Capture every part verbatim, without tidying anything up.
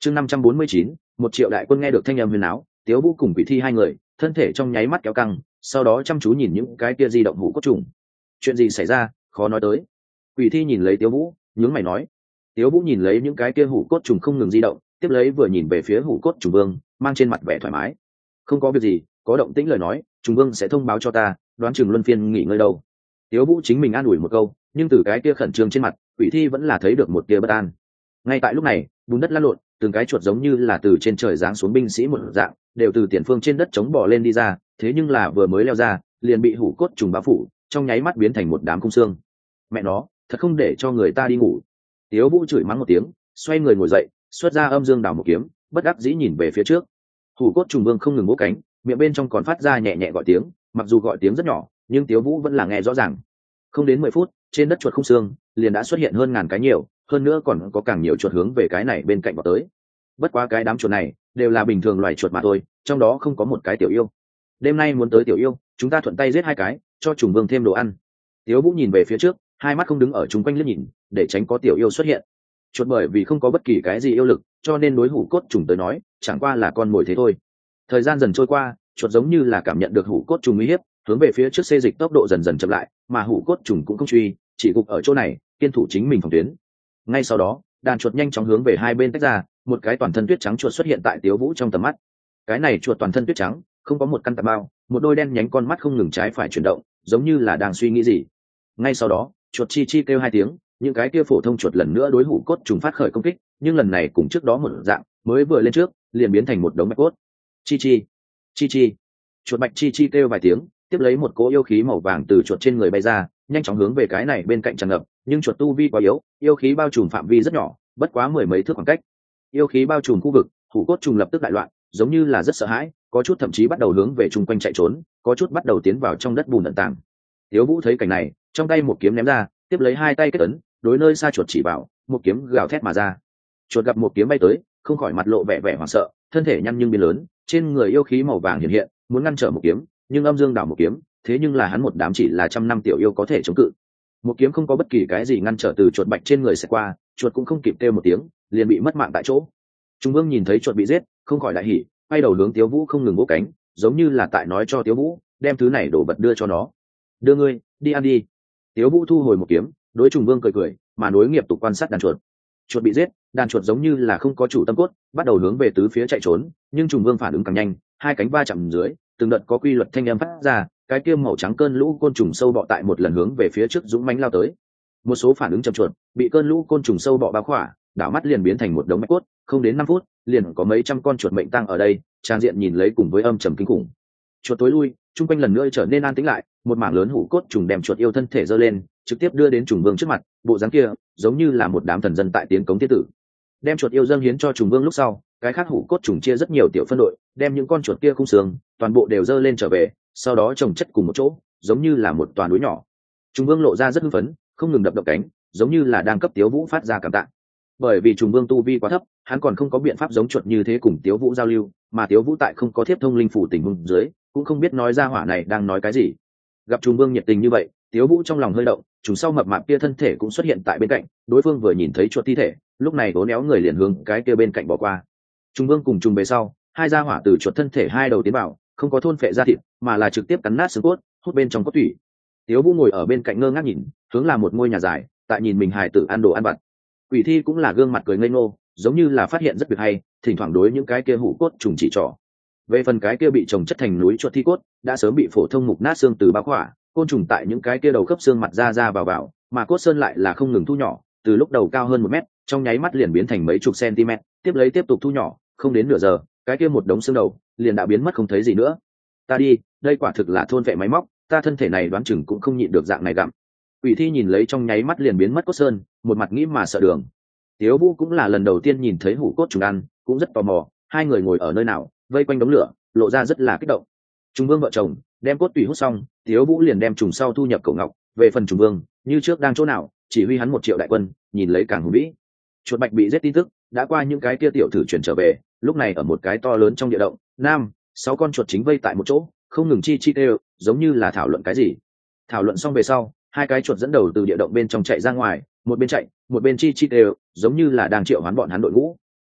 chương năm trăm bốn mươi chín, một triệu đại quân nghe được thanh âm huyền áo, Tiếu Vũ cùng Quỷ Thi hai người thân thể trong nháy mắt kéo căng, sau đó chăm chú nhìn những cái kia di động hủ cốt trùng. Chuyện gì xảy ra khó nói tới. Quỷ Thi nhìn lấy Tiếu Vũ nhướng mày nói. Tiếu Vũ nhìn lấy những cái kia hủ cốt trùng không ngừng di động, tiếp lấy vừa nhìn về phía hủ cốt trùng vương, mang trên mặt vẻ thoải mái. Không có việc gì, có động tĩnh lời nói trùng vương sẽ thông báo cho ta, đoán chừng luân phiên nghỉ ngơi đâu. Tiếu Vũ chính mình an ủi một câu, nhưng từ cái kia khẩn trương trên mặt Quỷ Thi vẫn là thấy được một tia bất an. Ngay tại lúc này bùn đất lăn lộn, từng cái chuột giống như là từ trên trời giáng xuống binh sĩ một dạng, đều từ tiền phương trên đất chống bò lên đi ra, thế nhưng là vừa mới leo ra liền bị hủ cốt trùng bao phủ, trong nháy mắt biến thành một đám khung xương. Mẹ nó, thật không để cho người ta đi ngủ. Tiếu Vũ chửi mắng một tiếng, xoay người ngồi dậy, xuất ra âm dương đào một kiếm, bất đắc dĩ nhìn về phía trước. Hủ cốt trùng vương không ngừng vỗ cánh, miệng bên trong còn phát ra nhẹ nhẹ gọi tiếng, mặc dù gọi tiếng rất nhỏ nhưng Tiếu Vũ vẫn là nghe rõ ràng. Không đến mười phút, trên đất chuột khung xương liền đã xuất hiện hơn ngàn cái nhiều, hơn nữa còn có càng nhiều chuột hướng về cái này bên cạnh vào tới. Bất quá cái đám chuột này đều là bình thường loài chuột mà thôi, trong đó không có một cái tiểu yêu. Đêm nay muốn tới tiểu yêu, chúng ta thuận tay giết hai cái, cho trùng vương thêm đồ ăn. Tiếu Vũ nhìn về phía trước, hai mắt không đứng ở chung quanh liếc nhìn, để tránh có tiểu yêu xuất hiện. Chuột bởi vì không có bất kỳ cái gì yêu lực, cho nên đối hủ cốt trùng tới nói chẳng qua là con mồi thế thôi. Thời gian dần trôi qua, chuột giống như là cảm nhận được hủ cốt trùng uy hiếp, hướng về phía trước xê dịch tốc độ dần dần chậm lại, mà hủ cốt trùng cũng không truy, chỉ gục ở chỗ này kiên thủ chính mình phòng tuyến. Ngay sau đó đàn chuột nhanh chóng hướng về hai bên tách ra, một cái toàn thân tuyết trắng chuột xuất hiện tại Tiếu Vũ trong tầm mắt. Cái này chuột toàn thân tuyết trắng, không có một căn tạp bao, một đôi đen nhánh con mắt không ngừng trái phải chuyển động, giống như là đang suy nghĩ gì. Ngay sau đó chuột chi chi kêu hai tiếng, những cái kia phổ thông chuột lần nữa đối hủ cốt trùng phát khởi công kích, nhưng lần này cùng trước đó một dạng, mới vừa lên trước liền biến thành một đống bạch cốt. Chi chi chi chi, chuột bạch chi chi kêu vài tiếng, tiếp lấy một cỗ yêu khí màu vàng từ chuột trên người bay ra, nhanh chóng hướng về cái này bên cạnh tràn ngập, nhưng chuột tu vi quá yếu, yêu khí bao trùm phạm vi rất nhỏ, bất quá mười mấy thước khoảng cách. Yêu khí bao trùm khu vực, hủ cốt trùng lập tức đại loạn, giống như là rất sợ hãi, có chút thậm chí bắt đầu hướng về chung quanh chạy trốn, có chút bắt đầu tiến vào trong đất bùn ẩn tàng. Tiếu Vũ thấy cảnh này, trong tay một kiếm ném ra, tiếp lấy hai tay kết ấn, đối nơi xa chuột chỉ bảo, một kiếm gào thét mà ra. Chuột gặp một kiếm bay tới, không khỏi mặt lộ vẻ vẻ hoảng sợ, thân thể nhăn nhưng biến lớn, trên người yêu khí màu vàng hiện hiện, muốn ngăn trở một kiếm, nhưng âm dương đảo một kiếm, thế nhưng là hắn một đám chỉ là trăm năm tiểu yêu có thể chống cự. Một kiếm không có bất kỳ cái gì ngăn trở từ chuột bạch trên người sẽ qua, chuột cũng không kịp kêu một tiếng, liền bị mất mạng tại chỗ. Trung Vương nhìn thấy chuột bị giết, không khỏi đại hỉ, quay đầu hướng Tiếu Vũ không ngừng vỗ cánh, giống như là tại nói cho Tiếu Vũ, đem thứ này đổ vật đưa cho nó. Đưa ngươi, đi ăn đi. Tiếu Vũ thu hồi một kiếm, đối Trung Vương cười cười, mà nối nghiệp tục quan sát đàn chuột. Chuột bị giết, đàn chuột giống như là không có chủ tâm cốt, bắt đầu hướng về tứ phía chạy trốn, nhưng Trung Vương phản ứng càng nhanh, hai cánh va chạm dưới, từng đợt có quy luật thanh âm phát ra, cái kia màu trắng cơn lũ côn trùng sâu bọ tại một lần hướng về phía trước dũng mãnh lao tới. Một số phản ứng chậm chuột bị cơn lũ côn trùng sâu bọ bao khỏa, đảo mắt liền biến thành một đống mạch cốt, không đến năm phút liền có mấy trăm con chuột mệnh tăng ở đây, trang diện nhìn lấy cùng với âm trầm kinh khủng. Chuột tối lui, chung quanh lần nữa trở nên an tĩnh lại, một mảng lớn hủ cốt trùng đem chuột yêu thân thể giơ lên, trực tiếp đưa đến trùng vương trước mặt, bộ dáng kia giống như là một đám thần dân tại tiến cống thiết tử. Đem chuột yêu dâng hiến cho trùng vương lúc sau, cái khác hủ cốt trùng chia rất nhiều tiểu phân đội, đem những con chuột kia khung xương toàn bộ đều dơ lên trở về, sau đó chồng chất cùng một chỗ, giống như là một toàn núi nhỏ. Trùng vương lộ ra rất hưng phấn, không ngừng đập đập cánh, giống như là đang cấp Tiếu Vũ phát ra cảm tạ. Bởi vì trùng vương tu vi quá thấp, hắn còn không có biện pháp giống chuột như thế cùng Tiếu Vũ giao lưu, mà Tiếu Vũ tại không có thiếp thông linh phủ tình huống dưới, cũng không biết nói ra hỏa này đang nói cái gì. Gặp trùng vương nhiệt tình như vậy, Tiếu Vũ trong lòng hơi động, trùng sau mập mạp kia thân thể cũng xuất hiện tại bên cạnh, đối phương vừa nhìn thấy chuột thi thể, lúc này vốn éo người liền hướng cái kia bên cạnh bỏ qua. Trùng vương cùng trùng về sau, hai gia hỏa từ chuột thân thể hai đầu tiến vào, không có thôn phệ ra thịt, mà là trực tiếp cắn nát xương cốt, hút bên trong cốt tủy. Tiếu Vũ ngồi ở bên cạnh ngơ ngác nhìn, hướng là một ngôi nhà dài, tại nhìn mình hài tử ăn đồ ăn vặt. Quỷ Thi cũng là gương mặt cười ngây ngô, giống như là phát hiện rất việc hay, thỉnh thoảng đối những cái kia hủ cốt trùng chỉ trỏ. Về phần cái kia bị trồng chất thành núi chuột thi cốt, đã sớm bị phổ thông mục nát xương từ bao khỏa, côn trùng tại những cái kia đầu khớp xương mặt ra ra vào vào, mà cốt sơn lại là không ngừng thu nhỏ, từ lúc đầu cao hơn một mét, trong nháy mắt liền biến thành mấy chục cm, tiếp lấy tiếp tục thu nhỏ, không đến nửa giờ, cái kia một đống xương đầu liền đã biến mất không thấy gì nữa. Ta đi, đây quả thực là thôn vệ máy móc, ta thân thể này đoán chừng cũng không nhịn được dạng này gặm. Quỷ Thi nhìn lấy trong nháy mắt liền biến mất cốt sơn, một mặt nghĩ mà sợ đường. Tiếu Vũ cũng là lần đầu tiên nhìn thấy hủ cốt trùng ăn, cũng rất tò mò, hai người ngồi ở nơi nào, vây quanh đống lửa, lộ ra rất là kích động. Trùng Vương vợ chồng đem cốt tủy hút xong, Tiếu Vũ liền đem trùng sau thu nhập cậu ngọc, về phần Trùng Vương, như trước đang chỗ nào, chỉ huy hắn một triệu đại quân, nhìn lấy càng hùng vĩ. Chuột bạch bị giết tin tức đã qua những cái kia tiểu thử chuyển trở về, lúc này ở một cái to lớn trong địa động, nam, sáu con chuột chính vây tại một chỗ, không ngừng chi chi kêu, giống như là thảo luận cái gì. Thảo luận xong về sau, hai cái chuột dẫn đầu từ địa động bên trong chạy ra ngoài, một bên chạy, một bên chi chi kêu, giống như là đang triệu hoán bọn hắn đội ngũ.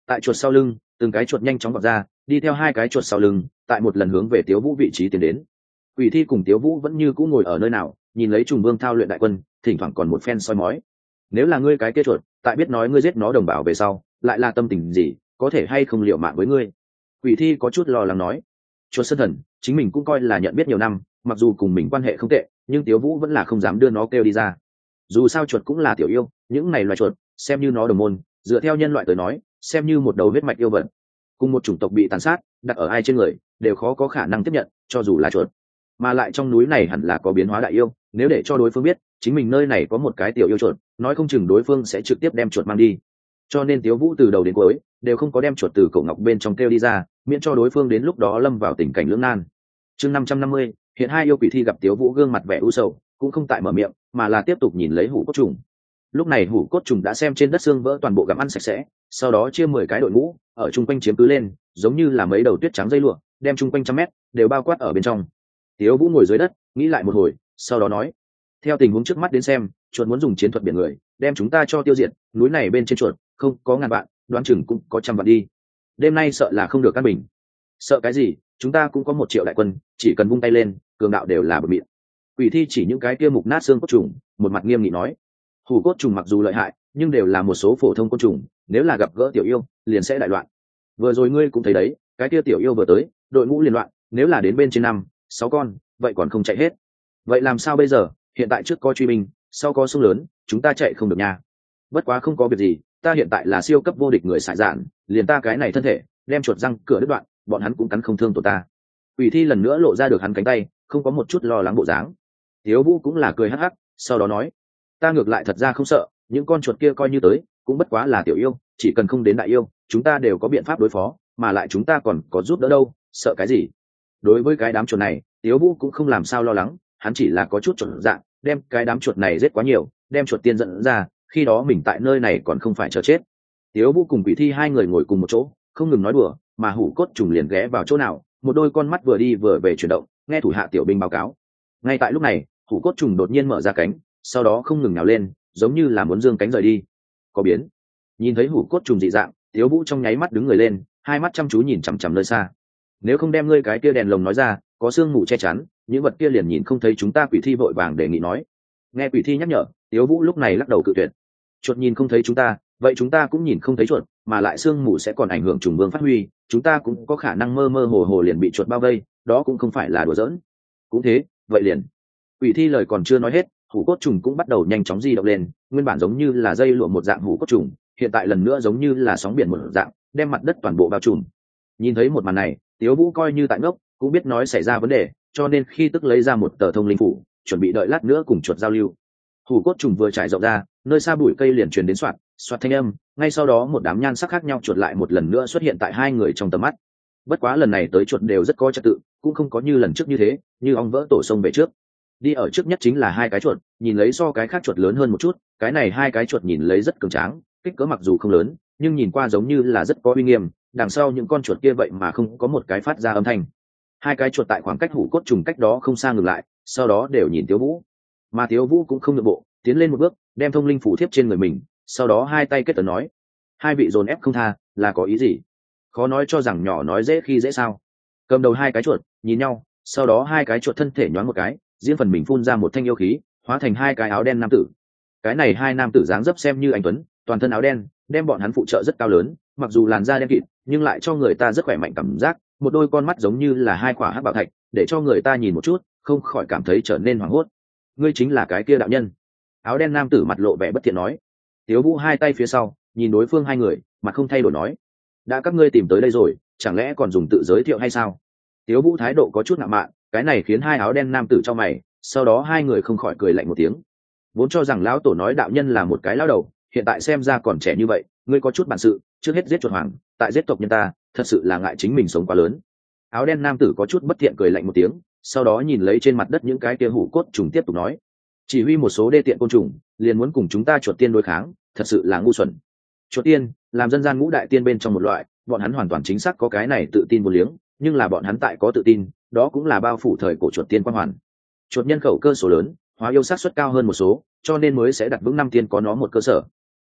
tại chuột sau lưng từng cái chuột nhanh chóng vọt ra, đi theo hai cái chuột sau lưng tại một lần hướng về Tiếu Vũ vị trí tiến đến. Quỷ Thi cùng Tiếu Vũ vẫn như cũ ngồi ở nơi nào, nhìn lấy Trùng Vương thao luyện đại quân, thỉnh thoảng còn một phen soi mói. Nếu là ngươi cái kia chuột, tại biết nói ngươi giết nó đồng bào về sau, lại là tâm tình gì, có thể hay không liệu mạng với ngươi? Quỷ Thi có chút lo lắng nói. Chuột Sơn Thần, chính mình cũng coi là nhận biết nhiều năm, mặc dù cùng mình quan hệ không tệ, nhưng Tiếu Vũ vẫn là không dám đưa nó kêu đi ra. Dù sao chuột cũng là tiểu yêu, những này loài chuột, xem như nó đồng môn, dựa theo nhân loại tới nói, xem như một đầu huyết mạch yêu vật. Cùng một chủng tộc bị tàn sát, đặt ở ai trên người, đều khó có khả năng tiếp nhận, cho dù là chuột. Mà lại trong núi này hẳn là có biến hóa đại yêu, nếu để cho đối phương biết, chính mình nơi này có một cái tiểu yêu chuột, nói không chừng đối phương sẽ trực tiếp đem chuột mang đi. Cho nên Tiếu Vũ từ đầu đến cuối đều không có đem chuột từ cổ ngọc bên trong kêu đi ra, miễn cho đối phương đến lúc đó lâm vào tình cảnh lưỡng nan. Chương năm trăm năm mươi, hiện hai yêu Quỷ Thi gặp Tiếu Vũ gương mặt vẻ u sầu, cũng không tại mở miệng, mà là tiếp tục nhìn lấy hủ cốt trùng. Lúc này hủ cốt trùng đã xem trên đất xương vỡ toàn bộ gặm ăn sạch sẽ, sau đó chia mười cái đội ngũ, ở trung quanh chiếm cứ lên, giống như là mấy đầu tuyết trắng dây lụa, đem trung quanh trăm mét đều bao quát ở bên trong. Tiếu Vũ ngồi dưới đất, nghĩ lại một hồi, sau đó nói: theo tình huống trước mắt đến xem, chuột muốn dùng chiến thuật biển người, đem chúng ta cho tiêu diệt, núi này bên trên chuột không có ngàn vạn, đoán chừng cũng có trăm vạn đi. Đêm nay sợ là không được căn bình. Sợ cái gì, chúng ta cũng có một triệu đại quân, chỉ cần vung tay lên, cường đạo đều là bờ miệng. Quỷ Thi chỉ những cái kia mục nát xương cốt trùng, một mặt nghiêm nghị nói: hủ cốt trùng mặc dù lợi hại, nhưng đều là một số phổ thông côn trùng, nếu là gặp gỡ tiểu yêu, liền sẽ đại loạn. Vừa rồi ngươi cũng thấy đấy, cái kia tiểu yêu vừa tới, đội ngũ liên loạn, nếu là đến bên trên năm, sáu con, vậy còn không chạy hết. Vậy làm sao bây giờ? Hiện tại trước có truy binh, sau có sông lớn, chúng ta chạy không được nha. Bất quá không có việc gì, ta hiện tại là siêu cấp vô địch người sải dạn, liền ta cái này thân thể, đem chuột răng cửa đứt đoạn, bọn hắn cũng cắn không thương tổn ta. Quỷ Thi lần nữa lộ ra được hắn cánh tay, không có một chút lo lắng bộ dáng. Tiếu Vũ cũng là cười hắc hắc, sau đó nói: ta ngược lại thật ra không sợ, những con chuột kia coi như tới, cũng bất quá là tiểu yêu, chỉ cần không đến đại yêu, chúng ta đều có biện pháp đối phó, mà lại chúng ta còn có giúp đỡ đâu, sợ cái gì? Đối với cái đám chuột này, Tiếu Vũ cũng không làm sao lo lắng, hắn chỉ là có chút chuẩn dạng, đem cái đám chuột này giết quá nhiều, đem chuột tiên dẫn ra, khi đó mình tại nơi này còn không phải chờ chết. Tiếu Vũ cùng Quỷ Thi hai người ngồi cùng một chỗ, không ngừng nói đùa, mà hủ cốt trùng liền ghé vào chỗ nào, một đôi con mắt vừa đi vừa về chuyển động, nghe thủ hạ tiểu binh báo cáo. Ngay tại lúc này, hủ cốt trùng đột nhiên mở ra cánh, sau đó không ngừng nhào lên, giống như là muốn dương cánh rời đi. Có biến. Nhìn thấy hủ cốt trùng dị dạng, Tiếu Vũ trong nháy mắt đứng người lên, hai mắt chăm chú nhìn chằm chằm nơi xa. Nếu không đem ngươi cái kia đèn lồng nói ra, có sương mù che chắn, những vật kia liền nhìn không thấy chúng ta. Quỷ Thi vội vàng đề nghị nói. Nghe Quỷ Thi nhắc nhở, Tiếu Vũ lúc này lắc đầu cự tuyệt. Chuột nhìn không thấy chúng ta, vậy chúng ta cũng nhìn không thấy chuột, mà lại sương mù sẽ còn ảnh hưởng trùng vương phát huy, chúng ta cũng có khả năng mơ mơ hồ hồ liền bị chuột bao vây, đó cũng không phải là đùa giỡn. Cũng thế, vậy liền. Quỷ Thi lời còn chưa nói hết, hủ cốt trùng cũng bắt đầu nhanh chóng di động lên, nguyên bản giống như là dây lụa một dạng hủ cốt trùng, hiện tại lần nữa giống như là sóng biển một dạng, đem mặt đất toàn bộ bao trùm. Nhìn thấy một màn này, Tiếu Vũ coi như tại ngốc, cũng biết nói xảy ra vấn đề, cho nên khi tức lấy ra một tờ thông linh phủ, chuẩn bị đợi lát nữa cùng chuột giao lưu. Hủ cốt trùng vừa trải rộng ra, nơi xa bụi cây liền truyền đến soạt, soạt thanh âm, ngay sau đó một đám nhan sắc khác nhau chuột lại một lần nữa xuất hiện tại hai người trong tầm mắt. Bất quá lần này tới chuột đều rất có trật tự, cũng không có như lần trước như thế, như ong vỡ tổ sông về trước. Đi ở trước nhất chính là hai cái chuột, nhìn lấy so cái khác chuột lớn hơn một chút, cái này hai cái chuột nhìn lấy rất cường tráng, kích cỡ mặc dù không lớn, nhưng nhìn qua giống như là rất có uy nghiêm, đằng sau những con chuột kia vậy mà không có một cái phát ra âm thanh. Hai cái chuột tại khoảng cách hủ cốt trùng cách đó không xa ngừng lại, sau đó đều nhìn Tiếu Vũ. Mà Tiếu Vũ cũng không nhượng bộ, tiến lên một bước, đem thông linh phủ thiếp trên người mình, sau đó hai tay kết tấn nói: hai vị dồn ép không tha, là có ý gì? Khó nói cho rằng nhỏ nói dễ khi dễ sao? Cầm đầu hai cái chuột nhìn nhau, sau đó hai cái chuột thân thể nhoáng một cái, riêng phần mình phun ra một thanh yêu khí, hóa thành hai cái áo đen nam tử. Cái này hai nam tử dáng dấp xem như anh tuấn, toàn thân áo đen, đem bọn hắn phụ trợ rất cao lớn, mặc dù làn da đen kịt, nhưng lại cho người ta rất khỏe mạnh cảm giác, một đôi con mắt giống như là hai quả hắc bảo thạch, để cho người ta nhìn một chút, không khỏi cảm thấy trở nên hoảng hốt. Ngươi chính là cái kia đạo nhân? Áo đen nam tử mặt lộ vẻ bất thiện nói. Tiếu Vũ hai tay phía sau, nhìn đối phương hai người, mặt không thay đổi nói: đã các ngươi tìm tới đây rồi, chẳng lẽ còn dùng tự giới thiệu hay sao? Tiếu Vũ thái độ có chút ngạo mạn, cái này khiến hai áo đen nam tử cho mày, sau đó hai người không khỏi cười lạnh một tiếng. Vốn cho rằng lão tổ nói đạo nhân là một cái lão đầu, hiện tại xem ra còn trẻ như vậy, ngươi có chút bản sự, trước hết giết chuột hoàng, tại giết tộc nhân ta, thật sự là ngại chính mình sống quá lớn. Áo đen nam tử có chút bất thiện cười lạnh một tiếng, sau đó nhìn lấy trên mặt đất những cái kia hủ cốt trùng tiếp tục nói: chỉ huy một số đê tiện côn trùng, liền muốn cùng chúng ta chuột tiên đối kháng, thật sự là ngu xuẩn. Chuột tiên làm dân gian ngũ đại tiên bên trong một loại, bọn hắn hoàn toàn chính xác có cái này tự tin vô liếng, nhưng là bọn hắn tại có tự tin, đó cũng là bao phủ thời cổ chuột tiên quan hoàn. Chuột nhân khẩu cơ số lớn, hóa yêu sát suất cao hơn một số, cho nên mới sẽ đặt vững năm tiên có nó một cơ sở.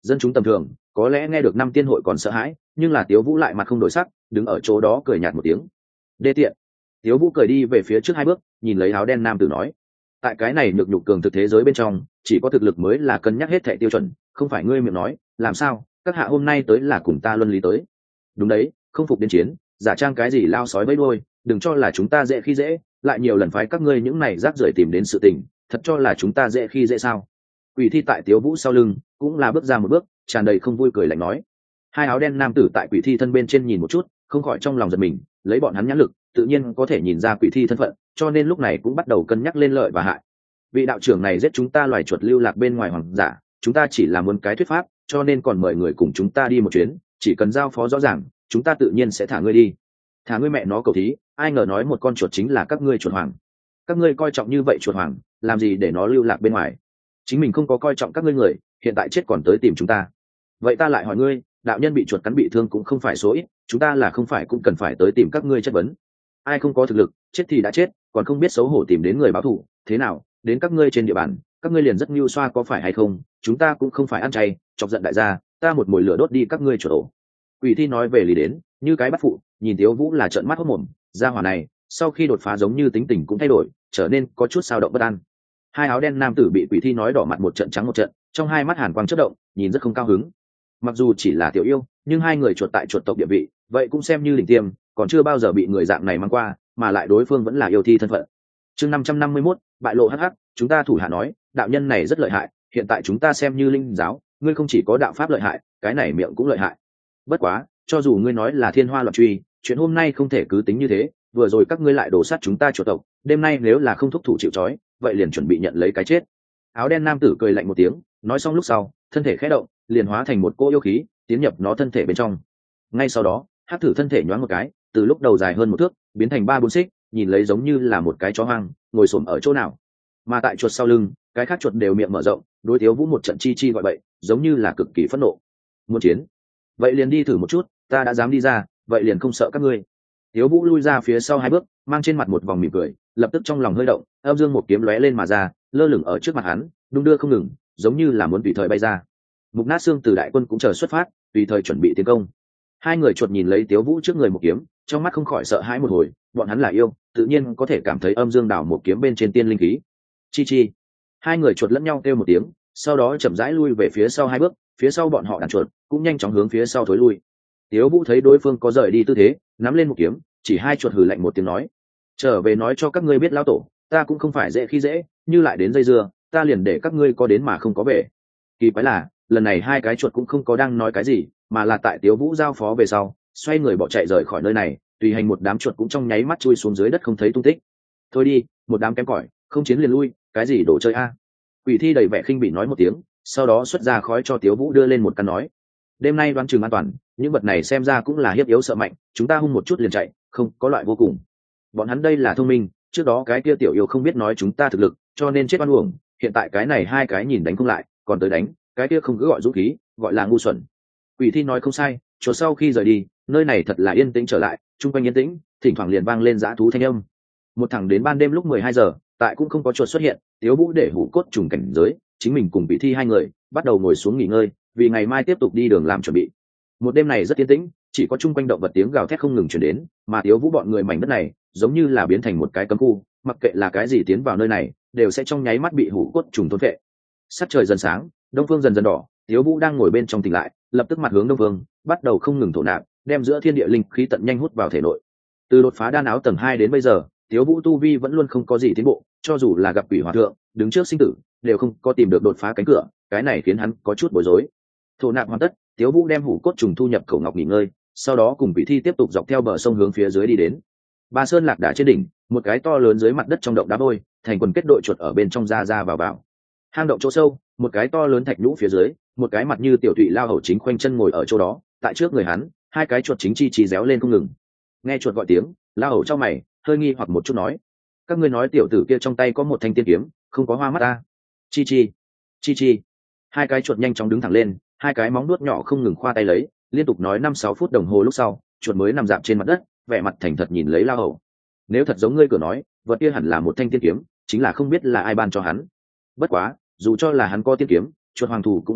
Dân chúng tầm thường có lẽ nghe được năm tiên hội còn sợ hãi, nhưng là Tiếu Vũ lại mặt không đổi sắc, đứng ở chỗ đó cười nhạt một tiếng. Đê tiện. Tiếu Vũ cười đi về phía trước hai bước, nhìn lấy áo đen nam tử nói, tại cái này nhược nhục cường thực thế giới bên trong, chỉ có thực lực mới là cân nhắc hết thảy tiêu chuẩn, không phải ngươi miệng nói. Làm sao các hạ hôm nay tới là cùng ta luân lý tới? Đúng đấy, không phục đến chiến, giả trang cái gì lao sói bấy đuôi, đừng cho là chúng ta dễ khi dễ, lại nhiều lần phái các ngươi những này rác rưởi tìm đến sự tình, thật cho là chúng ta dễ khi dễ sao? Quỷ thi tại Tiếu Vũ sau lưng cũng là bước ra một bước, tràn đầy không vui cười lạnh nói. Hai áo đen nam tử tại quỷ thi thân bên trên nhìn một chút, không khỏi trong lòng giật mình, lấy bọn hắn nhãn lực tự nhiên có thể nhìn ra quỷ thi thân phận, cho nên lúc này cũng bắt đầu cân nhắc lên lợi và hại. Vị đạo trưởng này giết chúng ta loài chuột lưu lạc bên ngoài hoàng giả, chúng ta chỉ là muốn cái thuyết pháp, cho nên còn mời người cùng chúng ta đi một chuyến, chỉ cần giao phó rõ ràng, chúng ta tự nhiên sẽ thả ngươi đi. Thả ngươi mẹ nó cầu thí, ai ngờ nói một con chuột chính là các ngươi chuột hoàng. Các ngươi coi trọng như vậy chuột hoàng, làm gì để nó lưu lạc bên ngoài? Chính mình không có coi trọng các ngươi người, hiện tại chết còn tới tìm chúng ta. Vậy ta lại hỏi ngươi, đạo nhân bị chuột cắn bị thương cũng không phải số ít, chúng ta là không phải cũng cần phải tới tìm các ngươi chất vấn? Ai không có thực lực, chết thì đã chết, còn không biết xấu hổ tìm đến người báo thù, thế nào? Đến các ngươi trên địa bàn, các ngươi liền rất nhu xoa có phải hay không? Chúng ta cũng không phải ăn chay, chọc giận đại gia, ta một mồi lửa đốt đi các ngươi chuột ổ. Quỷ thi nói về lý đến, như cái bắt phụ, nhìn Tiếu Vũ là trợn mắt hốt mồm, gia hỏa này, sau khi đột phá giống như tính tình cũng thay đổi, trở nên có chút sao động bất an. Hai áo đen nam tử bị quỷ thi nói đỏ mặt một trận trắng một trận, trong hai mắt hàn quang chớp động, nhìn rất không cao hứng. Mặc dù chỉ là tiểu yêu, nhưng hai người chuột tại chuột tộc địa vị, vậy cũng xem như đỉnh tiêm, còn chưa bao giờ bị người dạng này mang qua, mà lại đối phương vẫn là yêu thi thân phận. Chương năm trăm năm mươi mốt, bại lộ hắc hắc, chúng ta thủ hạ nói, đạo nhân này rất lợi hại, hiện tại chúng ta xem như linh giáo, ngươi không chỉ có đạo pháp lợi hại, cái này miệng cũng lợi hại. Bất quá, cho dù ngươi nói là thiên hoa loạn truy, chuyện hôm nay không thể cứ tính như thế, vừa rồi các ngươi lại đổ sát chúng ta chuột tộc, đêm nay nếu là không thúc thủ chịu trói, vậy liền chuẩn bị nhận lấy cái chết. Áo đen nam tử cười lạnh một tiếng, nói xong lúc sau, thân thể khẽ động, liền hóa thành một cỗ yêu khí, tiến nhập nó thân thể bên trong. Ngay sau đó, hắc thử thân thể nhoáng một cái, từ lúc đầu dài hơn một thước, biến thành ba bốn xích, nhìn lấy giống như là một cái chó hoang, ngồi xổm ở chỗ nào. Mà tại chuột sau lưng, cái khác chuột đều miệng mở rộng, đối Tiếu Vũ một trận chi chi gọi bậy, giống như là cực kỳ phẫn nộ. Muốn chiến? Vậy liền đi thử một chút, ta đã dám đi ra, vậy liền không sợ các ngươi. Tiếu Vũ lui ra phía sau hai bước, mang trên mặt một vòng mỉm cười, lập tức trong lòng hơi động, âm dương một kiếm lóe lên mà ra, lơ lửng ở trước mặt hắn, đung đưa không ngừng, giống như là muốn tùy thời bay ra. Mục Nát Xương từ đại quân cũng chờ xuất phát, tùy thời chuẩn bị tiến công. Hai người chuột nhìn lấy Tiếu Vũ trước người một kiếm, trong mắt không khỏi sợ hãi một hồi, bọn hắn là yêu, tự nhiên có thể cảm thấy âm dương đảo một kiếm bên trên tiên linh khí. Chi chi. Hai người chuột lẫn nhau kêu một tiếng, sau đó chậm rãi lui về phía sau hai bước, phía sau bọn họ đàn chuột cũng nhanh chóng hướng phía sau thối lui. Tiếu Vũ thấy đối phương có rời đi tư thế, nắm lên một kiếm, chỉ hai chuột hừ lạnh một tiếng nói: "Trở về nói cho các ngươi biết lão tổ, ta cũng không phải dễ khi dễ, như lại đến dây dưa, ta liền để các ngươi có đến mà không có về." Kỳ quái là, lần này hai cái chuột cũng không có đang nói cái gì, mà là tại Tiếu Vũ giao phó về sau, xoay người bỏ chạy rời khỏi nơi này, tùy hành một đám chuột cũng trong nháy mắt chui xuống dưới đất không thấy tung tích. "Thôi đi, một đám kém cỏi, không chiến liền lui, cái gì đồ chơi a?" Quỷ thi đầy vẻ khinh bỉ nói một tiếng, sau đó xuất ra khói cho Tiếu Vũ đưa lên một căn nói: "Đêm nay đoán chừng an toàn, những vật này xem ra cũng là hiếp yếu sợ mạnh, chúng ta hung một chút liền chạy, không có loại vô cùng. Bọn hắn đây là thông minh, trước đó cái kia tiểu yêu không biết nói chúng ta thực lực, cho nên chết oan uổng, hiện tại cái này hai cái nhìn đánh không lại, còn tới đánh, cái kia không cứ gọi dũng khí, gọi là ngu xuẩn." Quỷ thi nói không sai, chuột sau khi rời đi, nơi này thật là yên tĩnh trở lại, chung quanh yên tĩnh, thỉnh thoảng liền vang lên dã thú thanh âm. Một thẳng đến ban đêm lúc mười hai giờ, tại cũng không có chuột xuất hiện, Tiếu Vũ để hủ cốt trùng cảnh giới, chính mình cùng Quỷ thi hai người bắt đầu ngồi xuống nghỉ ngơi, vì ngày mai tiếp tục đi đường làm chuẩn bị. Một đêm này rất yên tĩnh, chỉ có chung quanh động vật tiếng gào thét không ngừng truyền đến, mà Tiếu Vũ bọn người mảnh đất này giống như là biến thành một cái cấm khu, mặc kệ là cái gì tiến vào nơi này, đều sẽ trong nháy mắt bị hủ cốt trùng thôn phệ. Sắc trời dần sáng, đông phương dần dần đỏ, Tiếu Vũ đang ngồi bên trong tỉnh lại, lập tức mặt hướng đông phương, bắt đầu không ngừng thổ nạp, đem giữa thiên địa linh khí tận nhanh hút vào thể nội. Từ đột phá đan áo tầng hai đến bây giờ, Tiếu Vũ tu vi vẫn luôn không có gì tiến bộ, cho dù là gặp quỷ hòa thượng, đứng trước sinh tử, đều không có tìm được đột phá cánh cửa, cái này khiến hắn có chút bối rối. Thổ nạp hoàn tất, Tiếu Vũ đem hủ cốt trùng thu nhập khẩu ngọc nghỉ ngơi, sau đó cùng Quỷ thi tiếp tục dọc theo bờ sông hướng phía dưới đi đến. Ba sơn lạc đà trên đỉnh, một cái to lớn dưới mặt đất trong động đá vôi, thành quần kết đội chuột ở bên trong ra ra vào vào. Hang động chỗ sâu, một cái to lớn thạch nhũ phía dưới, một cái mặt như tiểu thụy lao hầu chính khoanh chân ngồi ở chỗ đó, tại trước người hắn, hai cái chuột chính chi chi réo lên không ngừng. Nghe chuột gọi tiếng, lao hầu trong mày, hơi nghi hoặc một chút nói: "Các ngươi nói tiểu tử kia trong tay có một thanh tiên kiếm, không có hoa mắt ta?" Chi chi, chi chi. Hai cái chuột nhanh chóng đứng thẳng lên, hai cái móng nuốt nhỏ không ngừng khoa tay lấy, liên tục nói năm sáu phút đồng hồ lúc sau, chuột mới nằm dạp trên mặt đất, vẻ mặt thành thật nhìn lấy lao hầu. "Nếu thật giống ngươi cửa nói, vật kia hẳn là một thanh tiên kiếm, chính là không biết là ai ban cho hắn. Bất quá, dù cho là hắn có tiên kiếm, chuột hoàng thủ cũng phải báo,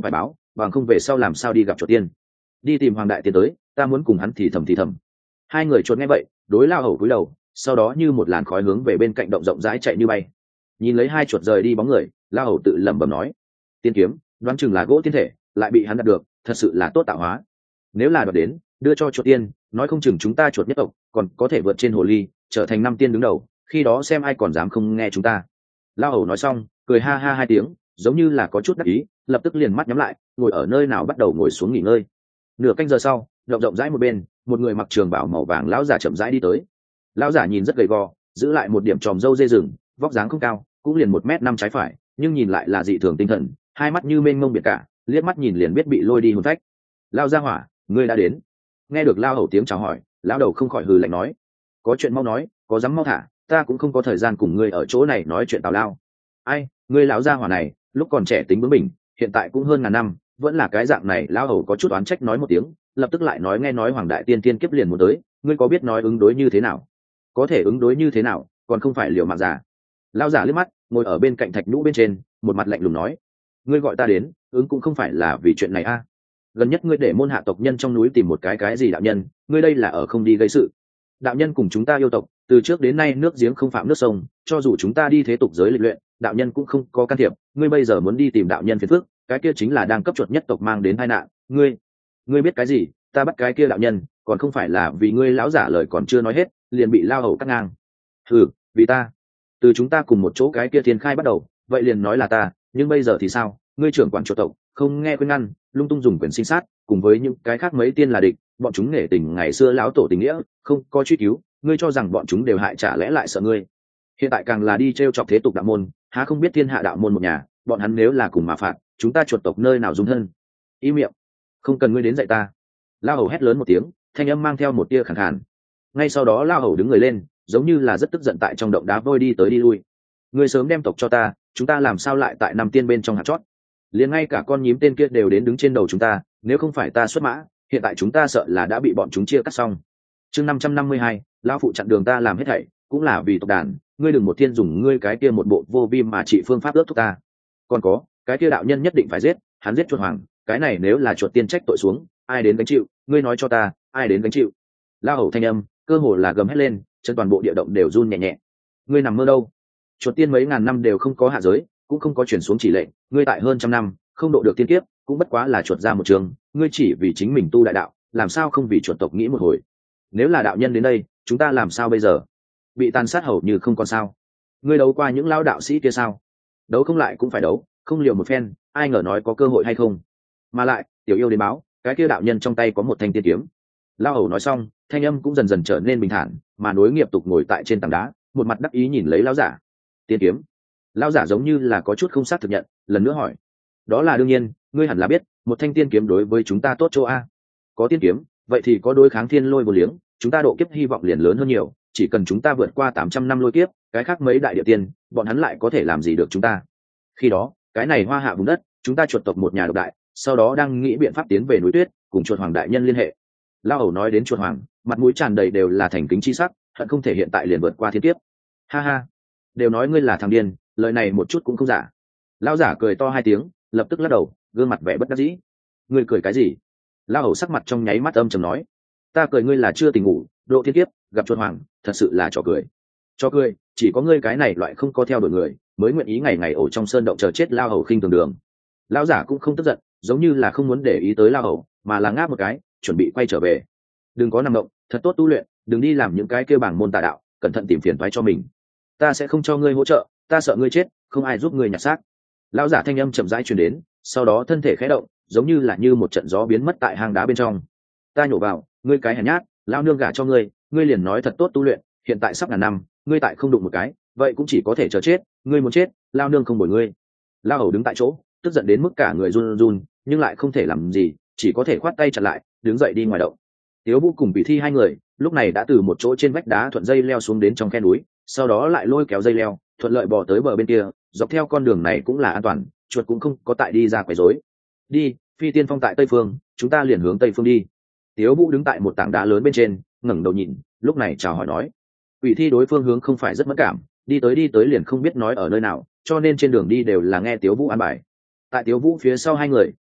bằng không về sau làm sao đi gặp chuột tiên. Đi tìm hoàng đại tiên tới, ta muốn cùng hắn thì thầm thì thầm. Hai người chuột nghe vậy đối lao hầu cúi đầu, sau đó như một làn khói hướng về bên cạnh động rộng rãi chạy như bay. Nhìn lấy hai chuột rời đi bóng người, lao hầu tự lẩm bẩm nói: tiên kiếm đoán chừng là gỗ tiên thể, lại bị hắn đạt được, thật sự là tốt tạo hóa. Nếu là đoạt đến đưa cho chuột tiên, nói không chừng chúng ta chuột nhất tộc còn có thể vượt trên hồ ly, trở thành năm tiên đứng đầu, khi đó xem ai còn dám không nghe chúng ta. Lao hầu nói xong cười ha ha hai tiếng, giống như là có chút đắc ý, lập tức liền mắt nhắm lại, ngồi ở nơi nào bắt đầu ngồi xuống nghỉ ngơi. Nửa canh giờ sau, rộng rộng rãi một bên, một người mặc trường bào màu vàng lão giả chậm rãi đi tới. Lão giả nhìn rất gầy gò, giữ lại một điểm tròm râu dê rừng, vóc dáng không cao, cũng liền một mét năm trái phải, nhưng nhìn lại là dị thường tinh thần, hai mắt như mênh mông biển cả, liếc mắt nhìn liền biết bị lôi đi hồn phách. Lão gia hỏa, ngươi đã đến. Nghe được Lão hầu tiếng chào hỏi, lão đầu không khỏi hừ lạnh nói: có chuyện mau nói, có dám mau thả, ta cũng không có thời gian cùng ngươi ở chỗ này nói chuyện tào lao. Ai, ngươi lão gia hỏa này, lúc còn trẻ tính bướng bỉnh, hiện tại cũng hơn ngàn năm, vẫn là cái dạng này. Lão hầu có chút oán trách nói một tiếng, lập tức lại nói: nghe nói hoàng đại tiên tiên kiếp liền muốn tới, ngươi có biết nói ứng đối như thế nào? Có thể ứng đối như thế nào, còn không phải liều mạng giả. Lão giả liếc mắt, ngồi ở bên cạnh thạch nhũ bên trên, một mặt lạnh lùng nói: ngươi gọi ta đến, ứng cũng không phải là vì chuyện này a. Gần nhất ngươi để môn hạ tộc nhân trong núi tìm một cái cái gì đạo nhân, ngươi đây là ở không đi gây sự. Đạo nhân cùng chúng ta yêu tộc, từ trước đến nay nước giếng không phạm nước sông, cho dù chúng ta đi thế tục giới lịch luyện, đạo nhân cũng không có can thiệp. Ngươi bây giờ muốn đi tìm đạo nhân phiền phức, cái kia chính là đang cấp chuột nhất tộc mang đến tai nạn. Ngươi, ngươi biết cái gì? Ta bắt cái kia đạo nhân, còn không phải là vì ngươi lão giả lời còn chưa nói hết, liền bị lao hầu cắt ngang. Ừ, vì ta. Từ chúng ta cùng một chỗ cái kia thiên khai bắt đầu, vậy liền nói là ta, nhưng bây giờ thì sao? Ngươi trưởng quản chuột tộc, không nghe khuyên ngăn, lung tung dùng quyền sinh sát, cùng với những cái khác mấy tiên là địch, bọn chúng nể tình ngày xưa lão tổ tình nghĩa, không có truy cứu, ngươi cho rằng bọn chúng đều hại trả lẽ lại sợ ngươi. Hiện tại càng là đi trêu chọc thế tục đạo môn, há không biết thiên hạ đạo môn một nhà, bọn hắn nếu là cùng mà phạt, chúng ta chuột tộc nơi nào dung thân. Im miệng, không cần ngươi đến dạy ta. Lao hầu hét lớn một tiếng, thanh âm mang theo một tia khàn khàn. Ngay sau đó Lao hầu đứng người lên, giống như là rất tức giận tại trong động đá vôi đi tới đi lui. Ngươi sớm đem tộc cho ta, chúng ta làm sao lại tại năm tiên bên trong hạt chót? Liền ngay cả con nhím tên kia đều đến đứng trên đầu chúng ta, nếu không phải ta xuất mã, hiện tại chúng ta sợ là đã bị bọn chúng chia cắt xong. Chương năm trăm năm mươi hai, lão phụ chặn đường ta làm hết thảy, cũng là vì tộc đàn, ngươi đừng một thiên dùng ngươi cái kia một bộ vô vi mà trị phương pháp ước thúc ta. Còn có, cái kia đạo nhân nhất định phải giết, hắn giết chuột hoàng, cái này nếu là chuột tiên trách tội xuống, ai đến gánh chịu, ngươi nói cho ta, ai đến gánh chịu? Lao hầu thanh âm, cơ hồ là gầm hét lên, chân toàn bộ địa động đều run nhẹ nhẹ. Ngươi nằm mơ đâu? Chuột tiên mấy ngàn năm đều không có hạ giới, cũng không có chuyển xuống chỉ lệnh, ngươi tại hơn trăm năm, không độ được tiên kiếp, cũng bất quá là chuột ra một trường, ngươi chỉ vì chính mình tu đại đạo, làm sao không vì chuột tộc nghĩ một hồi? Nếu là đạo nhân đến đây, chúng ta làm sao bây giờ? Bị tàn sát hầu như không còn sao? Ngươi đấu qua những lao đạo sĩ kia sao? Đấu không lại cũng phải đấu, không liều một phen, ai ngờ nói có cơ hội hay không? Mà lại, tiểu yêu đến báo, cái kia đạo nhân trong tay có một thanh tiên kiếm. Lao hầu nói xong, thanh âm cũng dần dần trở nên bình thản, mà nối nghiệp tục ngồi tại trên tảng đá, một mặt đắc ý nhìn lấy lão giả. Tiên kiếm? Lão giả giống như là có chút không xác thực nhận, lần nữa hỏi. Đó là đương nhiên, ngươi hẳn là biết, một thanh tiên kiếm đối với chúng ta tốt chỗ a. Có tiên kiếm, vậy thì có đối kháng thiên lôi vô liếng, chúng ta độ kiếp hy vọng liền lớn hơn nhiều, chỉ cần chúng ta vượt qua tám trăm năm lôi kiếp, cái khác mấy đại địa tiên, bọn hắn lại có thể làm gì được chúng ta. Khi đó, cái này hoa hạ vùng đất, chúng ta chuột tộc một nhà độc đại, sau đó đang nghĩ biện pháp tiến về núi tuyết, cùng chuột hoàng đại nhân liên hệ. Lao hầu nói đến chuột hoàng, mặt mũi tràn đầy đều là thành kính chi sắc, hận không thể hiện tại liền vượt qua thiên kiếp. Ha ha, đều nói ngươi là thằng điên, lời này một chút cũng không giả. Lão giả cười to hai tiếng, lập tức lắc đầu, gương mặt vẻ bất đắc dĩ. Ngươi cười cái gì? Lao hầu sắc mặt trong nháy mắt âm trầm nói. Ta cười ngươi là chưa tỉnh ngủ, độ thiên kiếp, gặp chuột hoàng, thật sự là trò cười. Cho cười, chỉ có ngươi cái này loại không có theo đuổi người, mới nguyện ý ngày ngày ổ trong sơn động chờ chết. Lao hầu khinh thường đường. Lão giả cũng không tức giận, giống như là không muốn để ý tới Lao hầu, mà là ngáp một cái, chuẩn bị quay trở về. Đừng có nằm động, thật tốt tu luyện, đừng đi làm những cái kêu bảng môn tà đạo, cẩn thận tìm phiền toái cho mình. Ta sẽ không cho ngươi hỗ trợ, ta sợ ngươi chết, không ai giúp ngươi nhặt xác. Lão giả thanh âm chậm rãi truyền đến, sau đó thân thể khẽ động, giống như là như một trận gió biến mất tại hang đá bên trong. Ta nhổ vào, ngươi cái hèn nhát, lão nương gả cho ngươi, ngươi liền nói thật tốt tu luyện, hiện tại sắp ngàn năm, ngươi tại không đụng một cái, vậy cũng chỉ có thể chờ chết, ngươi muốn chết, lão nương không bồi ngươi. Lão hầu đứng tại chỗ, tức giận đến mức cả người run run, nhưng lại không thể làm gì, chỉ có thể khoát tay chặn lại, đứng dậy đi ngoài động. Tiếu Vũ cùng Bị Thi hai người, lúc này đã từ một chỗ trên vách đá thuận dây leo xuống đến trong khe núi, sau đó lại lôi kéo dây leo, thuận lợi bò tới bờ bên kia, dọc theo con đường này cũng là an toàn, chuột cũng không có tại đi ra quấy rối. Đi, phi tiên phong tại tây phương, chúng ta liền hướng tây phương đi. Tiếu Vũ đứng tại một tảng đá lớn bên trên, ngẩng đầu nhìn, lúc này chào hỏi nói. Bị Thi đối phương hướng không phải rất mẫn cảm, đi tới đi tới liền không biết nói ở nơi nào, cho nên trên đường đi đều là nghe Tiếu Vũ an bài. Tại Tiếu Vũ phía sau hai người,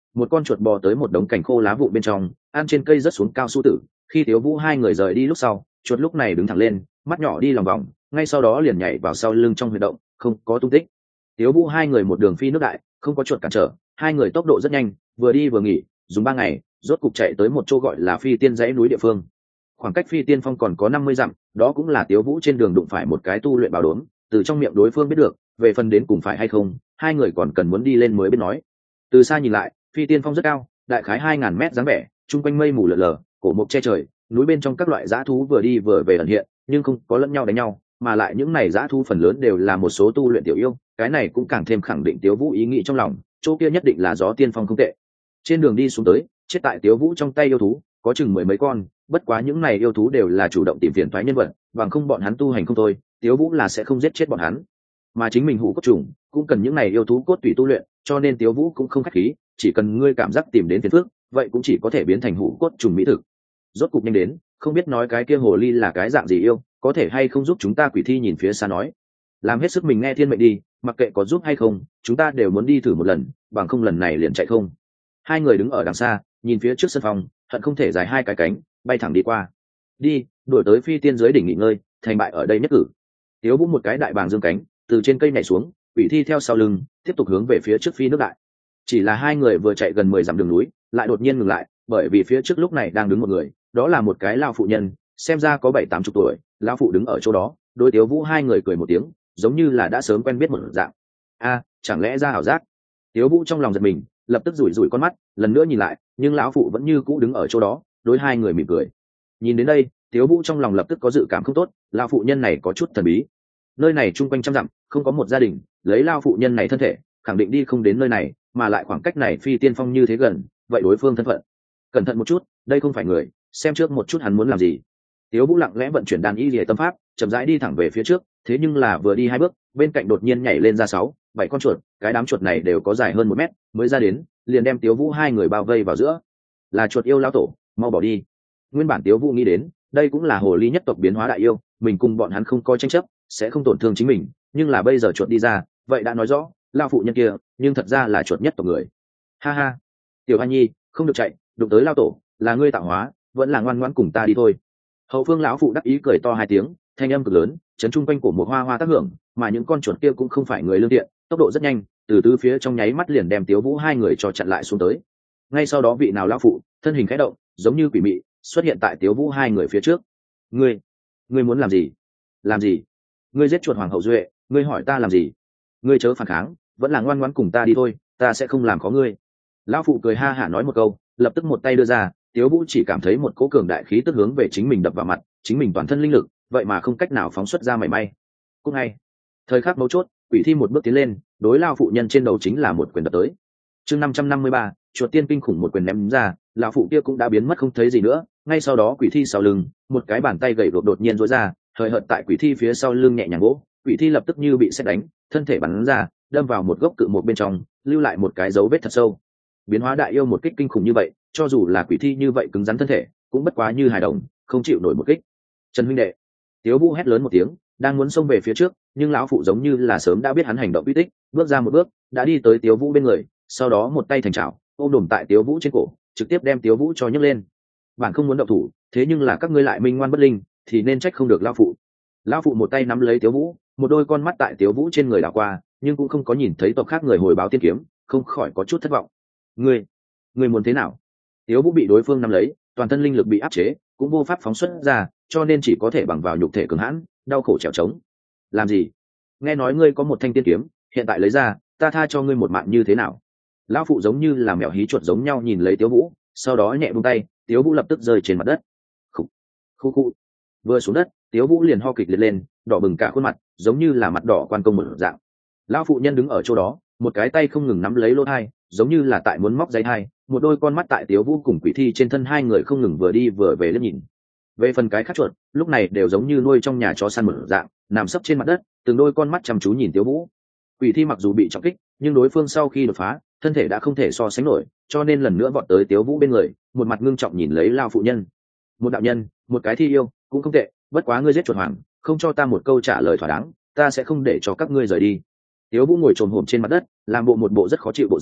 một con chuột bò tới một đống cành khô lá vụn bên trong, ăn trên cây rất xuống cao su tử. Khi Tiếu Vũ hai người rời đi lúc sau, chuột lúc này đứng thẳng lên, mắt nhỏ đi lòng vòng, ngay sau đó liền nhảy vào sau lưng trong huyệt động, không có tung tích. Tiếu Vũ hai người một đường phi nước đại, không có chuột cản trở, hai người tốc độ rất nhanh, vừa đi vừa nghỉ, dùng ba ngày, rốt cục chạy tới một chỗ gọi là Phi Tiên dãy núi địa phương. Khoảng cách Phi Tiên Phong còn có năm mươi dặm, đó cũng là Tiếu Vũ trên đường đụng phải một cái tu luyện bảo đốn, từ trong miệng đối phương biết được, về phần đến cùng phải hay không, hai người còn cần muốn đi lên mới biết nói. Từ xa nhìn lại, Phi Tiên Phong rất cao, đại khái hai ngàn mét dáng vẻ, trung quanh mây mù lờ lờ, cổ mục che trời, núi bên trong các loại dã thú vừa đi vừa về ẩn hiện, nhưng không có lẫn nhau đánh nhau, mà lại những này dã thú phần lớn đều là một số tu luyện tiểu yêu, cái này cũng càng thêm khẳng định Tiếu Vũ ý nghĩ trong lòng, chỗ kia nhất định là Gió Tiên Phong không tệ. Trên đường đi xuống tới, chết tại Tiếu Vũ trong tay yêu thú, có chừng mười mấy con, bất quá những này yêu thú đều là chủ động tìm phiền toái nhân vật, bằng không bọn hắn tu hành không thôi, Tiếu Vũ là sẽ không giết chết bọn hắn. Mà chính mình hủ cốt trùng cũng cần những này yêu thú cốt tùy tu luyện, cho nên Tiếu Vũ cũng không khách khí, chỉ cần ngươi cảm giác tìm đến phiền phức, vậy cũng chỉ có thể biến thành hủ cốt trùng mỹ thực. Rốt cục nhanh đến, không biết nói cái kia hồ ly là cái dạng gì yêu, có thể hay không giúp chúng ta? Quỷ Thi nhìn phía xa nói, làm hết sức mình nghe thiên mệnh đi, mặc kệ có giúp hay không, chúng ta đều muốn đi thử một lần, bằng không lần này liền chạy không. Hai người đứng ở đằng xa, nhìn phía trước sân phòng, hận không thể dài hai cái cánh, bay thẳng đi qua. Đi, đuổi tới Phi Tiên dưới đỉnh nghỉ ngơi, thành bại ở đây nhất cử. Tiếu Vũ một cái đại bàng dương cánh, từ trên cây nhảy xuống, Quỷ Thi theo sau lưng, tiếp tục hướng về phía trước phi nước đại. Chỉ là hai người vừa chạy gần mười dặm đường núi, lại đột nhiên ngừng lại, bởi vì phía trước lúc này đang đứng một người, đó là một cái lao phụ nhân, xem ra có bảy tám chục tuổi, lao phụ đứng ở chỗ đó, đối Tiếu Vũ hai người cười một tiếng, giống như là đã sớm quen biết một dạng. A, chẳng lẽ ra ảo giác? Tiếu Vũ trong lòng giật mình, lập tức rủi rủi con mắt, lần nữa nhìn lại, nhưng lão phụ vẫn như cũ đứng ở chỗ đó, đối hai người mỉm cười. Nhìn đến đây, Tiếu Vũ trong lòng lập tức có dự cảm không tốt, lão phụ nhân này có chút thần bí. Nơi này chung quanh trăm dặm, không có một gia đình, lấy lão phụ nhân này thân thể, khẳng định đi không đến nơi này, mà lại khoảng cách này Phi Tiên Phong như thế gần, vậy đối phương thân phận. Cẩn thận một chút, đây không phải người, xem trước một chút hắn muốn làm gì. Tiếu Vũ lặng lẽ vận chuyển đàn y liệt tâm pháp, chậm rãi đi thẳng về phía trước, thế nhưng là vừa đi hai bước, bên cạnh đột nhiên nhảy lên ra sáu, bảy con chuột, cái đám chuột này đều có dài hơn một mét, mới ra đến, liền đem Tiếu Vũ hai người bao vây vào giữa. Là chuột yêu lão tổ, mau bỏ đi. Nguyên bản Tiếu Vũ nghĩ đến, đây cũng là hồ ly nhất tộc biến hóa đại yêu, mình cùng bọn hắn không có tranh chấp, sẽ không tổn thương chính mình, nhưng là bây giờ chuột đi ra, vậy đã nói rõ, lão phụ nhân kia, nhưng thật ra là chuột nhất tộc người. Ha ha, Tiểu Hoa Nhi, không được chạy, đụng tới lão tổ, là ngươi tạo hóa, vẫn là ngoan ngoãn cùng ta đi thôi. Hậu phương lão phụ đắc ý cười to hai tiếng, thanh âm cực lớn, chấn trung quanh của một hoa hoa tác hưởng, mà những con chuột kia cũng không phải người lương thiện, tốc độ rất nhanh, từ tứ phía trong nháy mắt liền đem Tiếu Vũ hai người cho chặn lại xuống tới. Ngay sau đó vị nào lão phụ, thân hình khẽ động, giống như quỷ mị, xuất hiện tại Tiếu Vũ hai người phía trước. Ngươi, ngươi muốn làm gì? Làm gì? Ngươi giết chuột hoàng hậu duệ, ngươi hỏi ta làm gì? Ngươi chớ phản kháng, vẫn là ngoan ngoãn cùng ta đi thôi, ta sẽ không làm khó ngươi. Lão phụ cười ha hả nói một câu, lập tức một tay đưa ra, Tiếu Vũ chỉ cảm thấy một cỗ cường đại khí tức hướng về chính mình đập vào mặt, chính mình toàn thân linh lực, vậy mà không cách nào phóng xuất ra mảy may. Cũng ngay, thời khắc mấu chốt, Quỷ Thi một bước tiến lên, đối lao phụ nhân trên đầu chính là một quyền đập tới. Chương năm trăm năm mươi ba, chuột tiên kinh khủng một quyền ném ra, lão phụ kia cũng đã biến mất không thấy gì nữa. Ngay sau đó Quỷ Thi sau lưng, một cái bàn tay gầy guộc đột nhiên duỗi ra, hời hợt tại Quỷ Thi phía sau lưng nhẹ nhàng vỗ, Quỷ Thi lập tức như bị sét đánh, thân thể bắn ra, đâm vào một gốc cự một bên trong, lưu lại một cái dấu vết thật sâu. Biến hóa đại yêu một kích kinh khủng như vậy, cho dù là Quỷ Thi như vậy cứng rắn thân thể, cũng bất quá như hài đồng, không chịu nổi một kích. Trần huynh đệ, Tiếu Vũ hét lớn một tiếng, đang muốn xông về phía trước, nhưng lão phụ giống như là sớm đã biết hắn hành động uy tích, bước ra một bước, đã đi tới Tiếu Vũ bên người, sau đó một tay thành chảo, ôm đùm tại Tiếu Vũ trên cổ, trực tiếp đem Tiếu Vũ cho nhấc lên. Bản không muốn động thủ, thế nhưng là các ngươi lại minh ngoan bất linh, thì nên trách không được lão phụ. Lão phụ một tay nắm lấy Tiếu Vũ, một đôi con mắt tại Tiếu Vũ trên người đảo qua, nhưng cũng không có nhìn thấy tộc khác người hồi báo tiên kiếm, không khỏi có chút thất vọng. Ngươi, ngươi muốn thế nào? Tiếu Vũ bị đối phương nắm lấy, toàn thân linh lực bị áp chế, cũng vô pháp phóng xuất ra, cho nên chỉ có thể bằng vào nhục thể cường hãn, đau khổ trèo trống. Làm gì? Nghe nói ngươi có một thanh tiên kiếm, hiện tại lấy ra, ta tha cho ngươi một mạng như thế nào? Lão phụ giống như là mèo hí chuột giống nhau nhìn lấy Tiếu Vũ, sau đó nhẹ buông tay, Tiếu Vũ lập tức rơi trên mặt đất. Khụ, khụ khụ. Vừa xuống đất, Tiếu Vũ liền ho kịch liệt lên, đỏ bừng cả khuôn mặt, giống như là mặt đỏ quan công một dạng. Lão phụ nhân đứng ở chỗ đó, một cái tay không ngừng nắm lấy lỗ tai, giống như là tại muốn móc dây thai, một đôi con mắt tại Tiếu Vũ cùng Quỷ Thi trên thân hai người không ngừng vừa đi vừa về liếc nhìn. Về phần cái khác chuột, lúc này đều giống như nuôi trong nhà chó săn một dạng, nằm sấp trên mặt đất, từng đôi con mắt chăm chú nhìn Tiếu Vũ. Quỷ Thi mặc dù bị trọng kích, nhưng đối phương sau khi đột phá, thân thể đã không thể so sánh nổi, cho nên lần nữa vọt tới Tiếu Vũ bên người, một mặt ngưng trọng nhìn lấy lao phụ nhân. Một đạo nhân, một cái thi yêu, cũng không tệ, bất quá ngươi giết chuột hoàng, không cho ta một câu trả lời thỏa đáng, ta sẽ không để cho các ngươi rời đi. Tiếu Vũ ngồi trồm hổm trên mặt đất, làm bộ một bộ rất khó chịu bộ dáng,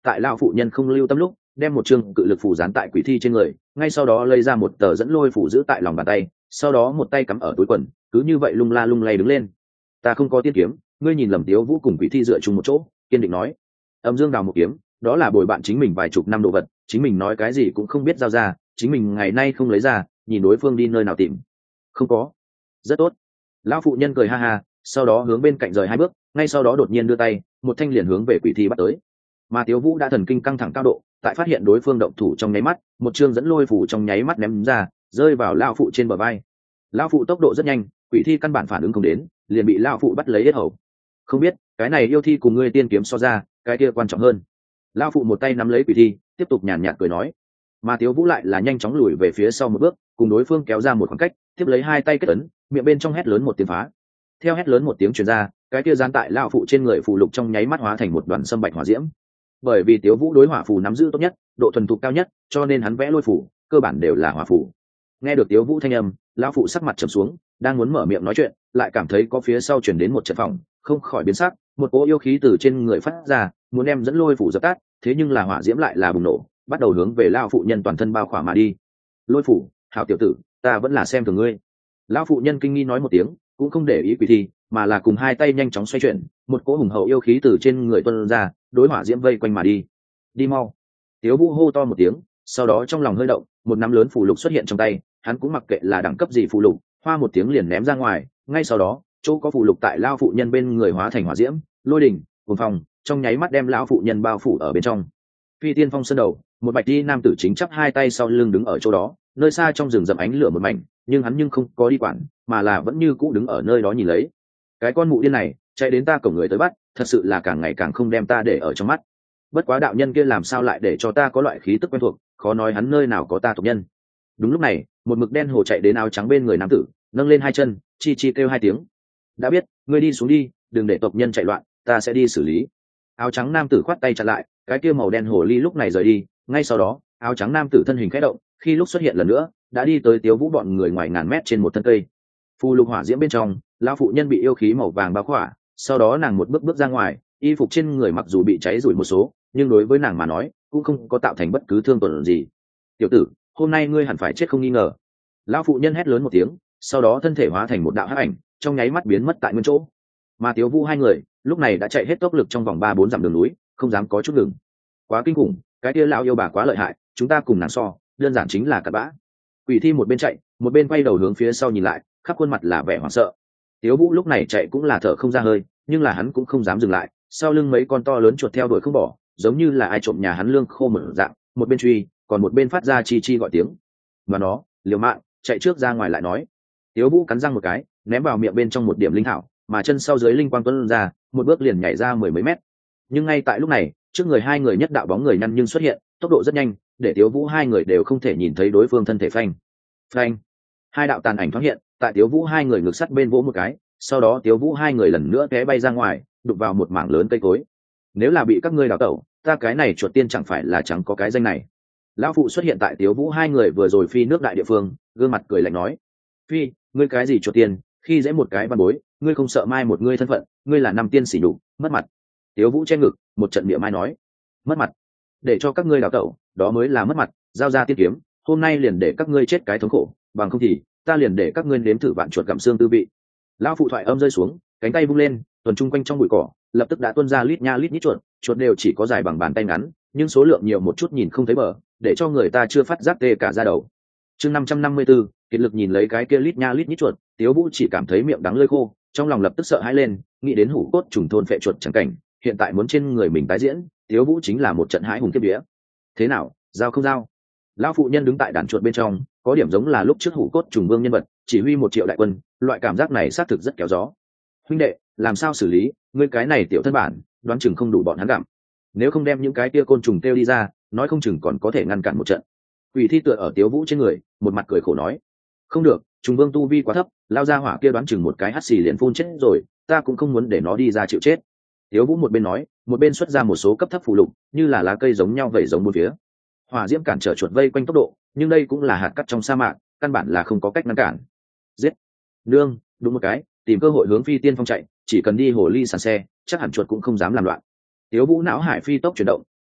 tại lão phụ nhân không lưu tâm lúc đem một chương cự lực phủ dán tại quỷ thi trên người, ngay sau đó lấy ra một tờ dẫn lôi phủ giữ tại lòng bàn tay, sau đó một tay cắm ở túi quần, cứ như vậy lung la lung lay đứng lên. Ta không có tiên kiếm, ngươi nhìn lầm Tiếu Vũ cùng quỷ thi dựa chung một chỗ, kiên định nói. Âm Dương đào một kiếm, đó là bồi bạn chính mình vài chục năm đồ vật, chính mình nói cái gì cũng không biết giao ra, chính mình ngày nay không lấy ra, nhìn đối phương đi nơi nào tìm. Không có. Rất tốt. Lão phụ nhân cười ha ha, sau đó hướng bên cạnh rời hai bước, ngay sau đó đột nhiên đưa tay, một thanh liền hướng về quỷ thi bắt tới. Mà Tiếu Vũ đã thần kinh căng thẳng cao độ, tại phát hiện đối phương động thủ trong nháy mắt, một chương dẫn lôi phủ trong nháy mắt ném ra, rơi vào lão phụ trên bờ vai. Lão phụ tốc độ rất nhanh, quỷ thi căn bản phản ứng không đến, liền bị lão phụ bắt lấy yết hầu. Không biết, cái này yêu thi cùng ngươi tiên kiếm so ra, cái kia quan trọng hơn. Lão phụ một tay nắm lấy quỷ thi, tiếp tục nhàn nhạt cười nói. Mà Tiếu Vũ lại là nhanh chóng lùi về phía sau một bước, cùng đối phương kéo ra một khoảng cách, tiếp lấy hai tay kết ấn, miệng bên trong hét lớn một tiếng phá. Theo hét lớn một tiếng truyền ra, cái kia dán tại lão phụ trên người phù lục trong nháy mắt hóa thành một đoàn sâm bạch hỏa diễm. Bởi vì Tiếu Vũ đối hỏa phù nắm giữ tốt nhất, độ thuần thục cao nhất, cho nên hắn vẽ lôi phù cơ bản đều là hỏa phù. Nghe được Tiếu Vũ thanh âm, lão phụ sắc mặt trầm xuống, đang muốn mở miệng nói chuyện, lại cảm thấy có phía sau truyền đến một trận phòng, không khỏi biến sắc, một cỗ yêu khí từ trên người phát ra, muốn đem dẫn lôi phù dập tắt, thế nhưng là hỏa diễm lại là bùng nổ, bắt đầu hướng về lão phụ nhân toàn thân bao khỏa mà đi. Lôi phù, hảo tiểu tử, ta vẫn là xem thường ngươi. Lão phụ nhân kinh nghi nói một tiếng, cũng không để ý quỷ thi, mà là cùng hai tay nhanh chóng xoay chuyển, một cỗ hùng hậu yêu khí từ trên người tuôn ra, đối hỏa diễm vây quanh mà đi. Đi mau. Tiếu Vũ hô to một tiếng, sau đó trong lòng hơi động, một nắm lớn phù lục xuất hiện trong tay, hắn cũng mặc kệ là đẳng cấp gì phù lục, hoa một tiếng liền ném ra ngoài, ngay sau đó chỗ có phù lục tại lao phụ nhân bên người hóa thành hỏa diễm, lôi đỉnh, cuồng phong, trong nháy mắt đem lão phụ nhân bao phủ ở bên trong. Phi Tiên Phong sơn đầu, một bạch y nam tử chính chắp hai tay sau lưng đứng ở chỗ đó, nơi xa trong rừng rậm ánh lửa một mảnh, nhưng hắn nhưng không có đi quản, mà là vẫn như cũ đứng ở nơi đó nhìn lấy. Cái con mụ điên này chạy đến ta cổng người tới bắt, thật sự là càng ngày càng không đem ta để ở trong mắt. Bất quá đạo nhân kia làm sao lại để cho ta có loại khí tức quen thuộc, khó nói hắn nơi nào có ta tộc nhân. Đúng lúc này, một mực đen hồ chạy đến áo trắng bên người nam tử, nâng lên hai chân, chi chi kêu hai tiếng. Đã biết, ngươi đi xuống đi, đừng để tộc nhân chạy loạn, ta sẽ đi xử lý. Áo trắng nam tử khoát tay chặn lại, cái kia màu đen hồ ly lúc này rời đi, ngay sau đó, áo trắng nam tử thân hình khẽ động, khi lúc xuất hiện lần nữa, đã đi tới Tiếu Vũ bọn người ngoài ngàn mét trên một thân cây. Phù lục hỏa diễm bên trong, lão phụ nhân bị yêu khí màu vàng bao khỏa, sau đó nàng một bước bước ra ngoài, y phục trên người mặc dù bị cháy rủi một số, nhưng đối với nàng mà nói cũng không có tạo thành bất cứ thương tổn gì. Tiểu tử, hôm nay ngươi hẳn phải chết không nghi ngờ. Lão phụ nhân hét lớn một tiếng, sau đó thân thể hóa thành một đạo hắc ảnh, trong nháy mắt biến mất tại nguyên chỗ. Mà Tiếu Vũ hai người lúc này đã chạy hết tốc lực trong vòng ba bốn dặm đường núi, không dám có chút ngừng. Quá kinh khủng, cái kia lão yêu bà quá lợi hại, chúng ta cùng nàng so, đơn giản chính là cặn bã. Quỷ thi một bên chạy, một bên quay đầu hướng phía sau nhìn lại, khắp khuôn mặt là vẻ hoảng sợ. Tiếu Vũ lúc này chạy cũng là thở không ra hơi, nhưng là hắn cũng không dám dừng lại, sau lưng mấy con to lớn chuột theo đuổi không bỏ, giống như là ai trộm nhà hắn lương khô mở dạng, một bên truy, còn một bên phát ra chi chi gọi tiếng. Và nó, liều mạng, chạy trước ra ngoài lại nói. Tiếu Vũ cắn răng một cái, ném vào miệng bên trong một điểm linh thảo, mà chân sau dưới linh quang tuôn ra, một bước liền nhảy ra mười mấy mét. Nhưng ngay tại lúc này, trước người hai người nhất đạo bóng người nhăn nhưng xuất hiện, tốc độ rất nhanh, để Tiếu Vũ hai người đều không thể nhìn thấy đối phương thân thể phanh. Phanh. Hai đạo tàn ảnh thoáng hiện, tại Tiếu Vũ hai người ngược sắt bên vỗ một cái, sau đó Tiếu Vũ hai người lần nữa té bay ra ngoài, đụng vào một mảng lớn cây cối. Nếu là bị các ngươi đào tẩu, ta cái này chuột tiên chẳng phải là chẳng có cái danh này. Lão phụ xuất hiện tại Tiếu Vũ hai người vừa rồi phi nước đại địa phương, gương mặt cười lạnh nói: phi, ngươi cái gì chuột tiên, khi dễ một cái văn bối, ngươi không sợ mai một ngươi thân phận, ngươi là năm tiên sỉ nhục, mất mặt. Tiếu Vũ che ngực, một trận miệng mai nói: mất mặt? Để cho các ngươi đào tẩu, đó mới là mất mặt, giao ra tiên kiếm, hôm nay liền để các ngươi chết cái thống khổ, bằng không thì ta liền để các ngươi nếm thử vạn chuột gặm xương tư vị. Lão phụ thoại âm rơi xuống, cánh tay vung lên, tuần trung quanh trong bụi cỏ lập tức đã tuôn ra lít nha lít nhít chuột, chuột đều chỉ có dài bằng bàn tay ngắn, nhưng số lượng nhiều một chút nhìn không thấy bờ, để cho người ta chưa phát giác tê cả da đầu. Chương năm trăm năm mươi tư, kiệt lực nhìn lấy cái kia lít nha lít nhít chuột, Tiếu Vũ chỉ cảm thấy miệng đắng lưỡi khô, trong lòng lập tức sợ hãi lên, nghĩ đến hủ cốt trùng thôn phệ chuột chẳng cảnh, hiện tại muốn trên người mình tái diễn, Tiếu Vũ chính là một trận hãi hùng kiếp vía. Thế nào, giao không giao? Lão phụ nhân đứng tại đàn chuột bên trong, có điểm giống là lúc trước hủ cốt trùng vương nhân vật, chỉ huy một triệu đại quân, loại cảm giác này xác thực rất kéo gió. Huynh đệ, làm sao xử lý, ngươi cái này tiểu thân bản, đoán chừng không đủ bọn hắn gặm. Nếu không đem những cái kia côn trùng kêu đi ra, nói không chừng còn có thể ngăn cản một trận. Quỷ thi tựa ở Tiếu Vũ trên người, một mặt cười khổ nói: không được, trùng vương tu vi quá thấp, lao ra hỏa kia đoán chừng một cái hắt xì liền phun chết rồi, ta cũng không muốn để nó đi ra chịu chết. Tiếu Vũ một bên nói, một bên xuất ra một số cấp thấp phù lục, như là lá cây giống nhau vẩy giống bốn phía. Hỏa diễm cản trở chuột vây quanh tốc độ, nhưng đây cũng là hạt cát trong sa mạc, căn bản là không có cách ngăn cản. Giết! Nương, đúng một cái, tìm cơ hội hướng Phi Tiên Phong chạy, chỉ cần đi hồ ly sàn xe, chắc hẳn chuột cũng không dám làm loạn. Tiếu Vũ não hải phi tốc chuyển động,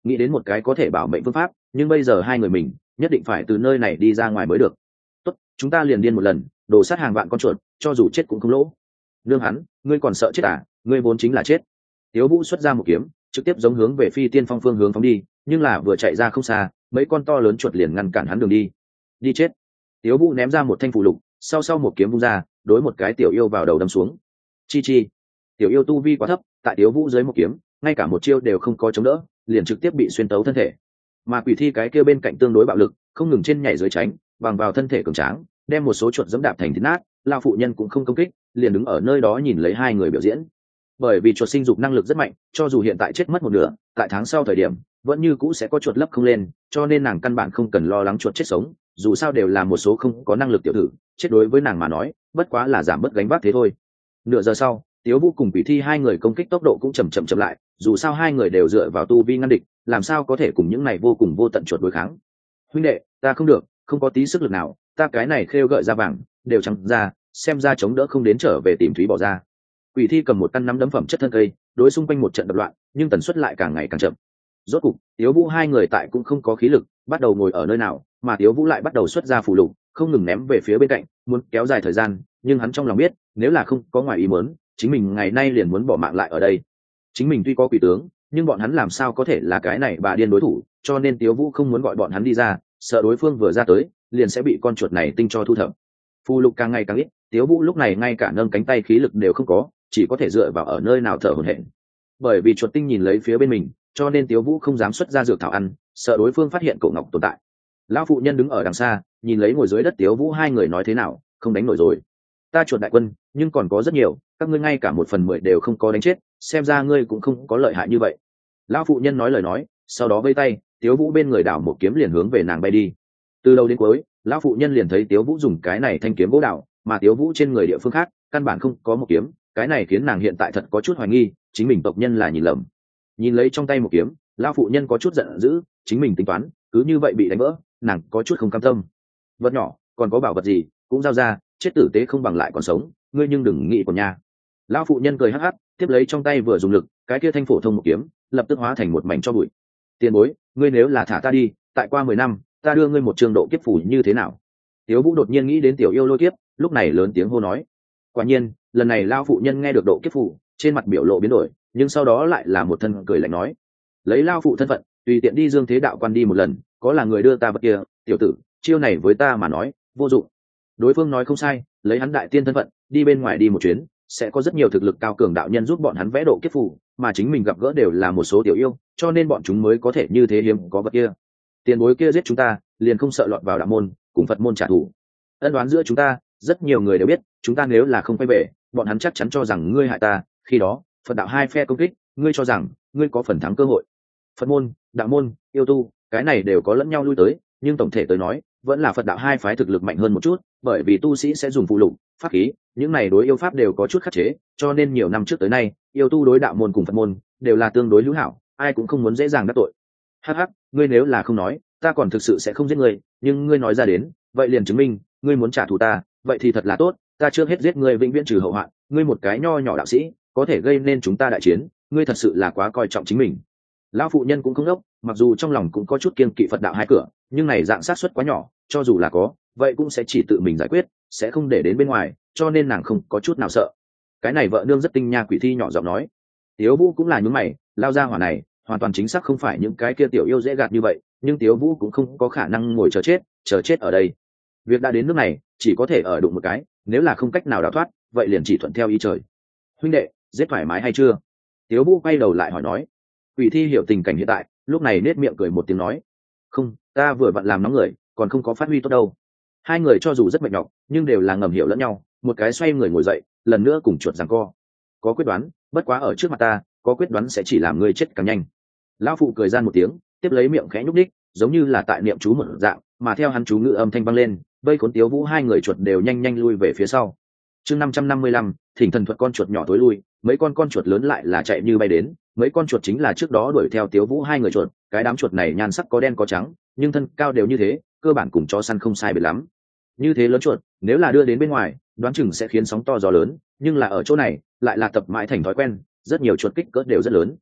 nghĩ đến một cái có thể bảo mệnh phương pháp, nhưng bây giờ hai người mình nhất định phải từ nơi này đi ra ngoài mới được. Tốt, chúng ta liền điên một lần, đổ sát hàng vạn con chuột, cho dù chết cũng không lỗ. Nương hắn, ngươi còn sợ chết à? Ngươi vốn chính là chết. Tiếu Vũ xuất ra một kiếm, trực tiếp giống hướng về Phi Tiên Phong phương hướng phóng đi, nhưng là vừa chạy ra không xa, mấy con to lớn chuột liền ngăn cản hắn đường đi. Đi chết. Tiếu Vũ ném ra một thanh phù lục, sau sau một kiếm vung ra, đối một cái tiểu yêu vào đầu đâm xuống. Chi chi. Tiểu yêu tu vi quá thấp, tại Tiếu Vũ dưới một kiếm, ngay cả một chiêu đều không có chống đỡ, liền trực tiếp bị xuyên tấu thân thể. Mà quỷ thi cái kia bên cạnh tương đối bạo lực, không ngừng trên nhảy dưới tránh, bằng vào thân thể cường tráng, đem một số chuột dẫm đạp thành thịt nát. Lão phụ nhân cũng không công kích, liền đứng ở nơi đó nhìn lấy hai người biểu diễn. Bởi vì chuột sinh dục năng lực rất mạnh, cho dù hiện tại chết mất một nửa, tại tháng sau thời điểm vẫn như cũ sẽ có chuột lấp không lên, cho nên nàng căn bản không cần lo lắng chuột chết sống, dù sao đều là một số không có năng lực tiểu tử, chết đối với nàng mà nói bất quá là giảm bớt gánh vác thế thôi. Nửa giờ sau, Tiếu Vũ cùng Quỷ Thi hai người công kích tốc độ cũng chậm chậm chậm lại, dù sao hai người đều dựa vào tu vi ngăn địch, làm sao có thể cùng những này vô cùng vô tận chuột đối kháng. Huynh đệ, ta không được, không có tí sức lực nào, ta cái này khêu gợi ra vàng đều trắng ra, xem ra chống đỡ không đến, trở về tìm Thúy bỏ ra. Quỷ Thi cầm một căn nắm đấm phẩm chất thân cây, đối xung quanh một trận đập loạn, nhưng tần suất lại càng ngày càng chậm. Rốt cục, Tiếu Vũ hai người tại cũng không có khí lực, bắt đầu ngồi ở nơi nào, mà Tiếu Vũ lại bắt đầu xuất ra phù lục, không ngừng ném về phía bên cạnh, muốn kéo dài thời gian, nhưng hắn trong lòng biết, nếu là không có ngoài ý muốn, chính mình ngày nay liền muốn bỏ mạng lại ở đây. Chính mình tuy có quỷ tướng, nhưng bọn hắn làm sao có thể là cái này bà điên đối thủ, cho nên Tiếu Vũ không muốn gọi bọn hắn đi ra, sợ đối phương vừa ra tới, liền sẽ bị con chuột này tinh cho thu thập. Phù lục càng ngày càng ít, Tiếu Vũ lúc này ngay cả nâng cánh tay khí lực đều không có, chỉ có thể dựa vào ở nơi nào thở hổn hển. Bởi vì chuột tinh nhìn lấy phía bên mình, cho nên Tiếu Vũ không dám xuất ra dược thảo ăn, sợ đối phương phát hiện cổ ngọc tồn tại. Lão phụ nhân đứng ở đằng xa, nhìn lấy ngồi dưới đất Tiếu Vũ hai người nói thế nào, không đánh nổi rồi. Ta chuột đại quân, nhưng còn có rất nhiều, các ngươi ngay cả một phần mười đều không có đánh chết, xem ra ngươi cũng không có lợi hại như vậy. Lão phụ nhân nói lời nói, sau đó vây tay, Tiếu Vũ bên người đảo một kiếm liền hướng về nàng bay đi. Từ đầu đến cuối, lão phụ nhân liền thấy Tiếu Vũ dùng cái này thanh kiếm gỗ đảo, mà Tiếu Vũ trên người địa phương khác, căn bản không có một kiếm, cái này khiến nàng hiện tại thật có chút hoài nghi, chính mình tộc nhân là nhìn lầm. Nhìn lấy trong tay một kiếm, lão phụ nhân có chút giận dữ, chính mình tính toán, cứ như vậy bị đánh vỡ, nàng có chút không cam tâm. Vật nhỏ, còn có bảo vật gì, cũng giao ra, chết tử tế không bằng lại còn sống, ngươi nhưng đừng nghĩ của nhà. Lão phụ nhân cười hắc hắc, tiếp lấy trong tay vừa dùng lực, cái kia thanh phổ thông một kiếm, lập tức hóa thành một mảnh cho bụi. Tiền bối, ngươi nếu là thả ta đi, tại qua mười năm, ta đưa ngươi một trường độ kiếp phủ như thế nào? Tiếu Vũ đột nhiên nghĩ đến tiểu yêu lôi kiếp, lúc này lớn tiếng hô nói. Quả nhiên, lần này lão phụ nhân nghe được độ kiếp phủ, trên mặt biểu lộ biến đổi, nhưng sau đó lại là một thân cười lạnh nói: lấy lão phụ thân phận, tùy tiện đi Dương Thế Đạo Quan đi một lần, có là người đưa ta vật kia, tiểu tử, chiêu này với ta mà nói, vô dụng. Đối phương nói không sai, lấy hắn đại tiên thân phận, đi bên ngoài đi một chuyến, sẽ có rất nhiều thực lực cao cường đạo nhân giúp bọn hắn vẽ độ kiếp phủ, mà chính mình gặp gỡ đều là một số tiểu yêu, cho nên bọn chúng mới có thể như thế hiếm có vật kia. Tiền bối kia giết chúng ta, liền không sợ lọt vào đạo môn, cùng Phật môn trả thù. Ân đoán giữa chúng ta, rất nhiều người đều biết, chúng ta nếu là không quay về, bọn hắn chắc chắn cho rằng ngươi hại ta, khi đó, Phật đạo hai phe công kích, ngươi cho rằng ngươi có phần thắng cơ hội. Phật môn, đạo môn, yêu tu, cái này đều có lẫn nhau lui tới, nhưng tổng thể tới nói, vẫn là Phật đạo hai phái thực lực mạnh hơn một chút, bởi vì tu sĩ sẽ dùng phụ lục, pháp khí, những này đối yêu pháp đều có chút khắc chế, cho nên nhiều năm trước tới nay, yêu tu đối đạo môn cùng Phật môn đều là tương đối hữu hảo, ai cũng không muốn dễ dàng đắc tội. Hắc hắc, ngươi nếu là không nói, ta còn thực sự sẽ không giết ngươi, nhưng ngươi nói ra đến, vậy liền chứng minh ngươi muốn trả thù ta, vậy thì thật là tốt, ta chưa hết giết ngươi vĩnh viễn trừ hậu hoạn, ngươi một cái nho nhỏ đạo sĩ, có thể gây nên chúng ta đại chiến, ngươi thật sự là quá coi trọng chính mình. Lão phụ nhân cũng không đốc, mặc dù trong lòng cũng có chút kiêng kỵ Phật đạo hai cửa, nhưng này dạng sát suất quá nhỏ, cho dù là có, vậy cũng sẽ chỉ tự mình giải quyết, sẽ không để đến bên ngoài, cho nên nàng không có chút nào sợ. Cái này vợ nương rất tinh nha. Quỷ Thi nhỏ giọng nói. Tiếu Vũ cũng là nhướng mày, lao ra hỏa này, hoàn toàn chính xác không phải những cái kia tiểu yêu dễ gạt như vậy, nhưng Tiếu Vũ cũng không có khả năng ngồi chờ chết, chờ chết ở đây. Việc đã đến nước này, chỉ có thể ở đụng một cái, nếu là không cách nào đào thoát, vậy liền chỉ thuận theo ý trời. Huynh đệ, giết thoải mái hay chưa? Tiếu Vũ quay đầu lại hỏi nói. Quỷ Thi hiểu tình cảnh hiện tại, lúc này nết miệng cười một tiếng nói: không, ta vừa vặn làm nóng người, còn không có phát huy tốt đâu. Hai người cho dù rất mệt nhọc, nhưng đều là ngầm hiểu lẫn nhau, một cái xoay người ngồi dậy, lần nữa cùng chuột giằng co. Có quyết đoán, bất quá ở trước mặt ta, có quyết đoán sẽ chỉ làm ngươi chết càng nhanh. Lão phụ cười gian một tiếng, tiếp lấy miệng khẽ nhúc đích, giống như là tại niệm chú một dạng, mà theo hắn chú ngữ âm thanh vang lên, vây khốn Tiếu Vũ hai người chuột đều nhanh nhanh lui về phía sau. Chương năm trăm năm mươi lăm, Thỉnh Thần Thuật. Con chuột nhỏ tối lui, mấy con con chuột lớn lại là chạy như bay đến, mấy con chuột chính là trước đó đuổi theo Tiếu Vũ hai người chuột, cái đám chuột này nhan sắc có đen có trắng, nhưng thân cao đều như thế, cơ bản cùng chó săn không sai biệt lắm. Như thế lớn chuột, nếu là đưa đến bên ngoài, đoán chừng sẽ khiến sóng to gió lớn, nhưng là ở chỗ này, lại là tập mãi thành thói quen, rất nhiều chuột kích cỡ đều rất lớn.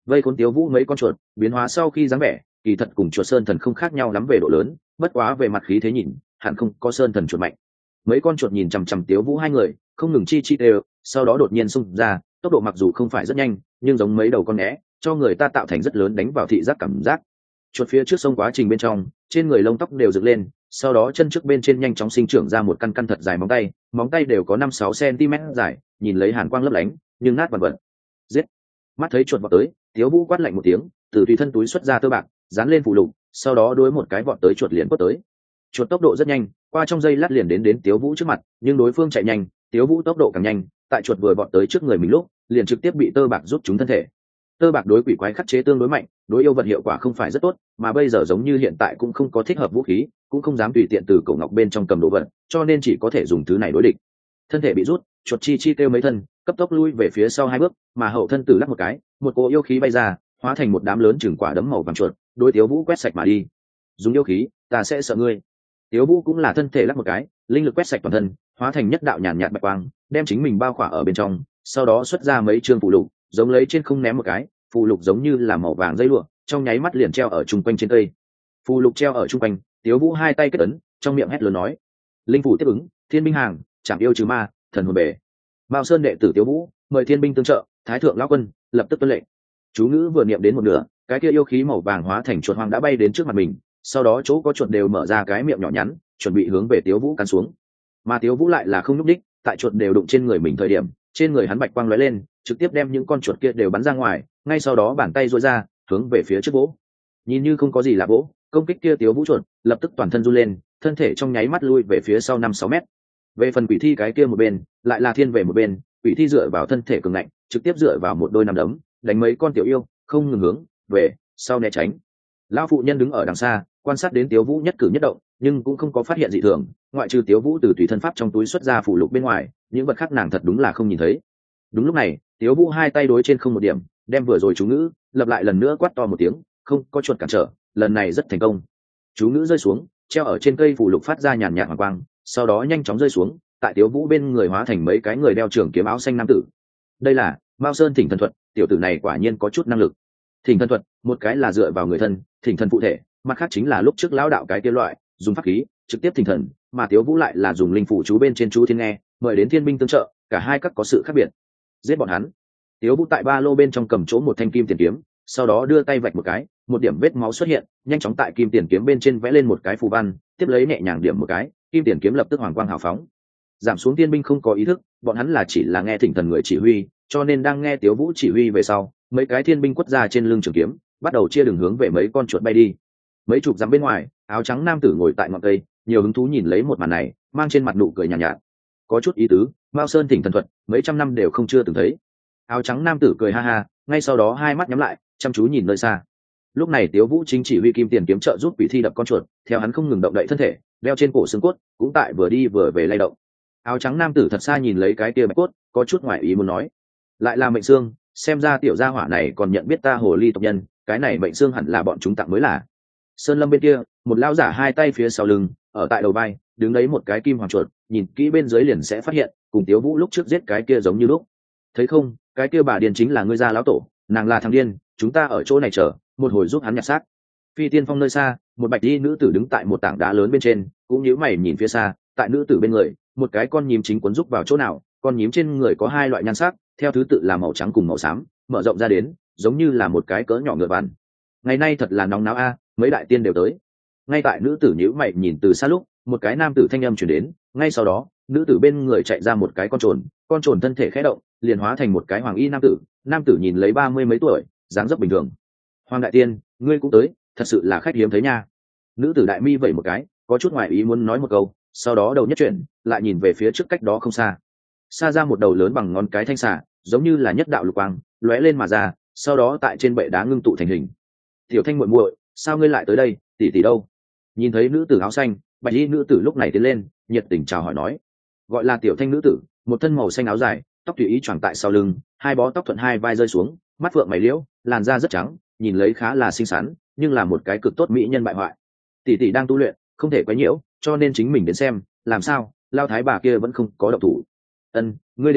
vây khốn Tiếu Vũ mấy con chuột biến hóa sau khi dáng vẻ kỳ thật cùng chuột sơn thần không khác nhau lắm về độ lớn, bất quá về mặt khí thế nhìn hẳn không có sơn thần chuột mạnh. Mấy con chuột nhìn chằm chằm Tiếu Vũ hai người không ngừng chi chi đều, sau đó đột nhiên xung ra, tốc độ mặc dù không phải rất nhanh nhưng giống mấy đầu con né, cho người ta tạo thành rất lớn đánh vào thị giác cảm giác. Chuột phía trước sông quá trình bên trong trên người lông tóc đều dựng lên, sau đó chân trước bên trên nhanh chóng sinh trưởng ra một căn căn thật dài móng tay, móng tay đều có năm sáu cm dài, nhìn lấy hàn quang lấp lánh nhưng nát vằn vẩn. Giết! Mắt thấy chuột vọt tới, Tiếu Vũ quát lạnh một tiếng, từ tùy thân túi xuất ra tơ bạc dán lên phụ lục, sau đó đối một cái vọt tới chuột liền quất tới. Chuột tốc độ rất nhanh, qua trong giây lát liền đến đến Tiếu Vũ trước mặt, nhưng đối phương chạy nhanh, Tiếu Vũ tốc độ càng nhanh, tại chuột vừa vọt tới trước người mình lúc liền trực tiếp bị tơ bạc rút trúng thân thể. Tơ bạc đối quỷ quái khắc chế tương đối mạnh, đối yêu vật hiệu quả không phải rất tốt, mà bây giờ giống như hiện tại cũng không có thích hợp vũ khí, cũng không dám tùy tiện từ cổ ngọc bên trong cầm đồ vật, cho nên chỉ có thể dùng thứ này đối địch. Thân thể bị rút, chuột chi chi kêu mấy thân, cấp tốc lui về phía sau hai bước, mà hậu thân tử lắc một cái, một cỗ yêu khí bay ra, hóa thành một đám lớn chừng quả đấm màu vàng chuột, đối Tiếu Vũ quét sạch mà đi. Dùng yêu khí, ta sẽ sợ ngươi. Tiếu Vũ cũng là thân thể lắc một cái, linh lực quét sạch toàn thân, hóa thành nhất đạo nhàn nhạt bạch quang, đem chính mình bao khỏa ở bên trong, sau đó xuất ra mấy chương phù lục, giống lấy trên không ném một cái, phù lục giống như là màu vàng dây lụa, trong nháy mắt liền treo ở trung quanh trên cây. Phù lục treo ở trung quanh, Tiếu Vũ hai tay kết ấn, trong miệng hét lớn nói: linh phủ tiếp ứng, thiên binh hàng, chạm yêu trừ ma, thần hồn bể. Mao Sơn đệ tử Tiếu Vũ, mời thiên binh tương trợ, thái thượng lão quân lập tức tuân lệnh. Chú ngữ vừa niệm đến một nửa, cái kia yêu khí màu vàng hóa thành chuột hoang đã bay đến trước mặt mình, sau đó chỗ có chuột đều mở ra cái miệng nhỏ nhắn, chuẩn bị hướng về Tiếu Vũ cắn xuống. Mà Tiếu Vũ lại là không nhúc đích, tại chuột đều đụng trên người mình thời điểm, trên người hắn bạch quang lóe lên, trực tiếp đem những con chuột kia đều bắn ra ngoài, ngay sau đó bàn tay duỗi ra, hướng về phía trước vỗ. Nhìn như không có gì là vỗ, công kích kia Tiếu Vũ chuột lập tức toàn thân run lên, thân thể trong nháy mắt lui về phía sau năm sáu mét. Về phần quỷ thi cái kia một bên, lại là thiên về một bên, quỷ thi dựa vào thân thể cường ngạnh, trực tiếp dựa vào một đôi nắm đấm, đánh mấy con tiểu yêu, không ngừng hướng về sau né tránh. Lão phụ nhân đứng ở đằng xa, quan sát đến Tiếu Vũ nhất cử nhất động, nhưng cũng không có phát hiện dị thường, ngoại trừ Tiếu Vũ từ tùy thân pháp trong túi xuất ra phụ lục bên ngoài, những vật khác nàng thật đúng là không nhìn thấy. Đúng lúc này, Tiếu Vũ hai tay đối trên không một điểm, đem vừa rồi chú ngữ lập lại lần nữa, quát to một tiếng, không có chuột cản trở, lần này rất thành công. Chú ngữ rơi xuống, treo ở trên cây phụ lục phát ra nhàn nhạt hoàng quang, sau đó nhanh chóng rơi xuống, tại Tiếu Vũ bên người hóa thành mấy cái người đeo trường kiếm áo xanh nam tử. Đây là Mao Sơn Thỉnh Thần thuật, tiểu tử này quả nhiên có chút năng lực. Thỉnh Thần thuật, một cái là dựa vào người thân, thỉnh thần phụ thể, mặt khác chính là lúc trước lão đạo cái kia loại, dùng pháp khí trực tiếp thỉnh thần, mà Tiếu Vũ lại là dùng linh phủ chú bên trên chú thiên nghe, mời đến thiên binh tương trợ, cả hai các có sự khác biệt. Giết bọn hắn. Tiếu Vũ tại ba lô bên trong cầm chỗ một thanh kim tiền kiếm, sau đó đưa tay vạch một cái, một điểm vết máu xuất hiện, nhanh chóng tại kim tiền kiếm bên trên vẽ lên một cái phù văn, tiếp lấy nhẹ nhàng điểm một cái, kim tiền kiếm lập tức hoàng quang hào phóng. Giảm xuống thiên binh không có ý thức, bọn hắn là chỉ là nghe thỉnh thần người chỉ huy, cho nên đang nghe Tiếu Vũ chỉ huy về sau, mấy cái thiên binh quất ra trên lưng trường kiếm, bắt đầu chia đường hướng về mấy con chuột bay đi. Mấy chục dặm bên ngoài, áo trắng nam tử ngồi tại ngọn cây, nhiều hứng thú nhìn lấy một màn này, mang trên mặt nụ cười nhàn nhạt, nhạt. Có chút ý tứ, Mao Sơn Thỉnh Thần thuật, mấy trăm năm đều không chưa từng thấy. Áo trắng nam tử cười ha ha, ngay sau đó hai mắt nhắm lại, chăm chú nhìn nơi xa. Lúc này Tiếu Vũ chính chỉ huy kim tiền kiếm trợ giúp quỷ thi đập con chuột, theo hắn không ngừng động đậy thân thể, đeo trên cổ xương cốt cũng tại vừa đi vừa về lay động. Áo trắng nam tử thật xa nhìn lấy cái kia bạch cốt, có chút ngoài ý muốn nói, lại là mệnh xương, xem ra tiểu gia hỏa này còn nhận biết ta hồ ly tộc nhân, cái này mệnh xương hẳn là bọn chúng tặng mới là. Sơn lâm bên kia, một lão giả hai tay phía sau lưng, ở tại đầu vai đứng đấy một cái kim hoàng chuột, nhìn kỹ bên dưới liền sẽ phát hiện cùng Tiếu Vũ lúc trước giết cái kia giống như lúc. Thấy không, cái kia bà điên chính là ngươi gia lão tổ, nàng là thằng điên, chúng ta ở chỗ này chờ một hồi giúp hắn nhặt xác. Phi tiên phong nơi xa, một bạch y nữ tử đứng tại một tảng đá lớn bên trên, cũng nhíu mày nhìn phía xa, tại nữ tử bên người, một cái con nhím chính quấn rúc vào chỗ nào, con nhím trên người có hai loại nhan sắc, theo thứ tự là màu trắng cùng màu xám, mở rộng ra đến giống như là một cái cỡ nhỏ ngựa vằn. Ngày nay thật là nóng náo a, mấy đại tiên đều tới. Ngay tại nữ tử nhíu mày nhìn từ xa lúc, một cái nam tử thanh âm truyền đến, ngay sau đó nữ tử bên người chạy ra một cái con trồn, con trồn thân thể khẽ động, liền hóa thành một cái hoàng y nam tử. Nam tử nhìn lấy ba mươi mấy tuổi, dáng dấp bình thường. Hoàng đại tiên, ngươi cũng tới, thật sự là khách hiếm thấy nha. Nữ tử đại mi vẩy một cái, có chút ngoài ý muốn nói một câu, sau đó đầu nhất chuyển, lại nhìn về phía trước cách đó không xa. Xa ra một đầu lớn bằng ngón cái thanh xà, giống như là nhất đạo lục quang, lóe lên mà ra, sau đó tại trên bệ đá ngưng tụ thành hình. Tiểu Thanh muội muội, sao ngươi lại tới đây, tỷ tỷ đâu? Nhìn thấy nữ tử áo xanh, bạch y nữ tử lúc này tiến lên, nhiệt tình chào hỏi nói, gọi là Tiểu Thanh nữ tử, một thân màu xanh áo dài, tóc tùy ý choàng tại sau lưng, hai bó tóc thuận hai vai rơi xuống, mắt phượng mày liễu, làn da rất trắng, nhìn lấy khá là xinh xắn, nhưng là một cái cực tốt mỹ nhân bại hoại. Tỷ tỷ đang tu luyện, không thể quấy nhiễu, cho nên chính mình đến xem, làm sao, lao thái bà kia vẫn không có động thủ. Ân, ngươi đến chậm,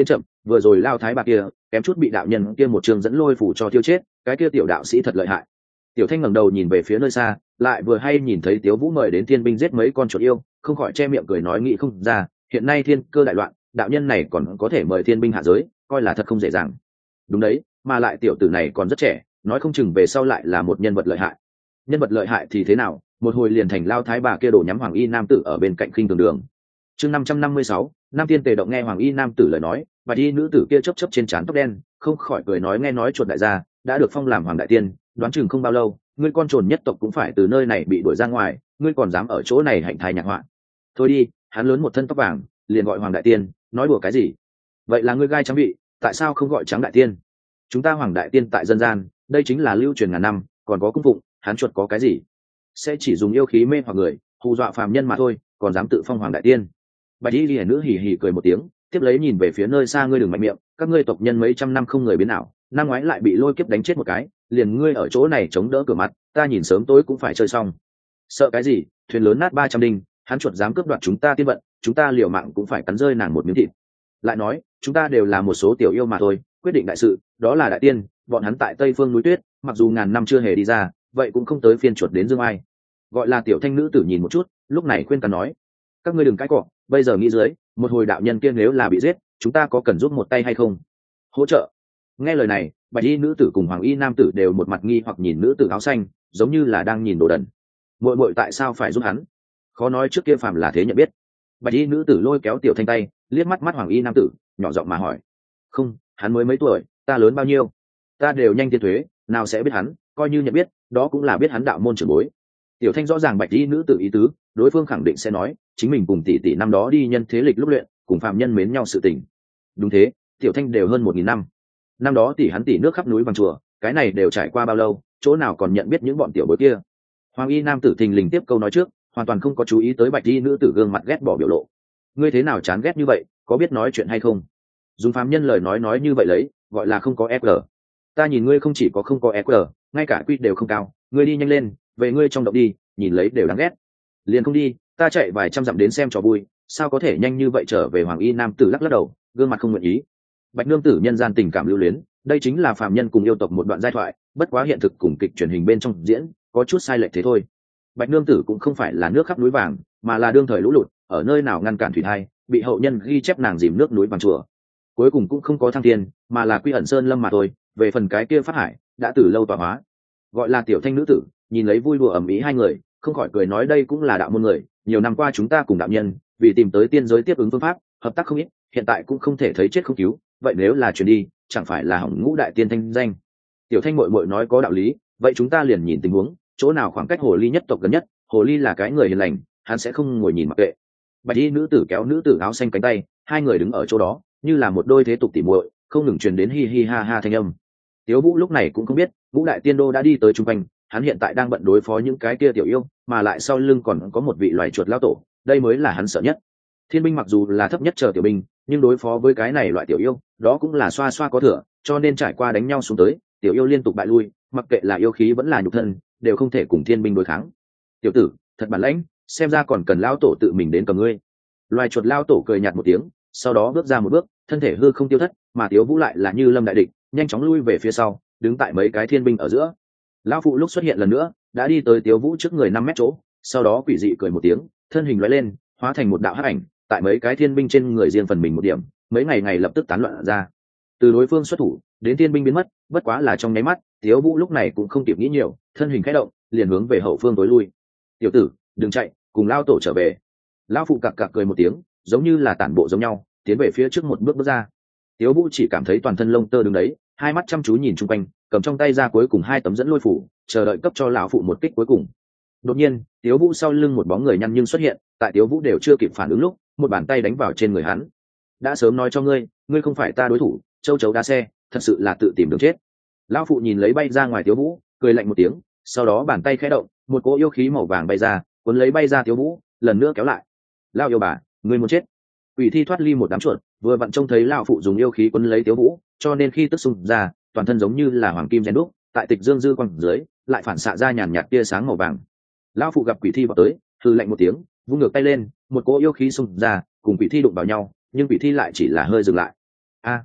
vừa rồi lao thái bà kia kém chút bị đạo nhân kia một trường dẫn lôi phủ cho tiêu chết, cái kia tiểu đạo sĩ thật lợi hại. Tiểu Thanh ngẩng đầu nhìn về phía nơi xa, lại vừa hay nhìn thấy Tiếu Vũ mời đến thiên binh giết mấy con chuột yêu, không khỏi che miệng cười nói nghĩ không ra, hiện nay thiên cơ đại loạn, đạo nhân này còn có thể mời thiên binh hạ giới, coi là thật không dễ dàng. Đúng đấy, mà lại tiểu tử này còn rất trẻ, nói không chừng về sau lại là một nhân vật lợi hại. Nhân vật lợi hại thì thế nào, một hồi liền thành lao thái bà kia đổ nhắm hoàng y nam tử ở bên cạnh khinh thường đường. Chương năm trăm năm mươi sáu, Nam Tiên Tề Động nghe hoàng y nam tử lời nói, và y nữ tử kia chớp chớp trên trán tóc đen, không khỏi cười nói nghe nói chuột đại gia đã được phong làm hoàng đại tiên, đoán chừng không bao lâu, ngươi con trồn nhất tộc cũng phải từ nơi này bị đuổi ra ngoài, ngươi còn dám ở chỗ này hạnh thai nhạc họa. Thôi đi, hắn lớn một thân tóc vàng, liền gọi hoàng đại tiên, nói đùa cái gì? Vậy là ngươi gai trắng vị, tại sao không gọi trắng đại tiên? Chúng ta hoàng đại tiên tại dân gian, đây chính là lưu truyền ngàn năm, còn có cung phụng, hắn chuột có cái gì? Sẽ chỉ dùng yêu khí mê hoặc người, hù dọa phàm nhân mà thôi, còn dám tự phong hoàng đại tiên. Bạch y liễu nữ hì hì cười một tiếng, tiếp lấy nhìn về phía nơi xa, ngươi đừng mạnh miệng, các ngươi tộc nhân mấy trăm năm không người biến nào, năm ngoái lại bị lôi kiếp đánh chết một cái, liền ngươi ở chỗ này chống đỡ cửa mặt, ta nhìn sớm tối cũng phải chơi xong. Sợ cái gì, thuyền lớn nát ba trăm đinh, hắn chuột dám cướp đoạt chúng ta tiên vận, chúng ta liều mạng cũng phải cắn rơi nàng một miếng thịt. Lại nói, chúng ta đều là một số tiểu yêu mà thôi, quyết định đại sự, đó là đại tiên, bọn hắn tại Tây Phương núi tuyết, mặc dù ngàn năm chưa hề đi ra, vậy cũng không tới phiên chuột đến dương ai. Gọi là Tiểu Thanh nữ tử nhìn một chút, lúc này khuyên can nói, các ngươi đừng cãi cọ, bây giờ nghĩ dưới, một hồi đạo nhân kia nếu là bị giết, chúng ta có cần giúp một tay hay không? Hỗ trợ. Nghe lời này, bạch y nữ tử cùng hoàng y nam tử đều một mặt nghi hoặc nhìn nữ tử áo xanh, giống như là đang nhìn đồ đần. Muội muội tại sao phải giúp hắn? Khó nói trước kia phàm là thế nhận biết. Bạch y nữ tử lôi kéo Tiểu Thanh tay, liếc mắt mắt hoàng y nam tử, nhỏ giọng mà hỏi, không, hắn mới mấy tuổi, ta lớn bao nhiêu? Ta đều nhanh tiên thuế, nào sẽ biết hắn, coi như nhận biết, đó cũng là biết hắn đạo môn trưởng bối. Tiểu Thanh rõ ràng bạch y nữ tử ý tứ, đối phương khẳng định sẽ nói, chính mình cùng tỷ tỷ năm đó đi nhân thế lịch lúc luyện, cùng phạm nhân mến nhau sự tình. Đúng thế, Tiểu Thanh đều hơn một nghìn năm. Năm đó tỷ hắn tỷ nước khắp núi bằng chùa, cái này đều trải qua bao lâu, chỗ nào còn nhận biết những bọn tiểu bối kia. Hoàng y nam tử thình lình tiếp câu nói trước, hoàn toàn không có chú ý tới bạch y nữ tử gương mặt ghét bỏ biểu lộ. Ngươi thế nào chán ghét như vậy, có biết nói chuyện hay không? Dùng phạm nhân lời nói nói như vậy lấy, gọi là không có ép lờ. Ta nhìn ngươi không chỉ có không có ép lờ, ngay cả quy đều không cao, ngươi đi nhanh lên, về ngươi trong động đi, nhìn lấy đều đáng ghét. Liền không đi, ta chạy vài trăm dặm đến xem trò vui, sao có thể nhanh như vậy trở về? Hoàng y nam tử lắc lắc đầu, gương mặt không nguyện ý. Bạch nương tử nhân gian tình cảm lưu luyến, đây chính là phàm nhân cùng yêu tộc một đoạn giai thoại, bất quá hiện thực cùng kịch truyền hình bên trong diễn có chút sai lệch thế thôi. Bạch nương tử cũng không phải là nước khắp núi vàng, mà là đương thời lũ lụt, ở nơi nào ngăn cản thủy thai, bị hậu nhân ghi chép nàng dìm nước núi vàng chùa, cuối cùng cũng không có thăng thiên, mà là quy ẩn sơn lâm mà thôi. Về phần cái kia phát hải, đã từ lâu tọa hóa. Gọi là Tiểu Thanh nữ tử, nhìn lấy vui đùa ầm ĩ hai người, không khỏi cười nói đây cũng là đạo môn người, nhiều năm qua chúng ta cùng đạo nhân vì tìm tới tiên giới tiếp ứng phương pháp, hợp tác không ít, hiện tại cũng không thể thấy chết không cứu, vậy nếu là chuyển đi, chẳng phải là hỏng ngũ đại tiên thanh danh. Tiểu Thanh muội muội nói có đạo lý, vậy chúng ta liền nhìn tình huống, chỗ nào khoảng cách hồ ly nhất tộc gần nhất, hồ ly là cái người hiền lành, hắn sẽ không ngồi nhìn mặc kệ. Bạch y nữ tử kéo nữ tử áo xanh cánh tay, hai người đứng ở chỗ đó như là một đôi thế tục tỉ muội, không ngừng truyền đến hi hi ha ha thanh âm. Tiếu Vũ lúc này cũng không biết ngũ đại tiên đô đã đi tới trung quanh, hắn hiện tại đang bận đối phó những cái kia tiểu yêu, mà lại sau lưng còn có một vị loài chuột lao tổ, đây mới là hắn sợ nhất. Thiên binh mặc dù là thấp nhất chờ tiểu binh, nhưng đối phó với cái này loại tiểu yêu, đó cũng là xoa xoa có thừa, cho nên trải qua đánh nhau xuống tới, tiểu yêu liên tục bại lui, mặc kệ là yêu khí vẫn là nhục thân, đều không thể cùng thiên binh đối kháng. Tiểu tử, thật bản lãnh, xem ra còn cần lao tổ tự mình đến cầm ngươi. Loài chuột lao tổ cười nhạt một tiếng, sau đó bước ra một bước, thân thể hư không tiêu thất, mà Tiếu Vũ lại là như lâm đại địch, nhanh chóng lui về phía sau, đứng tại mấy cái thiên binh ở giữa. Lão phụ lúc xuất hiện lần nữa, đã đi tới Tiếu Vũ trước người năm mét chỗ, sau đó quỷ dị cười một tiếng, thân hình lóe lên, hóa thành một đạo hắc ảnh, tại mấy cái thiên binh trên người riêng phần mình một điểm, mấy ngày ngày lập tức tán loạn ra. Từ đối phương xuất thủ đến thiên binh biến mất, bất quá là trong nháy mắt, Tiếu Vũ lúc này cũng không kịp nghĩ nhiều, thân hình khẽ động, liền hướng về hậu phương tối lui. Tiểu tử, đừng chạy, cùng lao tổ trở về. Lão phụ cặc cặc cười một tiếng, giống như là tản bộ giống nhau, tiến về phía trước một bước bước ra. Tiếu Vũ chỉ cảm thấy toàn thân lông tơ đứng đấy, hai mắt chăm chú nhìn chung quanh, cầm trong tay ra cuối cùng hai tấm dẫn lôi phủ, chờ đợi cấp cho lão phụ một kích cuối cùng. Đột nhiên, Tiếu Vũ sau lưng một bóng người nhăn nhưng xuất hiện, tại Tiếu Vũ đều chưa kịp phản ứng lúc, một bàn tay đánh vào trên người hắn. Đã sớm nói cho ngươi, ngươi không phải ta đối thủ, châu chấu đá xe, thật sự là tự tìm đường chết. Lão phụ nhìn lấy bay ra ngoài Tiếu Vũ, cười lạnh một tiếng, sau đó bàn tay khẽ động, một cỗ yêu khí màu vàng bay ra, cuốn lấy bay ra Tiếu Vũ, lần nữa kéo lại. Lão yêu bà, ngươi muốn chết. Quỷ thi thoát ly một đám chuột, vừa vặn trông thấy lão phụ dùng yêu khí cuốn lấy Tiếu Vũ, cho nên khi tức xung ra, toàn thân giống như là hoàng kim rèn đúc, tại tịch dương dư quang dưới, lại phản xạ ra nhàn nhạt tia sáng màu vàng. Lão phụ gặp quỷ thi vào tới, hừ lạnh một tiếng, vung ngược tay lên, một cỗ yêu khí xung ra, cùng quỷ thi đụng vào nhau, nhưng quỷ thi lại chỉ là hơi dừng lại. A,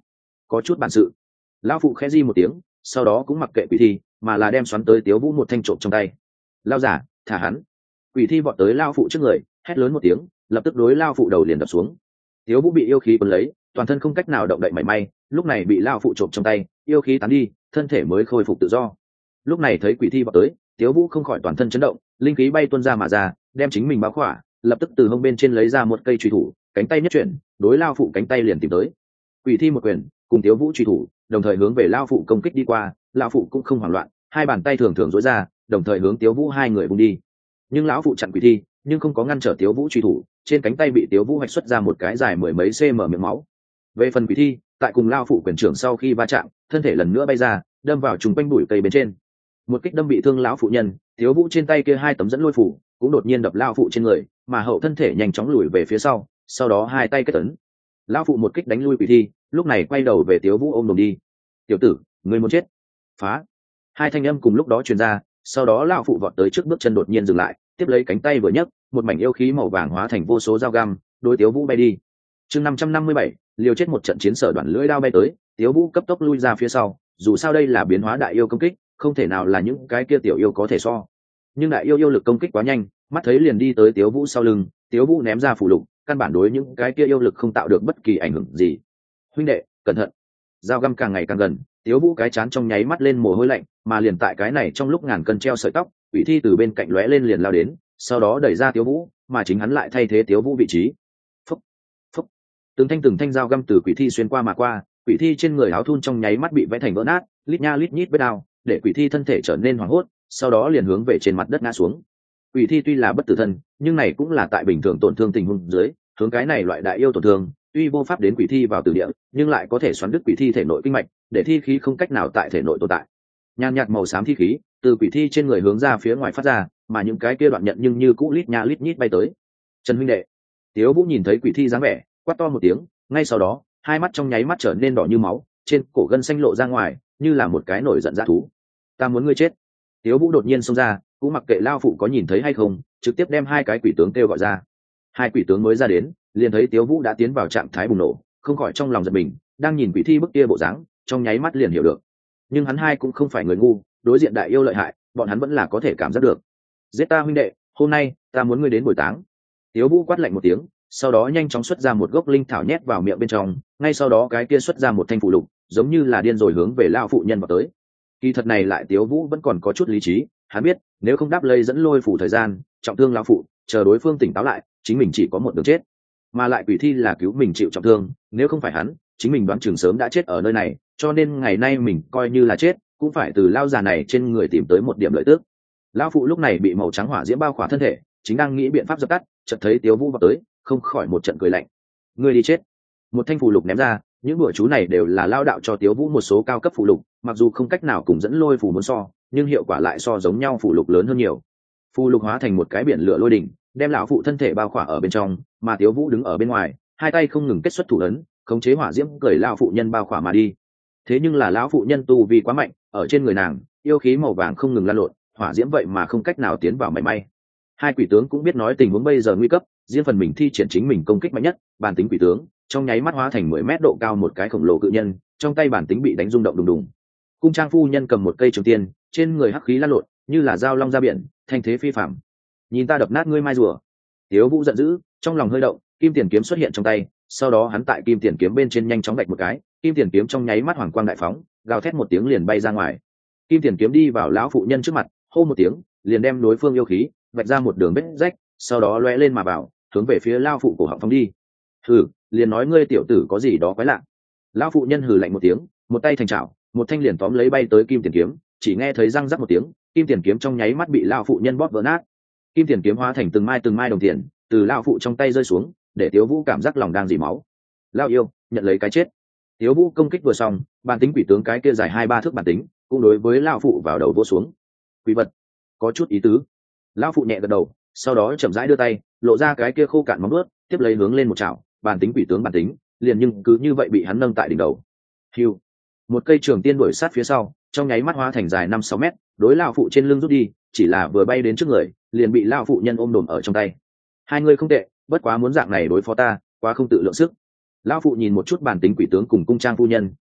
có chút bản sự. Lão phụ khẽ di một tiếng, sau đó cũng mặc kệ quỷ thi, mà là đem xoắn tới Tiếu Vũ một thanh trộm trong tay. Lao giả, thả hắn. Quỷ thi vọt tới lao phụ trước người, hét lớn một tiếng, lập tức đối lao phụ đầu liền đập xuống. Tiếu Vũ bị yêu khí cuốn lấy, toàn thân không cách nào động đậy mảy may, lúc này bị lao phụ trộm trong tay, yêu khí tán đi, thân thể mới khôi phục tự do. Lúc này thấy quỷ thi vọt tới, Tiếu Vũ không khỏi toàn thân chấn động, linh khí bay tuôn ra mà ra, đem chính mình bao khỏa, lập tức từ hông bên trên lấy ra một cây chùy thủ, cánh tay nhất chuyển, đối lao phụ cánh tay liền tìm tới. Quỷ thi một quyền, cùng Tiếu Vũ chùy thủ, đồng thời hướng về lao phụ công kích đi qua, lao phụ cũng không hoảng loạn, hai bàn tay thường thường duỗi ra, đồng thời hướng Tiếu Vũ hai người vung đi. Nhưng lão phụ chặn quỷ thi, nhưng không có ngăn trở Tiếu Vũ truy thủ, trên cánh tay bị Tiếu Vũ hoạch xuất ra một cái dài mười mấy cm miệng máu. Về phần quỷ thi, tại cùng lao phụ quyền trưởng sau khi va chạm, thân thể lần nữa bay ra, đâm vào trùng quanh bụi cây bên trên. Một kích đâm bị thương lão phụ nhân, Tiếu Vũ trên tay kia hai tấm dẫn lôi phủ cũng đột nhiên đập lao phụ trên người, mà hậu thân thể nhanh chóng lùi về phía sau, sau đó hai tay kết ấn. Lão phụ một kích đánh lui quỷ thi, lúc này quay đầu về Tiếu Vũ ôm đồm đi. "Tiểu tử, ngươi muốn chết?" Phá. Hai thanh âm cùng lúc đó truyền ra, sau đó lão phụ vọt tới trước, bước chân đột nhiên dừng lại, tiếp lấy cánh tay vừa nhấc, một mảnh yêu khí màu vàng hóa thành vô số dao găm, đối Tiếu Vũ bay đi. Chương năm trăm năm mươi bảy, liều chết một trận chiến, sở đoạn lưỡi đao bay tới, Tiếu Vũ cấp tốc lui ra phía sau, dù sao đây là biến hóa đại yêu công kích, không thể nào là những cái kia tiểu yêu có thể so. Nhưng đại yêu yêu lực công kích quá nhanh, mắt thấy liền đi tới Tiếu Vũ sau lưng, Tiếu Vũ ném ra phù lục, căn bản đối những cái kia yêu lực không tạo được bất kỳ ảnh hưởng gì. "Huynh đệ, cẩn thận." Dao găm càng ngày càng gần, Tiếu Vũ cái chán trong nháy mắt lên mồ hôi lạnh, mà liền tại cái này trong lúc ngàn cân treo sợi tóc, quỷ thi từ bên cạnh lóe lên liền lao đến, sau đó đẩy ra Tiếu Vũ, mà chính hắn lại thay thế Tiếu Vũ vị trí. Phúc, phúc. Từng thanh từng thanh dao găm từ quỷ thi xuyên qua mà qua, quỷ thi trên người áo thun trong nháy mắt bị vẽ thành vỡ nát, lít nha lít nhít vết đao, để quỷ thi thân thể trở nên hoảng hốt, sau đó liền hướng về trên mặt đất ngã xuống. Quỷ thi tuy là bất tử thân, nhưng này cũng là tại bình thường tổn thương tình huống dưới, hướng cái này loại đại yêu tổn thương, tuy vô pháp đến quỷ thi vào tử địa, nhưng lại có thể xoắn đứt quỷ thi thể nội kinh mạch, để thi khí không cách nào tại thể nội tồn tại. Nhàn nhạt màu xám thi khí từ quỷ thi trên người hướng ra phía ngoài phát ra, mà những cái kia đoạn nhận nhưng như cũ lít nha lít nhít bay tới. "Trần huynh đệ." Tiếu Vũ nhìn thấy quỷ thi dáng vẻ, quát to một tiếng, ngay sau đó, hai mắt trong nháy mắt trở nên đỏ như máu, trên cổ gân xanh lộ ra ngoài, như là một cái nổi giận dã thú. "Ta muốn ngươi chết." Tiếu Vũ đột nhiên xông ra, cũng mặc kệ lao phụ có nhìn thấy hay không, trực tiếp đem hai cái quỷ tướng kêu gọi ra. Hai quỷ tướng mới ra đến, liền thấy Tiếu Vũ đã tiến vào trạng thái bùng nổ, không khỏi trong lòng giật mình, đang nhìn quỷ thi bức kia bộ dáng, trong nháy mắt liền hiểu được. Nhưng hắn hai cũng không phải người ngu, đối diện đại yêu lợi hại, bọn hắn vẫn là có thể cảm giác được. "Giết ta huynh đệ, hôm nay ta muốn ngươi đến bồi táng." Tiếu Vũ quát lạnh một tiếng, sau đó nhanh chóng xuất ra một gốc linh thảo nhét vào miệng bên trong, ngay sau đó cái kia xuất ra một thanh phù lục, giống như là điên rồi hướng về lao phụ nhân vào tới. Kỳ thật này lại Tiếu Vũ vẫn còn có chút lý trí, hắn biết nếu không đáp lây dẫn lôi phủ thời gian, trọng thương lao phụ, chờ đối phương tỉnh táo lại, chính mình chỉ có một đường chết. Mà lại quỷ thi là cứu mình chịu trọng thương, nếu không phải hắn, chính mình đoán chừng sớm đã chết ở nơi này, cho nên ngày nay mình coi như là chết, cũng phải từ lao già này trên người tìm tới một điểm lợi tức. Lão phụ lúc này bị màu trắng hỏa diễm bao khỏa thân thể, chính đang nghĩ biện pháp dập tắt, chợt thấy Tiếu Vũ vào tới, không khỏi một trận cười lạnh. "Ngươi đi chết." Một thanh phù lục ném ra, những bữa chú này đều là lao đạo cho Tiếu Vũ một số cao cấp phù lục, mặc dù không cách nào cùng dẫn lôi phù muốn so, nhưng hiệu quả lại so giống nhau phù lục lớn hơn nhiều. Phù lục hóa thành một cái biển lửa lôi đỉnh, đem lão phụ thân thể bao khỏa ở bên trong, mà Tiếu Vũ đứng ở bên ngoài, hai tay không ngừng kết xuất thủ ấn, khống chế hỏa diễm cởi lão phụ nhân bao khỏa mà đi. Thế nhưng là lão phụ nhân tu vi quá mạnh, ở trên người nàng, yêu khí màu vàng không ngừng lan lộn, hỏa diễm vậy mà không cách nào tiến vào mảy may. Hai quỷ tướng cũng biết nói tình huống bây giờ nguy cấp, riêng phần mình thi triển chính mình công kích mạnh nhất, bản tính quỷ tướng, trong nháy mắt hóa thành mười mét độ cao một cái khổng lồ cự nhân, trong tay bản tính bị đánh rung động đùng đùng. Cung trang phu nhân cầm một cây trường tiên, trên người hắc khí lan lộn, như là dao long ra biển, thanh thế phi phàm. "Nhìn ta đập nát ngươi mai rùa." Tiếu Vũ giận dữ, trong lòng hơi động, kim tiền kiếm xuất hiện trong tay, sau đó hắn tại kim tiền kiếm bên trên nhanh chóng vạch một cái, kim tiền kiếm trong nháy mắt hoàng quang đại phóng, gào thét một tiếng liền bay ra ngoài. Kim tiền kiếm đi vào lão phụ nhân trước mặt, hô một tiếng, liền đem đối phương yêu khí vạch ra một đường vết rách, sau đó lóe lên mà vào, hướng về phía lão phụ cổ họng phóng đi. "Hừ, liền nói ngươi tiểu tử có gì đó quái lạ." Lão phụ nhân hừ lạnh một tiếng, một tay thành chảo, một thanh liền tóm lấy bay tới kim tiền kiếm, chỉ nghe thấy răng rắc một tiếng, kim tiền kiếm trong nháy mắt bị lão phụ nhân bóp vỡ nát. Kim tiền kiếm hóa thành từng mai từng mai đồng tiền, từ lão phụ trong tay rơi xuống, để Tiếu Vũ cảm giác lòng đang dỉ máu. "Lão yêu, nhận lấy cái chết." Tiếu Vũ công kích vừa xong, bản tính quỷ tướng cái kia dài hai ba thước bản tính, cũng đối với lão phụ vào đầu vỗ xuống. "Quỷ vật, có chút ý tứ." Lão phụ nhẹ gật đầu, sau đó chậm rãi đưa tay, lộ ra cái kia khô cạn móng vuốt, tiếp lấy hướng lên một chảo, bản tính quỷ tướng bản tính, liền nhưng cứ như vậy bị hắn nâng tại đỉnh đầu. Hưu, một cây trường tiên đuổi sát phía sau, trong nháy mắt hóa thành dài năm sáu mét, đối lão phụ trên lưng rút đi, chỉ là vừa bay đến trước người, liền bị lão phụ nhân ôm đồm ở trong tay. "Hai người không tệ, bất quá muốn dạng này đối phó ta, quá không tự lượng sức." Lão phụ nhìn một chút bản tính quỷ tướng cùng cung trang phu nhân,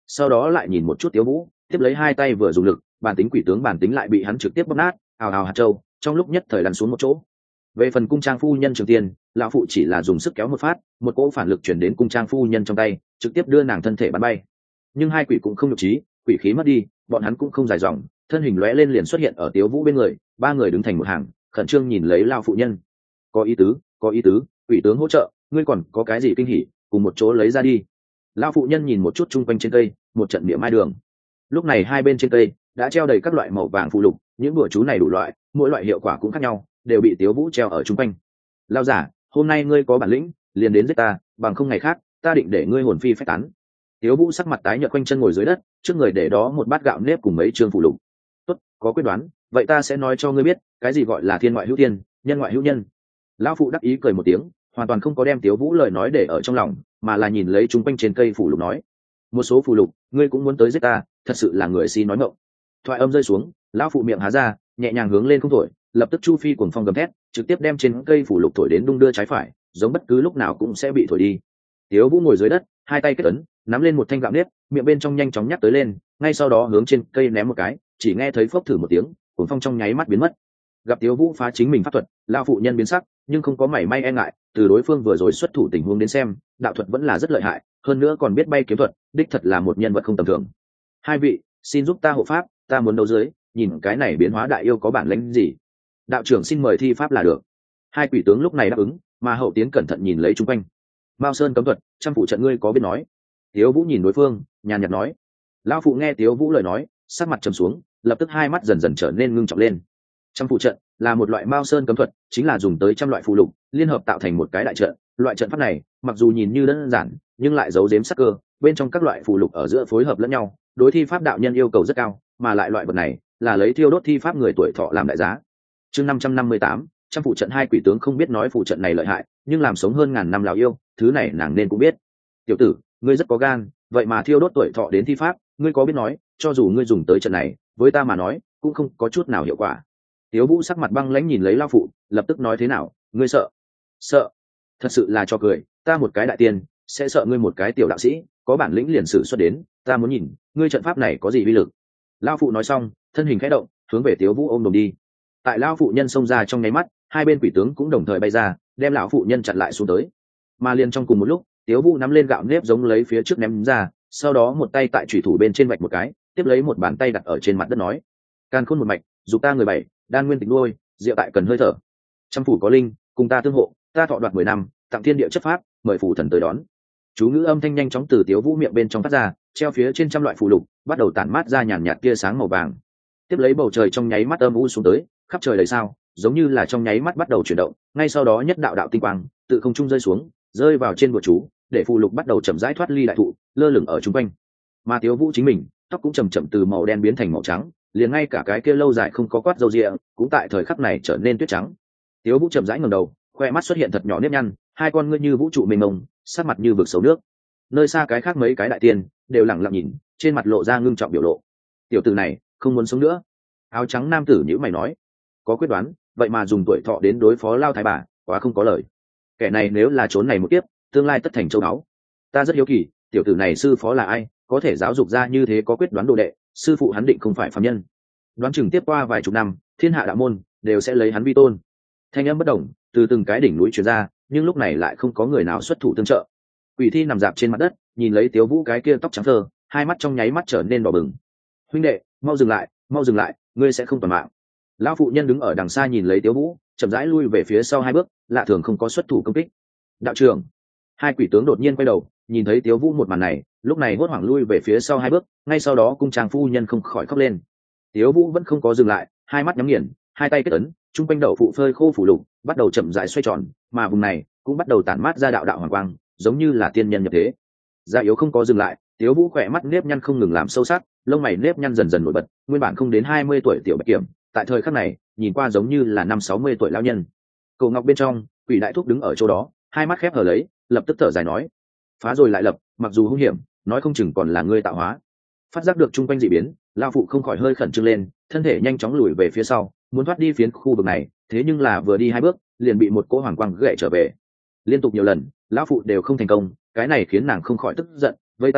sau đó lại nhìn một chút Tiếu Vũ, tiếp lấy hai tay vừa dùng lực, bản tính quỷ tướng bản tính lại bị hắn trực tiếp bóp nát, ào ào hạt châu, trong lúc nhất thời lăn xuống một chỗ. Về phần cung trang phu nhân Trường Tiên, lão phụ chỉ là dùng sức kéo một phát, một cỗ phản lực chuyển đến cung trang phu nhân trong tay, trực tiếp đưa nàng thân thể bắn bay. Nhưng hai quỷ cũng không nhục trí, quỷ khí mất đi, bọn hắn cũng không dài dòng, thân hình lóe lên liền xuất hiện ở Tiếu Vũ bên người, ba người đứng thành một hàng, khẩn trương nhìn lấy lão phụ nhân. Có ý tứ, có ý tứ, quỷ tướng hỗ trợ, ngươi còn có cái gì kinh hỉ, cùng một chỗ lấy ra đi. Lão phụ nhân nhìn một chút chung quanh trên cây, một trận miệng mai đường. Lúc này hai bên trên cây đã treo đầy các loại màu vàng phụ lục, những bùa chú này đủ loại, mỗi loại hiệu quả cũng khác nhau, đều bị Tiếu Vũ treo ở chung quanh. Lão giả, hôm nay ngươi có bản lĩnh, liền đến giết ta, bằng không ngày khác, ta định để ngươi hồn phi phách tán. Tiếu Vũ sắc mặt tái nhợt quanh chân ngồi dưới đất, trước người để đó một bát gạo nếp cùng mấy trương phụ lục. Tốt, có quyết đoán, vậy ta sẽ nói cho ngươi biết, cái gì gọi là thiên ngoại hữu thiên, nhân ngoại hữu nhân. Lão phụ đắc ý cười một tiếng, hoàn toàn không có đem Tiếu Vũ lời nói để ở trong lòng, mà là nhìn lấy chúng quanh trên cây phụ lục nói: một số phụ lục, ngươi cũng muốn tới giết ta, thật sự là người si nói ngọng. Thoại âm rơi xuống, lão phụ miệng há ra, nhẹ nhàng hướng lên không thổi, lập tức chu phi cuồng phong gầm thét, trực tiếp đem trên cây phụ lục thổi đến đung đưa trái phải, giống bất cứ lúc nào cũng sẽ bị thổi đi. Tiếu Vũ ngồi dưới đất, hai tay kết ấn, nắm lên một thanh gạo nếp, miệng bên trong nhanh chóng nhắc tới lên, ngay sau đó hướng trên cây ném một cái, chỉ nghe thấy phốc thử một tiếng, cuồng phong trong nháy mắt biến mất. Gặp Tiếu Vũ phá chính mình pháp thuật, lão phụ nhân biến sắc, nhưng không có mảy may e ngại, từ đối phương vừa rồi xuất thủ tình huống đến xem, đạo thuật vẫn là rất lợi hại, hơn nữa còn biết bay kiếm thuật, đích thật là một nhân vật không tầm thường. Hai vị, xin giúp ta hộ pháp, ta muốn đấu dưới, nhìn cái này biến hóa đại yêu có bản lĩnh gì. Đạo trưởng xin mời thi pháp là được. Hai quỷ tướng lúc này đáp ứng, mà hậu tiến cẩn thận nhìn lấy chung quanh. Mao Sơn cấm thuật, trăm phụ trận ngươi có biết nói. Tiếu Vũ nhìn đối phương, nhàn nhạt nói. Lão phụ nghe Tiếu Vũ lời nói, sắc mặt trầm xuống, lập tức hai mắt dần dần trở nên ngưng trọng lên. Trăm phụ trận là một loại Mao Sơn cấm thuật, chính là dùng tới trăm loại phù lục liên hợp tạo thành một cái đại trận. Loại trận pháp này, mặc dù nhìn như đơn giản, nhưng lại giấu giếm sắc cơ, bên trong các loại phù lục ở giữa phối hợp lẫn nhau, đối thi pháp đạo nhân yêu cầu rất cao, mà lại loại vật này là lấy thiêu đốt thi pháp người tuổi thọ làm đại giá. Chương năm trăm năm mươi tám, trăm phụ trận hai quỷ tướng không biết nói phù trận này lợi hại, nhưng làm sống hơn ngàn năm lão yêu, thứ này nàng nên cũng biết. Tiểu tử, ngươi rất có gan, vậy mà thiêu đốt tuổi thọ đến thi pháp, ngươi có biết nói, cho dù ngươi dùng tới trận này, với ta mà nói, cũng không có chút nào hiệu quả. Tiếu Vũ sắc mặt băng lãnh nhìn lấy lão phụ, lập tức nói thế nào, ngươi sợ? Sợ? Thật sự là cho cười, ta một cái đại tiên, sẽ sợ ngươi một cái tiểu đạo sĩ, có bản lĩnh liền sử xuất đến, ta muốn nhìn, ngươi trận pháp này có gì uy lực. Lão phụ nói xong, thân hình khẽ động, hướng về Tiếu Vũ ôm đồm đi. Tại lão phụ nhân xông ra trong nháy mắt, hai bên quỷ tướng cũng đồng thời bay ra, đem lão phụ nhân chặn lại xuống tới. Mà liền trong cùng một lúc, Tiếu Vũ nắm lên gạo nếp giống lấy phía trước ném ra, sau đó một tay tại chủy thủ bên trên vạch một cái, tiếp lấy một bàn tay đặt ở trên mặt đất nói: Càn khôn một mạch, dục ta người bảy, đan nguyên tịch nuôi, diệu tại cần hơi thở. Trăm phủ có linh, cùng ta tương hộ, ta thọ đoạt mười năm, tặng thiên địa chấp pháp, mời phủ thần tới đón. Chú ngữ âm thanh nhanh chóng từ Tiếu Vũ miệng bên trong phát ra, treo phía trên trăm loại phù lục, bắt đầu tản mát ra nhàn nhạt tia sáng màu vàng. Tiếp lấy bầu trời trong nháy mắt âm u xuống tới, khắp trời đầy sao, giống như là trong nháy mắt bắt đầu chuyển động, ngay sau đó nhất đạo đạo tinh quang tự không trung rơi xuống, rơi vào trên bùa chú, để phù lục bắt đầu chậm rãi thoát ly đại thụ, lơ lửng ở trung quanh. Mà Tiếu Vũ chính mình, tóc cũng chậm chậm từ màu đen biến thành màu trắng, liền ngay cả cái kia lâu dài không có quát râu ria, cũng tại thời khắc này trở nên tuyết trắng. Tiếu Vũ chậm rãi ngẩng đầu, khoe mắt xuất hiện thật nhỏ nếp nhăn, hai con ngươi như vũ trụ mênh mông, sát mặt như vực sâu nước. Nơi xa cái khác mấy cái đại tiên đều lặng lặng nhìn, trên mặt lộ ra ngưng trọng biểu lộ. Tiểu tử này không muốn sống nữa. Áo trắng nam tử nhíu mày nói: Có quyết đoán, vậy mà dùng tuổi thọ đến đối phó lao thái bà, quá không có lời. Kẻ này nếu là trốn này một kiếp, tương lai tất thành châu báu. Ta rất hiếu kỳ, tiểu tử này sư phó là ai, có thể giáo dục ra như thế có quyết đoán đồ đệ, sư phụ hắn định không phải phàm nhân. Đoán chừng tiếp qua vài chục năm, thiên hạ đạo môn đều sẽ lấy hắn vi tôn. Thanh âm bất động, từ từng cái đỉnh núi truyền ra, nhưng lúc này lại không có người nào xuất thủ tương trợ. Quỷ thi nằm dạp trên mặt đất, nhìn lấy Tiếu Vũ cái kia tóc trắng thơ, hai mắt trong nháy mắt trở nên đỏ bừng. Huynh đệ, mau dừng lại, mau dừng lại, ngươi sẽ không toàn mạng. Lão phụ nhân đứng ở đằng xa nhìn lấy Tiếu Vũ, chậm rãi lui về phía sau hai bước, lạ thường không có xuất thủ công kích. Đạo trưởng, hai quỷ tướng đột nhiên quay đầu, nhìn thấy Tiếu Vũ một màn này, lúc này hốt hoảng lui về phía sau hai bước, ngay sau đó cung trang phu nhân không khỏi khóc lên. Tiếu Vũ vẫn không có dừng lại, hai mắt nhắm nghiền, hai tay kết ấn, trung quanh đậu phụ phơi khô phủ lục, bắt đầu chậm rãi xoay tròn, mà vùng này cũng bắt đầu tản mát ra đạo đạo hoàng quang, giống như là tiên nhân nhập thế. Dạ yếu không có dừng lại, Tiếu Vũ khỏe mắt nếp nhăn không ngừng làm sâu sắc, lông mày nếp nhăn dần dần nổi bật, nguyên bản không đến hai mươi tuổi tiểu bạch kiểm, tại thời khắc này, nhìn qua giống như là năm sáu mươi tuổi lão nhân. Cổ ngọc bên trong, quỷ đại thúc đứng ở chỗ đó, hai mắt khép hờ lấy, lập tức thở dài nói: Phá rồi lại lập, mặc dù hung hiểm, nói không chừng còn là ngươi tạo hóa. Phát giác được trung quanh dị biến, lão phụ không khỏi hơi khẩn trương lên, thân thể nhanh chóng lùi về phía sau, muốn thoát đi phiến khu vực này, thế nhưng là vừa đi hai bước, liền bị một cỗ hoàng quang gậy trở về. Liên tục nhiều lần, lão phụ đều không thành công, cái này khiến nàng không khỏi tức giận, vây tay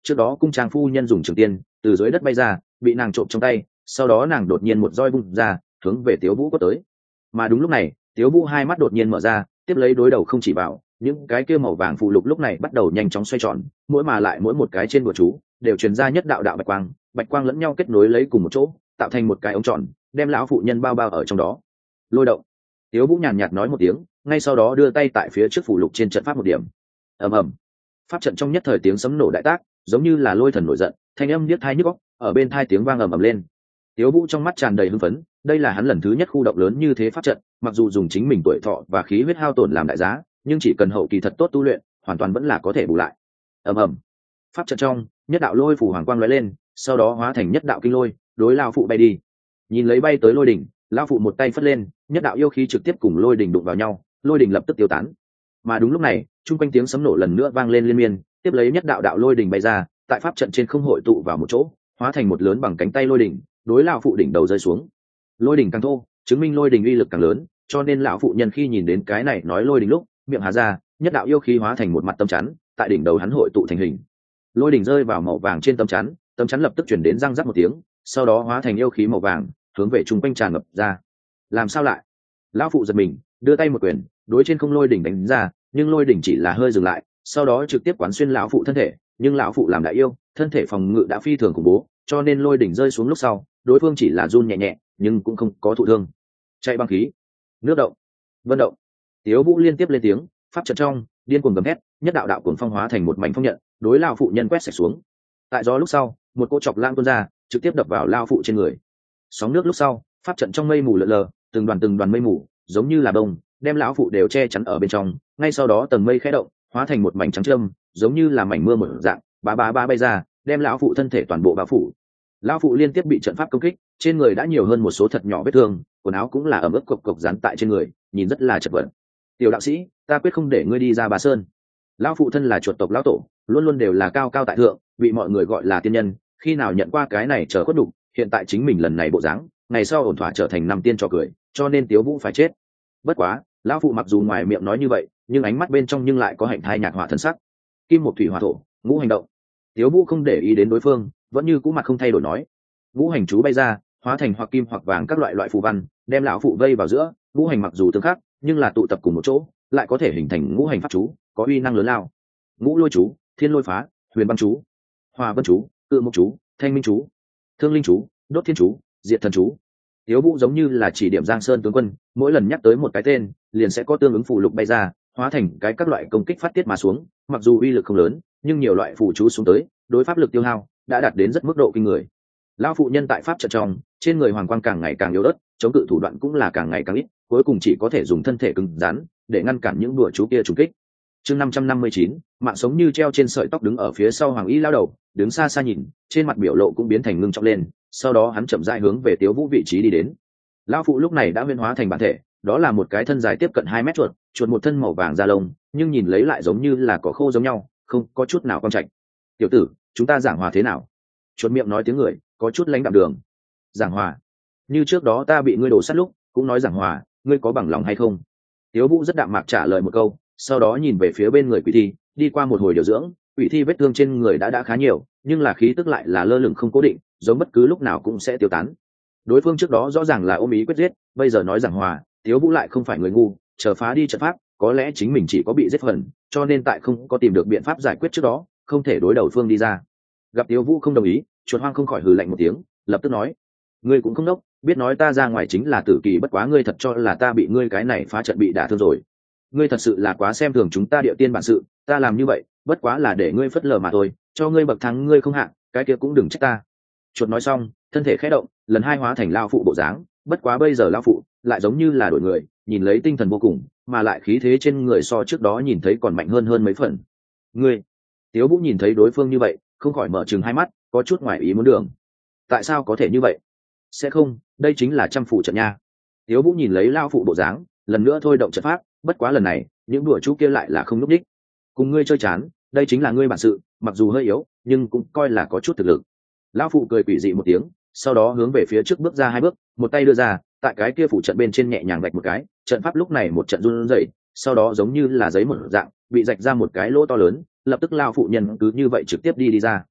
trước đó cung trang phu nhân dùng trường tiên từ dưới đất bay ra, bị nàng trộm trong tay, sau đó nàng đột nhiên một roi vung ra hướng về Tiếu Vũ quất tới. Mà đúng lúc này Tiếu Vũ hai mắt đột nhiên mở ra, tiếp lấy đối đầu không chỉ vào những cái kia màu vàng phù lục lúc này bắt đầu nhanh chóng xoay tròn, mỗi mà lại mỗi một cái trên bùa chú đều truyền ra nhất đạo đạo bạch quang, bạch quang lẫn nhau kết nối lấy cùng một chỗ, tạo thành một cái ống tròn, đem lão phụ nhân bao bao ở trong đó. Lôi động. Tiếu Vũ nhàn nhạt nói một tiếng, ngay sau đó đưa tay tại phía trước phù lục trên trận pháp một điểm. Ầm ầm. Pháp trận trong nhất thời tiếng sấm nổ đại tác, giống như là lôi thần nổi giận, thanh âm điếc tai nhức óc, ở bên tai tiếng vang ầm ầm lên. Tiếu Vũ trong mắt tràn đầy hưng phấn, đây là hắn lần thứ nhất khu động lớn như thế pháp trận, mặc dù dùng chính mình tuổi thọ và khí huyết hao tổn làm đại giá, nhưng chỉ cần hậu kỳ thật tốt tu luyện, hoàn toàn vẫn là có thể bù lại. Ầm ầm. Pháp trận trong, nhất đạo lôi phủ hoàng quang lóe lên, sau đó hóa thành nhất đạo kinh lôi, đối lão phụ bay đi. Nhìn lấy bay tới lôi đỉnh, lão phụ một tay phất lên, nhất đạo yêu khí trực tiếp cùng lôi đỉnh đụng vào nhau, lôi đỉnh lập tức tiêu tán. Mà đúng lúc này, trung quanh tiếng sấm nổ lần nữa vang lên liên miên, tiếp lấy nhất đạo đạo lôi đỉnh bay ra, tại pháp trận trên không hội tụ vào một chỗ, hóa thành một lớn bằng cánh tay lôi đỉnh, đối lão phụ đỉnh đầu rơi xuống. Lôi đỉnh càng thô, chứng minh lôi đỉnh uy lực càng lớn, cho nên lão phụ nhân khi nhìn đến cái này nói lôi đỉnh lúc, miệng há ra, nhất đạo yêu khí hóa thành một mặt tấm chắn, tại đỉnh đầu hắn hội tụ thành hình. Lôi đỉnh rơi vào màu vàng trên tấm chắn, tấm chắn lập tức chuyển đến răng rắc một tiếng, sau đó hóa thành yêu khí màu vàng, hướng về trung quanh tràn ngập ra. Làm sao lại? Lão phụ giật mình, đưa tay một quyền, đối trên không lôi đỉnh đánh ra, nhưng lôi đỉnh chỉ là hơi dừng lại, sau đó trực tiếp quán xuyên lão phụ thân thể, nhưng lão phụ làm đại yêu, thân thể phòng ngự đã phi thường khủng bố, cho nên lôi đỉnh rơi xuống lúc sau, đối phương chỉ là run nhẹ nhẹ, nhưng cũng không có thụ thương. Chạy băng khí, nước động, vân động. Tiếu Vũ liên tiếp lên tiếng, pháp trận trong, điên cuồng gầm thét, nhất đạo đạo cuồng phong hóa thành một mảnh phong nhận, đối lão phụ nhân quét sạch xuống. Tại gió lúc sau, một cỗ chọc lang tuôn ra, trực tiếp đập vào lão phụ trên người. Sóng nước lúc sau, pháp trận trong mây mù lờ lờ, từng đoàn từng đoàn mây mù, giống như là đông, đem lão phụ đều che chắn ở bên trong. Ngay sau đó tầng mây khẽ động, hóa thành một mảnh trắng trâm, giống như là mảnh mưa một dạng, bá bá bá bay ra, đem lão phụ thân thể toàn bộ bao phủ. Lão phụ liên tiếp bị trận pháp công kích, trên người đã nhiều hơn một số thật nhỏ vết thương, quần áo cũng là ẩm ướt cộc cộc dán tại trên người, nhìn rất là chật vật. Tiểu đạo sĩ, ta quyết không để ngươi đi ra Bà Sơn. Lão phụ thân là chuột tộc lão tổ, luôn luôn đều là cao cao tại thượng, bị mọi người gọi là tiên nhân, khi nào nhận qua cái này chờ khuất đục, hiện tại chính mình lần này bộ dáng, ngày sau ổn thỏa trở thành năm tiên trò cười, cho nên Tiếu Vũ phải chết. Bất quá, lão phụ mặc dù ngoài miệng nói như vậy, nhưng ánh mắt bên trong nhưng lại có hạnh thai nhạt hỏa thần sắc. Kim một thủy hỏa thổ, ngũ hành động. Tiếu Vũ không để ý đến đối phương, vẫn như cũ mặt không thay đổi nói. Ngũ hành chú bay ra, hóa thành hoặc kim hoặc vàng các loại loại phù văn, đem lão phụ vây vào giữa. Ngũ hành mặc dù tương khắc, nhưng là tụ tập cùng một chỗ, lại có thể hình thành ngũ hành pháp chú, có uy năng lớn lao. Ngũ lôi chú, thiên lôi phá, huyền băng chú, hòa vân chú, cự mục chú, thanh minh chú, thương linh chú, đốt thiên chú, diệt thần chú. Tiếu Vũ giống như là chỉ điểm Giang Sơn tướng quân, mỗi lần nhắc tới một cái tên, liền sẽ có tương ứng phù lục bay ra, hóa thành cái các loại công kích phát tiết mà xuống. Mặc dù uy lực không lớn, nhưng nhiều loại phù chú xuống tới, đối pháp lực tiêu hao đã đạt đến rất mức độ kinh người. Lão phụ nhân tại pháp trận trong, trên người hoàng quang càng ngày càng yếu ớt, chống cự thủ đoạn cũng là càng ngày càng ít, cuối cùng chỉ có thể dùng thân thể cứng rắn để ngăn cản những đùa chú kia trùng kích. Chương năm trăm năm mươi chín, mạng sống như treo trên sợi tóc. Đứng ở phía sau Hoàng Y lao đầu, đứng xa xa nhìn, trên mặt biểu lộ cũng biến thành ngưng trọng lên, sau đó hắn chậm rãi hướng về Tiếu Vũ vị trí đi đến. Lão phụ lúc này đã huyễn hóa thành bản thể, đó là một cái thân dài tiếp cận hai mét chuột, chuột một thân màu vàng da lông, nhưng nhìn lấy lại giống như là cỏ khô giống nhau, không có chút nào quan trọng. Tiểu tử, chúng ta giảng hòa thế nào? Chuột miệng nói tiếng người, có chút lãnh đạm đường. Giảng hòa? Như trước đó ta bị ngươi đổ sát lúc, cũng nói giảng hòa, ngươi có bằng lòng hay không? Tiếu Vũ rất đạm mạc trả lời một câu, sau đó nhìn về phía bên người Quỷ Thi, đi qua một hồi điều dưỡng, Quỷ Thi vết thương trên người đã đã khá nhiều, nhưng là khí tức lại là lơ lửng không cố định, giống bất cứ lúc nào cũng sẽ tiêu tán. Đối phương trước đó rõ ràng là ôm ý quyết giết, bây giờ nói giảng hòa, Tiếu Vũ lại không phải người ngu, chờ phá đi trận pháp, có lẽ chính mình chỉ có bị giết phần, cho nên tại không có tìm được biện pháp giải quyết trước đó, không thể đối đầu phương đi ra. Gặp Tiếu Vũ không đồng ý, chuột hoang không khỏi hừ lạnh một tiếng, lập tức nói: ngươi cũng không đốc, biết nói ta ra ngoài chính là tử kỳ, bất quá ngươi thật cho là ta bị ngươi cái này phá trận bị đả thương rồi. Ngươi thật sự là quá xem thường chúng ta địa tiên bản sự, ta làm như vậy bất quá là để ngươi phất lờ mà thôi, cho ngươi bậc thắng ngươi không hạng, cái kia cũng đừng trách ta. Chuột nói xong, thân thể khẽ động, lần hai hóa thành lao phụ bộ dáng, bất quá bây giờ lao phụ lại giống như là đổi người, nhìn lấy tinh thần vô cùng, mà lại khí thế trên người so trước đó nhìn thấy còn mạnh hơn hơn mấy phần. Ngươi? Tiếu Vũ nhìn thấy đối phương như vậy, không khỏi mở trừng hai mắt, có chút ngoài ý muốn đường. Tại sao có thể như vậy? Sẽ không, đây chính là trăm phủ trận nha. Tiếu Vũ nhìn lấy lao phụ bộ dáng, lần nữa thôi động trận pháp, bất quá lần này những đùa chú kia lại là không núp đích. Cùng ngươi chơi chán, đây chính là ngươi bản sự, mặc dù hơi yếu nhưng cũng coi là có chút thực lực. Lão phụ cười quỷ dị một tiếng, sau đó hướng về phía trước bước ra hai bước, một tay đưa ra, tại cái kia phủ trận bên trên nhẹ nhàng vạch một cái, trận pháp lúc này một trận run rẩy, sau đó giống như là giấy một dạng bị rạch ra một cái lỗ to lớn, lập tức lão phụ nhân cứ như vậy trực tiếp đi đi ra.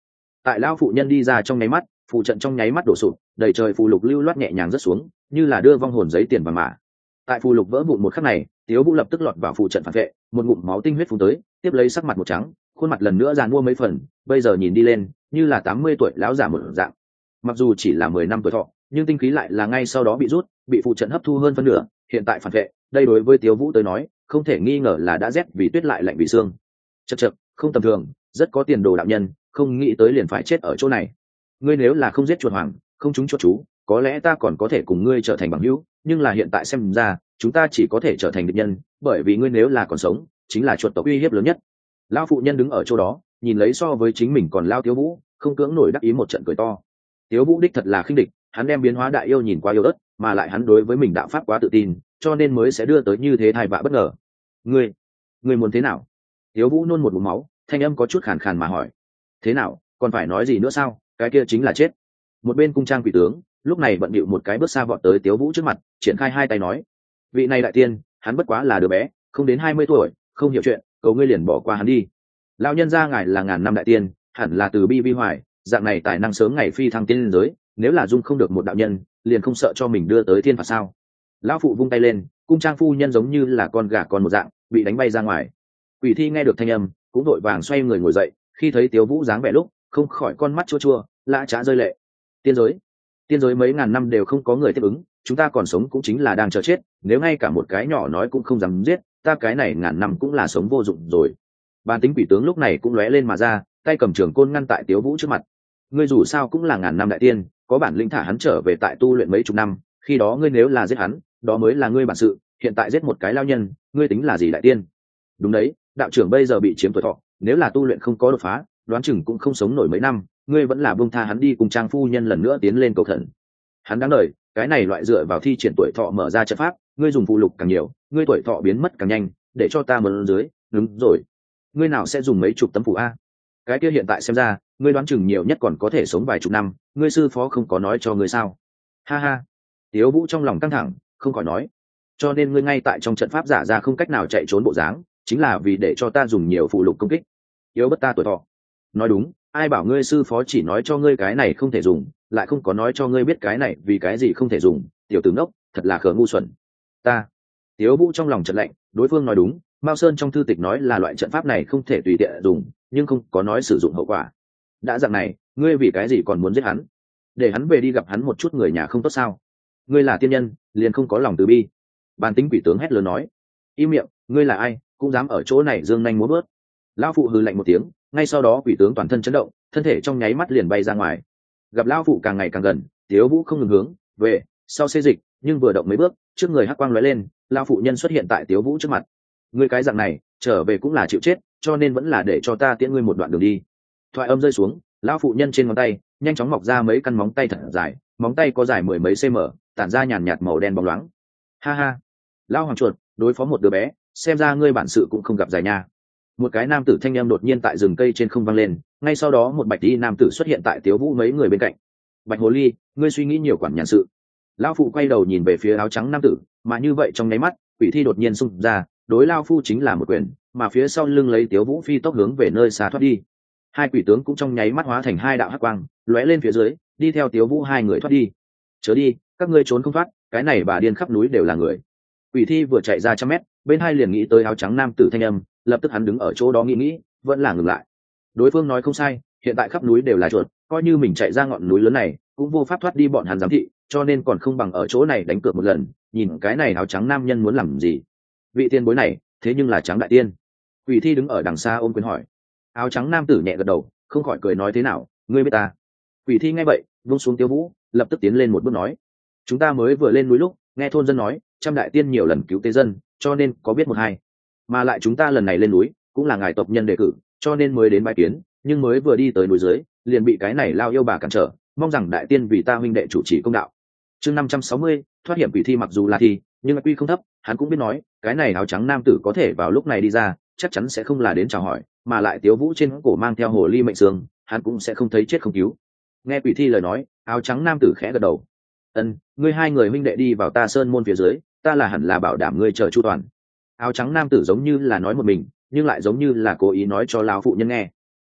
Tại lao phụ nhân đi ra trong nháy mắt, phụ trận trong nháy mắt đổ sụp, đầy trời phù lục lưu loát nhẹ nhàng rớt xuống, như là đưa vong hồn giấy tiền vàng mã. Tại phù lục vỡ vụn một khắc này, Tiếu Vũ lập tức lọt vào phụ trận phản vệ, một ngụm máu tinh huyết phun tới, tiếp lấy sắc mặt một trắng, khuôn mặt lần nữa giàn mua mấy phần, bây giờ nhìn đi lên, như là tám mươi tuổi lão già một dạng. Mặc dù chỉ là mười năm tuổi thọ, nhưng tinh khí lại là ngay sau đó bị rút, bị phụ trận hấp thu hơn phân nửa, hiện tại phản vệ, đây đối với Tiếu Vũ tới nói, không thể nghi ngờ là đã rét vì tuyết lại lạnh vì xương. Chậc chậc, không tầm thường, rất có tiền đồ đạo nhân, không nghĩ tới liền phải chết ở chỗ này. Ngươi nếu là không giết chuột hoàng, không trúng chuột chú, có lẽ ta còn có thể cùng ngươi trở thành bằng hữu, nhưng là hiện tại xem ra, chúng ta chỉ có thể trở thành địch nhân, bởi vì ngươi nếu là còn sống, chính là chuột tộc uy hiếp lớn nhất. Lão phụ nhân đứng ở chỗ đó, nhìn lấy so với chính mình còn lao Tiếu Vũ, không cưỡng nổi đắc ý một trận cười to. Tiếu Vũ đích thật là khinh địch, hắn đem biến hóa đại yêu nhìn qua yêu ớt, mà lại hắn đối với mình đạo pháp quá tự tin, cho nên mới sẽ đưa tới như thế tai vạ bất ngờ. Ngươi, ngươi muốn thế nào? Tiếu Vũ nôn một ngụm máu, thanh âm có chút khàn khàn mà hỏi. Thế nào, còn phải nói gì nữa sao? Cái kia chính là chết. Một bên cung trang quỷ tướng, lúc này bận bịu một cái bước xa vọt tới Tiếu Vũ trước mặt, triển khai hai tay nói: vị này đại tiên, hắn bất quá là đứa bé, không đến hai mươi tuổi, không hiểu chuyện, cầu ngươi liền bỏ qua hắn đi. Lão nhân gia ngài là ngàn năm đại tiên, hẳn là từ bi vi hoài, dạng này tài năng sớm ngày phi thăng tiên lên giới, nếu là dung không được một đạo nhân, liền không sợ cho mình đưa tới thiên phạt sao? Lão phụ vung tay lên, cung trang phu nhân giống như là con gà con một dạng, bị đánh bay ra ngoài. Quỷ thi nghe được thanh âm, cũng đội vàng xoay người ngồi dậy, khi thấy Tiếu Vũ dáng vẻ lúc, không khỏi con mắt chua chua, lã chã rơi lệ. Tiên giới, tiên giới mấy ngàn năm đều không có người tiếp ứng, chúng ta còn sống cũng chính là đang chờ chết, nếu ngay cả một cái nhỏ nói cũng không dám giết, ta cái này ngàn năm cũng là sống vô dụng rồi. Bàn tính quỷ tướng lúc này cũng lóe lên mà ra, tay cầm trường côn ngăn tại Tiếu Vũ trước mặt. Ngươi dù sao cũng là ngàn năm đại tiên, có bản lĩnh thả hắn trở về tại tu luyện mấy chục năm, khi đó ngươi nếu là giết hắn, đó mới là ngươi bản sự, hiện tại giết một cái lao nhân, ngươi tính là gì đại tiên? Đúng đấy, đạo trưởng bây giờ bị chiếm tuổi thọ, nếu là tu luyện không có đột phá, đoán chừng cũng không sống nổi mấy năm, ngươi vẫn là buông tha hắn đi cùng trang phu nhân lần nữa tiến lên cầu thần. Hắn đáng đời, cái này loại dựa vào thi triển tuổi thọ mở ra trận pháp, ngươi dùng phụ lục càng nhiều, ngươi tuổi thọ biến mất càng nhanh, để cho ta mượn dưới, đúng rồi. Ngươi nào sẽ dùng mấy chục tấm phù a? Cái kia hiện tại xem ra, ngươi đoán chừng nhiều nhất còn có thể sống vài chục năm, ngươi sư phó không có nói cho ngươi sao? Ha ha. Tiếu Vũ trong lòng căng thẳng, không khỏi nói, cho nên ngươi ngay tại trong trận pháp giả ra không cách nào chạy trốn bộ dáng, chính là vì để cho ta dùng nhiều phụ lục công kích, yếu bất ta tuổi thọ. Nói đúng, ai bảo ngươi sư phó chỉ nói cho ngươi cái này không thể dùng, lại không có nói cho ngươi biết cái này vì cái gì không thể dùng, tiểu tử ngốc, thật là khờ ngu xuẩn. Ta. Tiếu Vũ trong lòng chợt lạnh, đối phương nói đúng, Mao Sơn trong thư tịch nói là loại trận pháp này không thể tùy tiện dùng, nhưng không có nói sử dụng hậu quả. Đã dạng này, ngươi vì cái gì còn muốn giết hắn? Để hắn về đi gặp hắn một chút người nhà không tốt sao? Ngươi là tiên nhân, liền không có lòng từ bi. Bàn tính quỷ tướng hét lớn nói. Im miệng, ngươi là ai, cũng dám ở chỗ này dương nhanh múa bớt. Lão phụ hừ lạnh một tiếng, ngay sau đó quỷ tướng toàn thân chấn động, thân thể trong nháy mắt liền bay ra ngoài. Gặp lão phụ càng ngày càng gần, Tiếu Vũ không ngừng hướng về sau xê dịch, nhưng vừa động mấy bước, trước người hắc quang lóe lên, lão phụ nhân xuất hiện tại Tiếu Vũ trước mặt. Ngươi cái dạng này, trở về cũng là chịu chết, cho nên vẫn là để cho ta tiễn ngươi một đoạn đường đi. Thoại âm rơi xuống, lão phụ nhân trên ngón tay nhanh chóng mọc ra mấy căn móng tay thật dài, móng tay có dài mười mấy cm, tản ra nhàn nhạt màu đen bóng loáng. Ha ha, lão hoàng chuột, đối phó một đứa bé, xem ra ngươi bản sự cũng không gặp dài nha. Một cái nam tử thanh em đột nhiên tại rừng cây trên không vang lên, ngay sau đó một bạch y nam tử xuất hiện tại Tiếu Vũ mấy người bên cạnh. Bạch hồ ly, ngươi suy nghĩ nhiều quản nhàn sự. Lão phụ quay đầu nhìn về phía áo trắng nam tử, mà như vậy trong nháy mắt, quỷ thi đột nhiên xung ra, đối lao phu chính là một quyền, mà phía sau lưng lấy Tiếu Vũ phi tốc hướng về nơi xa thoát đi. Hai quỷ tướng cũng trong nháy mắt hóa thành hai đạo hắc quang, lóe lên phía dưới, đi theo Tiếu Vũ hai người thoát đi. Chớ đi, các ngươi trốn không thoát, cái này bà điên khắp núi đều là người. Quỷ thi vừa chạy ra trăm mét, bên hai liền nghĩ tới áo trắng nam tử thanh âm, lập tức hắn đứng ở chỗ đó nghĩ nghĩ, vẫn là ngừng lại. Đối phương nói không sai, hiện tại khắp núi đều là chuột, coi như mình chạy ra ngọn núi lớn này, cũng vô pháp thoát đi bọn hắn giám thị, cho nên còn không bằng ở chỗ này đánh cược một lần, nhìn cái này áo trắng nam nhân muốn làm gì. Vị tiên bối này, thế nhưng là trắng đại tiên. Quỷ thi đứng ở đằng xa ôm quyền hỏi. Áo trắng nam tử nhẹ gật đầu, không khỏi cười nói thế nào, ngươi biết ta. Quỷ thi nghe vậy, vung xuống Tiếu Vũ, lập tức tiến lên một bước nói, chúng ta mới vừa lên núi lúc, nghe thôn dân nói, trăm đại tiên nhiều lần cứu tế dân, cho nên có biết một hai. Mà lại chúng ta lần này lên núi, cũng là ngài tộc nhân đề cử, cho nên mới đến bái kiến, nhưng mới vừa đi tới núi dưới, liền bị cái này lao yêu bà cản trở, mong rằng đại tiên vì ta huynh đệ chủ trì công đạo. Chương năm trăm sáu mươi, thoát hiểm quỷ thi mặc dù là thi, nhưng quy không thấp, hắn cũng biết nói, cái này áo trắng nam tử có thể vào lúc này đi ra, chắc chắn sẽ không là đến chào hỏi, mà lại Tiếu Vũ trên cổ mang theo hồ ly mệnh xương, hắn cũng sẽ không thấy chết không cứu. Nghe quỷ thi lời nói, áo trắng nam tử khẽ gật đầu. Ân, ngươi hai người huynh đệ đi vào ta sơn môn phía dưới, ta là hẳn là bảo đảm ngươi chờ chu toàn. Áo trắng nam tử giống như là nói một mình, nhưng lại giống như là cố ý nói cho lão phụ nhân nghe.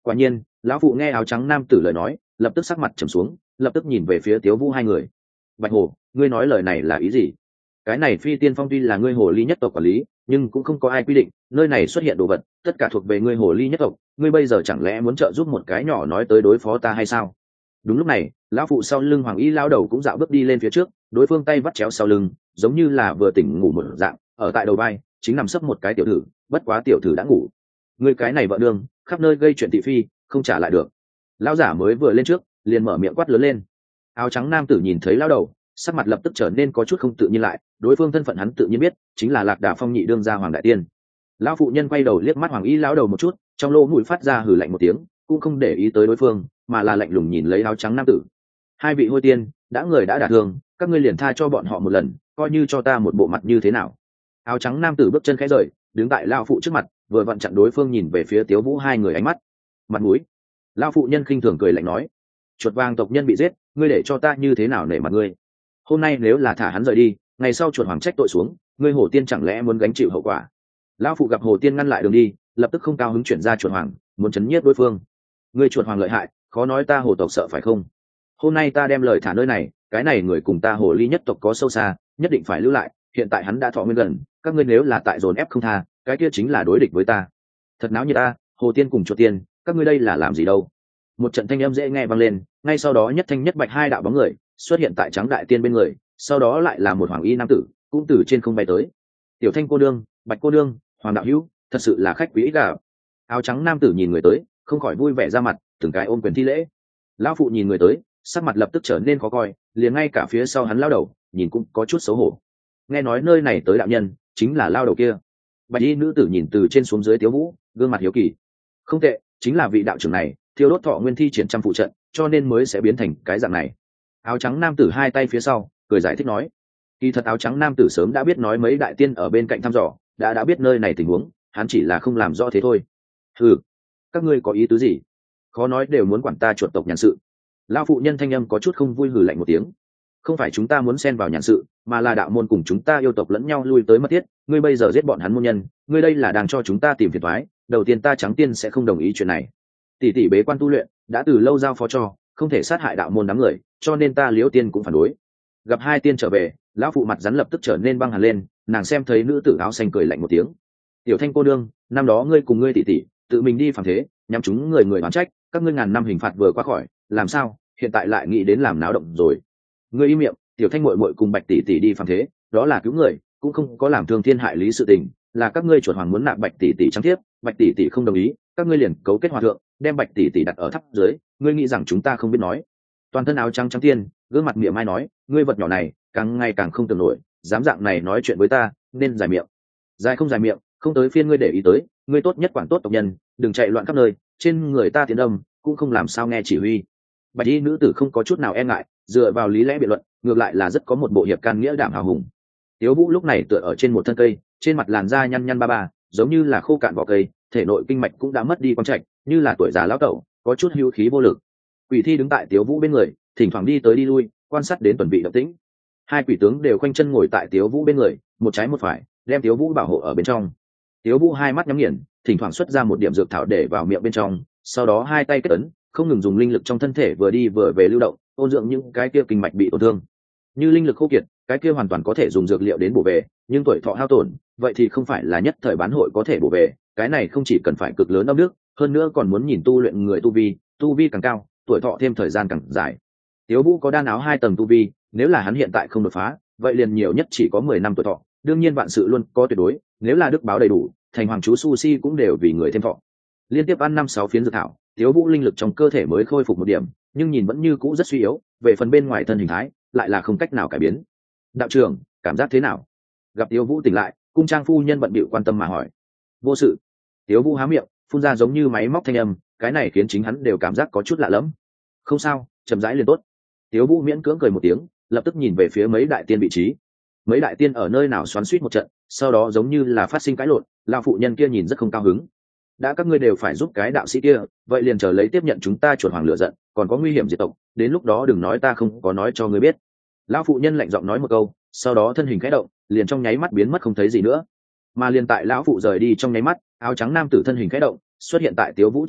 Quả nhiên lão phụ nghe áo trắng nam tử lời nói, lập tức sắc mặt trầm xuống, lập tức nhìn về phía Tiếu Vũ hai người. Bạch Hồ, ngươi nói lời này là ý gì? Cái này Phi Tiên Phong tuy là ngươi hồ ly nhất tộc quản lý, nhưng cũng không có ai quy định nơi này xuất hiện đồ vật tất cả thuộc về ngươi hồ ly nhất tộc, ngươi bây giờ chẳng lẽ muốn trợ giúp một cái nhỏ nói tới đối phó ta hay sao? Đúng lúc này, lão phụ sau lưng Hoàng Y lão đầu cũng dạo bước đi lên phía trước, đối phương tay vắt chéo sau lưng, giống như là vừa tỉnh ngủ một dạng, ở tại đầu vai chính nằm sấp một cái tiểu tử, bất quá tiểu tử đã ngủ. Ngươi cái này vợ đường, khắp nơi gây chuyện thị phi, không trả lại được. Lão giả mới vừa lên trước, liền mở miệng quát lớn lên. Áo trắng nam tử nhìn thấy lão đầu, sắc mặt lập tức trở nên có chút không tự nhiên lại, đối phương thân phận hắn tự nhiên biết, chính là Lạc Đà Phong nhị đương gia Hoàng đại tiên. Lão phụ nhân quay đầu liếc mắt Hoàng Y lão đầu một chút, trong lỗ mũi phát ra hừ lạnh một tiếng, cũng không để ý tới đối phương, mà là lạnh lùng nhìn lấy áo trắng nam tử. Hai vị hôi tiên, đã người đã đả thương, các ngươi liền tha cho bọn họ một lần, coi như cho ta một bộ mặt như thế nào? Áo trắng nam tử bước chân khẽ rời, đứng tại lão phụ trước mặt, vừa vặn chặn đối phương nhìn về phía Tiếu Vũ hai người ánh mắt. Mặt mũi. Lão phụ nhân khinh thường cười lạnh nói, chuột vàng tộc nhân bị giết, ngươi để cho ta như thế nào nể mặt ngươi? Hôm nay nếu là thả hắn rời đi, ngày sau chuột hoàng trách tội xuống, ngươi hồ tiên chẳng lẽ muốn gánh chịu hậu quả? Lão phụ gặp hồ tiên ngăn lại đường đi, lập tức không cao hứng chuyển ra chuột hoàng, muốn chấn nhiếp đối phương. Ngươi chuột hoàng lợi hại, khó nói ta hồ tộc sợ phải không? Hôm nay ta đem lời thả nơi này, cái này người cùng ta hồ ly nhất tộc có sâu xa, nhất định phải lưu lại. Hiện tại hắn đã thọ nguyên gần, các ngươi nếu là tại dồn ép không tha, cái kia chính là đối địch với ta. Thật náo như ta, hồ tiên cùng chuột tiên, các ngươi đây là làm gì đâu? Một trận thanh âm dễ nghe vang lên, ngay sau đó nhất thanh nhất bạch hai đạo bóng người xuất hiện tại trắng đại tiên bên người, sau đó lại là một hoàng y nam tử cũng từ trên không bay tới. Tiểu Thanh cô đương, Bạch cô đương, Hoàng đạo hữu, thật sự là khách quý ít gà. Áo trắng nam tử nhìn người tới, không khỏi vui vẻ ra mặt, từng cái ôm quyền thi lễ. Lão phụ nhìn người tới, sắc mặt lập tức trở nên khó coi, liền ngay cả phía sau hắn lao đầu nhìn cũng có chút xấu hổ. Nghe nói nơi này tới đạo nhân chính là lao đầu kia. Bạch y nữ tử nhìn từ trên xuống dưới Tiếu Vũ, gương mặt hiếu kỳ. Không tệ, chính là vị đạo trưởng này thiêu đốt thọ nguyên thi triển trăm phụ trận, cho nên mới sẽ biến thành cái dạng này. Áo trắng nam tử hai tay phía sau cười giải thích nói, kỳ thật áo trắng nam tử sớm đã biết nói mấy đại tiên ở bên cạnh thăm dò, đã đã biết nơi này tình huống, hắn chỉ là không làm rõ thế thôi. Ừ, các ngươi có ý tứ gì? Khó nói đều muốn quản ta chuột tộc nhàn sự. Lão phụ nhân thanh âm có chút không vui hừ lạnh một tiếng. Không phải chúng ta muốn xen vào nhàn sự, mà là đạo môn cùng chúng ta yêu tộc lẫn nhau lui tới mất thiết, ngươi bây giờ giết bọn hắn môn nhân, ngươi đây là đang cho chúng ta tìm phiền toái. Đầu tiên ta trắng tiên sẽ không đồng ý chuyện này. Tỷ tỷ bế quan tu luyện, đã từ lâu giao phó cho, không thể sát hại đạo môn đám người, cho nên ta Liễu Tiên cũng phản đối. Gặp hai tiên trở về, lão phụ mặt rắn lập tức trở nên băng hẳn lên, nàng xem thấy nữ tử áo xanh cười lạnh một tiếng. Tiểu Thanh cô đương, năm đó ngươi cùng ngươi tỷ tỷ tự mình đi phàm thế, nhắm chúng người người oán trách, các ngươi ngàn năm hình phạt vừa qua khỏi, làm sao hiện tại lại nghĩ đến làm náo động rồi? Ngươi im miệng, Tiểu Thanh muội muội cùng Bạch tỷ tỷ đi phàm thế, đó là cứu người, cũng không có làm thương thiên hại lý sự tình, là các ngươi chuột hoàng muốn nạp Bạch tỷ tỷ trắng thiếp, Bạch tỷ tỷ không đồng ý, các ngươi liền cấu kết hòa thượng, đem Bạch tỷ tỷ đặt ở tháp dưới, ngươi nghĩ rằng chúng ta không biết nói? Toàn thân áo trắng trắng tiên, gương mặt miệng mai nói, ngươi vật nhỏ này càng ngày càng không tưởng nổi, dám dạng này nói chuyện với ta, nên dài miệng. Dài không dài miệng, không tới phiên ngươi để ý tới, ngươi tốt nhất quản tốt tộc nhân, đừng chạy loạn khắp nơi, trên người ta tiến âm cũng không làm sao nghe chỉ huy. Bạch y nữ tử không có chút nào e ngại, dựa vào lý lẽ biện luận, ngược lại là rất có một bộ hiệp can nghĩa đảm hào hùng. Tiếu Vũ lúc này tựa ở trên một thân cây, trên mặt làn da nhăn nhăn ba ba, giống như là khô cạn vỏ cây, thể nội kinh mạch cũng đã mất đi quang trạch, như là tuổi già lão cẩu, có chút hữu khí vô lực. Quỷ thi đứng tại Tiếu Vũ bên người, thỉnh thoảng đi tới đi lui, quan sát đến tuần vị động tĩnh. Hai quỷ tướng đều khoanh chân ngồi tại Tiếu Vũ bên người, một trái một phải, đem Tiếu Vũ bảo hộ ở bên trong. Tiếu Vũ hai mắt nhắm nghiền, thỉnh thoảng xuất ra một điểm dược thảo để vào miệng bên trong, sau đó hai tay kết ấn, không ngừng dùng linh lực trong thân thể vừa đi vừa về lưu động, ôn dưỡng những cái kia kinh mạch bị tổn thương. Như linh lực khô kiệt, cái kia hoàn toàn có thể dùng dược liệu đến bổ về, nhưng tuổi thọ hao tổn, vậy thì không phải là nhất thời bán hội có thể bổ về, cái này không chỉ cần phải cực lớn âm nước, hơn nữa còn muốn nhìn tu luyện người tu vi, tu vi càng cao, tuổi thọ thêm thời gian càng dài. Tiếu Vũ có đan áo hai tầng tu vi, nếu là hắn hiện tại không đột phá, vậy liền nhiều nhất chỉ có mười năm tuổi thọ, đương nhiên vạn sự luôn có tuyệt đối, nếu là đức báo đầy đủ, thành hoàng chú Sushi cũng đều vì người thêm thọ. Liên tiếp ăn năm sáu phiến dược thảo, Tiếu Vũ linh lực trong cơ thể mới khôi phục một điểm, nhưng nhìn vẫn như cũ rất suy yếu, về phần bên ngoài thân hình thái, lại là không cách nào cải biến. Đạo trưởng, cảm giác thế nào? Gặp Tiếu Vũ tỉnh lại, cung trang phu nhân bận bịu quan tâm mà hỏi. Vô sự. Tiếu Vũ há miệng, phun ra giống như máy móc thanh âm, cái này khiến chính hắn đều cảm giác có chút lạ lẫm. Không sao, chậm rãi liền tốt. Tiếu Vũ miễn cưỡng cười một tiếng, lập tức nhìn về phía mấy đại tiên vị trí. Mấy đại tiên ở nơi nào xoắn xuýt một trận, sau đó giống như là phát sinh cãi lộn, lão phụ nhân kia nhìn rất không cao hứng. Đã các ngươi đều phải giúp cái đạo sĩ kia, vậy liền chờ lấy tiếp nhận chúng ta chuột hoàng lựa giận, còn có nguy hiểm diệt tộc, đến lúc đó đừng nói ta không có nói cho ngươi biết. Lão phụ nhân lạnh giọng nói một câu, sau đó thân hình khẽ động, liền trong nháy mắt biến mất không thấy gì nữa. Mà liền tại lão phụ rời đi trong nháy mắt, áo trắng nam tử thân hình khẽ động, xuất hiện tại Tiếu Vũ trước mặt,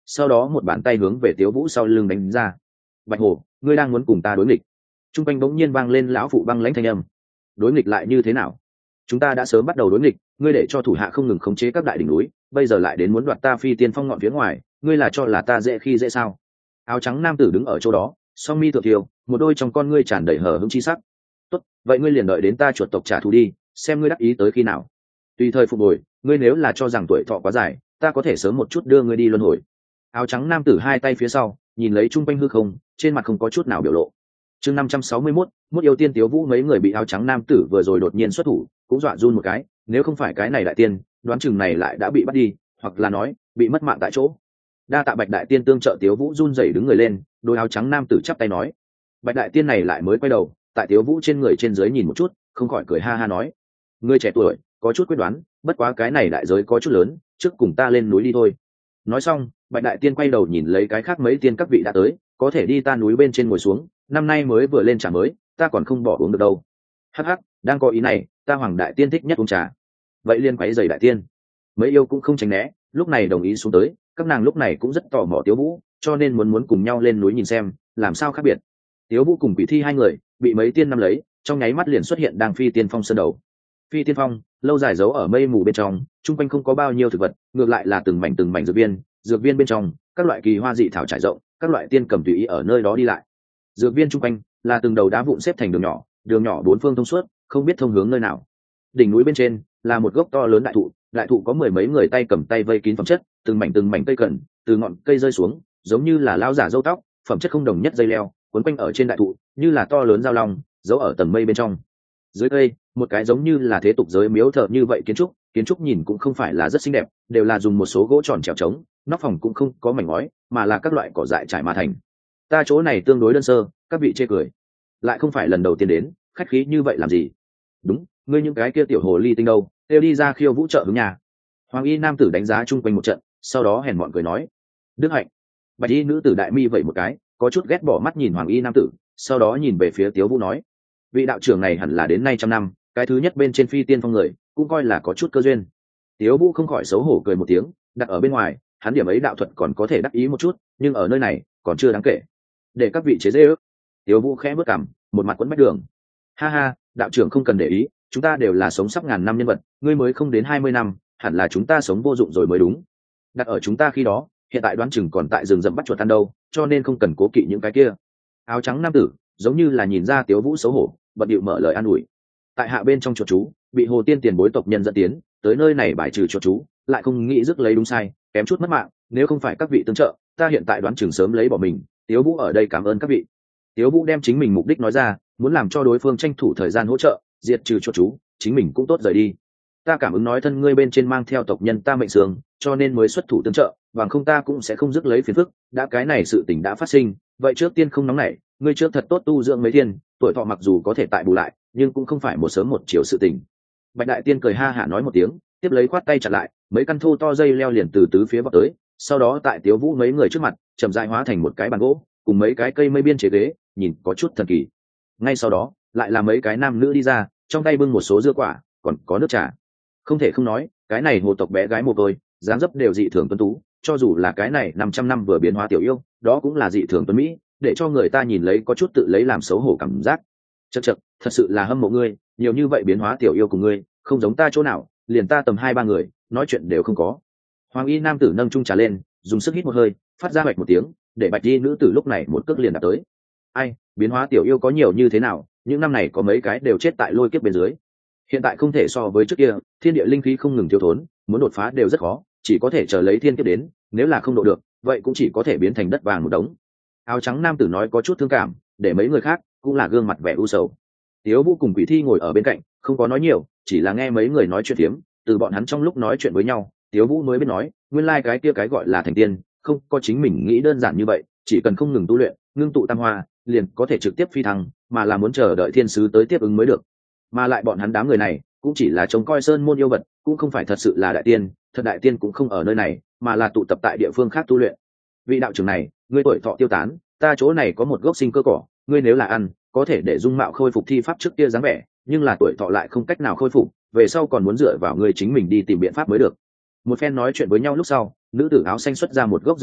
sau đó một bàn tay hướng về Tiếu Vũ sau lưng đánh ra. Bạch Hồ, ngươi đang muốn cùng ta đối nghịch? Trung quanh bỗng nhiên vang lên lão phụ băng lãnh thanh âm. Đối nghịch lại như thế nào? Chúng ta đã sớm bắt đầu đối nghịch, ngươi để cho thủ hạ không ngừng khống chế các đại đỉnh núi, bây giờ lại đến muốn đoạt ta Phi Tiên Phong ngọn phía ngoài, ngươi là cho là ta dễ khi dễ sao? Áo trắng nam tử đứng ở chỗ đó, song mi thượng thiều, một đôi trong con ngươi tràn đầy hờ hững chi sắc. Tốt, vậy ngươi liền đợi đến ta chuột tộc trả thù đi, xem ngươi đắc ý tới khi nào. Tùy thời phục hồi, ngươi nếu là cho rằng tuổi thọ quá dài, ta có thể sớm một chút đưa ngươi đi luân hồi. Áo trắng nam tử hai tay phía sau, nhìn lấy trung quanh hư không, trên mặt không có chút nào biểu lộ. Chương năm trăm sáu mươi mốt, Mốt Yêu Tiên Tiếu Vũ mấy người bị áo trắng nam tử vừa rồi đột nhiên xuất thủ, cũng dọa run một cái, nếu không phải cái này đại tiên, đoán chừng này lại đã bị bắt đi, hoặc là nói, bị mất mạng tại chỗ. Đa tạ Bạch đại tiên tương trợ. Tiếu Vũ run rẩy đứng người lên, đôi áo trắng nam tử chắp tay nói. Bạch đại tiên này lại mới quay đầu, tại Tiếu Vũ trên người trên dưới nhìn một chút, không khỏi cười ha ha nói: "Ngươi trẻ tuổi, có chút quyết đoán, bất quá cái này đại giới có chút lớn, trước cùng ta lên núi đi thôi." Nói xong, Bạch đại tiên quay đầu nhìn lấy cái khác mấy tiên các vị đã tới, có thể đi ta núi bên trên ngồi xuống, năm nay mới vừa lên trà mới, ta còn không bỏ uống được đâu. Hắc hắc, đang có ý này, ta Hoàng đại tiên thích nhất uống trà. Vậy liên quấy giày đại tiên. Mấy yêu cũng không tránh né, lúc này đồng ý xuống tới, các nàng lúc này cũng rất tò mò Tiếu Vũ, cho nên muốn muốn cùng nhau lên núi nhìn xem, làm sao khác biệt. Tiếu Vũ cùng Quỷ Thi hai người, bị mấy tiên năm lấy, trong nháy mắt liền xuất hiện đang Phi Tiên Phong sơn đầu. Phi Tiên Phong, lâu dài giấu ở mây mù bên trong, trung quanh không có bao nhiêu thực vật, ngược lại là từng mảnh từng mảnh dược viên, dược viên bên trong, các loại kỳ hoa dị thảo trải rộng, các loại tiên cầm tùy ý ở nơi đó đi lại. Dược viên trung quanh là từng đầu đá vụn xếp thành đường nhỏ, đường nhỏ bốn phương thông suốt, không biết thông hướng nơi nào. Đỉnh núi bên trên là một gốc to lớn đại thụ, đại thụ có mười mấy người tay cầm tay vây kín phẩm chất, từng mảnh từng mảnh cây cần, từ ngọn cây rơi xuống, giống như là lão giả râu tóc, phẩm chất không đồng nhất dây leo, quấn quanh ở trên đại thụ, như là to lớn dao long, giấu ở tầng mây bên trong. Dưới cây, một cái giống như là thế tục giới miếu thờ như vậy kiến trúc, kiến trúc nhìn cũng không phải là rất xinh đẹp, đều là dùng một số gỗ tròn trèo trống, nóc phòng cũng không có mảnh ngói, mà là các loại cỏ dại trải mà thành. Ta chỗ này tương đối đơn sơ, các vị chê cười. Lại không phải lần đầu tiên đến, khách khí như vậy làm gì? Đúng, ngươi những cái kia tiểu hồ ly tinh đâu, đều đi ra khiêu vũ trợ hướng nhà. Hoàng y nam tử đánh giá chung quanh một trận, sau đó hèn mọn cười nói: Đức hạnh. Bạch y nữ tử đại mi vậy một cái, có chút ghét bỏ mắt nhìn hoàng y nam tử, sau đó nhìn về phía Tiếu Vũ nói: vị đạo trưởng này hẳn là đến nay trăm năm, cái thứ nhất bên trên Phi Tiên Phong người, cũng coi là có chút cơ duyên. Tiếu Vũ không khỏi xấu hổ cười một tiếng, đặt ở bên ngoài, hắn điểm ấy đạo thuật còn có thể đắc ý một chút, nhưng ở nơi này còn chưa đáng kể. Để các vị chế dễ ước. Tiếu Vũ khẽ bước cằm, một mặt quẫn bách đường. Ha ha, đạo trưởng không cần để ý, chúng ta đều là sống sắp ngàn năm nhân vật, ngươi mới không đến hai mươi năm, hẳn là chúng ta sống vô dụng rồi mới đúng. Đặt ở chúng ta khi đó, hiện tại đoán chừng còn tại rừng rậm bắt chuột ăn đâu, cho nên không cần cố kỵ những cái kia. Áo trắng nam tử, giống như là nhìn ra Tiếu Vũ xấu hổ, bận điệu mở lời an ủi. Tại hạ bên trong chuột chú, bị Hồ Tiên tiền bối tộc nhân dẫn tiến, tới nơi này bài trừ chuột chú, lại không nghĩ rước lấy đúng sai, kém chút mất mạng, nếu không phải các vị tương trợ, ta hiện tại đoán chừng sớm lấy bỏ mình. Tiếu Vũ ở đây cảm ơn các vị. Tiếu Vũ đem chính mình mục đích nói ra, muốn làm cho đối phương tranh thủ thời gian hỗ trợ, diệt trừ chuột chú, chính mình cũng tốt rời đi. Ta cảm ứng nói thân ngươi bên trên mang theo tộc nhân ta mệnh sương, cho nên mới xuất thủ tương trợ, bằng không ta cũng sẽ không rước lấy phiền phức, đã cái này sự tình đã phát sinh, vậy trước tiên không nóng nảy, ngươi trước thật tốt tu dưỡng mấy thiên, tuổi thọ mặc dù có thể tại bù lại, nhưng cũng không phải một sớm một chiều sự tình. Bạch đại tiên cười ha hả nói một tiếng, tiếp lấy khoát tay chặt lại, mấy căn thô to dây leo liền từ tứ phía vọt tới, sau đó tại Tiếu Vũ mấy người trước mặt, chậm rãi hóa thành một cái bàn gỗ, cùng mấy cái cây mây biên chế ghế, nhìn có chút thần kỳ. Ngay sau đó, lại là mấy cái nam nữ đi ra, trong tay bưng một số dưa quả, còn có nước trà. Không thể không nói, cái này hồ tộc bé gái mồ côi, dáng dấp đều dị thường tuấn tú, cho dù là cái này năm trăm năm vừa biến hóa tiểu yêu, đó cũng là dị thường tuấn mỹ, để cho người ta nhìn lấy có chút tự lấy làm xấu hổ cảm giác. Chậc chậc, thật sự là hâm mộ ngươi, nhiều như vậy biến hóa tiểu yêu của ngươi, không giống ta chỗ nào, liền ta tầm hai ba người, nói chuyện đều không có. Hoàng y nam tử nâng chung trà lên, dùng sức hít một hơi, phát ra hoạch một tiếng, để bạch y nữ tử lúc này một cước liền đạp tới. Ai, biến hóa tiểu yêu có nhiều như thế nào, những năm này có mấy cái đều chết tại lôi kiếp bên dưới. Hiện tại không thể so với trước kia, thiên địa linh khí không ngừng thiếu thốn, muốn đột phá đều rất khó, chỉ có thể chờ lấy thiên kiếp đến, nếu là không độ được, vậy cũng chỉ có thể biến thành đất vàng một đống. Áo trắng nam tử nói có chút thương cảm, để mấy người khác cũng là gương mặt vẻ u sầu. Tiếu Vũ cùng Quỷ Thi ngồi ở bên cạnh, không có nói nhiều, chỉ là nghe mấy người nói chuyện phiếm, từ bọn hắn trong lúc nói chuyện với nhau, Tiếu Vũ mới biết nói, nguyên lai like cái kia cái gọi là thành tiên, không có chính mình nghĩ đơn giản như vậy, chỉ cần không ngừng tu luyện, ngưng tụ tam hoa, liền có thể trực tiếp phi thăng, mà là muốn chờ đợi thiên sứ tới tiếp ứng mới được. Mà lại bọn hắn đám người này, cũng chỉ là trông coi sơn môn yêu vật, cũng không phải thật sự là đại tiên, thật đại tiên cũng không ở nơi này, mà là tụ tập tại địa phương khác tu luyện. Vị đạo trưởng này, ngươi tuổi thọ tiêu tán, ta chỗ này có một gốc sinh cơ cỏ, ngươi nếu là ăn, có thể để dung mạo khôi phục thi pháp trước kia dáng vẻ, nhưng là tuổi thọ lại không cách nào khôi phục, về sau còn muốn dựa vào ngươi chính mình đi tìm biện pháp mới được. Một phen nói chuyện với nhau lúc sau, nữ tử áo xanh xuất ra một gốc dược thảo,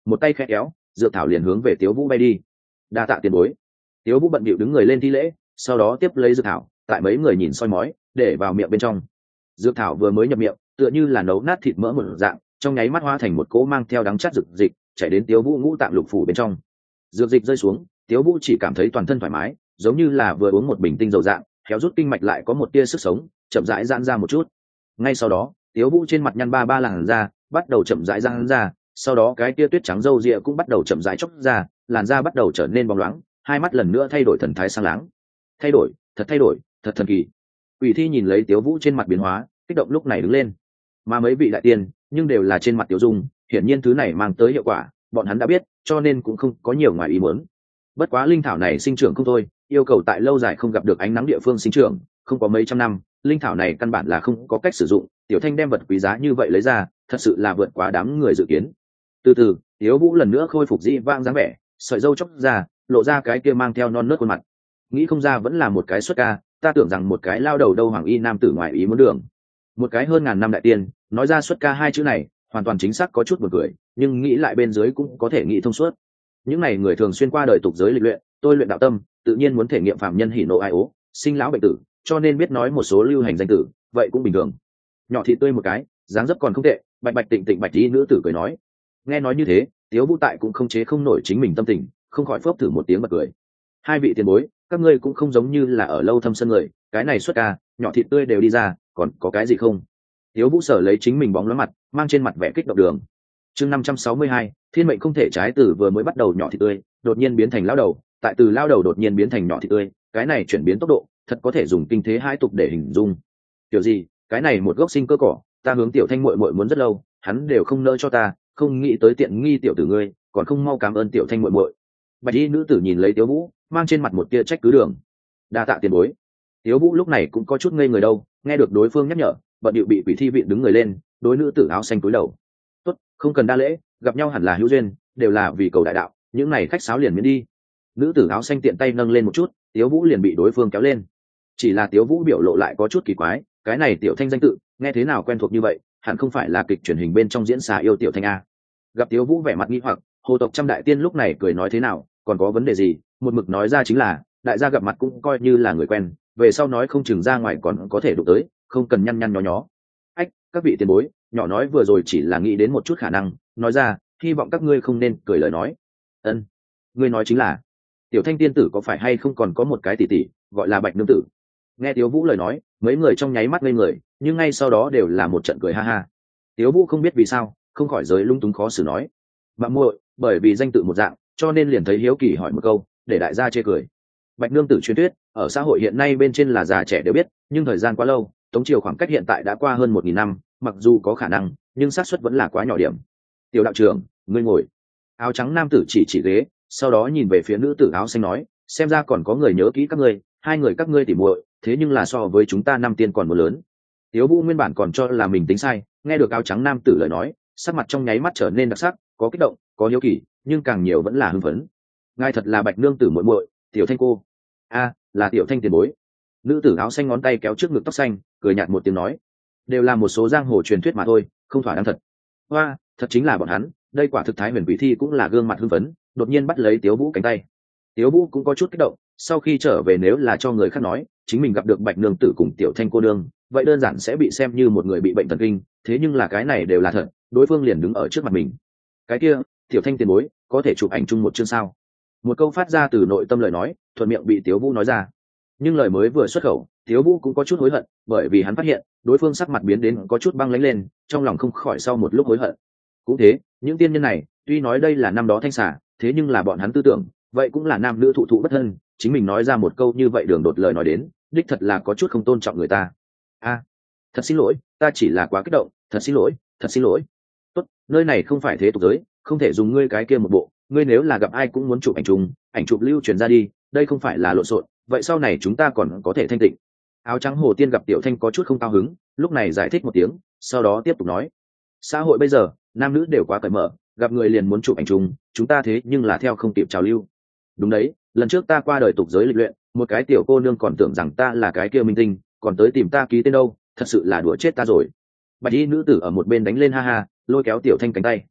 một tay khẽ kéo dược thảo liền hướng về tiếu vũ bay đi. Đa tạ tiền bối. Tiếu vũ bận bịu đứng người lên thi lễ, sau đó tiếp lấy dược thảo tại mấy người nhìn soi mói để vào miệng bên trong. Dược thảo vừa mới nhập miệng tựa như là nấu nát thịt mỡ một dạng, trong nháy mắt hóa thành một cỗ mang theo đắng chát dược dịch chảy đến tiếu vũ ngũ tạng lục phủ bên trong. Dược dịch rơi xuống, tiếu vũ chỉ cảm thấy toàn thân thoải mái, giống như là vừa uống một bình tinh dầu dạng, kéo rút kinh mạch lại có một tia sức sống, chậm rãi giãn ra một chút. Ngay sau đó tiếu vũ trên mặt nhăn ba ba làn da bắt đầu chậm rãi giãn ra, sau đó cái tia tuyết trắng râu ria cũng bắt đầu chậm rãi chóc ra, làn da bắt đầu trở nên bóng loáng, hai mắt lần nữa thay đổi thần thái sáng láng. Thay đổi, thật thay đổi, thật thần kỳ. Quỷ thi nhìn lấy tiếu vũ trên mặt biến hóa, kích động lúc này đứng lên. Mà mấy vị đại tiên nhưng đều là trên mặt tiểu dung, hiển nhiên thứ này mang tới hiệu quả bọn hắn đã biết, cho nên cũng không có nhiều ngoài ý muốn. Bất quá linh thảo này sinh trưởng không thôi, yêu cầu tại lâu dài không gặp được ánh nắng địa phương sinh trưởng, không có mấy trăm năm, linh thảo này căn bản là không có cách sử dụng. Tiểu Thanh đem vật quý giá như vậy lấy ra, thật sự là vượt quá đám người dự kiến. Từ từ, Tiếu Vũ lần nữa khôi phục dị vãng dáng vẻ, sợi râu chóc ra, lộ ra cái kia mang theo non nớt khuôn mặt. Nghĩ không ra vẫn là một cái xuất ca, ta tưởng rằng một cái lao đầu đâu hoàng y nam tử ngoài ý muốn đường. Một cái hơn ngàn năm đại tiên, nói ra xuất ca hai chữ này, hoàn toàn chính xác có chút buồn cười, nhưng nghĩ lại bên dưới cũng có thể nghĩ thông suốt. Những này người thường xuyên qua đời tục giới lịch luyện, tôi luyện đạo tâm, tự nhiên muốn thể nghiệm phạm nhân hỉ nộ ai ố, sinh lão bệnh tử, cho nên biết nói một số lưu hành danh tử, vậy cũng bình thường. Nhỏ thị tươi một cái, dáng dấp còn không tệ, bạch bạch tịnh tịnh bạch y nữ tử cười nói. Nghe nói như thế, Tiếu Vũ tại cũng không chế không nổi chính mình tâm tình, không khỏi phớp thử một tiếng bật cười. Hai vị tiền bối, các ngươi cũng không giống như là ở lâu thâm sân người, cái này xuất ca, nhỏ thị tươi đều đi ra, còn có cái gì không? Tiếu Vũ sở lấy chính mình bóng loáng mặt, mang trên mặt vẻ kích động đường. Chương năm trăm sáu mươi hai, thiên mệnh không thể trái từ vừa mới bắt đầu nhỏ thị tươi, đột nhiên biến thành lão đầu, tại từ lão đầu đột nhiên biến thành nhỏ thị tươi, cái này chuyển biến tốc độ, thật có thể dùng kinh thế hai tục để hình dung. Kiểu gì, cái này một gốc sinh cơ cỏ, ta hướng Tiểu Thanh muội muội muốn rất lâu, hắn đều không nỡ cho ta, không nghĩ tới tiện nghi tiểu tử ngươi, còn không mau cảm ơn Tiểu Thanh muội muội. Bạch y nữ tử nhìn lấy Tiếu Vũ, mang trên mặt một tia trách cứ đường. Đa tạ tiền bối. Tiếu Vũ lúc này cũng có chút ngây người đâu, nghe được đối phương nhắc nhở, bận điệu bị quỷ thi viện đứng người lên, đối nữ tử áo xanh cúi đầu. Tốt, không cần đa lễ, gặp nhau hẳn là hữu duyên, đều là vì cầu đại đạo, những này khách sáo liền miễn đi. Nữ tử áo xanh tiện tay nâng lên một chút, Tiếu Vũ liền bị đối phương kéo lên. Chỉ là Tiếu Vũ biểu lộ lại có chút kỳ quái, cái này Tiểu Thanh danh tự, nghe thế nào quen thuộc như vậy, hẳn không phải là kịch truyền hình bên trong diễn xà yêu Tiểu Thanh a. Gặp Tiếu Vũ vẻ mặt nghi hoặc, hồ tộc trăm đại tiên lúc này cười nói thế nào, còn có vấn đề gì, một mực nói ra chính là, đại gia gặp mặt cũng coi như là người quen, về sau nói không chừng ra ngoài còn có thể đụng tới, không cần nhăn nhăn nhó nhó. Ách, các vị tiền bối, nhỏ nói vừa rồi chỉ là nghĩ đến một chút khả năng, nói ra, hy vọng các ngươi không nên cười lời nói. Ân, ngươi nói chính là, Tiểu Thanh tiên tử có phải hay không còn có một cái tỷ tỷ, gọi là Bạch nương tử. Nghe Tiếu Vũ lời nói, mấy người trong nháy mắt ngây người, nhưng ngay sau đó đều là một trận cười ha ha. Tiếu Vũ không biết vì sao, không khỏi giới lung túng khó xử nói, mạng muội, bởi vì danh tự một dạng, cho nên liền thấy hiếu kỳ hỏi một câu, để đại gia chê cười. Bạch nương tử truyền thuyết, ở xã hội hiện nay bên trên là già trẻ đều biết, nhưng thời gian quá lâu, Tống triều khoảng cách hiện tại đã qua hơn một nghìn năm, mặc dù có khả năng, nhưng xác suất vẫn là quá nhỏ điểm. Tiểu đạo trưởng, ngươi ngồi. Áo trắng nam tử chỉ chỉ ghế, sau đó nhìn về phía nữ tử áo xanh nói, xem ra còn có người nhớ kỹ các ngươi, hai người các ngươi tỉ muội, thế nhưng là so với chúng ta năm tiên còn một lớn. Tiếu Vũ nguyên bản còn cho là mình tính sai, nghe được áo trắng nam tử lời nói, sắc mặt trong nháy mắt trở nên đặc sắc, có kích động, có hiếu kỳ, nhưng càng nhiều vẫn là hưng phấn. Ngài thật là Bạch nương tử muội muội, Tiểu Thanh cô. A, là Tiểu Thanh tiền bối. Nữ tử áo xanh ngón tay kéo trước ngực tóc xanh, cười nhạt một tiếng nói, đều là một số giang hồ truyền thuyết mà thôi, không thỏa đáng thật. Hoa, thật chính là bọn hắn, đây quả thực thái huyền quỷ thi cũng là gương mặt hưng phấn, đột nhiên bắt lấy Tiếu Vũ cánh tay. Tiếu Vũ cũng có chút kích động, sau khi trở về nếu là cho người khác nói, chính mình gặp được Bạch nương tử cùng Tiểu Thanh cô nương, vậy đơn giản sẽ bị xem như một người bị bệnh thần kinh, thế nhưng là cái này đều là thật, đối phương liền đứng ở trước mặt mình. Cái kia, Tiểu Thanh tiền bối, có thể chụp ảnh chung một chương sao? Một câu phát ra từ nội tâm lời nói, thuận miệng bị Tiếu Vũ nói ra. Nhưng lời mới vừa xuất khẩu, Tiếu Vũ cũng có chút hối hận, bởi vì hắn phát hiện đối phương sắc mặt biến đến có chút băng lãnh lên, trong lòng không khỏi sau một lúc hối hận. Cũng thế, những tiên nhân này, tuy nói đây là năm đó thanh xà, thế nhưng là bọn hắn tư tưởng, vậy cũng là nam nữ thụ thụ bất thân, chính mình nói ra một câu như vậy đường đột lời nói đến, đích thật là có chút không tôn trọng người ta. A, thật xin lỗi, ta chỉ là quá kích động, thật xin lỗi, thật xin lỗi. Tốt, nơi này không phải thế tục giới, không thể dùng ngươi cái kia một bộ, ngươi nếu là gặp ai cũng muốn chụp ảnh chung, ảnh chụp lưu truyền ra đi, đây không phải là lộn xộn, vậy sau này chúng ta còn có thể thanh tịnh. Áo trắng hồ tiên gặp Tiểu Thanh có chút không cao hứng, lúc này giải thích một tiếng, sau đó tiếp tục nói, xã hội bây giờ nam nữ đều quá cởi mở, gặp người liền muốn chụp ảnh chung, chúng ta thế nhưng là theo không kịp trào lưu. Đúng đấy, lần trước ta qua đời tục giới lịch luyện, một cái tiểu cô nương còn tưởng rằng ta là cái kia minh tinh, còn tới tìm ta ký tên đâu, thật sự là đùa chết ta rồi. Bạch y nữ tử ở một bên đánh lên ha ha, lôi kéo Tiểu Thanh cánh tay.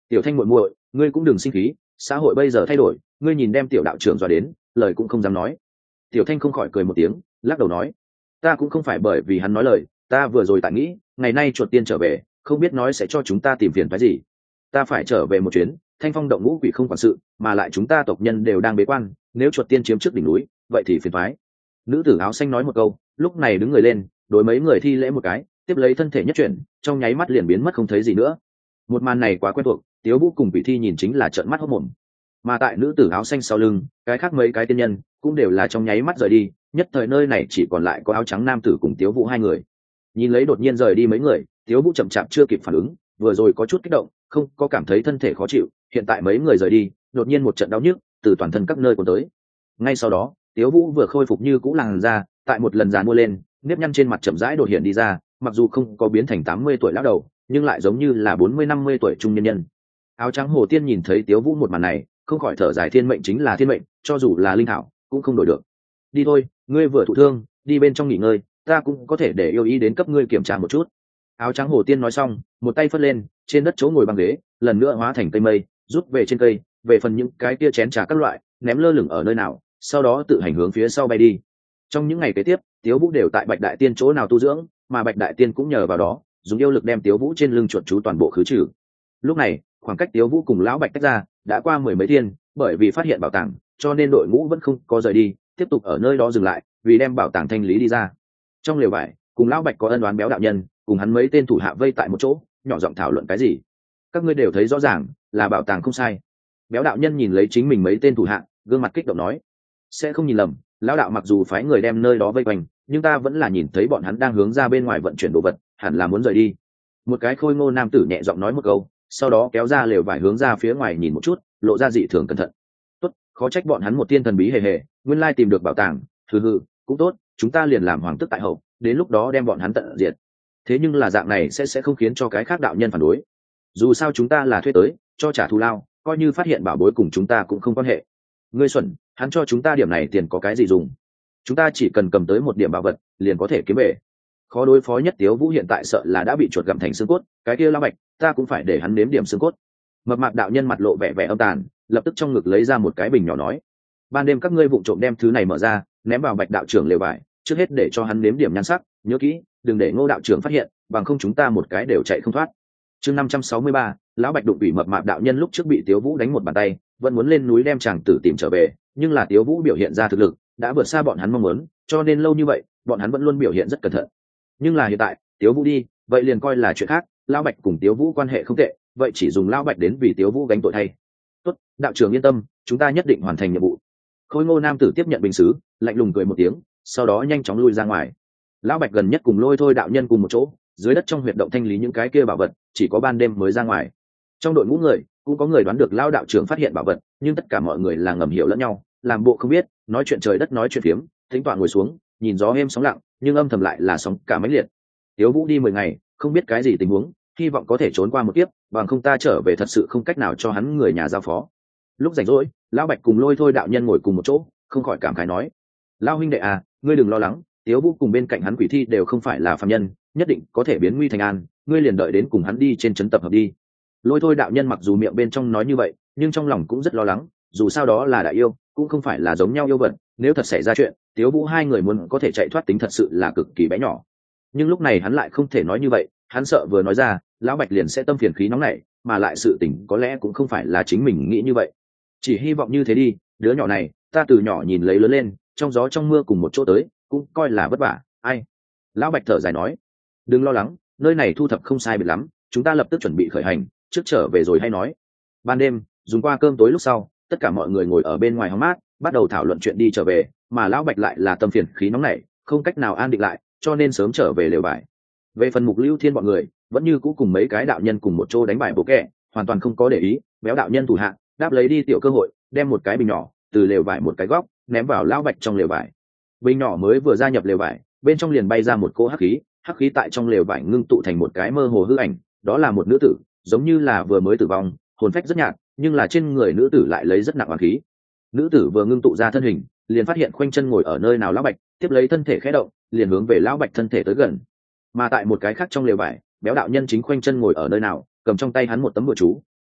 Tiểu Thanh muội muội, ngươi cũng đừng sinh khí, xã hội bây giờ thay đổi, ngươi nhìn đem tiểu đạo trưởng dọa đến, lời cũng không dám nói. Tiểu Thanh không khỏi cười một tiếng, lắc đầu nói, ta cũng không phải bởi vì hắn nói lời, ta vừa rồi tại nghĩ, ngày nay chuột tiên trở về, không biết nói sẽ cho chúng ta tìm phiền phái gì. Ta phải trở về một chuyến, Thanh Phong động ngũ quỷ không quản sự, mà lại chúng ta tộc nhân đều đang bế quan, nếu chuột tiên chiếm trước đỉnh núi, vậy thì phiền phái. Nữ tử áo xanh nói một câu, lúc này đứng người lên, đối mấy người thi lễ một cái, tiếp lấy thân thể nhất chuyển, trong nháy mắt liền biến mất không thấy gì nữa. Một màn này quá quen thuộc, Tiếu Vũ cùng Quỷ Thi nhìn chính là trợn mắt hốt mồm. Mà tại nữ tử áo xanh sau lưng, cái khác mấy cái tiên nhân cũng đều là trong nháy mắt rời đi, nhất thời nơi này chỉ còn lại có áo trắng nam tử cùng Tiếu Vũ hai người. Nhìn lấy đột nhiên rời đi mấy người, Tiếu Vũ chậm chạp chưa kịp phản ứng, vừa rồi có chút kích động, không có cảm thấy thân thể khó chịu, hiện tại mấy người rời đi, đột nhiên một trận đau nhức từ toàn thân các nơi cuốn tới. Ngay sau đó, Tiếu Vũ vừa khôi phục như cũ làn da, tại một lần giàn mua lên, nếp nhăn trên mặt chậm rãi đột hiện đi ra, mặc dù không có biến thành tám mươi tuổi lão đầu, nhưng lại giống như là bốn mươi năm mươi tuổi trung nhân nhân. Áo trắng hồ tiên nhìn thấy Tiếu Vũ một màn này, không khỏi thở dài, thiên mệnh chính là thiên mệnh, cho dù là linh thảo cũng không đổi được. Đi thôi, ngươi vừa thụ thương, đi bên trong nghỉ ngơi, ta cũng có thể để yêu ý đến cấp ngươi kiểm tra một chút. Áo trắng hồ tiên nói xong, một tay phất lên, trên đất chỗ ngồi băng ghế lần nữa hóa thành cây mây, rút về trên cây, về phần những cái kia chén trà các loại, ném lơ lửng ở nơi nào, sau đó tự hành hướng phía sau bay đi. Trong những ngày kế tiếp, Tiếu Vũ đều tại Bạch Đại Tiên chỗ nào tu dưỡng, mà Bạch Đại Tiên cũng nhờ vào đó, dùng yêu lực đem Tiếu Vũ trên lưng chuột chú toàn bộ khứ trừ. Lúc này, khoảng cách Tiếu Vũ cùng lão Bạch tách ra đã qua mười mấy thiên, bởi vì phát hiện bảo tàng, cho nên đội ngũ vẫn không có rời đi, tiếp tục ở nơi đó dừng lại, vì đem bảo tàng thanh lý đi ra. Trong lều vải, cùng lão Bạch có ân oán béo đạo nhân, cùng hắn mấy tên thủ hạ vây tại một chỗ, nhỏ giọng thảo luận cái gì. Các ngươi đều thấy rõ ràng, là bảo tàng không sai. Béo đạo nhân nhìn lấy chính mình mấy tên thủ hạ, gương mặt kích động nói, sẽ không nhìn lầm, lão đạo mặc dù phái người đem nơi đó vây quanh, nhưng ta vẫn là nhìn thấy bọn hắn đang hướng ra bên ngoài vận chuyển đồ vật, hẳn là muốn rời đi. Một cái khôi ngô nam tử nhẹ giọng nói một câu, sau đó kéo ra lều vải hướng ra phía ngoài nhìn một chút, lộ ra dị thường cẩn thận. Tốt, khó trách bọn hắn một tiên thần bí hề hề, nguyên lai tìm được bảo tàng, hừ hừ, cũng tốt, chúng ta liền làm hoàng tức tại hậu, đến lúc đó đem bọn hắn tận diệt. Thế nhưng là dạng này sẽ sẽ không khiến cho cái khác đạo nhân phản đối. Dù sao chúng ta là thuê tới, cho trả thù lao, coi như phát hiện bảo bối cùng chúng ta cũng không quan hệ. Ngươi xuẩn, hắn cho chúng ta điểm này tiền có cái gì dùng? Chúng ta chỉ cần cầm tới một điểm bảo vật, liền có thể kiếm về. Khó đối phó nhất Tiếu Vũ hiện tại sợ là đã bị chuột gặm thành xương cốt, cái kia lão Bạch, ta cũng phải để hắn nếm điểm xương cốt. Mập mạp đạo nhân mặt lộ vẻ vẻ âm tàn, lập tức trong ngực lấy ra một cái bình nhỏ nói, ban đêm các ngươi vụng trộm đem thứ này mở ra, ném vào Bạch đạo trưởng lều vải, trước hết để cho hắn nếm điểm nhan sắc, nhớ kỹ, đừng để Ngô đạo trưởng phát hiện, bằng không chúng ta một cái đều chạy không thoát. Chương năm trăm sáu mươi ba, lão Bạch đụng bị mập mạp đạo nhân lúc trước bị Tiếu Vũ đánh một bàn tay, vẫn muốn lên núi đem chàng tử tìm trở về, nhưng là Tiếu Vũ biểu hiện ra thực lực đã vượt xa bọn hắn mong muốn, cho nên lâu như vậy, bọn hắn vẫn luôn biểu hiện rất cẩn thận. Nhưng là hiện tại, Tiếu Vũ đi, vậy liền coi là chuyện khác, lão Bạch cùng Tiếu Vũ quan hệ không tệ, vậy chỉ dùng lão Bạch đến vì Tiếu Vũ gánh tội thay. Tốt, đạo trưởng yên tâm, chúng ta nhất định hoàn thành nhiệm vụ. Khôi ngô nam tử tiếp nhận bình sứ, lạnh lùng cười một tiếng, sau đó nhanh chóng lui ra ngoài. Lão Bạch gần nhất cùng Lôi Thôi đạo nhân cùng một chỗ, dưới đất trong huyệt động thanh lý những cái kia bảo vật, chỉ có ban đêm mới ra ngoài. Trong đội ngũ người, cũng có người đoán được lão đạo trưởng phát hiện bảo vật, nhưng tất cả mọi người là ngầm hiểu lẫn nhau, làm bộ không biết, nói chuyện trời đất nói chuyện phiếm, thỉnh thoảng ngồi xuống, nhìn gió êm sóng lặng, nhưng âm thầm lại là sóng cả mấy liệt. Tiếu Vũ đi mười ngày, không biết cái gì tình huống, hy vọng có thể trốn qua một kiếp, bằng không ta trở về thật sự không cách nào cho hắn người nhà giao phó. Lúc rảnh rỗi, lão Bạch cùng Lôi Thôi đạo nhân ngồi cùng một chỗ, không khỏi cảm khái nói, lão huynh đệ à, ngươi đừng lo lắng, Tiếu Vũ cùng bên cạnh hắn quỷ thi đều không phải là phàm nhân, nhất định có thể biến nguy thành an, ngươi liền đợi đến cùng hắn đi trên trấn tập hợp đi. Lôi Thôi đạo nhân mặc dù miệng bên trong nói như vậy, nhưng trong lòng cũng rất lo lắng, dù sao đó là đại yêu, cũng không phải là giống nhau yêu vật, nếu thật xảy ra chuyện, Tiếu Vũ hai người muốn có thể chạy thoát tính thật sự là cực kỳ bé nhỏ. Nhưng lúc này hắn lại không thể nói như vậy, hắn sợ vừa nói ra, lão Bạch liền sẽ tâm phiền khí nóng nảy, mà lại sự tình có lẽ cũng không phải là chính mình nghĩ như vậy. Chỉ hy vọng như thế đi, đứa nhỏ này, ta từ nhỏ nhìn lấy lớn lên, trong gió trong mưa cùng một chỗ tới, cũng coi là vất vả. Ai? Lão Bạch thở dài nói, đừng lo lắng, nơi này thu thập không sai biệt lắm, chúng ta lập tức chuẩn bị khởi hành, trước trở về rồi hay nói. Ban đêm, dùng qua cơm tối lúc sau, tất cả mọi người ngồi ở bên ngoài hóng mát, bắt đầu thảo luận chuyện đi trở về, mà lão Bạch lại là tâm phiền khí nóng nảy, không cách nào an định lại, cho nên sớm trở về lều vải. Về phần Mục Lưu Thiên bọn người, vẫn như cũ cùng mấy cái đạo nhân cùng một chỗ đánh bài bộ kẻ, hoàn toàn không có để ý. Béo đạo nhân thủ hạ đáp lấy đi tiểu cơ hội, đem một cái bình nhỏ từ lều vải một cái góc ném vào lão Bạch trong lều vải. Bình nhỏ mới vừa gia nhập lều vải, bên trong liền bay ra một cỗ hắc khí, hắc khí tại trong lều vải ngưng tụ thành một cái mơ hồ hư ảnh, đó là một nữ tử, giống như là vừa mới tử vong, hồn phách rất nhạt, nhưng là trên người nữ tử lại lấy rất nặng oán khí. Nữ tử vừa ngưng tụ ra thân hình, liền phát hiện khoanh chân ngồi ở nơi nào lão Bạch, tiếp lấy thân thể khẽ động, liền hướng về lão Bạch thân thể tới gần. Mà tại một cái khác trong lều vải, béo đạo nhân chính khoanh chân ngồi ở nơi nào, cầm trong tay hắn một tấm bùa chú,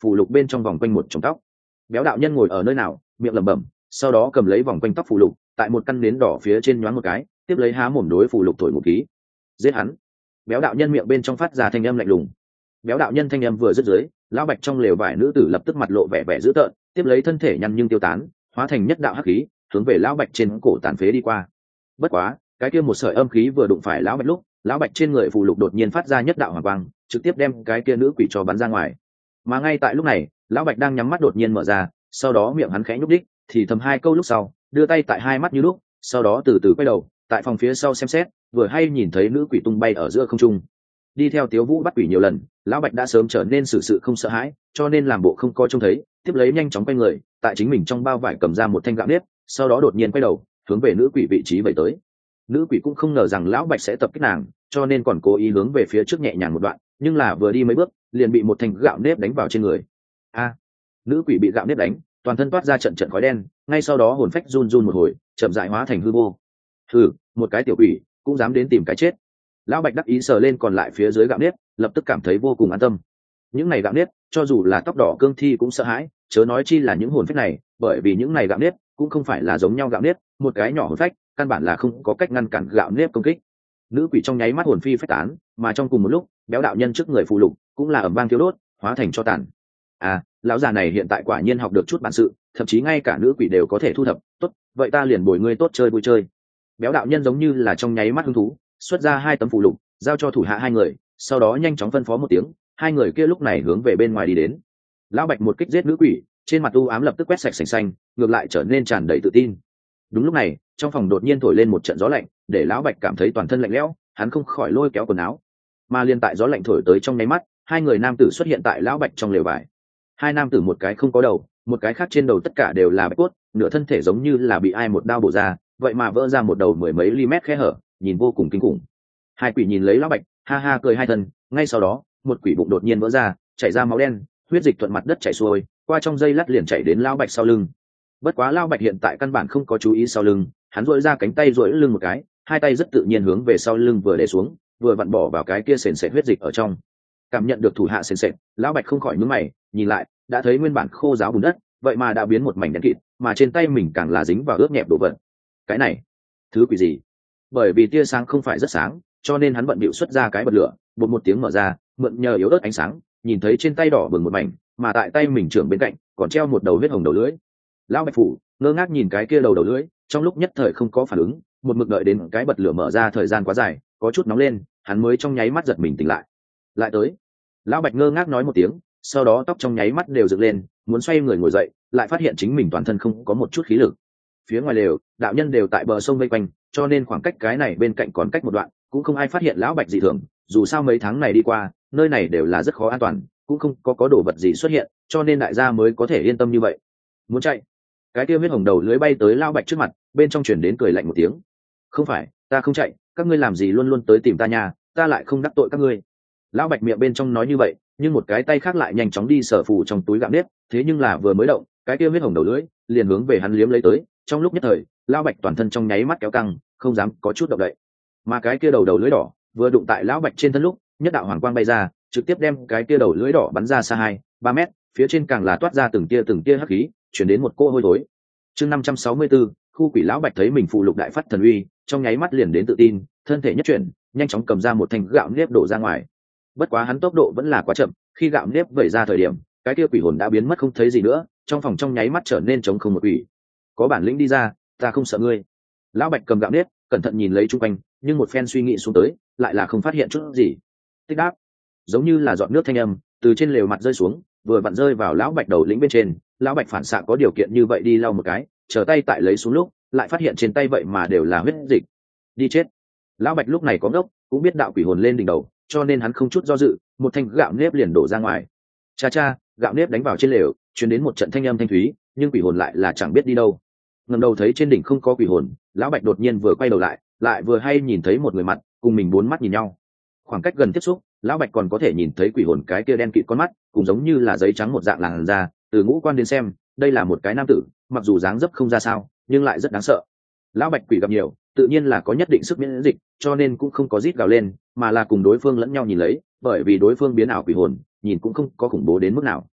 phù lục bên trong vòng quanh một chồng tóc. Béo đạo nhân ngồi ở nơi nào, miệng lẩm bẩm, sau đó cầm lấy vòng quanh tóc phù lục, tại một căn nến đỏ phía trên nhoáng một cái, tiếp lấy há mồm đối phù lục thổi một ký. Giết hắn. Béo đạo nhân miệng bên trong phát ra thanh âm lạnh lùng. Béo đạo nhân thanh âm vừa dứt dưới, lão bạch trong lều vải nữ tử lập tức mặt lộ vẻ vẻ dữ tợn, tiếp lấy thân thể nhăn nhưng tiêu tán, hóa thành nhất đạo hắc khí, hướng về lão bạch trên cổ tàn phế đi qua. Bất quá, cái kia một sợi âm khí vừa đụng phải lão bạch lúc, lão bạch trên người phù lục đột nhiên phát ra nhất đạo hỏa quang, trực tiếp đem cái kia nữ quỷ cho bắn ra ngoài. Mà ngay tại lúc này, lão bạch đang nhắm mắt đột nhiên mở ra, sau đó miệng hắn khẽ nhúc đích, thì thầm hai câu lúc sau, đưa tay tại hai mắt như lúc, sau đó từ từ quay đầu, tại phòng phía sau xem xét, vừa hay nhìn thấy nữ quỷ tung bay ở giữa không trung. Đi theo Tiếu Vũ bắt quỷ nhiều lần, lão bạch đã sớm trở nên xử sự không sợ hãi, cho nên làm bộ không coi trông thấy, tiếp lấy nhanh chóng quay người, tại chính mình trong bao vải cầm ra một thanh gạo nếp, sau đó đột nhiên quay đầu, hướng về nữ quỷ vị trí vẩy tới. Nữ quỷ cũng không ngờ rằng lão bạch sẽ tập kích nàng, cho nên còn cố ý hướng về phía trước nhẹ nhàng một đoạn, nhưng là vừa đi mấy bước, liền bị một thanh gạo nếp đánh vào trên người. A! Nữ quỷ bị gạo nếp đánh, toàn thân toát ra trận trận khói đen, ngay sau đó hồn phách run run một hồi, chậm rãi hóa thành hư vô. Hừ, một cái tiểu quỷ cũng dám đến tìm cái chết. Lão bạch đắc ý sờ lên còn lại phía dưới gạo nếp, lập tức cảm thấy vô cùng an tâm. Những này gạo nếp, cho dù là tóc đỏ cương thi cũng sợ hãi, chớ nói chi là những hồn phách này, bởi vì những này gạo nếp cũng không phải là giống nhau gạo nếp, một cái nhỏ hồn phách căn bản là không có cách ngăn cản gạo nếp công kích. Nữ quỷ trong nháy mắt hồn phi phách tán, mà trong cùng một lúc, béo đạo nhân trước người phù lục cũng là ầm vang thiêu đốt, hóa thành cho tàn. À, lão già này hiện tại quả nhiên học được chút bản sự, thậm chí ngay cả nữ quỷ đều có thể thu thập. Tốt, vậy ta liền bồi ngươi tốt chơi vui chơi. Béo đạo nhân giống như là trong nháy mắt hứng thú, xuất ra hai tấm phù lục, giao cho thủ hạ hai người, sau đó nhanh chóng phân phó một tiếng, hai người kia lúc này hướng về bên ngoài đi đến. Lão bạch một kích giết nữ quỷ, trên mặt u ám lập tức quét sạch sành xanh, ngược lại trở nên tràn đầy tự tin. Đúng lúc này, trong phòng đột nhiên thổi lên một trận gió lạnh, để lão bạch cảm thấy toàn thân lạnh lẽo, hắn không khỏi lôi kéo quần áo. Mà liên tại gió lạnh thổi tới trong nháy mắt, hai người nam tử xuất hiện tại lão bạch trong lều vải. Hai nam tử một cái không có đầu, một cái khác trên đầu tất cả đều là bạch cốt, nửa thân thể giống như là bị ai một đao bổ ra, vậy mà vỡ ra một đầu mười mấy ly mét khe hở, nhìn vô cùng kinh khủng. Hai quỷ nhìn lấy lão bạch, ha ha cười hai thân, ngay sau đó, một quỷ bụng đột nhiên vỡ ra, chảy ra máu đen, huyết dịch thuận mặt đất chảy xuôi, qua trong dây lát liền chảy đến lão bạch sau lưng. Bất quá lão bạch hiện tại căn bản không có chú ý sau lưng, hắn duỗi ra cánh tay duỗi lưng một cái, hai tay rất tự nhiên hướng về sau lưng vừa để xuống, vừa vặn bỏ vào cái kia sền sệt huyết dịch ở trong. Cảm nhận được thủ hạ sền sệt, lão bạch không khỏi nhướng mày, nhìn lại, đã thấy nguyên bản khô ráo bùn đất, vậy mà đã biến một mảnh đen kịt, mà trên tay mình càng là dính vào ướt nhẹp đồ vật. Cái này, thứ quỷ gì? Bởi vì tia sáng không phải rất sáng, cho nên hắn bận bịu xuất ra cái bật lửa, bột một tiếng mở ra, mượn nhờ yếu ớt ánh sáng, nhìn thấy trên tay đỏ bừng một mảnh, mà tại tay mình trưởng bên cạnh còn treo một đầu huyết hồng đầu lưỡi. Lão bạch phủ ngơ ngác nhìn cái kia đầu đầu lưỡi, trong lúc nhất thời không có phản ứng, một mực đợi đến cái bật lửa mở ra thời gian quá dài, có chút nóng lên, hắn mới trong nháy mắt giật mình tỉnh lại. Lại tới. Lão bạch ngơ ngác nói một tiếng, sau đó tóc trong nháy mắt đều dựng lên, muốn xoay người ngồi dậy, lại phát hiện chính mình toàn thân không có một chút khí lực. Phía ngoài lều, đạo nhân đều tại bờ sông vây quanh, cho nên khoảng cách cái này bên cạnh còn cách một đoạn, cũng không ai phát hiện lão bạch dị thường. Dù sao mấy tháng này đi qua, nơi này đều là rất khó an toàn, cũng không có có đồ vật gì xuất hiện, cho nên đại gia mới có thể yên tâm như vậy. Muốn chạy? Cái kia huyết hồng đầu lưới bay tới lão bạch trước mặt, bên trong truyền đến cười lạnh một tiếng. Không phải, ta không chạy, các ngươi làm gì luôn luôn tới tìm ta nhà, ta lại không đắc tội các ngươi. Lão bạch miệng bên trong nói như vậy, nhưng một cái tay khác lại nhanh chóng đi sở phù trong túi gạo nếp, thế nhưng là vừa mới động, cái kia huyết hồng đầu lưới liền hướng về hắn liếm lấy tới. Trong lúc nhất thời, lão bạch toàn thân trong nháy mắt kéo căng, không dám có chút động đậy. Mà cái kia đầu đầu lưới đỏ vừa đụng tại lão bạch trên thân lúc, nhất đạo hoàng quang bay ra, trực tiếp đem cái kia đầu lưới đỏ bắn ra xa hai ba mét, phía trên càng là toát ra từng tia từng tia hắc khí, chuyển đến một cô hôi thối. Chương năm trăm sáu mươi tư, khu quỷ lão bạch thấy mình phụ lục đại phát thần uy, trong nháy mắt liền đến tự tin, thân thể nhất chuyển, nhanh chóng cầm ra một thanh gạo nếp đổ ra ngoài. Bất quá hắn tốc độ vẫn là quá chậm, khi gạo nếp vẩy ra thời điểm, cái kia quỷ hồn đã biến mất không thấy gì nữa, trong phòng trong nháy mắt trở nên trống không một quỷ. Có bản lĩnh đi ra, ta không sợ ngươi. Lão bạch cầm gạo nếp, cẩn thận nhìn lấy chung quanh, nhưng một phen suy nghĩ xuống tới, lại là không phát hiện chút gì. Tích đáp, giống như là giọt nước thanh âm từ trên lều mặt rơi xuống, vừa vặn rơi vào lão bạch đầu lĩnh bên trên. Lão bạch phản xạ có điều kiện như vậy đi lau một cái, trở tay tại lấy xuống lúc, lại phát hiện trên tay vậy mà đều là huyết dịch. Đi chết. Lão bạch lúc này có ngốc, cũng biết đạo quỷ hồn lên đỉnh đầu, cho nên hắn không chút do dự, một thanh gạo nếp liền đổ ra ngoài. Cha cha, gạo nếp đánh vào trên lều, truyền đến một trận thanh âm thanh thúy, nhưng quỷ hồn lại là chẳng biết đi đâu. Ngẩng đầu thấy trên đỉnh không có quỷ hồn, lão bạch đột nhiên vừa quay đầu lại, lại vừa hay nhìn thấy một người mặt, cùng mình bốn mắt nhìn nhau. Khoảng cách gần tiếp xúc, lão bạch còn có thể nhìn thấy quỷ hồn cái kia đen kịt con mắt, cũng giống như là giấy trắng một dạng làn da. Từ ngũ quan đến xem, đây là một cái nam tử, mặc dù dáng dấp không ra sao, nhưng lại rất đáng sợ. Lão bạch quỷ gặp nhiều, tự nhiên là có nhất định sức miễn dịch, cho nên cũng không có rít gào lên, mà là cùng đối phương lẫn nhau nhìn lấy, bởi vì đối phương biến ảo quỷ hồn, nhìn cũng không có khủng bố đến mức nào.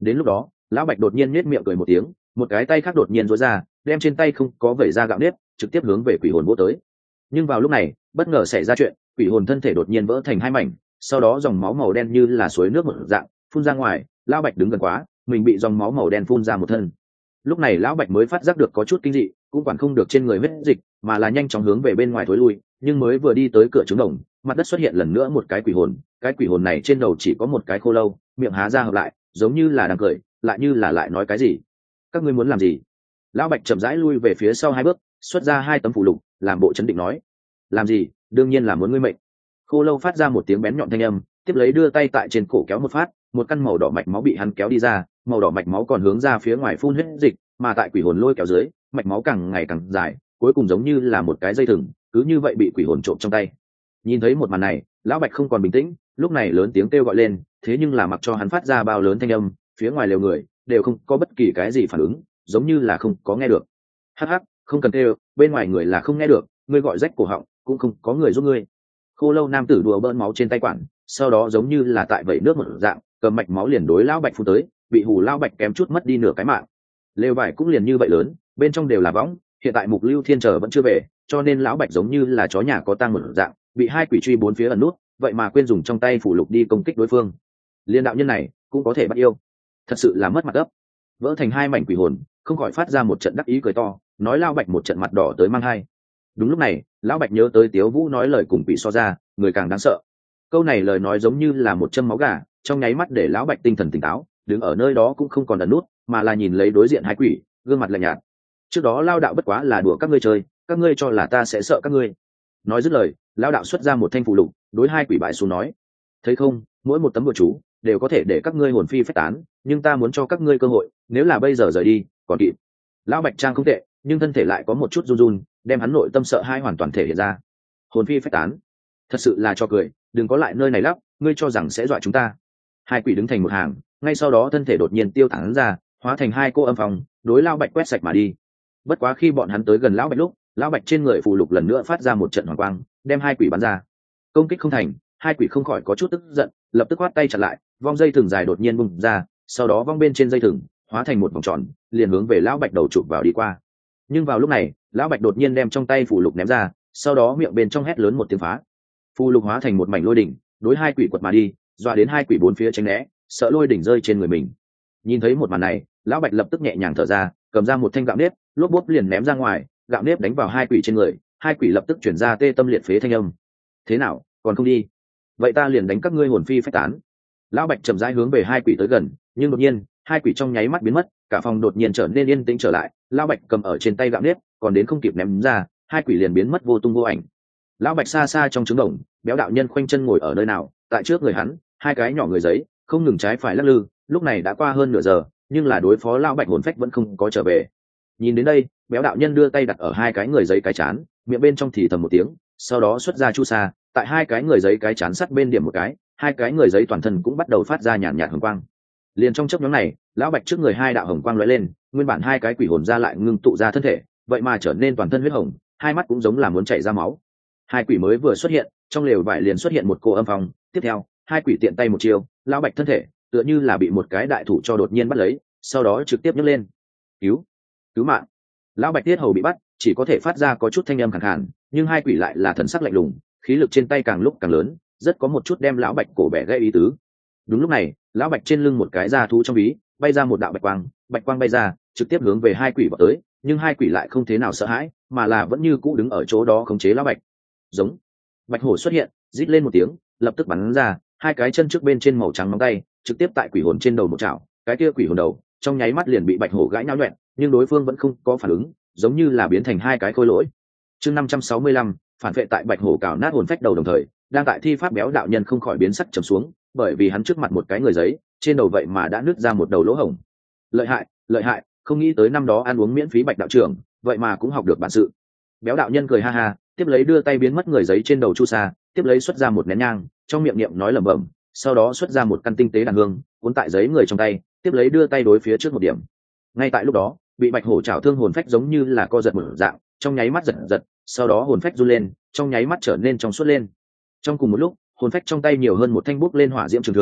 Đến lúc đó lão bạch đột nhiên nhếch miệng cười một tiếng, một cái tay khác đột nhiên duỗi ra, đem trên tay không có vẩy ra gạo nếp trực tiếp hướng về quỷ hồn vỗ tới. Nhưng vào lúc này bất ngờ xảy ra chuyện, quỷ hồn thân thể đột nhiên vỡ thành hai mảnh, sau đó dòng máu màu đen như là suối nước một dạng phun ra ngoài. Lão bạch đứng gần quá, mình bị dòng máu màu đen phun ra một thân. Lúc này lão bạch mới phát giác được có chút kinh dị, cũng quản không được trên người huyết dịch, mà là nhanh chóng hướng về bên ngoài thối lui. Nhưng mới vừa đi tới cửa trứng đồng, mặt đất xuất hiện lần nữa một cái quỷ hồn. Cái quỷ hồn này trên đầu chỉ có một cái khô lâu, miệng há ra hợp lại, giống như là đang cười, lại như là lại nói cái gì. Các ngươi muốn làm gì? Lão bạch chậm rãi lui về phía sau hai bước, xuất ra hai tấm phù lục, làm bộ chấn định nói: làm gì? Đương nhiên là muốn ngươi mệnh. Khô lâu phát ra một tiếng bén nhọn thanh âm, tiếp lấy đưa tay tại trên cổ kéo một phát, một căn màu đỏ mạch máu bị hắn kéo đi ra, màu đỏ mạch máu còn hướng ra phía ngoài phun huyết dịch, mà tại quỷ hồn lôi kéo dưới, mạch máu càng ngày càng dài, cuối cùng giống như là một cái dây thừng, cứ như vậy bị quỷ hồn trộm trong tay. Nhìn thấy một màn này, lão bạch không còn bình tĩnh, lúc này lớn tiếng kêu gọi lên, thế nhưng là mặc cho hắn phát ra bao lớn thanh âm, phía ngoài lều người đều không có bất kỳ cái gì phản ứng, giống như là không có nghe được. Hắc hắc, không cần kêu, bên ngoài người là không nghe được, ngươi gọi rách cổ họng cũng không có người giúp ngươi. Khô lâu nam tử đùa bỡn máu trên tay quản, sau đó giống như là tại vẩy nước một dạng, cầm mạch máu liền đối lão bạch phun tới, bị hù lão bạch kém chút mất đi nửa cái mạng. Lều vải cũng liền như vậy lớn, bên trong đều là võng, hiện tại Mục Lưu Thiên chờ vẫn chưa về, cho nên lão bạch giống như là chó nhà có tang một dạng, bị hai quỷ truy bốn phía ẩn nút, vậy mà quên dùng trong tay phủ lục đi công kích đối phương. Liên đạo nhân này cũng có thể bắt yêu, thật sự là mất mặt ấp. Vỡ thành hai mảnh quỷ hồn, không khỏi phát ra một trận đắc ý cười to, nói lão bạch một trận mặt đỏ tới mang hai. Đúng lúc này, lão bạch nhớ tới Tiếu Vũ nói lời cùng quỷ so ra, người càng đáng sợ. Câu này lời nói giống như là một châm máu gà, trong nháy mắt để lão bạch tinh thần tỉnh táo, đứng ở nơi đó cũng không còn ẩn nút, mà là nhìn lấy đối diện hai quỷ, gương mặt lạnh nhạt. Trước đó lao đạo bất quá là đùa các ngươi chơi, các ngươi cho là ta sẽ sợ các ngươi. Nói dứt lời, lao đạo xuất ra một thanh phù lục, đối hai quỷ bại xuống nói: thấy không, mỗi một tấm bùa chú đều có thể để các ngươi hồn phi phách tán, nhưng ta muốn cho các ngươi cơ hội, nếu là bây giờ rời đi còn kịp. Lão bạch trang không tệ, nhưng thân thể lại có một chút run run, đem hắn nội tâm sợ hai hoàn toàn thể hiện ra. Hồn phi phách tán, thật sự là cho cười, đừng có lại nơi này lắm, ngươi cho rằng sẽ dọa chúng ta. Hai quỷ đứng thành một hàng, ngay sau đó thân thể đột nhiên tiêu tán ra, hóa thành hai cô âm phòng, đối lão bạch quét sạch mà đi. Bất quá khi bọn hắn tới gần lão bạch lúc, lão bạch trên người phù lục lần nữa phát ra một trận hoàng quang, đem hai quỷ bắn ra. Công kích không thành, hai quỷ không khỏi có chút tức giận, lập tức quát tay chặn lại, vong dây thừng dài đột nhiên bung ra, sau đó vong bên trên dây thừng hóa thành một vòng tròn, liền hướng về lão bạch đầu chụp vào đi qua. Nhưng vào lúc này, lão bạch đột nhiên đem trong tay phù lục ném ra, sau đó miệng bên trong hét lớn một tiếng phá, phù lục hóa thành một mảnh lôi đỉnh, đối hai quỷ quật mà đi, dọa đến hai quỷ bốn phía tránh né, sợ lôi đỉnh rơi trên người mình. Nhìn thấy một màn này, lão bạch lập tức nhẹ nhàng thở ra, cầm ra một thanh gạo nếp, lốp bốp liền ném ra ngoài, gạo nếp đánh vào hai quỷ trên người, hai quỷ lập tức chuyển ra tê tâm liệt phế thanh âm. Thế nào, còn không đi? Vậy ta liền đánh các ngươi hồn phi phách tán. Lão bạch chậm rãi hướng về hai quỷ tới gần, nhưng đột nhiên hai quỷ trong nháy mắt biến mất, cả phòng đột nhiên trở nên yên tĩnh trở lại. Lão bạch cầm ở trên tay gạo nếp, còn đến không kịp ném ra, hai quỷ liền biến mất vô tung vô ảnh. Lão bạch xa xa trong trứng đồng, béo đạo nhân khoanh chân ngồi ở nơi nào, tại trước người hắn hai cái nhỏ người giấy không ngừng trái phải lắc lư. Lúc này đã qua hơn nửa giờ, nhưng là đối phó lão bạch hồn phách vẫn không có trở về. Nhìn đến đây, béo đạo nhân đưa tay đặt ở hai cái người giấy cái chán, miệng bên trong thì thầm một tiếng, sau đó xuất ra chu sa, tại hai cái người giấy cái chán sắt bên điểm một cái, hai cái người giấy toàn thân cũng bắt đầu phát ra nhàn nhạt hồng quang. Liền trong chốc ngắn này, lão bạch trước người hai đạo hồng quang lóe lên, nguyên bản hai cái quỷ hồn ra lại ngưng tụ ra thân thể, vậy mà trở nên toàn thân huyết hồng, hai mắt cũng giống là muốn chảy ra máu. Hai quỷ mới vừa xuất hiện, trong lều vải liền xuất hiện một cô âm phong, tiếp theo, hai quỷ tiện tay một chiêu, lão bạch thân thể tựa như là bị một cái đại thủ cho đột nhiên bắt lấy, sau đó trực tiếp nhấc lên. Cứu, cứu mạng! Lão bạch tiết hầu bị bắt, chỉ có thể phát ra có chút thanh âm khàn khàn, nhưng hai quỷ lại là thần sắc lạnh lùng, khí lực trên tay càng lúc càng lớn, rất có một chút đem lão bạch cổ bẻ gãy ý tứ. Đúng lúc này, lão bạch trên lưng một cái da thú trong ví bay ra một đạo bạch quang, bạch quang bay ra trực tiếp hướng về hai quỷ vào tới, nhưng hai quỷ lại không thế nào sợ hãi, mà là vẫn như cũ đứng ở chỗ đó khống chế lão bạch. Giống, bạch hổ xuất hiện, rít lên một tiếng, lập tức bắn ra hai cái chân trước bên trên màu trắng móng tay, trực tiếp tại quỷ hồn trên đầu một chảo, cái kia quỷ hồn đầu trong nháy mắt liền bị bạch hổ gãi nhão nhoẹn, nhưng đối phương vẫn không có phản ứng, giống như là biến thành hai cái khôi lỗi. Chương năm trăm sáu mươi lăm, phản vệ tại bạch hổ cào nát hồn phách đầu đồng thời, đang tại thi pháp béo đạo nhân không khỏi biến sắc trầm xuống, bởi vì hắn trước mặt một cái người giấy, trên đầu vậy mà đã nứt ra một đầu lỗ hổng. Lợi hại, lợi hại, không nghĩ tới năm đó ăn uống miễn phí bạch đạo trưởng, vậy mà cũng học được bản sự. Béo đạo nhân cười ha ha, tiếp lấy đưa tay biến mất người giấy trên đầu chu sa, tiếp lấy xuất ra một nén nhang, trong miệng niệm nói lẩm bẩm, sau đó xuất ra một căn tinh tế đàn hương, cuốn tại giấy người trong tay, tiếp lấy đưa tay đối phía trước một điểm. Ngay tại lúc đó, bị bạch hổ chảo thương hồn phách giống như là co giật một dạng, trong nháy mắt giật giật, sau đó hồn phách run lên, trong nháy mắt trở nên trong suốt lên. Trong cùng một lúc, hồn phách trong tay nhiều hơn một thanh bút lên hỏa diễm trường thường,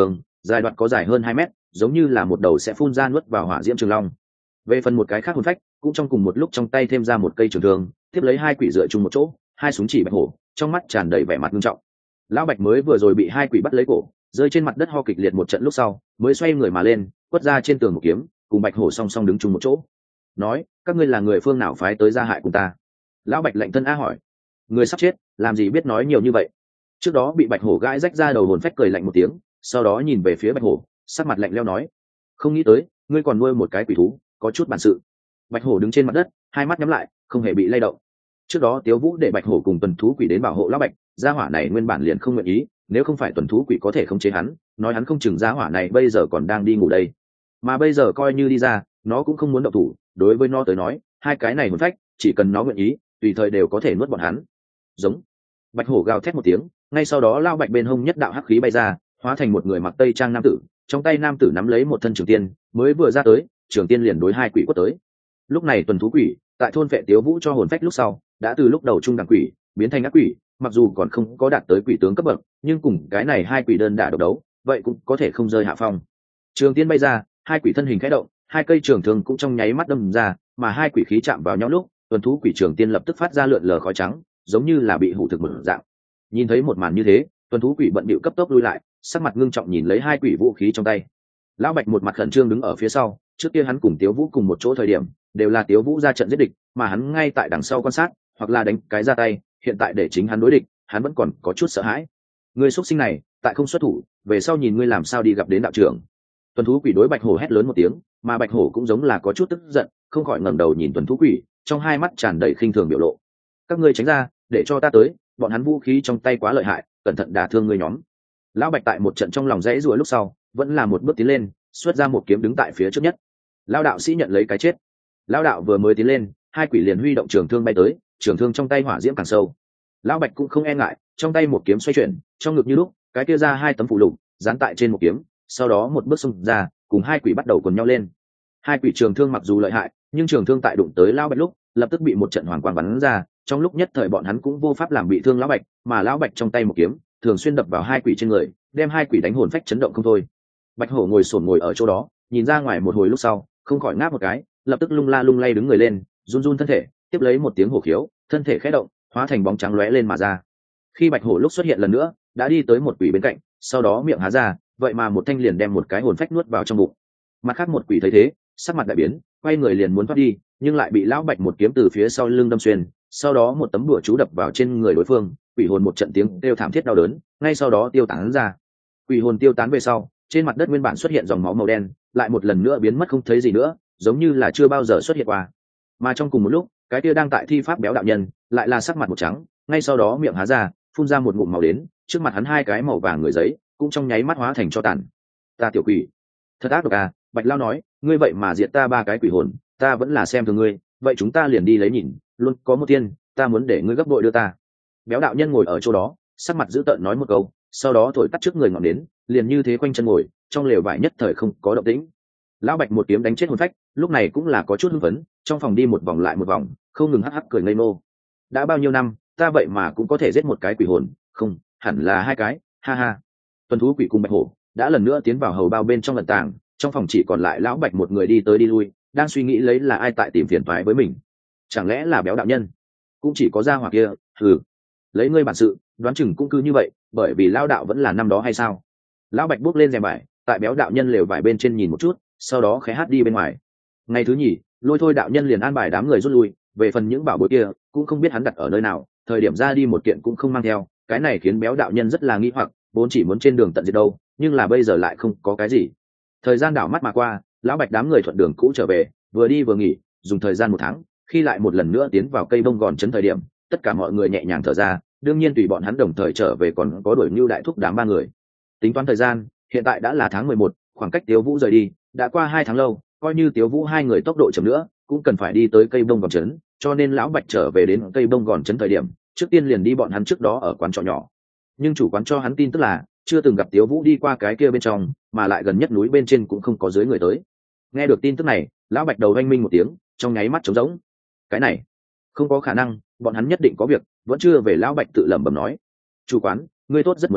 dài đoạt có dài hơn hai mét, giống như là một đầu sẽ phun ra nuốt vào hỏa diễm trường long. Về phần một cái khác hồn phách cũng trong cùng một lúc trong tay thêm ra một cây trường thương, tiếp lấy hai quỷ dựa chung một chỗ, hai súng chỉ bạch hổ, trong mắt tràn đầy vẻ mặt nghiêm trọng. Lão bạch mới vừa rồi bị hai quỷ bắt lấy cổ, rơi trên mặt đất ho kịch liệt một trận lúc sau mới xoay người mà lên, quất ra trên tường một kiếm, cùng bạch hổ song song đứng chung một chỗ, nói: các ngươi là người phương nào phái tới gia hại cùng ta? Lão bạch lạnh thân a hỏi. Người sắp chết làm gì biết nói nhiều như vậy? Trước đó bị bạch hổ gãi rách ra đầu hồn phách cười lạnh một tiếng, sau đó nhìn về phía bạch hổ, sắc mặt lạnh lẽo nói: không nghĩ tới ngươi còn nuôi một cái quỷ thú, có chút bản sự. Bạch hổ đứng trên mặt đất, hai mắt nhắm lại, không hề bị lay động. Trước đó Tiếu Vũ để bạch hổ cùng tuần thú quỷ đến bảo hộ lão bạch, gia hỏa này nguyên bản liền không nguyện ý, nếu không phải tuần thú quỷ có thể khống chế hắn, nói hắn không chừng gia hỏa này bây giờ còn đang đi ngủ đây. Mà bây giờ coi như đi ra, nó cũng không muốn động thủ, đối với nó tới nói, hai cái này hồn phách, chỉ cần nó nguyện ý, tùy thời đều có thể nuốt bọn hắn. Giống. Bạch hổ gào thét một tiếng, ngay sau đó lao bạch bên hông nhất đạo hắc khí bay ra, hóa thành một người mặc tây trang nam tử, trong tay nam tử nắm lấy một thân trường tiên, mới vừa ra tới, trường tiên liền đối hai quỷ quất tới. Lúc này tuần thú quỷ tại thôn vệ Tiếu Vũ cho hồn phách lúc sau, đã từ lúc đầu trung đẳng quỷ biến thành ác quỷ, mặc dù còn không có đạt tới quỷ tướng cấp bậc, nhưng cùng cái này hai quỷ đơn đả độc đấu, vậy cũng có thể không rơi hạ phong. Trường tiên bay ra, hai quỷ thân hình khẽ động, hai cây trường thương cũng trong nháy mắt đâm ra, mà hai quỷ khí chạm vào nhau lúc, tuần thú quỷ trường tiên lập tức phát ra lượn lờ khói trắng, giống như là bị hủ thực một dạng. Nhìn thấy một màn như thế, tuần thú quỷ bận bịu cấp tốc lui lại, sắc mặt ngưng trọng nhìn lấy hai quỷ vũ khí trong tay. Lão bạch một mặt khẩn trương đứng ở phía sau, trước kia hắn cùng Tiếu Vũ cùng một chỗ thời điểm, đều là Tiếu Vũ ra trận giết địch, mà hắn ngay tại đằng sau quan sát, hoặc là đánh cái ra tay, hiện tại để chính hắn đối địch, hắn vẫn còn có chút sợ hãi. Người xuất sinh này, tại không xuất thủ, về sau nhìn ngươi làm sao đi gặp đến đạo trưởng. Tuần thú quỷ đối bạch hổ hét lớn một tiếng, mà bạch hổ cũng giống là có chút tức giận, không khỏi ngẩng đầu nhìn tuần thú quỷ, trong hai mắt tràn đầy khinh thường biểu lộ. Các ngươi tránh ra, để cho ta tới, bọn hắn vũ khí trong tay quá lợi hại, cẩn thận đả thương ngươi nhóm. Lão bạch tại một trận trong lòng rẽ rùa lúc sau, vẫn là một bước tiến lên, xuất ra một kiếm đứng tại phía trước nhất. Lão đạo sĩ nhận lấy cái chết. Lão đạo vừa mới tiến lên, hai quỷ liền huy động trường thương bay tới, trường thương trong tay hỏa diễm càng sâu. Lão bạch cũng không e ngại, trong tay một kiếm xoay chuyển, trong ngực như lúc, cái kia ra hai tấm phụ lục dán tại trên một kiếm, sau đó một bước xông ra, cùng hai quỷ bắt đầu quần nhau lên. Hai quỷ trường thương mặc dù lợi hại, nhưng trường thương tại đụng tới lão bạch lúc, lập tức bị một trận hoàng quang bắn ra, trong lúc nhất thời bọn hắn cũng vô pháp làm bị thương lão bạch, mà lão bạch trong tay một kiếm thường xuyên đập vào hai quỷ trên người, đem hai quỷ đánh hồn phách chấn động không thôi. Bạch hổ ngồi sồn ngồi ở chỗ đó, nhìn ra ngoài một hồi lúc sau, không khỏi ngáp một cái, lập tức lung la lung lay đứng người lên, run run thân thể, tiếp lấy một tiếng hổ khiếu, thân thể khẽ động, hóa thành bóng trắng lóe lên mà ra. Khi bạch hổ lúc xuất hiện lần nữa, đã đi tới một quỷ bên cạnh, sau đó miệng há ra, vậy mà một thanh liền đem một cái hồn phách nuốt vào trong bụng. Mặt khác một quỷ thấy thế, sắc mặt đại biến, quay người liền muốn thoát đi, nhưng lại bị lão bạch một kiếm từ phía sau lưng đâm xuyên, sau đó một tấm bùa chú đập vào trên người đối phương, quỷ hồn một trận tiếng kêu thảm thiết đau đớn, ngay sau đó tiêu tán ra. Quỷ hồn tiêu tán về sau, trên mặt đất nguyên bản xuất hiện dòng máu màu đen, lại một lần nữa biến mất không thấy gì nữa, giống như là chưa bao giờ xuất hiện qua. Mà trong cùng một lúc, cái kia đang tại thi pháp béo đạo nhân, lại là sắc mặt một trắng, ngay sau đó miệng há ra, phun ra một ngụm màu đến, trước mặt hắn hai cái màu vàng người giấy, cũng trong nháy mắt hóa thành tro tàn. Ta tiểu quỷ, thật ác độc à? Bạch Lao nói, ngươi vậy mà diệt ta ba cái quỷ hồn, ta vẫn là xem thường ngươi, vậy chúng ta liền đi lấy nhìn, luôn có một tiên, ta muốn để ngươi gấp bội đưa ta. Béo đạo nhân ngồi ở chỗ đó, sắc mặt dữ tợn nói một câu, sau đó thổi tắt trước người ngọn đến, liền như thế quanh chân ngồi, trong lều vải nhất thời không có động tĩnh. Lão bạch một kiếm đánh chết hồn phách, lúc này cũng là có chút hưng phấn, trong phòng đi một vòng lại một vòng, không ngừng hắc hắc cười ngây ngô. Đã bao nhiêu năm, ta vậy mà cũng có thể giết một cái quỷ hồn, không, hẳn là hai cái, ha ha. Tuần thú quỷ cùng bạch hổ đã lần nữa tiến vào hầu bao bên trong lận tàng, trong phòng chỉ còn lại lão bạch một người đi tới đi lui, đang suy nghĩ lấy là ai tại tìm phiền toái với mình. Chẳng lẽ là béo đạo nhân? Cũng chỉ có gia hỏa kia, hừ. Lấy ngươi bản sự, đoán chừng cũng cứ như vậy, bởi vì lão đạo vẫn là năm đó hay sao? Lão bạch bước lên rèm vải, tại béo đạo nhân lều vải bên trên nhìn một chút, sau đó khẽ hát đi bên ngoài. Ngày thứ nhì, lôi thôi đạo nhân liền an bài đám người rút lui, về phần những bảo bối kia cũng không biết hắn đặt ở nơi nào, thời điểm ra đi một kiện cũng không mang theo, cái này khiến béo đạo nhân rất là nghi hoặc, vốn chỉ muốn trên đường tận diệt đâu, nhưng là bây giờ lại không có cái gì. Thời gian đảo mắt mà qua, lão bạch đám người thuận đường cũ trở về, vừa đi vừa nghỉ, dùng thời gian một tháng, khi lại một lần nữa tiến vào cây bông gòn trấn thời điểm, tất cả mọi người nhẹ nhàng thở ra, đương nhiên tùy bọn hắn đồng thời trở về còn có đuổi Nưu đại thúc đám ba người. Tính toán thời gian, hiện tại đã là tháng mười một, khoảng cách Tiếu Vũ rời đi đã qua hai tháng lâu, coi như Tiếu Vũ hai người tốc độ chậm nữa, cũng cần phải đi tới cây bông gòn trấn, cho nên lão bạch trở về đến cây bông gòn trấn thời điểm, trước tiên liền đi bọn hắn trước đó ở quán trọ nhỏ. Nhưng chủ quán cho hắn tin tức là chưa từng gặp Tiếu Vũ đi qua cái kia bên trong, mà lại gần nhất núi bên trên cũng không có dưới người tới. Nghe được tin tức này, lão bạch đầu oanh minh một tiếng, trong nháy mắt trống rỗng. Cái này không có khả năng, bọn hắn nhất định có việc, vẫn chưa về. Lão bạch tự lẩm bẩm nói, chủ quán, ngươi tốt rất muốn dưới,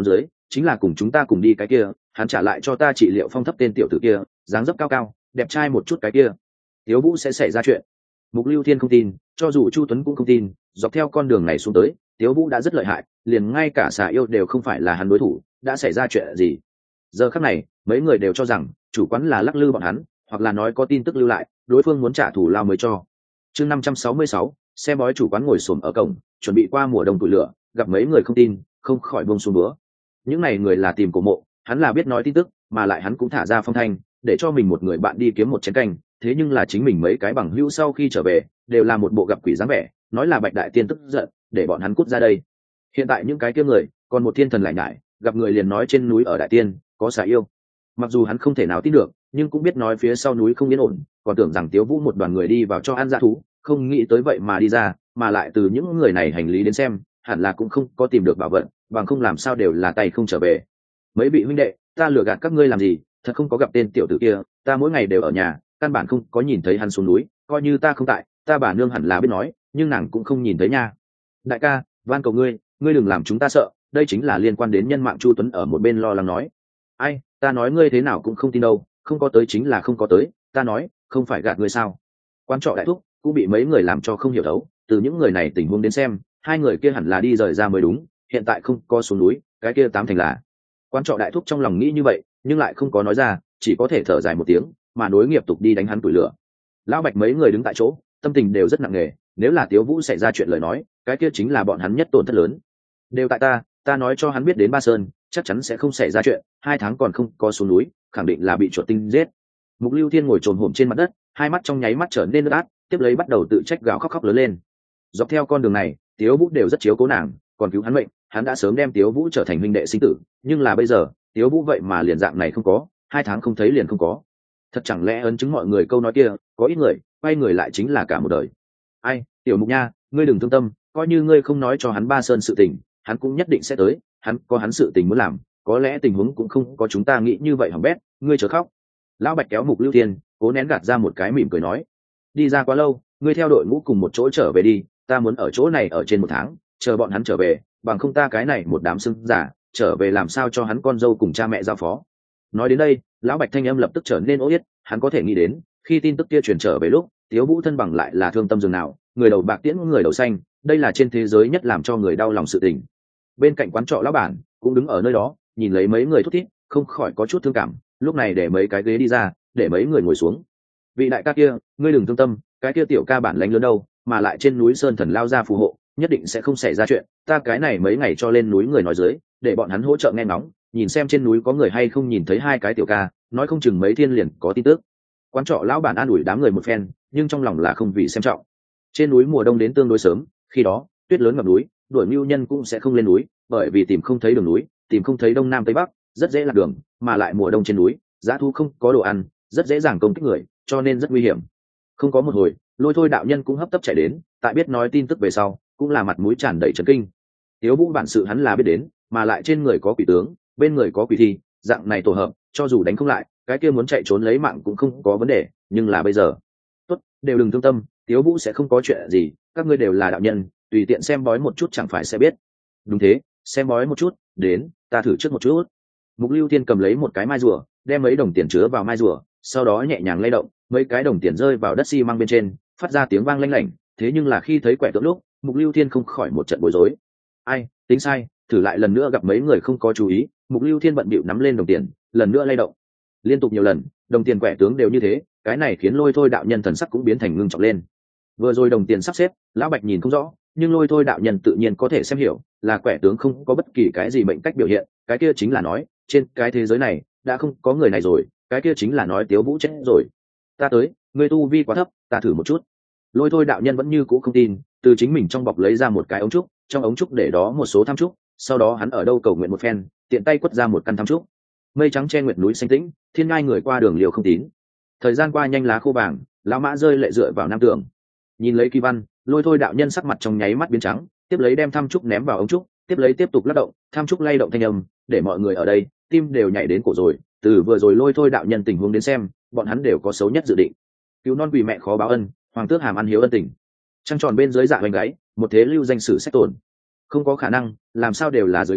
chính là cùng chúng ta cùng đi cái kia, hắn trả lại cho ta trị liệu phong thấp tên tiểu tử kia, dáng dấp cao cao, đẹp trai một chút cái kia. Tiếu Vũ sẽ xảy ra chuyện. Mục Lưu Thiên không tin, cho dù Chu Tuấn cũng không tin, dọc theo con đường này xuống tới, Tiếu Vũ đã rất lợi hại, liền ngay cả xà yêu đều không phải là hắn đối thủ, đã xảy ra chuyện gì? Giờ khắc này, mấy người đều cho rằng chủ quán là lắc lư bọn hắn, hoặc là nói có tin tức lưu lại, đối phương muốn trả thù lao mới cho. Chương năm trăm sáu mươi sáu, xe bói chủ quán ngồi xổm ở cổng, chuẩn bị qua mùa đông tủi lửa, gặp mấy người không tin, không khỏi buông xuống búa. Những này người là tìm cổ mộ, hắn là biết nói tin tức, mà lại hắn cũng thả ra phong thanh, để cho mình một người bạn đi kiếm một chén canh, thế nhưng là chính mình mấy cái bằng hữu sau khi trở về, đều là một bộ gặp quỷ dáng vẻ, nói là Bạch đại tiên tức giận, để bọn hắn cút ra đây. Hiện tại những cái kia người, còn một thiên thần lại nhải, gặp người liền nói trên núi ở đại tiên có xà yêu. Mặc dù hắn không thể nào tin được, nhưng cũng biết nói phía sau núi không yên ổn, còn tưởng rằng Tiếu Vũ một đoàn người đi vào cho ăn dã thú, không nghĩ tới vậy mà đi ra, mà lại từ những người này hành lý đến xem, hẳn là cũng không có tìm được bảo vật, bằng không làm sao đều là tay không trở về. Mấy vị huynh đệ, ta lừa gạt các ngươi làm gì, thật không có gặp tên tiểu tử kia, ta mỗi ngày đều ở nhà, căn bản không có nhìn thấy hắn xuống núi, coi như ta không tại, ta bà nương hẳn là biết nói, nhưng nàng cũng không nhìn thấy nha. Đại ca, van cầu ngươi, ngươi đừng làm chúng ta sợ, đây chính là liên quan đến nhân mạng. Chu Tuấn ở một bên lo lắng nói. Ai, ta nói ngươi thế nào cũng không tin đâu, không có tới chính là không có tới, ta nói, không phải gạt ngươi sao? Quan trọ đại thúc cũng bị mấy người làm cho không hiểu thấu, từ những người này tình huống đến xem, hai người kia hẳn là đi rời ra mới đúng, hiện tại không có xuống núi, cái kia tám thành là. Quan trọ đại thúc trong lòng nghĩ như vậy, nhưng lại không có nói ra, chỉ có thể thở dài một tiếng, mà nối nghiệp tục đi đánh hắn tuổi lửa. Lão Bạch mấy người đứng tại chỗ, tâm tình đều rất nặng nề, nếu là Tiếu Vũ xảy ra chuyện lời nói, cái kia chính là bọn hắn nhất tổn thất lớn. Đều tại ta, ta nói cho hắn biết đến Ba Sơn, chắc chắn sẽ không xảy ra chuyện, hai tháng còn không có xuống núi, khẳng định là bị chuột tinh giết. Mục Lưu Thiên ngồi trồm hổm trên mặt đất, hai mắt trong nháy mắt trở nên ướt át, tiếp lấy bắt đầu tự trách gào khóc khóc lớn lên. Dọc theo con đường này, Tiếu Vũ đều rất chiếu cố nàng, còn cứu hắn mệnh, hắn đã sớm đem Tiếu Vũ trở thành huynh đệ sinh tử, nhưng là bây giờ, Tiếu Vũ vậy mà liền dạng này không có, hai tháng không thấy liền không có. Thật chẳng lẽ ấn chứng mọi người câu nói kia, có ít người, quay người lại chính là cả một đời. Ai, Tiểu Mục nha, ngươi đừng thương tâm, coi như ngươi không nói cho hắn Ba Sơn sự tình, hắn cũng nhất định sẽ tới, hắn có hắn sự tình muốn làm, có lẽ tình huống cũng không có chúng ta nghĩ như vậy hỏng bét, ngươi chớ khóc. Lão Bạch kéo Mục Lưu Thiên, cố nén gạt ra một cái mỉm cười nói, đi ra quá lâu, ngươi theo đội ngũ cùng một chỗ trở về đi, ta muốn ở chỗ này ở trên một tháng, chờ bọn hắn trở về, bằng không ta cái này một đám xưng giả, trở về làm sao cho hắn con dâu cùng cha mẹ giao phó. Nói đến đây, Lão Bạch thanh âm lập tức trở nên ố yết, hắn có thể nghĩ đến, khi tin tức kia truyền trở về lúc, Tiếu Vũ thân bằng lại là thương tâm dường nào, người đầu bạc tiễn người đầu xanh, đây là trên thế giới nhất làm cho người đau lòng sự tình. Bên cạnh quán trọ lão bản cũng đứng ở nơi đó, nhìn lấy mấy người thút thít, không khỏi có chút thương cảm, lúc này để mấy cái ghế đi ra, để mấy người ngồi xuống. Vị đại ca kia, ngươi đừng thương tâm, cái kia tiểu ca bản lãnh lớn đâu, mà lại trên núi sơn thần lao ra phù hộ, nhất định sẽ không xảy ra chuyện, ta cái này mấy ngày cho lên núi người nói dưới, để bọn hắn hỗ trợ nghe ngóng, nhìn xem trên núi có người hay không nhìn thấy hai cái tiểu ca, nói không chừng mấy thiên liền có tin tức. Quán trọ lão bản an ủi đám người một phen, nhưng trong lòng là không vì xem trọng. Trên núi mùa đông đến tương đối sớm, khi đó tuyết lớn ngập núi, đuổi mưu nhân cũng sẽ không lên núi, bởi vì tìm không thấy đường núi, tìm không thấy đông nam tây bắc, rất dễ lạc đường, mà lại mùa đông trên núi, dã thú không có đồ ăn, rất dễ dàng công kích người, cho nên rất nguy hiểm. Không có một hồi, Lôi Thôi đạo nhân cũng hấp tấp chạy đến, tại biết nói tin tức về sau, cũng là mặt mũi tràn đầy chấn kinh. Tiếu Vũ bản sự hắn là biết đến, mà lại trên người có quỷ tướng, bên người có quỷ thi, dạng này tổ hợp, cho dù đánh không lại, cái kia muốn chạy trốn lấy mạng cũng không có vấn đề, nhưng là bây giờ, tốt, đều đừng thương tâm, Tiếu Vũ sẽ không có chuyện gì, các ngươi đều là đạo nhân, tùy tiện xem bói một chút chẳng phải sẽ biết. Đúng thế, xem bói một chút, đến, ta thử trước một chút. Mục Lưu Thiên cầm lấy một cái mai rùa, đem mấy đồng tiền chứa vào mai rùa, sau đó nhẹ nhàng lay động, mấy cái đồng tiền rơi vào đất xi măng bên trên, phát ra tiếng vang lanh lảnh. Thế nhưng là khi thấy quẻ tượng lúc, Mục Lưu Thiên không khỏi một trận bối rối. Ai, tính sai, thử lại lần nữa gặp mấy người không có chú ý, Mục Lưu Thiên bận bịu nắm lên đồng tiền, lần nữa lay động. Liên tục nhiều lần, đồng tiền quẻ tướng đều như thế, cái này khiến Lôi Thôi đạo nhân thần sắc cũng biến thành ngưng trọng lên. Vừa rồi đồng tiền sắp xếp, Lão Bạch nhìn không rõ, nhưng Lôi Thôi đạo nhân tự nhiên có thể xem hiểu, là quẻ tướng không có bất kỳ cái gì mệnh cách biểu hiện, cái kia chính là nói, trên cái thế giới này đã không có người này rồi, cái kia chính là nói Tiếu Vũ chết rồi. Ta tới, người tu vi quá thấp, ta thử một chút. Lôi Thôi đạo nhân vẫn như cũ không tin, từ chính mình trong bọc lấy ra một cái ống trúc, trong ống trúc để đó một số tham trúc, sau đó hắn ở đâu cầu nguyện một phen, tiện tay quất ra một căn tham trúc. Mây trắng che nguyệt núi xanh tĩnh, thiên ngai người qua đường liều không tín. Thời gian qua nhanh lá khô vàng, lão mã rơi lệ dựa vào nam tường. Nhìn lấy kỳ văn, Lôi Thôi đạo nhân sắc mặt trong nháy mắt biến trắng, tiếp lấy đem tham trúc ném vào ống trúc, tiếp lấy tiếp tục lắc động, tham trúc lay động thanh âm, để mọi người ở đây tim đều nhảy đến cổ rồi. Từ vừa rồi Lôi Thôi đạo nhân tình huống đến xem, bọn hắn đều có xấu nhất dự định. Cứu non quỳ mẹ khó báo ân, hoàng tước hàm ăn hiếu ân tình. Trăng tròn bên dưới dạ hoành gáy, một thế lưu danh sử sách tồn. Không có khả năng, làm sao đều là giới ký,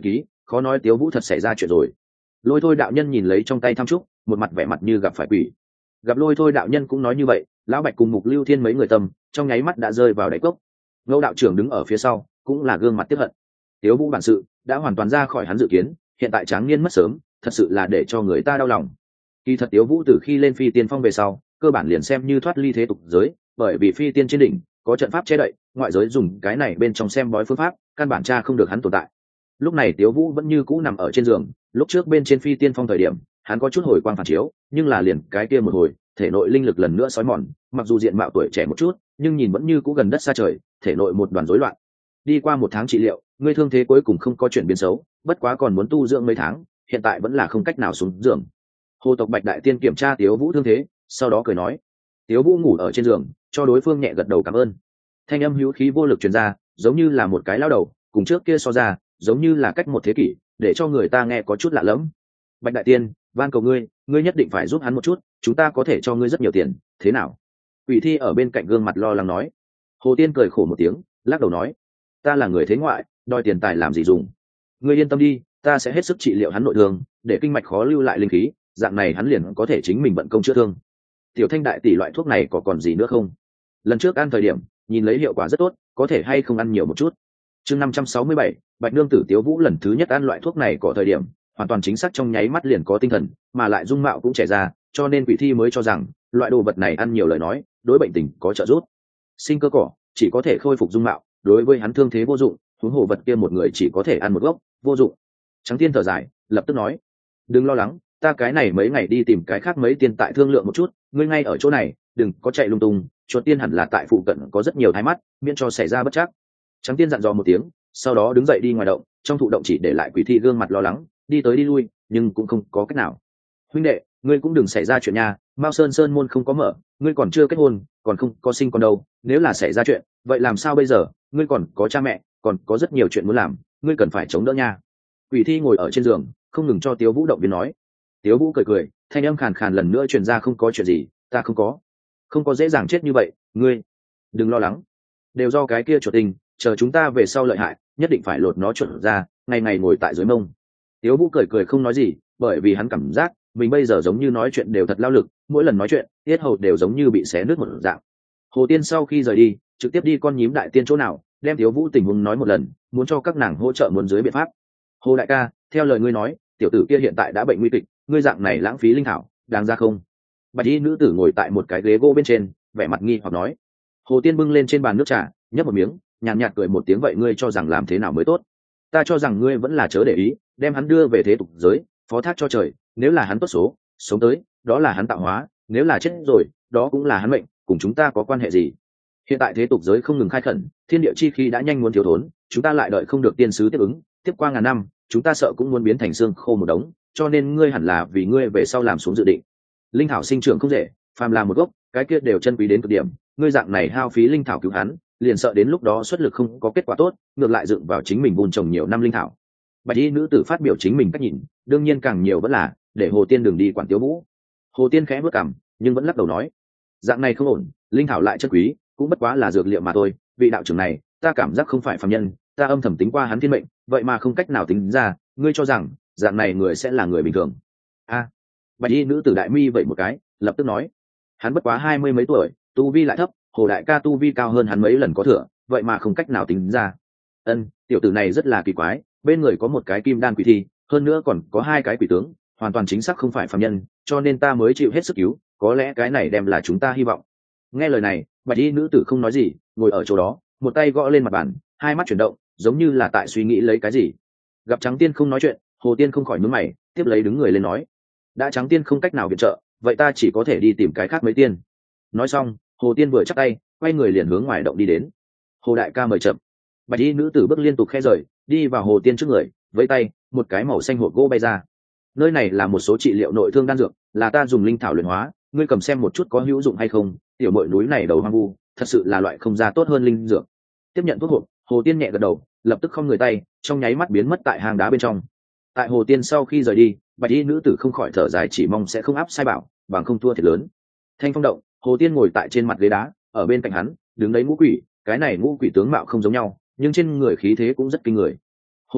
khó nói Tiếu Vũ thật xảy ra chuyện rồi. Lôi thôi đạo nhân nhìn lấy trong tay tham trúc, một mặt vẻ mặt như gặp phải quỷ. Gặp lôi thôi đạo nhân cũng nói như vậy, lão bạch cùng Mục Lưu Thiên mấy người tâm trong nháy mắt đã rơi vào đáy cốc. Ngô đạo trưởng đứng ở phía sau cũng là gương mặt tiếp hận. Tiếu Vũ bản sự đã hoàn toàn ra khỏi hắn dự kiến, hiện tại tráng niên mất sớm, thật sự là để cho người ta đau lòng. Kỳ thật Tiếu Vũ từ khi lên phi tiên phong về sau, cơ bản liền xem như thoát ly thế tục giới, bởi vì phi tiên trên đỉnh có trận pháp che đậy, ngoại giới dùng cái này bên trong xem bói phương pháp, căn bản tra không được hắn tồn tại. Lúc này Tiếu Vũ vẫn như cũ nằm ở trên giường, lúc trước bên trên phi tiên phong thời điểm, hắn có chút hồi quang phản chiếu, nhưng là liền cái kia một hồi, thể nội linh lực lần nữa sói mòn, mặc dù diện mạo tuổi trẻ một chút, nhưng nhìn vẫn như cũ gần đất xa trời, thể nội một đoàn rối loạn. Đi qua một tháng trị liệu, ngươi thương thế cuối cùng không có chuyển biến xấu, bất quá còn muốn tu dưỡng mấy tháng, hiện tại vẫn là không cách nào xuống giường. Hồ tộc Bạch đại tiên kiểm tra Tiếu Vũ thương thế, sau đó cười nói. Tiếu Vũ ngủ ở trên giường, cho đối phương nhẹ gật đầu cảm ơn. Thanh âm hữu khí vô lực truyền ra, giống như là một cái lao đầu, cùng trước kia so ra, giống như là cách một thế kỷ, để cho người ta nghe có chút lạ lẫm. Bạch đại tiên, van cầu ngươi, ngươi nhất định phải giúp hắn một chút, chúng ta có thể cho ngươi rất nhiều tiền, thế nào? Ủy Thi ở bên cạnh gương mặt lo lắng nói. Hồ Tiên cười khổ một tiếng, lắc đầu nói, ta là người thế ngoại, đòi tiền tài làm gì dùng? Ngươi yên tâm đi, ta sẽ hết sức trị liệu hắn nội thương, để kinh mạch khó lưu lại linh khí, dạng này hắn liền có thể chính mình vận công chữa thương. Tiểu Thanh đại tỷ loại thuốc này có còn gì nữa không? Lần trước ăn thời điểm, nhìn lấy hiệu quả rất tốt, có thể hay không ăn nhiều một chút? Chương năm trăm sáu mươi bảy, Bạch nương tử Tiếu Vũ lần thứ nhất ăn loại thuốc này có thời điểm, hoàn toàn chính xác trong nháy mắt liền có tinh thần, mà lại dung mạo cũng trẻ ra, cho nên Quỷ Thi mới cho rằng loại đồ vật này ăn nhiều lời nói, đối bệnh tình có trợ giúp. Sinh cơ cỏ chỉ có thể khôi phục dung mạo, đối với hắn thương thế vô dụng, huống hồ vật kia một người chỉ có thể ăn một gốc, vô dụng. Trắng Tiên thở dài, lập tức nói, đừng lo lắng, ta cái này mấy ngày đi tìm cái khác mấy tiên tại thương lượng một chút, ngươi ngay ở chỗ này, đừng có chạy lung tung, chuột tiên hẳn là tại phụ cận có rất nhiều thái mắt, miễn cho xảy ra bất trắc. Trắng Tiên dặn dò một tiếng, sau đó đứng dậy đi ngoài động, trong thụ động chỉ để lại Quỷ Thi gương mặt lo lắng, đi tới đi lui, nhưng cũng không có cách nào. Huynh đệ, ngươi cũng đừng xảy ra chuyện nha, Mao Sơn Sơn môn không có mở, ngươi còn chưa kết hôn, còn không có sinh con đâu, nếu là xảy ra chuyện, vậy làm sao bây giờ? Ngươi còn có cha mẹ, còn có rất nhiều chuyện muốn làm, ngươi cần phải chống đỡ nha. Quỷ Thi ngồi ở trên giường, không ngừng cho Tiếu Vũ động viên nói. Tiếu Vũ cười cười, thanh âm khàn khàn lần nữa truyền ra, không có chuyện gì, ta không có, không có dễ dàng chết như vậy, ngươi đừng lo lắng, đều do cái kia chuột tình, chờ chúng ta về sau lợi hại, nhất định phải lột nó chuột ra, ngày ngày ngồi tại dưới mông. Tiếu Vũ cười cười không nói gì, bởi vì hắn cảm giác mình bây giờ giống như nói chuyện đều thật lao lực, mỗi lần nói chuyện tiết hầu đều giống như bị xé nứt một dạng. Hồ Tiên sau khi rời đi, trực tiếp đi con nhím đại tiên chỗ nào, đem Tiếu Vũ tình huống nói một lần, muốn cho các nàng hỗ trợ muốn dưới biện pháp. Hồ đại ca, theo lời ngươi nói, tiểu tử kia hiện tại đã bệnh nguy kịch, ngươi dạng này lãng phí linh thảo, đáng ra không? Bạch y nữ tử ngồi tại một cái ghế gỗ bên trên, vẻ mặt nghi hoặc nói. Hồ Tiên bưng lên trên bàn nước trà, nhấp một miếng, nhàn nhạt cười một tiếng, vậy ngươi cho rằng làm thế nào mới tốt? Ta cho rằng ngươi vẫn là chớ để ý, đem hắn đưa về thế tục giới, phó thác cho trời, nếu là hắn tốt số, sống tới, đó là hắn tạo hóa, nếu là chết rồi, đó cũng là hắn mệnh, cùng chúng ta có quan hệ gì? Hiện tại thế tục giới không ngừng khai khẩn, thiên địa chi khí đã nhanh muốn thiếu thốn, chúng ta lại đợi không được tiên sứ tiếp ứng, tiếp qua ngàn năm, chúng ta sợ cũng muốn biến thành xương khô một đống, cho nên ngươi hẳn là vì ngươi về sau làm xuống dự định. Linh thảo sinh trưởng không dễ, phàm làm một gốc, cái kia đều chân quý đến cực điểm, ngươi dạng này hao phí linh thảo cứu hắn, liền sợ đến lúc đó xuất lực không có kết quả tốt, ngược lại dựng vào chính mình vun trồng nhiều năm linh thảo. Bạch y nữ tử phát biểu chính mình cách nhìn, đương nhiên càng nhiều vẫn là để Hồ Tiên đừng đi quản Tiếu Vũ. Hồ Tiên khẽ bước cằm, nhưng vẫn lắc đầu nói, dạng này không ổn, linh thảo lại chất quý, cũng bất quá là dược liệu mà thôi, vị đạo trưởng này, ta cảm giác không phải phàm nhân, ta âm thầm tính qua hắn thiên mệnh, vậy mà không cách nào tính ra, ngươi cho rằng dạng này người sẽ là người bình thường? A, à, Bạch y nữ tử đại mi vậy một cái, lập tức nói, hắn bất quá hai mươi mấy tuổi, tu vi lại thấp, Hồ đại ca tu vi cao hơn hắn mấy lần có thừa, vậy mà không cách nào tính ra. Ân, tiểu tử này rất là kỳ quái, bên người có một cái kim đan quỷ thi, hơn nữa còn có hai cái quỷ tướng, hoàn toàn chính xác không phải phàm nhân, cho nên ta mới chịu hết sức cứu, có lẽ cái này đem là chúng ta hy vọng. Nghe lời này, Bạch y nữ tử không nói gì, ngồi ở chỗ đó, một tay gõ lên mặt bàn, hai mắt chuyển động, giống như là tại suy nghĩ lấy cái gì. Gặp Trắng Tiên không nói chuyện, Hồ Tiên không khỏi nhướng mày, tiếp lấy đứng người lên nói, đã Trắng Tiên không cách nào viện trợ, vậy ta chỉ có thể đi tìm cái khác mấy tiên. Nói xong, Hồ Tiên vừa chắp tay, quay người liền hướng ngoài động đi đến. Hồ đại ca mời chậm. Bạch y nữ tử bước liên tục khe rời, đi vào Hồ Tiên trước người, với tay, một cái màu xanh hộp gỗ bay ra. Nơi này là một số trị liệu nội thương đan dược, là ta dùng linh thảo luyện hóa, ngươi cầm xem một chút có hữu dụng hay không. Tiểu mội núi này đầu hoang vu, thật sự là loại không ra tốt hơn linh dược. Tiếp nhận thuốc hộp, Hồ Tiên nhẹ gật đầu, lập tức không người tay, trong nháy mắt biến mất tại hang đá bên trong. Tại Hồ Tiên sau khi rời đi, Bạch y nữ tử không khỏi thở dài, chỉ mong sẽ không áp sai bảo, bằng không thua thiệt lớn. Thanh phong động, Hồ Tiên ngồi tại trên mặt ghế đá, ở bên cạnh hắn đứng đấy ngũ quỷ, cái này ngũ quỷ tướng mạo không giống nhau, nhưng trên người khí thế cũng rất kinh người. Hồ Tiên,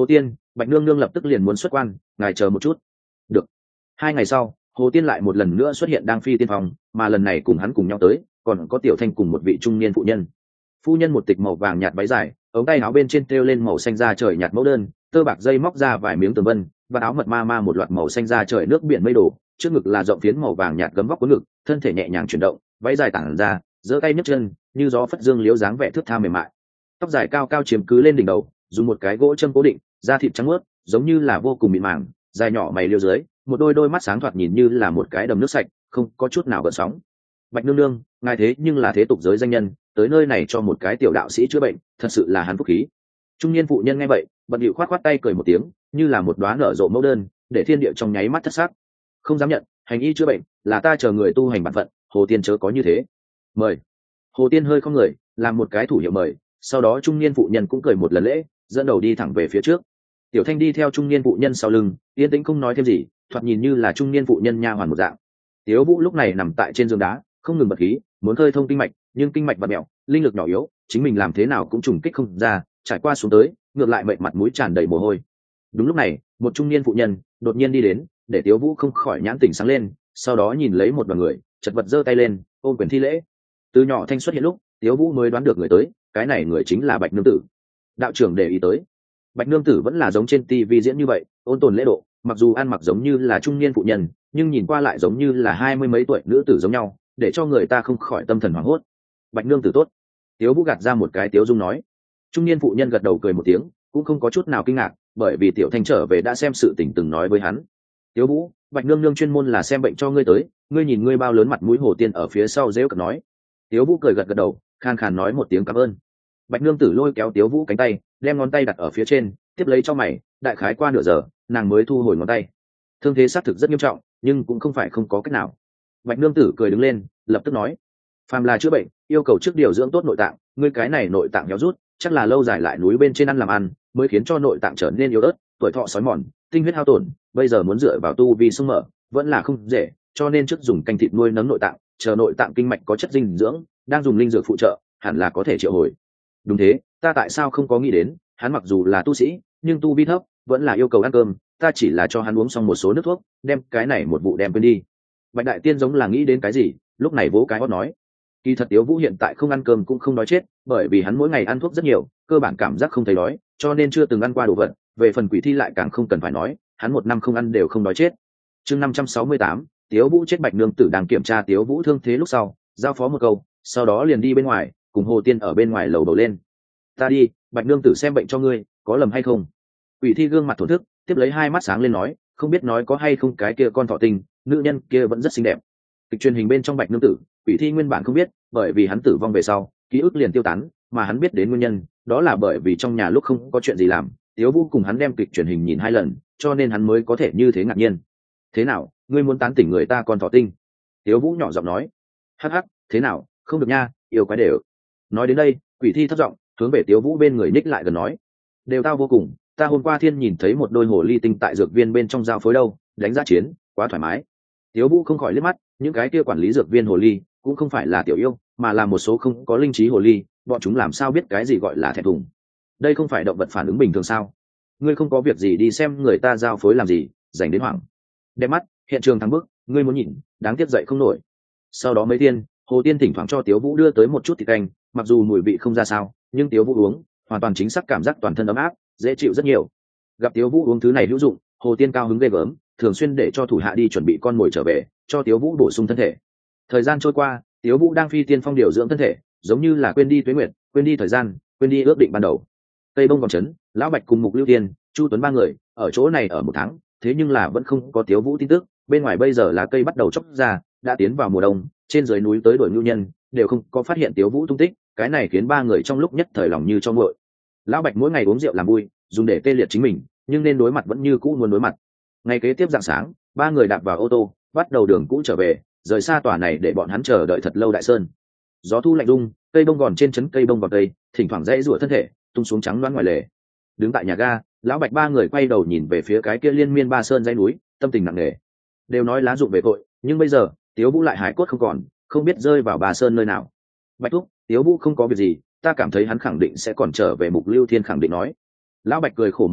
Bạch nương nương lập tức liền muốn xuất quan, ngài chờ một chút. Được. Hai ngày sau, Hồ Tiên lại một lần nữa xuất hiện đang phi tiên phòng, mà lần này cùng hắn cùng nhau tới còn có Tiểu Thanh cùng một vị trung niên phụ nhân. Phu nhân một tịch màu vàng nhạt váy dài, ống tay áo bên trên treo lên màu xanh da trời nhạt mẫu đơn, tơ bạc dây móc ra vài miếng tường vân, và áo mật ma ma một loạt màu xanh da trời nước biển mây đổ, trước ngực là rộng phiến màu vàng nhạt gấm vóc cuốn ngực, thân thể nhẹ nhàng chuyển động, váy dài tản ra, giơ tay nhấc chân, như gió phất dương liễu dáng vẻ thướt tha mềm mại. Tóc dài cao cao chiếm cứ lên đỉnh đầu, dùng một cái gỗ châm cố định, da thịt trắng muốt, giống như là vô cùng mịn màng, dài nhỏ mày liêu dưới, một đôi đôi mắt sáng thoạt nhìn như là một cái đầm nước sạch, không có chút nào gợn sóng. Bạch nương nương, ngài thế nhưng là thế tục giới danh nhân, tới nơi này cho một cái tiểu đạo sĩ chữa bệnh, thật sự là hắn phúc khí. Trung niên phụ nhân nghe vậy, bận điệu khoát khoát tay cười một tiếng, như là một đóa nở rộ mẫu đơn, để thiên địa trong nháy mắt thất sắc. Không dám nhận, hành y chữa bệnh là ta chờ người tu hành bản phận, Hồ Tiên chớ có như thế. Mời. Hồ Tiên hơi không người, làm một cái thủ hiệu mời, sau đó trung niên phụ nhân cũng cười một lần lễ, dẫn đầu đi thẳng về phía trước. Tiểu Thanh đi theo trung niên phụ nhân sau lưng, yên tĩnh không nói thêm gì, thoạt nhìn như là trung niên phụ nhân nha hoàn một dạng. Tiếu Vũ lúc này nằm tại trên giường đá, không ngừng bật khí, muốn khơi thông kinh mạch, nhưng kinh mạch bạt mẹo, linh lực nhỏ yếu, chính mình làm thế nào cũng trùng kích không ra, trải qua xuống tới, ngược lại mệt mặt mũi tràn đầy mồ hôi. Đúng lúc này, một trung niên phụ nhân đột nhiên đi đến, để Tiếu Vũ không khỏi nhãn tỉnh sáng lên, sau đó nhìn lấy một đoàn người, chật vật giơ tay lên, ôm quyền thi lễ. Từ nhỏ thanh xuất hiện lúc, Tiếu Vũ mới đoán được người tới, cái này người chính là Bạch nương tử. Đạo trưởng để ý tới. Bạch nương tử vẫn là giống trên tivi diễn như vậy, ôn tồn lễ độ, mặc dù ăn mặc giống như là trung niên phụ nhân, nhưng nhìn qua lại giống như là hai mươi mấy tuổi nữ tử giống nhau, để cho người ta không khỏi tâm thần hoảng hốt. Bạch nương tử tốt. Tiếu Vũ gạt ra một cái tiếu dung nói. Trung niên phụ nhân gật đầu cười một tiếng, cũng không có chút nào kinh ngạc, bởi vì Tiểu Thanh trở về đã xem sự tình từng nói với hắn. Tiếu Vũ, Bạch nương nương chuyên môn là xem bệnh cho ngươi tới, ngươi nhìn ngươi bao lớn mặt mũi. Hồ Tiên ở phía sau dễu cợt nói. Tiếu Vũ cười gật gật đầu, khan khàn nói một tiếng cảm ơn. Bạch nương tử lôi kéo Tiếu Vũ cánh tay, đem ngón tay đặt ở phía trên, tiếp lấy cho mày, đại khái qua nửa giờ, nàng mới thu hồi ngón tay. Thương thế xác thực rất nghiêm trọng, nhưng cũng không phải không có cách nào. Bạch nương tử cười đứng lên, lập tức nói: phàm là chữa bệnh, yêu cầu trước điều dưỡng tốt nội tạng, ngươi cái này nội tạng héo rút, chắc là lâu dài lại núi bên trên ăn làm ăn, mới khiến cho nội tạng trở nên yếu ớt, tuổi thọ sói mòn, tinh huyết hao tổn, bây giờ muốn dựa vào tu vi sung mở, vẫn là không dễ, cho nên trước dùng canh thịt nuôi nấng nội tạng, chờ nội tạng kinh mạch có chất dinh dưỡng, đang dùng linh dược phụ trợ, hẳn là có thể triệu hồi. Đúng thế, ta tại sao không có nghĩ đến, hắn mặc dù là tu sĩ, nhưng tu vi thấp, vẫn là yêu cầu ăn cơm, ta chỉ là cho hắn uống xong một số nước thuốc, đem cái này một vụ đem quên đi. Bạch đại tiên giống là nghĩ đến cái gì, lúc này vỗ cái hót nói: kỳ thật Tiếu Vũ hiện tại không ăn cơm cũng không đói chết, bởi vì hắn mỗi ngày ăn thuốc rất nhiều, cơ bản cảm giác không thấy đói, cho nên chưa từng ăn qua đồ vật. Về phần quỷ thi lại càng không cần phải nói, hắn một năm không ăn đều không đói chết. Chương năm trăm sáu mươi tám, Tiếu Vũ chết. Bạch nương tử đang kiểm tra Tiếu Vũ thương thế lúc sau, giao phó một câu, sau đó liền đi bên ngoài, cùng Hồ Tiên ở bên ngoài lầu đầu lên. Ta đi, Bạch nương tử xem bệnh cho ngươi, có lầm hay không? Quỷ thi gương mặt thổn thức, tiếp lấy hai mắt sáng lên nói, không biết nói có hay không cái kia con thọ tinh, nữ nhân kia vẫn rất xinh đẹp. Kịch truyền hình bên trong Bạch nương tử, quỷ thi nguyên bản không biết, bởi vì hắn tử vong về sau, ký ức liền tiêu tán, mà hắn biết đến nguyên nhân, đó là bởi vì trong nhà lúc không có chuyện gì làm, Tiếu Vũ cùng hắn đem kịch truyền hình nhìn hai lần, cho nên hắn mới có thể như thế ngạc nhiên. Thế nào, ngươi muốn tán tỉnh người ta con thọ tinh? Tiếu Vũ nhỏ giọng nói. Hắc hắc, thế nào, không được nha, yêu quái đều. Nói đến đây, quỷ thi thấp giọng hướng về Tiếu Vũ bên người ních lại gần nói: đều tao vô cùng, ta hôm qua thiên nhìn thấy một đôi hồ ly tinh tại dược viên bên trong giao phối đâu, đánh giá chiến, quá thoải mái. Tiếu Vũ không khỏi liếc mắt, những cái kia quản lý dược viên hồ ly cũng không phải là tiểu yêu, mà là một số không có linh trí hồ ly, bọn chúng làm sao biết cái gì gọi là thẹn thùng? Đây không phải động vật phản ứng bình thường sao? Ngươi không có việc gì đi xem người ta giao phối làm gì, dành đến hoảng. Đem mắt, hiện trường thắng bức, ngươi muốn nhìn, đáng tiếc dậy không nổi. Sau đó mấy thiên, Hồ Tiên thỉnh thoảng cho Tiếu Vũ đưa tới một chút thịt canh, mặc dù mùi vị không ra sao, nhưng Tiếu Vũ uống, hoàn toàn chính xác cảm giác toàn thân ấm áp, dễ chịu rất nhiều. Gặp Tiếu Vũ uống thứ này hữu dụng, Hồ Tiên cao hứng ghê gớm, thường xuyên để cho thủ hạ đi chuẩn bị con mồi trở về, cho Tiếu Vũ bổ sung thân thể. Thời gian trôi qua, Tiếu Vũ đang phi tiên phong điều dưỡng thân thể, giống như là quên đi tuế nguyệt, quên đi thời gian, quên đi ước định ban đầu. Tây Bông còn trấn, Lão Bạch cùng Mục Lưu Tiên, Chu Tuấn ba người ở chỗ này ở một tháng, thế nhưng là vẫn không có Tiếu Vũ tin tức. Bên ngoài bây giờ là cây bắt đầu chóc ra, đã tiến vào mùa đông, trên dưới núi tới đuổi nhu nhân đều không có phát hiện Tiếu Vũ tung tích, cái này khiến ba người trong lúc nhất thời lòng như cho nguội. Lão Bạch mỗi ngày uống rượu làm vui, dùng để tê liệt chính mình, nhưng nên đối mặt vẫn như cũ muốn đối mặt. Ngày kế tiếp rạng sáng, ba người đạp vào ô tô, bắt đầu đường cũ trở về, rời xa tòa này để bọn hắn chờ đợi thật lâu đại sơn. Gió thu lạnh rung, cây bông gòn trên trấn cây bông vào cây, thỉnh thoảng dãy rủa thân thể, tung xuống trắng loáng ngoài lề. Đứng tại nhà ga, Lão Bạch ba người quay đầu nhìn về phía cái kia liên miên ba sơn dãy núi, tâm tình nặng nề. Đều nói lá dụng về cội, nhưng bây giờ Tiếu Vũ lại hải cốt không còn, không biết rơi vào ba sơn nơi nào. Bạch thúc, Tiếu Vũ không có việc gì, ta cảm thấy hắn khẳng định sẽ còn trở về. Mục Lưu Thiên khẳng định nói. Lão Bạch cười khổ một tiếng,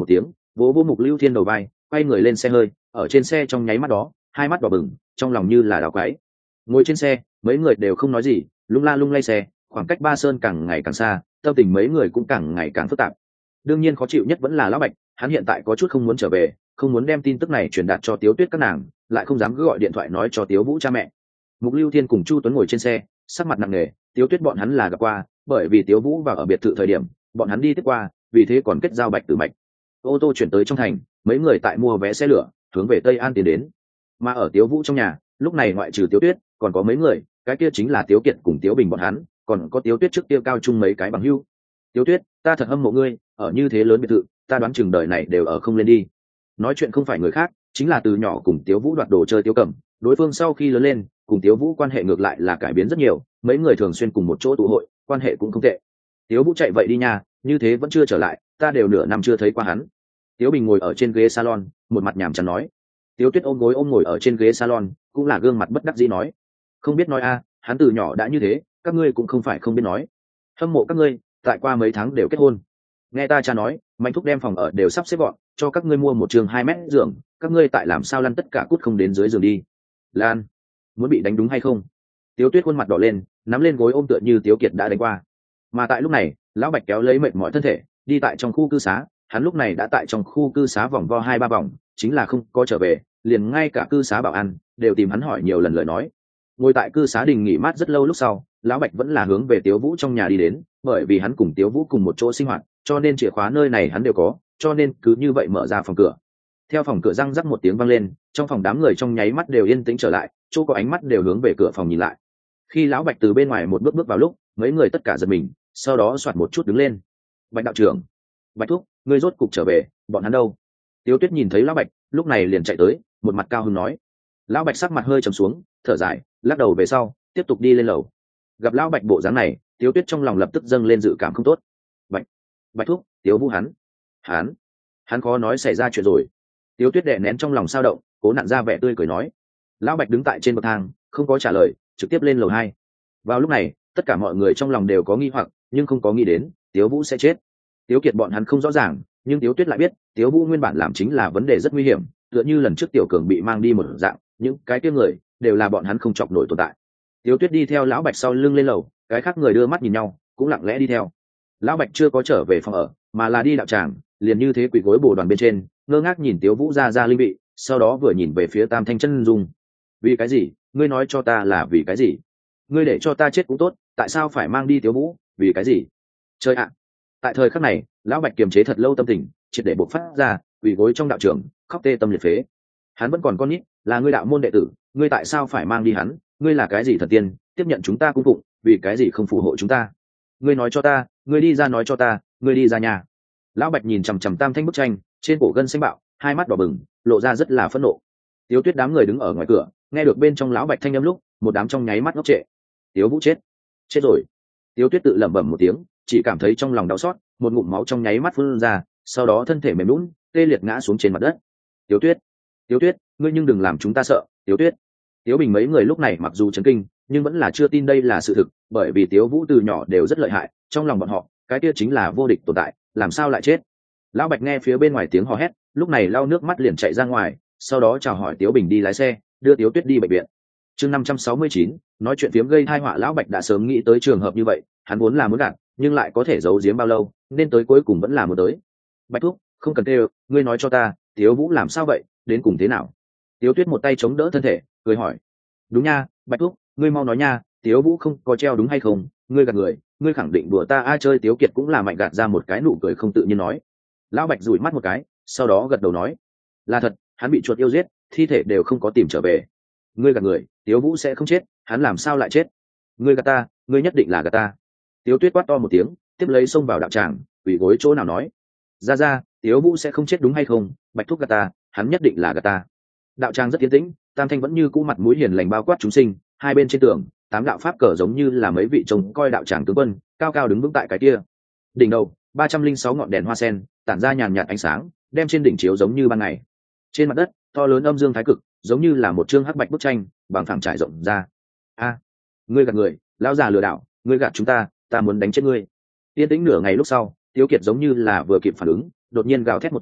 vỗ vỗ Mục Lưu Thiên đầu vai, quay người lên xe hơi, ở trên xe trong nháy mắt đó hai mắt đỏ bừng, trong lòng như là đào quái. Ngồi trên xe mấy người đều không nói gì, lung la lung lay xe, khoảng cách Ba Sơn càng ngày càng xa, tâm tình mấy người cũng càng ngày càng phức tạp. Đương nhiên khó chịu nhất vẫn là Lão Bạch, hắn hiện tại có chút không muốn trở về, không muốn đem tin tức này truyền đạt cho Tiếu Tuyết các nàng, lại không dám cứ gọi điện thoại nói cho Tiếu Vũ cha mẹ. Mục Lưu Thiên cùng Chu Tuấn ngồi trên xe, sắc mặt nặng nề. Tiếu Tuyết bọn hắn là gặp qua, bởi vì Tiếu Vũ vào ở biệt thự thời điểm bọn hắn đi tiếp qua, vì thế còn kết giao Bạch Tử Mạch. Ô tô chuyển tới trong thành, mấy người tại mua vé xe lửa hướng về Tây An tiến đến. Mà ở Tiếu Vũ trong nhà lúc này ngoại trừ Tiếu Tuyết còn có mấy người, cái kia chính là Tiếu Kiệt cùng Tiếu Bình bọn hắn, còn có Tiếu Tuyết trước kia cao chung mấy cái bằng hữu. Tiếu Tuyết, ta thật hâm mộ ngươi, ở như thế lớn biệt thự, ta đoán chừng đời này đều ở không lên đi. Nói chuyện không phải người khác, chính là từ nhỏ cùng Tiếu Vũ đoạt đồ chơi Tiếu Cẩm. Đối phương sau khi lớn lên cùng Tiếu Vũ quan hệ ngược lại là cải biến rất nhiều, mấy người thường xuyên cùng một chỗ tụ hội, quan hệ cũng không tệ. Tiếu Vũ chạy vậy đi nha, như thế vẫn chưa trở lại, ta đều nửa năm chưa thấy qua hắn. Tiếu Bình ngồi ở trên ghế salon, một mặt nhàm chán nói. Tiếu Tuyết ôm gối ôm ngồi ở trên ghế salon, cũng là gương mặt bất đắc dĩ nói, không biết nói a, hắn từ nhỏ đã như thế, các ngươi cũng không phải không biết nói. Hâm mộ các ngươi, tại qua mấy tháng đều kết hôn. Nghe ta cha nói, Mạnh thúc đem phòng ở đều sắp xếp gọn, cho các ngươi mua một trường hai mét giường, các ngươi tại làm sao lăn tất cả cút không đến dưới giường đi. Lan, muốn bị đánh đúng hay không? Tiếu Tuyết khuôn mặt đỏ lên, nắm lên gối ôm tựa như Tiếu Kiệt đã đánh qua. Mà tại lúc này, Lão Bạch kéo lấy mệt mỏi thân thể, đi tại trong khu cư xá, hắn lúc này đã tại trong khu cư xá vòng vo hai ba vòng, chính là không có trở về, liền ngay cả cư xá bảo an đều tìm hắn hỏi nhiều lần lời nói. Ngồi tại cư xá đình nghỉ mát rất lâu lúc sau, Lão Bạch vẫn là hướng về Tiếu Vũ trong nhà đi đến, bởi vì hắn cùng Tiếu Vũ cùng một chỗ sinh hoạt, cho nên chìa khóa nơi này hắn đều có, cho nên cứ như vậy mở ra phòng cửa. Theo phòng cửa răng rắc một tiếng vang lên, trong phòng đám người trong nháy mắt đều yên tĩnh trở lại, chỗ có ánh mắt đều hướng về cửa phòng nhìn lại. Khi Lão Bạch từ bên ngoài một bước bước vào lúc, mấy người tất cả giật mình, sau đó soạt một chút đứng lên. Bạch đạo trưởng, Bạch thúc, ngươi rốt cục trở về, bọn hắn đâu? Tiếu Tuyết nhìn thấy Lão Bạch, lúc này liền chạy tới, một mặt cao hứng nói. Lão Bạch sắc mặt hơi trầm xuống, thở dài, lắc đầu về sau, tiếp tục đi lên lầu. Gặp Lão Bạch bộ dáng này, Tiếu Tuyết trong lòng lập tức dâng lên dự cảm không tốt. Bạch, Bạch thúc, Tiếu Vũ hắn, hắn, hắn khó nói xảy ra chuyện rồi. Tiếu Tuyết đè nén trong lòng sao động, cố nặn ra vẻ tươi cười nói. Lão Bạch đứng tại trên bậc thang, không có trả lời, trực tiếp lên lầu hai. Vào lúc này, tất cả mọi người trong lòng đều có nghi hoặc, nhưng không có nghĩ đến Tiếu Vũ sẽ chết. Tiếu Kiệt bọn hắn không rõ ràng, nhưng Tiếu Tuyết lại biết, Tiếu Vũ nguyên bản làm chính là vấn đề rất nguy hiểm, tựa như lần trước Tiểu Cường bị mang đi một dạng, những cái kia người đều là bọn hắn không chọc nổi tồn tại. Tiếu Tuyết đi theo Lão Bạch sau lưng lên lầu, cái khác người đưa mắt nhìn nhau, cũng lặng lẽ đi theo. Lão Bạch chưa có trở về phòng ở, mà là đi đạo tràng, liền như thế quỳ gối bồ đoàn bên trên, ngơ ngác nhìn Tiếu Vũ ra ra linh vị, sau đó vừa nhìn về phía Tam Thanh Chân Dung. Vì cái gì? Ngươi nói cho ta là vì cái gì? Ngươi để cho ta chết cũng tốt, tại sao phải mang đi Tiếu Vũ? Vì cái gì? Chơi ạ! Tại thời khắc này, Lão Bạch kiềm chế thật lâu tâm tình, triệt để bộc phát ra, quỳ gối trong đạo trường, khóc tê tâm liệt phế. Hắn vẫn còn con nít, là ngươi đạo môn đệ tử, ngươi tại sao phải mang đi hắn? Ngươi là cái gì thần tiên, tiếp nhận chúng ta cung phụng, vì cái gì không phù hộ chúng ta? Ngươi nói cho ta, ngươi đi ra nói cho ta, ngươi đi ra nhà. Lão Bạch nhìn chằm chằm Tam Thanh bức tranh, trên cổ gân xanh bạo, hai mắt đỏ bừng, lộ ra rất là phẫn nộ. Tiếu Tuyết đám người đứng ở ngoài cửa, nghe được bên trong Lão Bạch thanh âm lúc, một đám trong nháy mắt ngốc trệ. Tiếu Vũ chết, chết rồi. Tiếu Tuyết tự lẩm bẩm một tiếng, chỉ cảm thấy trong lòng đau xót, một ngụm máu trong nháy mắt phun ra, sau đó thân thể mềm nhũn, tê liệt ngã xuống trên mặt đất. Tiếu Tuyết, Tiếu Tuyết, ngươi nhưng đừng làm chúng ta sợ. Tiếu Tuyết. Tiếu Bình mấy người lúc này mặc dù chấn kinh, nhưng vẫn là chưa tin đây là sự thực, bởi vì Tiếu Vũ từ nhỏ đều rất lợi hại, trong lòng bọn họ, cái kia chính là vô địch tồn tại, làm sao lại chết? Lão Bạch nghe phía bên ngoài tiếng hò hét, lúc này lau nước mắt liền chạy ra ngoài, sau đó chào hỏi Tiếu Bình đi lái xe, đưa Tiếu Tuyết đi bệnh viện. Chương năm trăm sáu mươi chín, nói chuyện phiếm gây tai họa. Lão Bạch đã sớm nghĩ tới trường hợp như vậy, hắn vốn là muốn gạt, nhưng lại có thể giấu giếm bao lâu, nên tới cuối cùng vẫn là muốn tới. Bạch thúc, không cần kêu, ngươi nói cho ta, Tiếu Vũ làm sao vậy, đến cùng thế nào? Tiếu Tuyết một tay chống đỡ thân thể, cười hỏi. Đúng nha, Bạch thúc, ngươi mau nói nha, Tiếu Vũ không có treo đúng hay không? Ngươi gạt người, ngươi khẳng định đùa ta. A chơi. Tiếu Kiệt cũng là mạnh gạt ra một cái nụ cười không tự nhiên nói. Lão Bạch dụi mắt một cái, sau đó gật đầu nói, là thật, hắn bị chuột yêu giết, thi thể đều không có tìm trở về. Ngươi gạt người, Tiếu Vũ sẽ không chết, hắn làm sao lại chết? Ngươi gạt ta, ngươi nhất định là gạt ta. Tiếu Tuyết quát to một tiếng, tiếp lấy xông vào đạo tràng, quỳ gối chỗ nào nói, ra ra, Tiếu Vũ sẽ không chết đúng hay không? Bạch thúc gạt ta, hắn nhất định là gạt ta. Đạo tràng rất yên tĩnh, Tam Thanh vẫn như cũ mặt mũi hiền lành bao quát chúng sinh, hai bên trên tường, tám đạo pháp cờ giống như là mấy vị trông coi đạo tràng tướng quân, cao cao đứng vững tại cái kia. Đỉnh đầu, ba trăm linh sáu ngọn đèn hoa sen, tản ra nhàn nhạt ánh sáng, đem trên đỉnh chiếu giống như ban ngày. Trên mặt đất, to lớn âm dương thái cực, giống như là một chương hắc bạch bức tranh, bằng phẳng trải rộng ra. A, ngươi gạt người, lão già lừa đảo, ngươi gạt chúng ta, ta muốn đánh chết ngươi. Yên tĩnh nửa ngày lúc sau, Tiếu Kiệt giống như là vừa kịp phản ứng, đột nhiên gào thét một tiếng,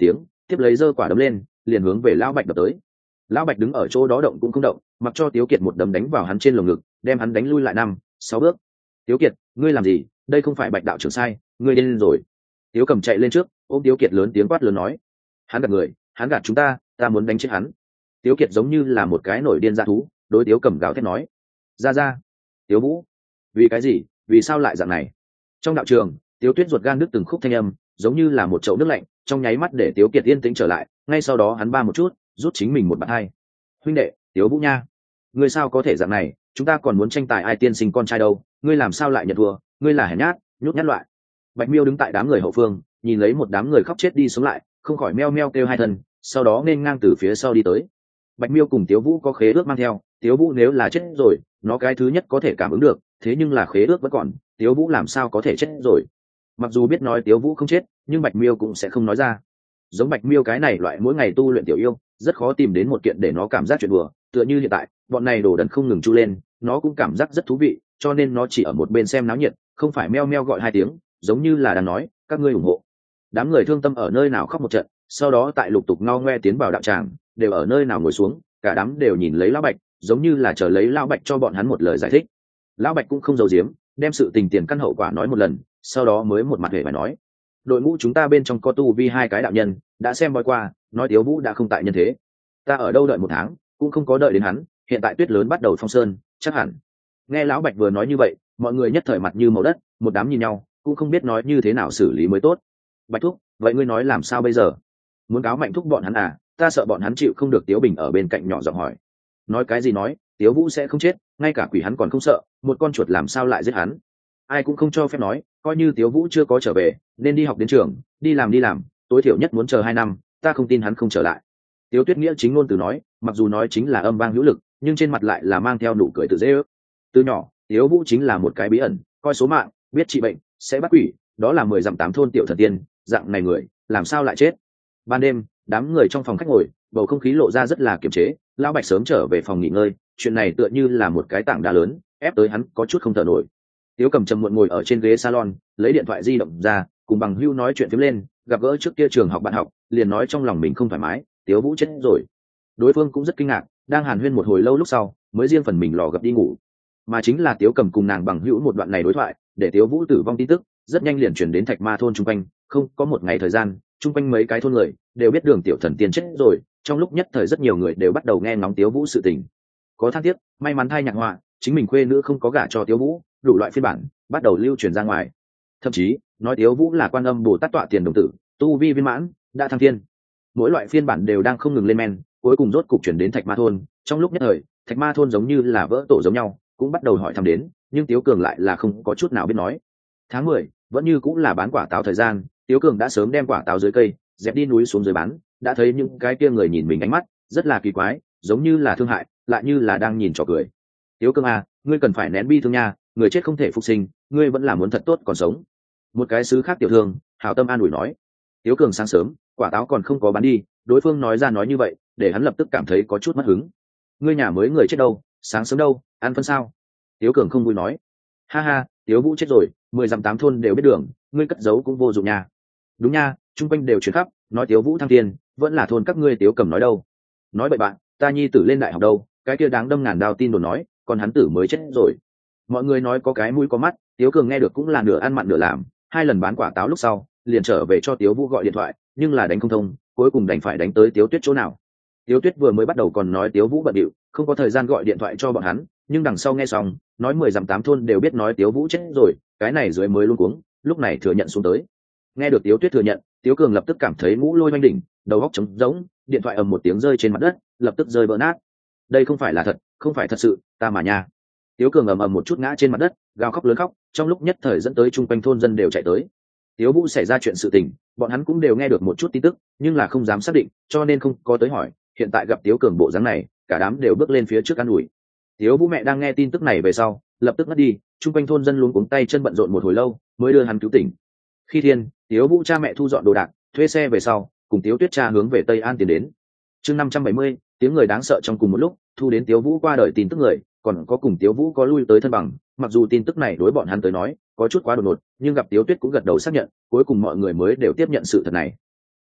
tiếp lấy giơ quả đấm lên liền hướng về lão bạch đập tới. Lão bạch đứng ở chỗ đó động cũng không động, mặc cho Tiếu Kiệt một đấm đánh vào hắn trên lồng ngực, đem hắn đánh lui lại năm sáu bước. Tiếu Kiệt, ngươi làm gì? Đây không phải Bạch đạo trưởng sai, ngươi điên rồi. Tiếu Cầm chạy lên trước ôm Tiếu Kiệt lớn tiếng quát lớn nói, hắn gạt người, hắn gạt chúng ta, ta muốn đánh chết hắn. Tiếu Kiệt giống như là một cái nổi điên dã thú, đối Tiếu Cầm gào thét nói, ra ra. Tiếu Vũ, vì cái gì, vì sao lại dạng này? Trong đạo trường, Tiếu Tuyết ruột gan đứt từng khúc thanh âm, giống như là một chậu nước lạnh, trong nháy mắt để Tiếu Kiệt yên tĩnh trở lại, ngay sau đó hắn ba một chút, rút chính mình một bạt hai. Huynh đệ, Tiếu Vũ nha, ngươi sao có thể dạng này, chúng ta còn muốn tranh tài ai tiên sinh con trai đâu, ngươi làm sao lại nhận thua, ngươi là hèn nhát, nhút nhát loại. Bạch Miêu đứng tại đám người hậu phương, nhìn lấy một đám người khóc chết đi sống lại, không khỏi meo meo kêu hai thân, sau đó nên ngang từ phía sau đi tới. Bạch Miêu cùng Tiếu Vũ có khế ước mang theo, Tiếu Vũ nếu là chết rồi, nó cái thứ nhất có thể cảm ứng được, thế nhưng là khế ước vẫn còn, Tiếu Vũ làm sao có thể chết rồi. Mặc dù biết nói Tiếu Vũ không chết, nhưng Bạch Miêu cũng sẽ không nói ra. Giống Bạch Miêu cái này loại mỗi ngày tu luyện tiểu yêu, rất khó tìm đến một kiện để nó cảm giác chuyện đùa, tựa như hiện tại, bọn này đồ đần không ngừng chu lên, nó cũng cảm giác rất thú vị, cho nên nó chỉ ở một bên xem náo nhiệt, không phải meo meo gọi hai tiếng, giống như là đang nói, các ngươi ủng hộ. Đám người thương tâm ở nơi nào khóc một trận, sau đó tại lục tục ngao ngoe tiến vào đạo tràng, đều ở nơi nào ngồi xuống, cả đám đều nhìn lấy lão Bạch, giống như là chờ lấy lão Bạch cho bọn hắn một lời giải thích. Lão Bạch cũng không giấu giếm, đem sự tình tiền căn hậu quả nói một lần, sau đó mới một mặt hề phải nói, đội ngũ chúng ta bên trong có tu vi hai cái đạo nhân, đã xem voi qua, nói Tiếu Vũ đã không tại nhân thế. Ta ở đâu đợi một tháng, cũng không có đợi đến hắn, hiện tại tuyết lớn bắt đầu phong sơn, chắc hẳn. Nghe lão Bạch vừa nói như vậy, mọi người nhất thời mặt như màu đất, một đám nhìn nhau, cũng không biết nói như thế nào xử lý mới tốt. Bạch thúc, vậy ngươi nói làm sao bây giờ? Muốn cáo Mạnh thúc bọn hắn à? Ta sợ bọn hắn chịu không được. Tiếu Bình ở bên cạnh nhỏ giọng hỏi. Nói cái gì nói, Tiếu Vũ sẽ không chết, ngay cả quỷ hắn còn không sợ, một con chuột làm sao lại giết hắn? Ai cũng không cho phép nói, coi như Tiếu Vũ chưa có trở về, nên đi học đến trường, đi làm đi làm, tối thiểu nhất muốn chờ hai năm, ta không tin hắn không trở lại. Tiếu Tuyết Nghĩa chính ngôn từ nói, mặc dù nói chính là âm vang hữu lực, nhưng trên mặt lại là mang theo nụ cười tự dễ ước. Từ nhỏ, Tiếu Vũ chính là một cái bí ẩn, coi số mạng, biết trị bệnh, sẽ bắt quỷ, đó là mười dặm tám thôn tiểu thần tiên, dạng này người, làm sao lại chết? Ban đêm, đám người trong phòng khách ngồi, bầu không khí lộ ra rất là kiềm chế. Lão Bạch sớm trở về phòng nghỉ ngơi, chuyện này tựa như là một cái tảng đá lớn, ép tới hắn có chút không thở nổi. Tiếu Cầm trầm muộn ngồi ở trên ghế salon, lấy điện thoại di động ra, cùng bằng hữu nói chuyện phím lên, gặp gỡ trước kia trường học bạn học, liền nói trong lòng mình không thoải mái, Tiếu Vũ chết rồi. Đối phương cũng rất kinh ngạc, đang hàn huyên một hồi lâu lúc sau, mới riêng phần mình lò gập đi ngủ. Mà chính là Tiếu Cầm cùng nàng bằng hữu một đoạn này đối thoại, để Tiếu Vũ tử vong tin tức rất nhanh liền chuyển đến Thạch Ma thôn chung quanh, không có một ngày thời gian, chung quanh mấy cái thôn người đều biết Đường tiểu thần tiên chết rồi, trong lúc nhất thời rất nhiều người đều bắt đầu nghe ngóng Tiếu Vũ sự tình. Có than tiếc, may mắn thay nhạc họa, chính mình khuê nữ không có gả cho Tiếu Vũ, đủ loại phiên bản bắt đầu lưu truyền ra ngoài. Thậm chí, nói Tiếu Vũ là Quan Âm Bồ Tát tọa tiền đồng tử, tu vi viên mãn, đã thăng thiên. Mỗi loại phiên bản đều đang không ngừng lên men, cuối cùng rốt cục chuyển đến Thạch Ma thôn, trong lúc nhất thời, Thạch Ma thôn giống như là vỡ tổ giống nhau, cũng bắt đầu hỏi thăm đến, nhưng Tiếu Cường lại là không có chút nào biết nói. Tháng mười, vẫn như cũng là bán quả táo thời gian, Tiếu Cường đã sớm đem quả táo dưới cây, dẹp đi núi xuống dưới bán, đã thấy những cái kia người nhìn mình ánh mắt rất là kỳ quái, giống như là thương hại, lại như là đang nhìn trò cười. Tiếu Cường à, ngươi cần phải nén bi thương nha, người chết không thể phục sinh, ngươi vẫn là muốn thật tốt còn sống. Một cái sứ khác tiểu thương, hảo tâm an ủi nói. Tiếu Cường sáng sớm, quả táo còn không có bán đi, đối phương nói ra nói như vậy, để hắn lập tức cảm thấy có chút mất hứng. Ngươi nhà mới người chết đâu, sáng sớm đâu, ăn phân sao? Tiếu Cường không vui nói. Ha ha, Tiếu Vũ chết rồi, mười dặm tám thôn đều biết đường, ngươi cất giấu cũng vô dụng nha. Đúng nha, chung quanh đều truyền khắp, nói Tiếu Vũ thăng tiền, vẫn là thôn các ngươi. Tiếu Cầm nói đâu? Nói bậy bạn, ta nhi tử lên đại học đâu, cái kia đáng đâm ngàn đao tin đồn nói, còn hắn tử mới chết rồi. Mọi người nói có cái mũi có mắt, Tiếu Cường nghe được cũng là nửa ăn mặn nửa làm, hai lần bán quả táo lúc sau, liền trở về cho Tiếu Vũ gọi điện thoại, nhưng là đánh không thông, cuối cùng đành phải đánh tới Tiếu Tuyết chỗ nào. Tiếu Tuyết vừa mới bắt đầu còn nói Tiếu Vũ bận điệu, không có thời gian gọi điện thoại cho bọn hắn, nhưng đằng sau nghe xong, nói mười dặm tám thôn đều biết nói Tiếu Vũ chết rồi, cái này dưới mới luôn cuống, lúc này thừa nhận xuống tới. Nghe được Tiếu Tuyết thừa nhận, Tiếu Cường lập tức cảm thấy mũ lôi oanh đỉnh, đầu óc trống rỗng, điện thoại ầm một tiếng rơi trên mặt đất, lập tức rơi vỡ nát. Đây không phải là thật, không phải thật sự, ta mà nha. Tiếu Cường ầm ầm một chút ngã trên mặt đất, gào khóc lớn khóc, trong lúc nhất thời dẫn tới chung quanh thôn dân đều chạy tới. Tiếu Vũ xảy ra chuyện sự tình, bọn hắn cũng đều nghe được một chút tin tức, nhưng là không dám xác định, cho nên không có tới hỏi. Hiện tại gặp Tiếu Cường bộ dáng này, cả đám đều bước lên phía trước an ủi. Tiếu Vũ mẹ đang nghe tin tức này về sau, lập tức ngất đi, chung quanh thôn dân luống cuống tay chân bận rộn một hồi lâu, mới đưa hắn cứu tỉnh. Khi thiên, Tiếu Vũ cha mẹ thu dọn đồ đạc, thuê xe về sau, cùng Tiếu Tuyết cha hướng về Tây An tiến đến. Chương năm trăm bảy mươi, tiếng người đáng sợ trong cùng một lúc, thu đến Tiếu Vũ qua đời tin tức người, còn có cùng Tiếu Vũ có lui tới thân bằng, mặc dù tin tức này đối bọn hắn tới nói có chút quá đột ngột, nhưng gặp Tiếu Tuyết cũng gật đầu xác nhận, cuối cùng mọi người mới đều tiếp nhận sự thật này.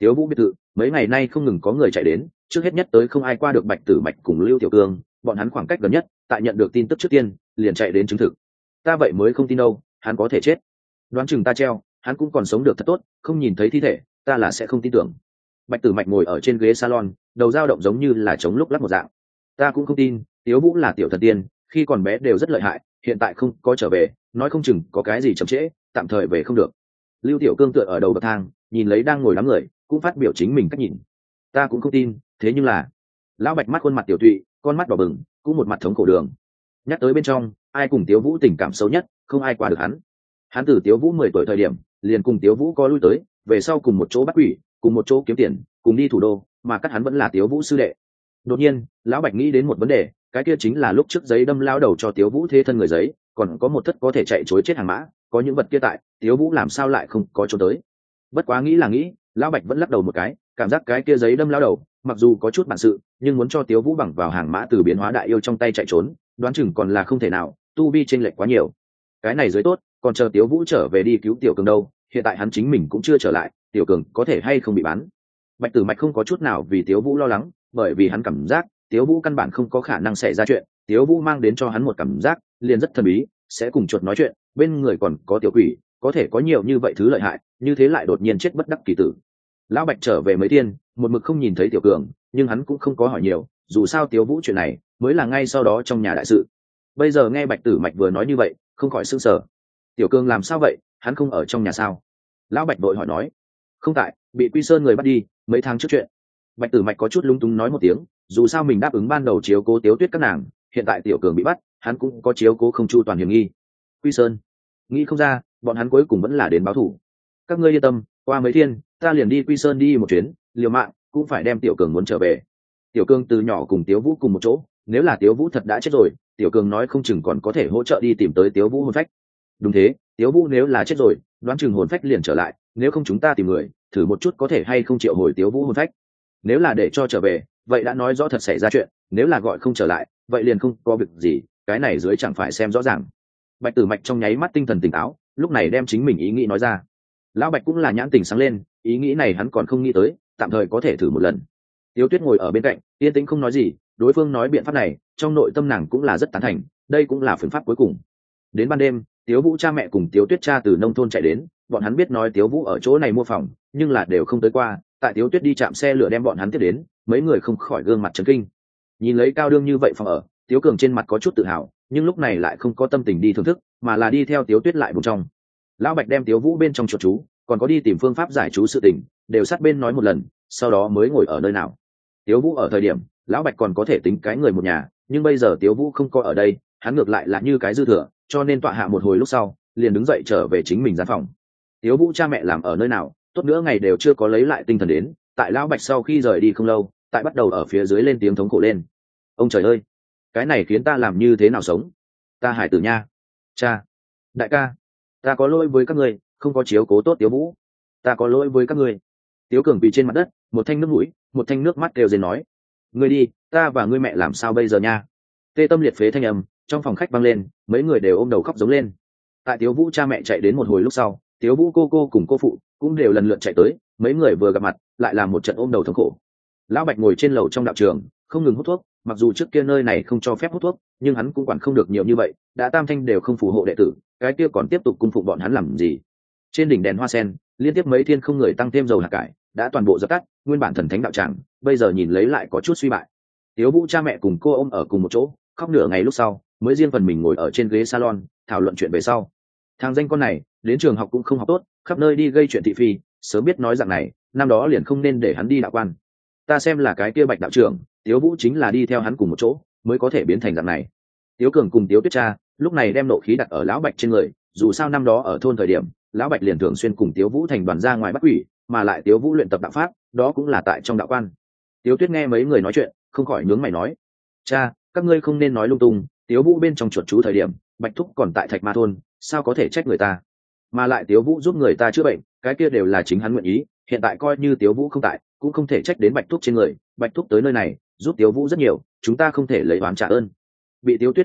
Tiếu Vũ biệt thự mấy ngày nay không ngừng có người chạy đến, trước hết nhất tới không ai qua được Bạch Tử Mạch cùng Lưu Tiểu Cương, bọn hắn khoảng cách gần nhất, tại nhận được tin tức trước tiên, liền chạy đến chứng thực. Ta vậy mới không tin đâu, hắn có thể chết. Đoán chừng ta treo, hắn cũng còn sống được thật tốt, không nhìn thấy thi thể, ta là sẽ không tin tưởng. Bạch Tử Mạch ngồi ở trên ghế salon, đầu dao động giống như là chống lúc lắc một dạng. Ta cũng không tin, Tiếu Vũ là tiểu thần tiên, khi còn bé đều rất lợi hại, hiện tại không có trở về, nói không chừng có cái gì chậm trễ, tạm thời về không được. Lưu Tiểu Cương tựa ở đầu bậc thang, nhìn lấy đang ngồi đám người, cũng phát biểu chính mình cách nhìn. Ta cũng không tin, thế nhưng là lão Bạch mắt khuôn mặt tiểu tụy, con mắt đỏ bừng, cũng một mặt thống khổ đường. Nhắc tới bên trong, ai cùng Tiếu Vũ tình cảm sâu nhất, không ai qua được hắn. Hắn từ Tiếu Vũ mười tuổi thời điểm, liền cùng Tiếu Vũ có lui tới, về sau cùng một chỗ bắt quỷ, cùng một chỗ kiếm tiền, cùng đi thủ đô, mà cắt hắn vẫn là Tiếu Vũ sư đệ. Đột nhiên, lão Bạch nghĩ đến một vấn đề, cái kia chính là lúc trước giấy đâm lao đầu cho Tiếu Vũ thế thân người giấy, còn có một thất có thể chạy chối chết hàng mã, có những vật kia tại, Tiếu Vũ làm sao lại không có chỗ tới. Bất quá nghĩ là nghĩ, lão Bạch vẫn lắc đầu một cái, cảm giác cái kia giấy đâm lao đầu mặc dù có chút bản sự, nhưng muốn cho Tiếu Vũ bằng vào hàng mã từ biến hóa đại yêu trong tay chạy trốn, đoán chừng còn là không thể nào, tu vi chênh lệch quá nhiều. Cái này dưới tốt, còn chờ Tiếu Vũ trở về đi cứu Tiểu Cường đâu, hiện tại hắn chính mình cũng chưa trở lại, Tiểu Cường có thể hay không bị bán. Bạch Tử Mạch không có chút nào vì Tiếu Vũ lo lắng, bởi vì hắn cảm giác Tiếu Vũ căn bản không có khả năng xảy ra chuyện, Tiếu Vũ mang đến cho hắn một cảm giác liền rất thần bí, sẽ cùng chuột nói chuyện, bên người còn có tiểu quỷ, có thể có nhiều như vậy thứ lợi hại, như thế lại đột nhiên chết bất đắc kỳ tử. Lão Bạch trở về mấy thiên, một mực không nhìn thấy Tiểu Cường, nhưng hắn cũng không có hỏi nhiều, dù sao Tiếu Vũ chuyện này mới là ngay sau đó trong nhà đại sự. Bây giờ nghe Bạch Tử Mạch vừa nói như vậy, không khỏi sửng sở. Tiểu Cường làm sao vậy, hắn không ở trong nhà sao? Lão Bạch vội hỏi nói. Không tại, bị Quy Sơn người bắt đi, mấy tháng trước chuyện. Bạch Tử Mạch có chút lung túng nói một tiếng, dù sao mình đáp ứng ban đầu chiếu cố Tiếu Tuyết các nàng, hiện tại Tiểu Cường bị bắt, hắn cũng có chiếu cố không chu toàn hiểm nghi. Quy Sơn, nghĩ không ra, bọn hắn cuối cùng vẫn là đến báo thù. Các ngươi yên tâm, qua mấy thiên, ta liền đi Quy Sơn đi một chuyến, liều mạng cũng phải đem Tiểu Cường muốn trở về. Tiểu Cường từ nhỏ cùng Tiếu Vũ cùng một chỗ, nếu là Tiếu Vũ thật đã chết rồi, Tiểu Cường nói không chừng còn có thể hỗ trợ đi tìm tới Tiếu Vũ hồn phách. Đúng thế, Tiếu Vũ nếu là chết rồi, đoán chừng hồn phách liền trở lại, nếu không chúng ta tìm người, thử một chút có thể hay không triệu hồi Tiếu Vũ hồn phách. Nếu là để cho trở về, vậy đã nói rõ thật xảy ra chuyện, nếu là gọi không trở lại, vậy liền không có việc gì, cái này dưới chẳng phải xem rõ ràng. Bạch Tử Mạch trong nháy mắt tinh thần tỉnh táo, lúc này đem chính mình ý nghĩ nói ra. Lão Bạch cũng là nhãn tình sáng lên, ý nghĩ này hắn còn không nghĩ tới, tạm thời có thể thử một lần. Tiếu Tuyết ngồi ở bên cạnh, yên tĩnh không nói gì, đối phương nói biện pháp này, trong nội tâm nàng cũng là rất tán thành, đây cũng là phương pháp cuối cùng. Đến ban đêm, Tiếu Vũ cha mẹ cùng Tiếu Tuyết cha từ nông thôn chạy đến, bọn hắn biết nói Tiếu Vũ ở chỗ này mua phòng, nhưng là đều không tới qua, tại Tiếu Tuyết đi chạm xe lửa đem bọn hắn tiếp đến, mấy người không khỏi gương mặt chấn kinh. Nhìn lấy cao đương như vậy phòng ở, Tiếu Cường trên mặt có chút tự hào, nhưng lúc này lại không có tâm tình đi thưởng thức, mà là đi theo Tiếu Tuyết lại vùng trong. Lão Bạch đem Tiếu Vũ bên trong chuột chú, còn có đi tìm phương pháp giải chú sự tình, đều sát bên nói một lần, sau đó mới ngồi ở nơi nào. Tiếu Vũ ở thời điểm, Lão Bạch còn có thể tính cái người một nhà, nhưng bây giờ Tiếu Vũ không có ở đây, hắn ngược lại là như cái dư thừa, cho nên tọa hạ một hồi lúc sau, liền đứng dậy trở về chính mình gian phòng. Tiếu Vũ cha mẹ làm ở nơi nào, tốt nữa ngày đều chưa có lấy lại tinh thần đến, tại Lão Bạch sau khi rời đi không lâu, tại bắt đầu ở phía dưới lên tiếng thống khổ lên. Ông trời ơi, cái này khiến ta làm như thế nào sống? Ta hải tử nha, cha, đại ca, ta có lỗi với các ngươi, không có chiếu cố tốt Tiếu Vũ, ta có lỗi với các ngươi. Tiếu Cường bị trên mặt đất, một thanh nước mũi, một thanh nước mắt đều dền nói, ngươi đi, ta và ngươi mẹ làm sao bây giờ nha? Tê tâm liệt phế thanh âm trong phòng khách vang lên, mấy người đều ôm đầu khóc giống lên. Tại Tiếu Vũ cha mẹ chạy đến một hồi lúc sau, Tiếu Vũ cô cô cùng cô phụ cũng đều lần lượt chạy tới, mấy người vừa gặp mặt lại làm một trận ôm đầu thống khổ. Lão Bạch ngồi trên lầu trong đạo trường, không ngừng hút thuốc, mặc dù trước kia nơi này không cho phép hút thuốc, nhưng hắn cũng quản không được nhiều như vậy, đã tam thanh đều không phù hộ đệ tử, cái kia còn tiếp tục cung phụng bọn hắn làm gì? Trên đỉnh đèn hoa sen, liên tiếp mấy thiên không người tăng thêm dầu hạt cải, đã toàn bộ dập tắt, nguyên bản thần thánh đạo tràng, bây giờ nhìn lấy lại có chút suy bại. Tiếu Vũ cha mẹ cùng cô ôm ở cùng một chỗ, khóc nửa ngày lúc sau, mới riêng phần mình ngồi ở trên ghế salon, thảo luận chuyện về sau. Thằng danh con này, đến trường học cũng không học tốt, khắp nơi đi gây chuyện thị phi, sớm biết nói dạng này, năm đó liền không nên để hắn đi đạo quan. Ta xem là cái kia Bạch đạo trưởng, Tiếu Vũ chính là đi theo hắn cùng một chỗ, mới có thể biến thành dạng này. Tiếu Cường cùng Tiếu Tuyết cha, lúc này đem nộ khí đặt ở lão Bạch trên người, dù sao năm đó ở thôn thời điểm, lão Bạch liền thường xuyên cùng Tiếu Vũ thành đoàn ra ngoài bắt quỷ, mà lại Tiếu Vũ luyện tập đạo pháp, đó cũng là tại trong đạo quan. Tiếu Tuyết nghe mấy người nói chuyện, không khỏi nhướng mày nói, cha, các ngươi không nên nói lung tung, Tiếu Vũ bên trong chuột chú thời điểm, Bạch thúc còn tại Thạch Ma thôn, sao có thể trách người ta? Mà lại Tiếu Vũ giúp người ta chữa bệnh, cái kia đều là chính hắn nguyện ý, hiện tại coi như Tiếu Vũ không tại, cũng không thể trách đến Bạch thúc trên người, Bạch thúc tới nơi này, giúp Tiếu Vũ rất nhiều, chúng ta không thể lấy oán trả ơn. Bị Tiếu Tuyết nói chuyện,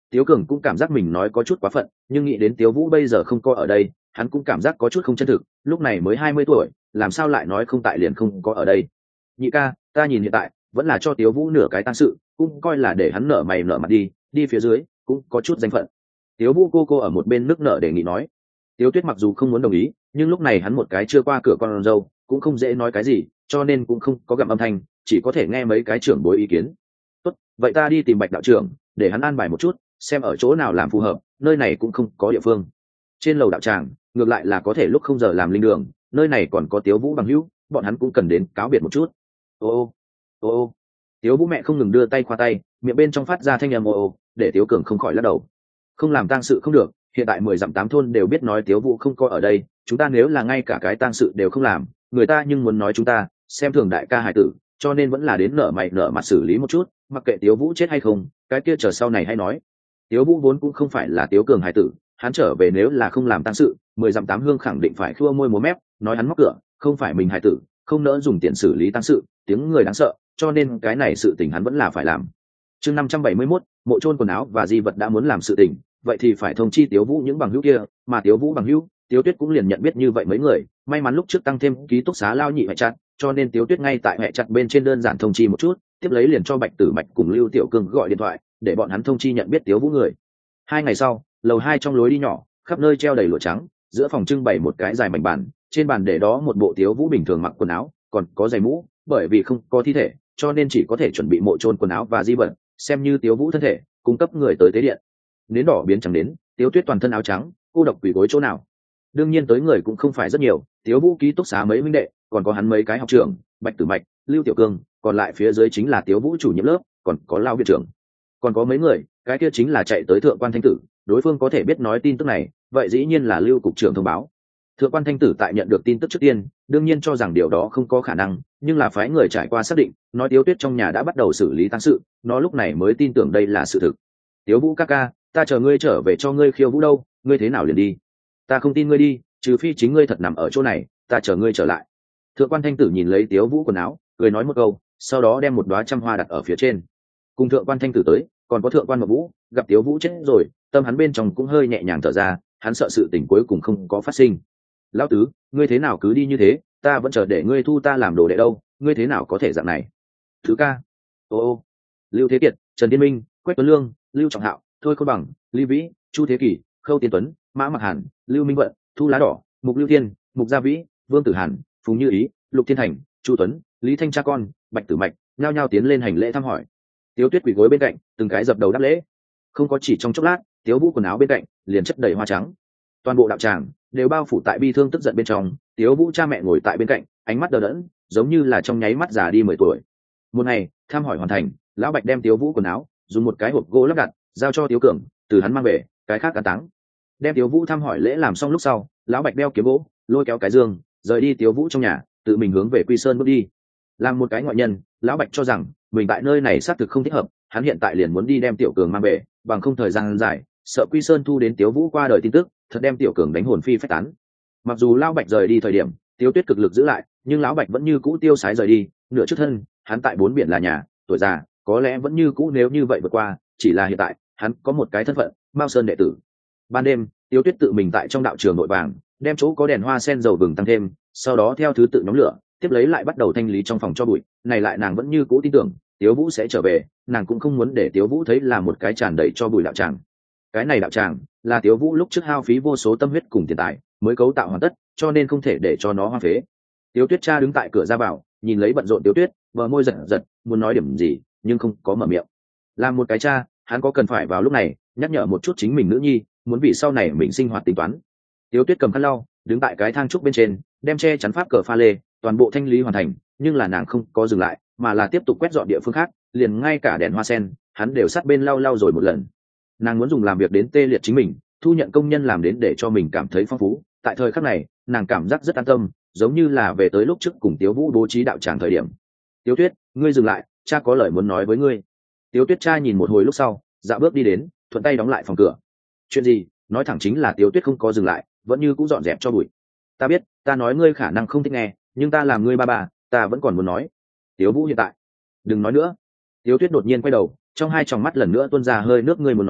Tiếu Cường cũng cảm giác mình nói có chút quá phận, nhưng nghĩ đến Tiếu Vũ bây giờ không có ở đây, hắn cũng cảm giác có chút không chân thực, lúc này mới hai mươi tuổi, làm sao lại nói không tại liền không có ở đây. Nhị ca, ta nhìn hiện tại, vẫn là cho Tiếu Vũ nửa cái tang sự, cũng coi là để hắn nở mày nở mặt đi, đi phía dưới, cũng có chút danh phận. Tiếu Vũ cô cô ở một bên nước nở đề nghị nói. Tiếu Tuyết mặc dù không muốn đồng ý, nhưng lúc này hắn một cái chưa qua cửa con dâu, cũng không dễ nói cái gì, cho nên cũng không có gặm âm thanh, chỉ có thể nghe mấy cái trưởng bối ý kiến. Tốt, vậy ta đi tìm Bạch đạo trưởng, để hắn an bài một chút, xem ở chỗ nào làm phù hợp, nơi này cũng không có địa phương. Trên lầu đạo tràng, ngược lại là có thể lúc không giờ làm linh đường, nơi này còn có Tiếu Vũ bằng hữu, bọn hắn cũng cần đến cáo biệt một chút. Ô ô ô ô. Tiếu Vũ mẹ không ngừng đưa tay khoa tay, miệng bên trong phát ra thanh âm ô ô, để Tiếu Cường không khỏi lắc đầu. Không làm tang sự không được, hiện tại mười dặm tám thôn đều biết nói Tiếu Vũ không có ở đây, chúng ta nếu là ngay cả cái tang sự đều không làm, người ta nhưng muốn nói chúng ta xem thường đại ca hải tử, cho nên vẫn là đến nở mày nở mặt xử lý một chút, mặc kệ Tiếu Vũ chết hay không, cái kia chờ sau này hay nói. Tiếu Vũ vốn cũng không phải là Tiếu Cường hải tử, hắn trở về nếu là không làm tang sự, mười dặm tám hương khẳng định phải khua môi múa mép, nói hắn móc cửa, không phải mình hải tử, không nỡ dùng tiền xử lý tang sự, tiếng người đáng sợ, cho nên cái này sự tình hắn vẫn là phải làm. Chương năm trăm bảy mươi mốt, mộ chôn quần áo và di vật đã muốn làm sự tình, vậy thì phải thông chi Tiếu Vũ những bằng hữu kia, mà Tiếu Vũ bằng hữu, Tiếu Tuyết cũng liền nhận biết như vậy mấy người, may mắn lúc trước tăng thêm ký túc xá lao nhị hệ chặt, cho nên Tiếu Tuyết ngay tại hệ chặt bên trên đơn giản thông chi một chút, tiếp lấy liền cho Bạch Tử Mạch cùng Lưu Tiểu Cương gọi điện thoại, để bọn hắn thông chi nhận biết Tiếu Vũ người. Hai ngày sau, lầu hai trong lối đi nhỏ, khắp nơi treo đầy lụa trắng, giữa phòng trưng bày một cái dài mảnh bàn, trên bàn để đó một bộ Tiếu Vũ bình thường mặc quần áo, còn có giày mũ, bởi vì không có thi thể, cho nên chỉ có thể chuẩn bị mộ chôn quần áo và di vật, xem như Tiếu Vũ thân thể, cung cấp người tới tế điện. Nến đỏ biến trắng đến, Tiếu Tuyết toàn thân áo trắng, cô độc quỷ gối chỗ nào. Đương nhiên tới người cũng không phải rất nhiều, Tiếu Vũ ký túc xá mấy huynh đệ, còn có hắn mấy cái học trưởng, Bạch Tử Mạch, Lưu Tiểu Cương, còn lại phía dưới chính là Tiếu Vũ chủ nhiệm lớp, còn có Lao viện trưởng, còn có mấy người, cái kia chính là chạy tới Thượng quan Thanh Tử, đối phương có thể biết nói tin tức này, vậy dĩ nhiên là Lưu cục trưởng thông báo. Thượng quan Thanh Tử tại nhận được tin tức trước tiên, đương nhiên cho rằng điều đó không có khả năng, nhưng là phái người trải qua xác định, nói Tiếu Tuyết trong nhà đã bắt đầu xử lý tang sự, nó lúc này mới tin tưởng đây là sự thực. Tiếu Vũ ca ca, ta chờ ngươi trở về cho ngươi khiêu vũ đâu, ngươi thế nào liền đi? Ta không tin ngươi đi, trừ phi chính ngươi thật nằm ở chỗ này, ta chờ ngươi trở lại. Thượng quan Thanh Tử nhìn lấy Tiếu Vũ quần áo, cười nói một câu, sau đó đem một đóa trăm hoa đặt ở phía trên. Cùng Thượng quan Thanh Tử tới, còn có Thượng quan Mộc Vũ, gặp Tiếu Vũ chết rồi, tâm hắn bên trong cũng hơi nhẹ nhàng thở ra, hắn sợ sự tình cuối cùng không có phát sinh. Lão tứ, ngươi thế nào cứ đi như thế, ta vẫn chờ để ngươi thu ta làm đồ đệ đâu, ngươi thế nào có thể dạng này? Thứ ca. Ô ô. Lưu Thế Kiệt, Trần Thiên Minh, Quách Tuấn Lương, Lưu Trọng Hạo, Thôi Khôn Bằng, Lý Vĩ, Chu Thế Kỷ, Khâu Tiến Tuấn, Mã Mặc Hàn, Lưu Minh Vận, Thu Lá Đỏ, Mục Lưu Thiên, Mục Gia Vĩ, Vương Tử Hàn, Phùng Như Ý, Lục Thiên Thành, Chu Tuấn, Lý Thanh Cha con, Bạch Tử Mạch, nhao nhao tiến lên hành lễ thăm hỏi. Tiếu Tuyết quỳ gối bên cạnh, từng cái dập đầu đáp lễ. Không có chỉ trong chốc lát, Tiếu Vũ quần áo bên cạnh liền chất đầy hoa trắng. Toàn bộ đạo tràng đều bao phủ tại bi thương tức giận bên trong. Tiếu Vũ cha mẹ ngồi tại bên cạnh, ánh mắt đờ đẫn, giống như là trong nháy mắt già đi mười tuổi. Một ngày, thăm hỏi hoàn thành, lão Bạch đem Tiếu Vũ quần áo dùng một cái hộp gỗ lắp đặt, giao cho Tiếu Cường, từ hắn mang về, cái khác an táng. Đem Tiếu Vũ thăm hỏi lễ làm xong lúc sau, lão Bạch đeo kiếm gỗ, lôi kéo cái dương, rời đi Tiếu Vũ trong nhà, tự mình hướng về Quy Sơn bước đi. Làm một cái ngoại nhân, lão Bạch cho rằng mình tại nơi này xác thực không thích hợp, hắn hiện tại liền muốn đi đem Tiểu Cường mang về, bằng không thời gian dài, sợ Quy Sơn thu đến Tiếu Vũ qua đời tin tức, thật đem Tiểu Cường đánh hồn phi phách tán. Mặc dù lão Bạch rời đi thời điểm, Tiếu Tuyết cực lực giữ lại, nhưng lão Bạch vẫn như cũ tiêu sái rời đi, nửa trước thân, hắn tại bốn biển là nhà, tuổi già, có lẽ vẫn như cũ nếu như vậy vượt qua, chỉ là hiện tại, hắn có một cái thân phận, Mao Sơn đệ tử. Ban đêm, Tiếu Tuyết tự mình tại trong đạo trường nội vàng, đem chỗ có đèn hoa sen dầu vừng tăng thêm, sau đó theo thứ tự nhóm lửa, tiếp lấy lại bắt đầu thanh lý trong phòng cho bụi. Này lại nàng vẫn như cũ tin tưởng Tiếu Vũ sẽ trở về, nàng cũng không muốn để Tiếu Vũ thấy là một cái tràn đầy cho bụi đạo tràng. Cái này đạo tràng là Tiếu Vũ lúc trước hao phí vô số tâm huyết cùng tiền tài mới cấu tạo hoàn tất, cho nên không thể để cho nó hoang phế. Tiếu Tuyết cha đứng tại cửa ra vào, nhìn lấy bận rộn Tiếu Tuyết, bờ môi giật giật, muốn nói điểm gì, nhưng không có mở miệng. Làm một cái cha, hắn có cần phải vào lúc này nhắc nhở một chút chính mình nữ nhi, muốn vì sau này mình sinh hoạt tính toán. Tiếu Tuyết cầm khăn lau, đứng tại cái thang trúc bên trên, đem che chắn pháp cờ pha lê, toàn bộ thanh lý hoàn thành, nhưng là nàng không có dừng lại, mà là tiếp tục quét dọn địa phương khác, liền ngay cả đèn hoa sen, hắn đều sát bên lau lau rồi một lần. Nàng muốn dùng làm việc đến tê liệt chính mình, thu nhận công nhân làm đến để cho mình cảm thấy phong phú. Tại thời khắc này, nàng cảm giác rất an tâm, giống như là về tới lúc trước cùng Tiếu Vũ bố trí đạo tràng thời điểm. Tiếu Tuyết, ngươi dừng lại, cha có lời muốn nói với ngươi. Tiếu Tuyết cha nhìn một hồi lúc sau, dạo bước đi đến, thuận tay đóng lại phòng cửa. Chuyện gì? Nói thẳng chính là Tiếu Tuyết không có dừng lại, vẫn như cũng dọn dẹp cho bụi. Ta biết, ta nói ngươi khả năng không thích nghe, nhưng ta làm ngươi ba bà, ta vẫn còn muốn nói. Tiếu Vũ hiện tại, đừng nói nữa. Tiếu Tuyết đột nhiên quay đầu, trong hai tròng mắt lần nữa tuôn ra hơi nước, ngươi muốn nói,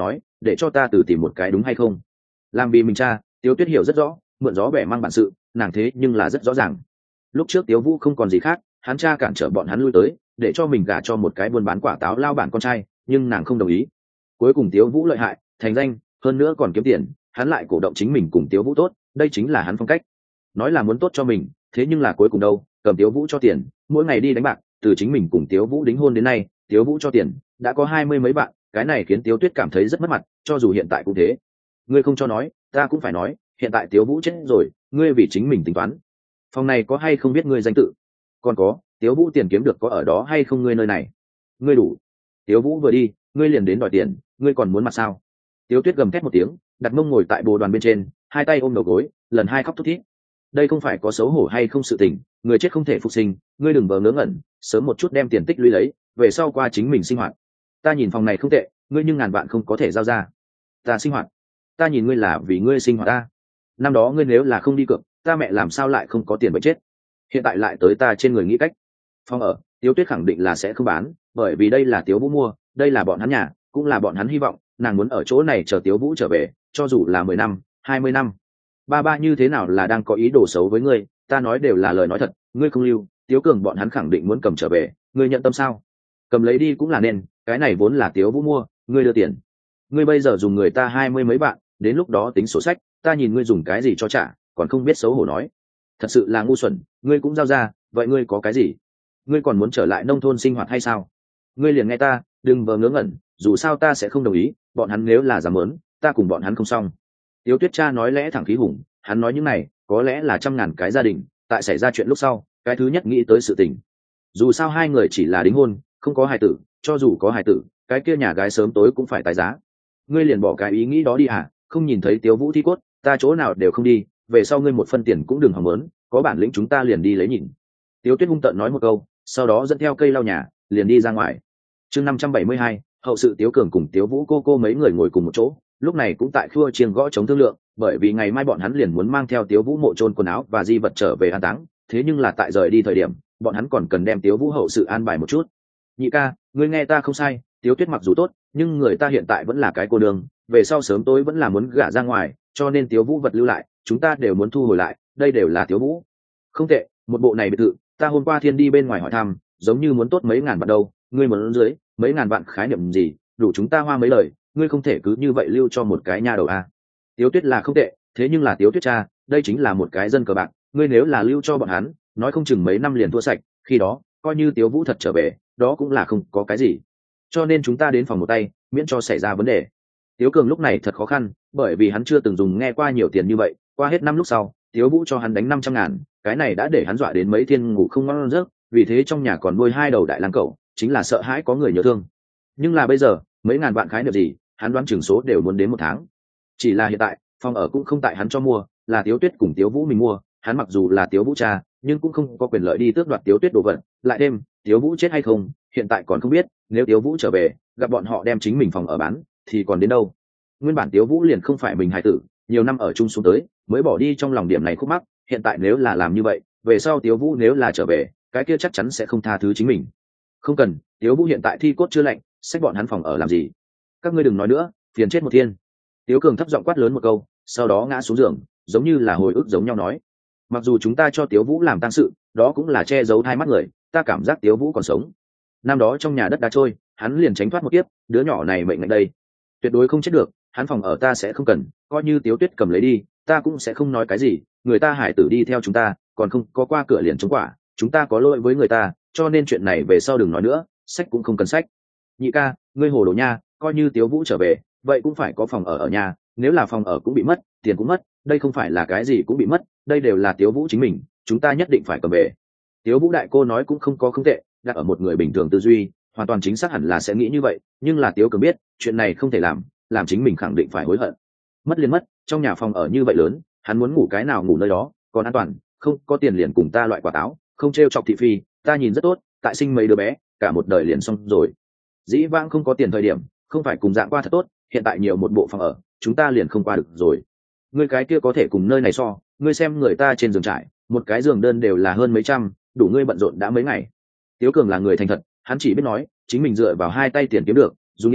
để cho ta từ tìm một cái đúng hay không? Làm vì mình cha, Tiếu Tuyết hiểu rất rõ, mượn gió bẻ mang bản sự, nàng thế nhưng là rất rõ ràng. Lúc trước Tiếu Vũ không còn gì khác, hắn cha cản trở bọn hắn lui tới, để cho mình gả cho một cái buôn bán quả táo lao bản con trai, nhưng nàng không đồng ý. Cuối cùng Tiếu Vũ lợi hại, thành danh, hơn nữa còn kiếm tiền, hắn lại cổ động chính mình cùng Tiếu Vũ tốt, đây chính là hắn phong cách. Nói là muốn tốt cho mình, thế nhưng là cuối cùng đâu, cầm Tiếu Vũ cho tiền, mỗi ngày đi đánh bạc, từ chính mình cùng Tiếu Vũ đính hôn đến nay, Tiếu Vũ cho tiền đã có hai mươi mấy bạn, cái này khiến Tiếu Tuyết cảm thấy rất mất mặt, cho dù hiện tại cũng thế. Ngươi không cho nói, ta cũng phải nói, hiện tại Tiếu Vũ chết rồi, ngươi vì chính mình tính toán. Phòng này có hay không biết ngươi danh tự? Còn có, Tiếu Vũ tiền kiếm được có ở đó hay không ngươi nơi này? Ngươi đủ. Tiếu Vũ vừa đi, ngươi liền đến đòi tiền, ngươi còn muốn mặt sao? Tiếu Tuyết gầm thét một tiếng, đặt mông ngồi tại bồ đoàn bên trên, hai tay ôm đầu gối, lần hai khóc thút thít. Đây không phải có xấu hổ hay không sự tình, người chết không thể phục sinh, ngươi đừng vờ ngớ ngẩn, sớm một chút đem tiền tích lũy lấy, về sau qua chính mình sinh hoạt. Ta nhìn phòng này không tệ, ngươi nhưng ngàn vạn không có thể giao ra. Ta sinh hoạt, ta nhìn ngươi là vì ngươi sinh hoạt ta. Năm đó ngươi nếu là không đi cược, ta mẹ làm sao lại không có tiền mà chết? Hiện tại lại tới ta trên người nghĩ cách. Phòng ở, Tiếu Tuyết khẳng định là sẽ không bán, bởi vì đây là Tiếu Vũ mua, đây là bọn hắn nhà, cũng là bọn hắn hy vọng, nàng muốn ở chỗ này chờ Tiếu Vũ trở về, cho dù là mười năm, hai mươi năm. Ba ba như thế nào là đang có ý đồ xấu với ngươi, ta nói đều là lời nói thật, ngươi không lưu, Tiếu Cường bọn hắn khẳng định muốn cầm trở về, ngươi nhận tâm sao? Cầm lấy đi cũng là nên, cái này vốn là Tiếu Vũ mua, ngươi đưa tiền. Ngươi bây giờ dùng người ta hai mươi mấy bạn, đến lúc đó tính sổ sách, ta nhìn ngươi dùng cái gì cho trả, còn không biết xấu hổ nói. Thật sự là ngu xuẩn, ngươi cũng giao ra, vậy ngươi có cái gì? Ngươi còn muốn trở lại nông thôn sinh hoạt hay sao? Ngươi liền nghe ta, đừng vờ ngớ ngẩn, dù sao ta sẽ không đồng ý, bọn hắn nếu là dám muốn, ta cùng bọn hắn không xong. Tiếu Tuyết cha nói lẽ thẳng khí hùng, hắn nói những này, có lẽ là trăm ngàn cái gia đình, tại xảy ra chuyện lúc sau, cái thứ nhất nghĩ tới sự tình. Dù sao hai người chỉ là đính hôn, không có hài tử, cho dù có hài tử, cái kia nhà gái sớm tối cũng phải tái giá. Ngươi liền bỏ cái ý nghĩ đó đi à, không nhìn thấy Tiếu Vũ thi cốt, ta chỗ nào đều không đi, về sau ngươi một phân tiền cũng đừng hòng mớn, có bản lĩnh chúng ta liền đi lấy nhìn. Tiếu Tuyết hung tợn nói một câu, sau đó dẫn theo cây lau nhà, liền đi ra ngoài. Chương năm trăm bảy mươi hai, hậu sự Tiếu Cường cùng Tiếu Vũ cô cô mấy người ngồi cùng một chỗ, lúc này cũng tại khua chiêng gõ chống thương lượng, bởi vì ngày mai bọn hắn liền muốn mang theo Tiếu Vũ mộ chôn quần áo và di vật trở về an táng, thế nhưng là tại rời đi thời điểm, bọn hắn còn cần đem Tiếu Vũ hậu sự an bài một chút. Nhị ca, ngươi nghe ta không sai, Tiếu Tuyết mặc dù tốt, nhưng người ta hiện tại vẫn là cái cô đường, về sau sớm tối vẫn là muốn gả ra ngoài, cho nên Tiếu Vũ vật lưu lại, chúng ta đều muốn thu hồi lại, đây đều là Tiếu Vũ. Không tệ, một bộ này biệt thự, ta hôm qua thiên đi bên ngoài hỏi thăm, giống như muốn tốt mấy ngàn vạn đâu, ngươi muốn dưới, mấy ngàn vạn khái niệm gì, đủ chúng ta hoa mấy lời, ngươi không thể cứ như vậy lưu cho một cái nhà đầu a. À. Tiếu Tuyết là không tệ, thế nhưng là Tiếu Tuyết cha, đây chính là một cái dân cờ bạc, ngươi nếu là lưu cho bọn hắn, nói không chừng mấy năm liền thua sạch, khi đó, coi như Tiếu Vũ thật trở về, đó cũng là không có cái gì. Cho nên chúng ta đến phòng một tay, miễn cho xảy ra vấn đề. Tiếu Cường lúc này thật khó khăn, bởi vì hắn chưa từng dùng nghe qua nhiều tiền như vậy, qua hết năm lúc sau, Tiếu Vũ cho hắn đánh năm trăm ngàn, cái này đã để hắn dọa đến mấy thiên ngủ không ngon giấc, vì thế trong nhà còn nuôi hai đầu đại lang cẩu, chính là sợ hãi có người nhớ thương. Nhưng là bây giờ, mấy ngàn vạn khái niệm gì, hắn đoán chừng số đều muốn đến một tháng. Chỉ là hiện tại, phòng ở cũng không tại hắn cho mua, là Tiếu Tuyết cùng Tiếu Vũ mình mua, hắn mặc dù là Tiếu Vũ cha, nhưng cũng không có quyền lợi đi tước đoạt Tiếu Tuyết đồ vật, lại thêm, Tiếu Vũ chết hay không, hiện tại còn không biết, nếu Tiếu Vũ trở về, gặp bọn họ đem chính mình phòng ở bán, thì còn đến đâu. Nguyên bản Tiếu Vũ liền không phải mình hài tử, nhiều năm ở chung xuống tới, mới bỏ đi trong lòng điểm này khúc mắc, hiện tại nếu là làm như vậy, về sau Tiếu Vũ nếu là trở về, cái kia chắc chắn sẽ không tha thứ chính mình. Không cần, Tiếu Vũ hiện tại thi cốt chưa lạnh, xách bọn hắn phòng ở làm gì? Các ngươi đừng nói nữa, phiền chết một thiên. Tiếu Cường thấp giọng quát lớn một câu, sau đó ngã xuống giường, giống như là hồi ức giống nhau nói. Mặc dù chúng ta cho Tiếu Vũ làm tang sự, đó cũng là che giấu hai mắt người, ta cảm giác Tiếu Vũ còn sống. Năm đó trong nhà đất đá trôi, hắn liền tránh thoát một kiếp, đứa nhỏ này mệnh ngạnh đây, tuyệt đối không chết được, hắn phòng ở ta sẽ không cần, coi như Tiếu Tuyết cầm lấy đi, ta cũng sẽ không nói cái gì, người ta hải tử đi theo chúng ta, còn không có qua cửa liền chống quả, chúng ta có lỗi với người ta, cho nên chuyện này về sau đừng nói nữa, sách cũng không cần sách. Nhị ca, ngươi hồ đồ nha, coi như Tiếu Vũ trở về, vậy cũng phải có phòng ở ở nhà, nếu là phòng ở cũng bị mất, tiền cũng mất, đây không phải là cái gì cũng bị mất, đây đều là Tiếu Vũ chính mình, chúng ta nhất định phải cầm về. Tiếu Vũ đại cô nói cũng không có không tệ, đặt ở một người bình thường tư duy, hoàn toàn chính xác hẳn là sẽ nghĩ như vậy, nhưng là Tiếu Cường biết, chuyện này không thể làm, làm chính mình khẳng định phải hối hận. Mất liền mất, trong nhà phòng ở như vậy lớn, hắn muốn ngủ cái nào ngủ nơi đó, còn an toàn, không có tiền liền cùng ta loại quả táo, không trêu chọc thị phi, ta nhìn rất tốt, tại sinh mấy đứa bé, cả một đời liền xong rồi. Dĩ vãng không có tiền thời điểm, không phải cùng dạng qua thật tốt, hiện tại nhiều một bộ phòng ở, chúng ta liền không qua được rồi. Ngươi cái kia có thể cùng nơi này so, ngươi xem người ta trên giường trải, một cái giường đơn đều là hơn mấy trăm, đủ ngươi bận rộn đã mấy ngày. Tiếu Cường là người thành thật, hắn chỉ biết nói, chính mình dựa vào hai tay tiền kiếm được, dùng yên tâm,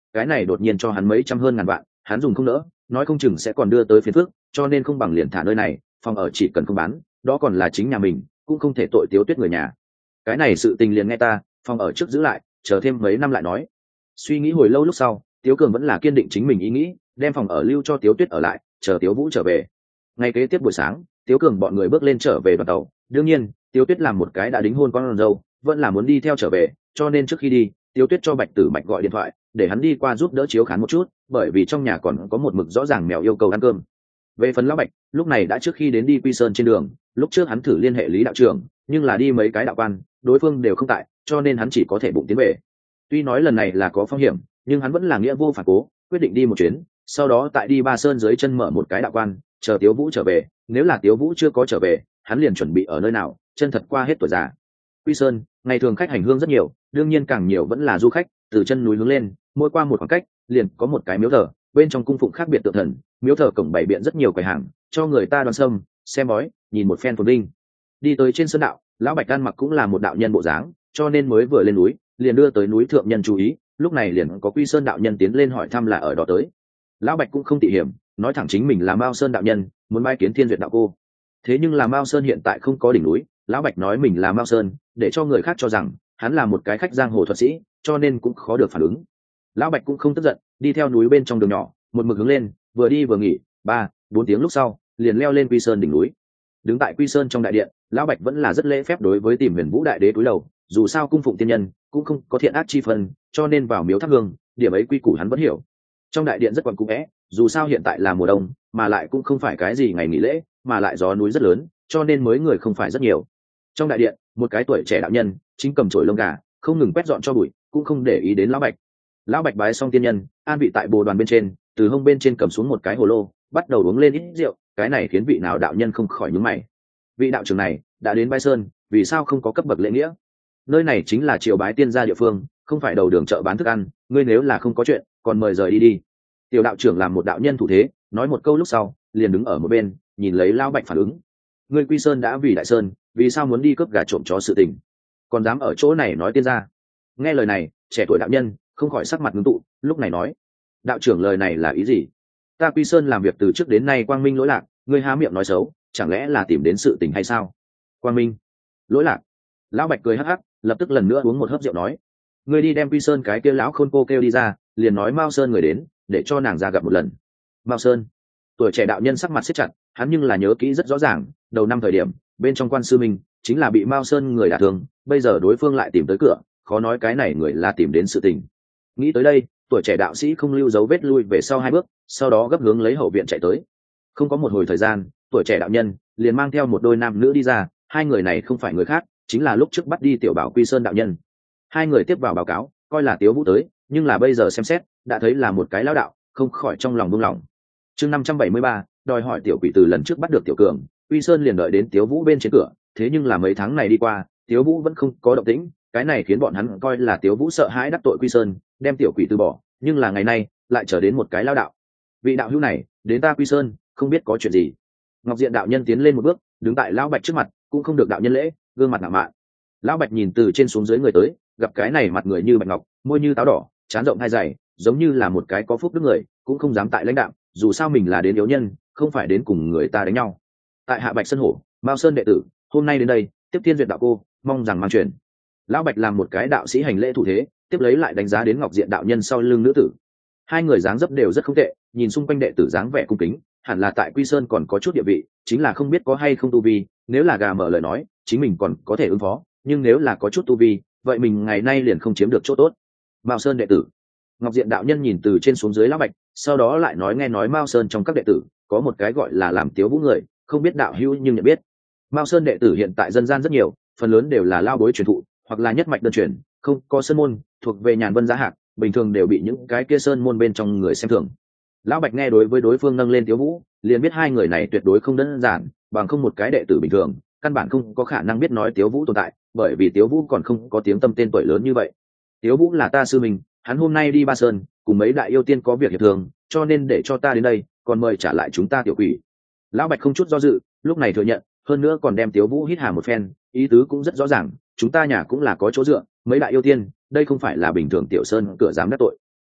cái này đột nhiên cho hắn mấy trăm hơn ngàn vạn, hắn dùng không nỡ, nói không chừng sẽ còn đưa tới phiền phức, cho nên không bằng liền thả nơi này, phòng ở chỉ cần không bán, đó còn là chính nhà mình, cũng không thể tội Tiếu Tuyết người nhà. Cái này sự tình liền nghe ta, phòng ở trước giữ lại, chờ thêm mấy năm lại nói. Suy nghĩ hồi lâu lúc sau, Tiếu Cường vẫn là kiên định chính mình ý nghĩ, đem phòng ở lưu cho Tiếu Tuyết ở lại, chờ Tiếu Vũ trở về. Ngay kế tiếp buổi sáng, Tiếu Cường bọn người bước lên trở về đoàn tàu, đương nhiên, Tiếu Tuyết làm một cái đã đính hôn con dâu, vẫn là muốn đi theo trở về, cho nên trước khi đi, Tiếu Tuyết cho Bạch Tử Bạch gọi điện thoại, để hắn đi qua giúp đỡ chiếu khán một chút, bởi vì trong nhà còn có một mực rõ ràng mèo yêu cầu ăn cơm. Về phần lão Bạch, lúc này đã trước khi đến đi Quy Sơn trên đường, lúc trước hắn thử liên hệ Lý đạo trưởng, nhưng là đi mấy cái đạo quan, đối phương đều không tại, cho nên hắn chỉ có thể bụng tiến về. Tuy nói lần này là có phong hiểm, nhưng hắn vẫn là nghĩa vô phản cố, quyết định đi một chuyến, sau đó tại đi Ba Sơn dưới chân mở một cái đạo quan, chờ Tiếu Vũ trở về, nếu là Tiếu Vũ chưa có trở về, hắn liền chuẩn bị ở nơi nào, chân thật qua hết tuổi già. Quy Sơn, ngày thường khách hành hương rất nhiều, đương nhiên càng nhiều vẫn là du khách, từ chân núi hướng lên, mỗi qua một khoảng cách, liền có một cái miếu thờ, bên trong cung phụng khác biệt tượng thần, miếu thờ cổng bày biện rất nhiều quầy hàng, cho người ta đoan sâm, xem bói, nhìn một phen phồn vinh. Đi tới trên sơn đạo, lão Bạch ăn mặc cũng là một đạo nhân bộ dáng, cho nên mới vừa lên núi, liền đưa tới núi thượng nhân chú ý, lúc này liền có Quy Sơn đạo nhân tiến lên hỏi thăm là ở đó tới. Lão Bạch cũng không tị hiểm, nói thẳng chính mình là Mao Sơn đạo nhân, muốn bái kiến Thiên Duyệt đạo cô. Thế nhưng là Mao Sơn hiện tại không có đỉnh núi, lão Bạch nói mình là Mao Sơn, để cho người khác cho rằng hắn là một cái khách giang hồ thuật sĩ, cho nên cũng khó được phản ứng. Lão Bạch cũng không tức giận, đi theo núi bên trong đường nhỏ, một mực hướng lên, vừa đi vừa nghỉ, ba, bốn tiếng lúc sau, liền leo lên Quy Sơn đỉnh núi. Đứng tại Quy Sơn trong đại điện, lão Bạch vẫn là rất lễ phép đối với Tìm Huyền Vũ đại đế cúi đầu, dù sao cung phụng tiên nhân, cũng không có thiện ác chi phân, cho nên vào miếu thắp hương, điểm ấy quy củ hắn vẫn hiểu. Trong đại điện rất quặn cũ vẽ, dù sao hiện tại là mùa đông, mà lại cũng không phải cái gì ngày nghỉ lễ, mà lại gió núi rất lớn, cho nên mới người không phải rất nhiều. Trong đại điện, một cái tuổi trẻ đạo nhân chính cầm chổi lông gà, không ngừng quét dọn cho bụi, cũng không để ý đến lão Bạch. Lão Bạch bái xong tiên nhân, an vị tại bồ đoàn bên trên, từ hông bên trên cầm xuống một cái hồ lô, bắt đầu uống lên ít rượu, cái này khiến vị nào đạo nhân không khỏi nhướng mày. Vị đạo trưởng này đã đến Bái Sơn, vì sao không có cấp bậc lễ nghĩa? Nơi này chính là triều bái tiên gia địa phương, không phải đầu đường chợ bán thức ăn, ngươi nếu là không có chuyện, còn mời rời đi đi. Tiểu đạo trưởng làm một đạo nhân thủ thế, nói một câu lúc sau, liền đứng ở một bên, nhìn lấy Lão Bạch phản ứng. Ngươi Quy Sơn đã vì Đại Sơn, vì sao muốn đi cướp gà trộm chó sự tình, còn dám ở chỗ này nói tiên gia? Nghe lời này, trẻ tuổi đạo nhân không khỏi sắc mặt ngưng tụ, lúc này nói: đạo trưởng lời này là ý gì? Ta Quy Sơn làm việc từ trước đến nay quang minh lỗi lạc, ngươi há miệng nói xấu, chẳng lẽ là tìm đến sự tình hay sao? Quang minh lỗi lạc? Lão Bạch cười hắc hắc, lập tức lần nữa uống một hớp rượu nói: ngươi đi đem Quy Sơn cái kia lão khôn cô kêu đi ra, liền nói Mao Sơn người đến, để cho nàng ra gặp một lần. Mao Sơn? Tuổi trẻ đạo nhân sắc mặt siết chặt, hắn nhưng là nhớ kỹ rất rõ ràng, đầu năm thời điểm, bên trong Quan Sư Minh chính là bị Mao Sơn người đả thương, bây giờ đối phương lại tìm tới cửa, khó nói cái này người là tìm đến sự tình. Nghĩ tới đây, tuổi trẻ đạo sĩ không lưu dấu vết lui về sau hai bước, sau đó gấp hướng lấy hậu viện chạy tới. Không có một hồi thời gian, tuổi trẻ đạo nhân liền mang theo một đôi nam nữ đi ra, hai người này không phải người khác, chính là lúc trước bắt đi tiểu bảo Quy Sơn đạo nhân. Hai người tiếp vào báo cáo, coi là Tiếu Vũ tới, nhưng là bây giờ xem xét, đã thấy là một cái lão đạo, không khỏi trong lòng buông lỏng. Chương năm trăm bảy mươi ba, đòi hỏi tiểu quỷ từ lần trước bắt được tiểu cường, Quy Sơn liền đợi đến Tiếu Vũ bên trên cửa, thế nhưng là mấy tháng này đi qua, Tiếu Vũ vẫn không có động tĩnh, cái này khiến bọn hắn coi là Tiếu Vũ sợ hãi đắc tội Quy Sơn, đem tiểu quỷ từ bỏ, nhưng là ngày nay lại trở đến một cái lão đạo. Vị đạo hữu này, đến ta Quy Sơn, không biết có chuyện gì. Ngọc Diện đạo nhân tiến lên một bước, đứng tại lão Bạch trước mặt, cũng không được đạo nhân lễ, gương mặt ngạo mạn. Lão Bạch nhìn từ trên xuống dưới người tới, gặp cái này mặt người như bạch ngọc, môi như táo đỏ, trán rộng hai dày, giống như là một cái có phúc đức người, cũng không dám tại lãnh đạo, dù sao mình là đến yếu nhân, không phải đến cùng người ta đánh nhau. Tại Hạ Bạch Sơn Hổ, Mao Sơn đệ tử, hôm nay đến đây, tiếp Thiên Duyệt đạo cô, mong rằng mang truyền. Lão Bạch làm một cái đạo sĩ hành lễ thủ thế, tiếp lấy lại đánh giá đến Ngọc Diện đạo nhân sau lưng nữ tử. Hai người dáng dấp đều rất không tệ, nhìn xung quanh đệ tử dáng vẻ cung kính, hẳn là tại Quy Sơn còn có chút địa vị, chính là không biết có hay không tu vi, nếu là gà mở lời nói, chính mình còn có thể ứng phó, nhưng nếu là có chút tu vi, vậy mình ngày nay liền không chiếm được chỗ tốt. Mao Sơn đệ tử. Ngọc Diện đạo nhân nhìn từ trên xuống dưới Lão Bạch, sau đó lại nói nghe nói Mao Sơn trong các đệ tử, có một cái gọi là làm Tiếu Vũ người, không biết đạo hữu nhưng nhận biết. Mao Sơn đệ tử hiện tại dân gian rất nhiều, phần lớn đều là lao bối truyền thụ, hoặc là nhất mạch đơn truyền, không có sơn môn, thuộc về nhàn vân giá hạc, bình thường đều bị những cái kia sơn môn bên trong người xem thường. Lão Bạch nghe đối với đối phương nâng lên Tiếu Vũ, liền biết hai người này tuyệt đối không đơn giản, bằng không một cái đệ tử bình thường, căn bản không có khả năng biết nói Tiếu Vũ tồn tại, bởi vì Tiếu Vũ còn không có tiếng tâm tên tuổi lớn như vậy. Tiếu Vũ là ta sư mình, hắn hôm nay đi Ba Sơn, cùng mấy đại yêu tiên có việc hiệp thường, cho nên để cho ta đến đây, còn mời trả lại chúng ta tiểu quỷ. Lão Bạch không chút do dự, lúc này thừa nhận, hơn nữa còn đem Tiếu Vũ hít hà một phen, ý tứ cũng rất rõ ràng, chúng ta nhà cũng là có chỗ dựa, mấy đại yêu tiên, đây không phải là bình thường tiểu sơn cửa dám đắc tội.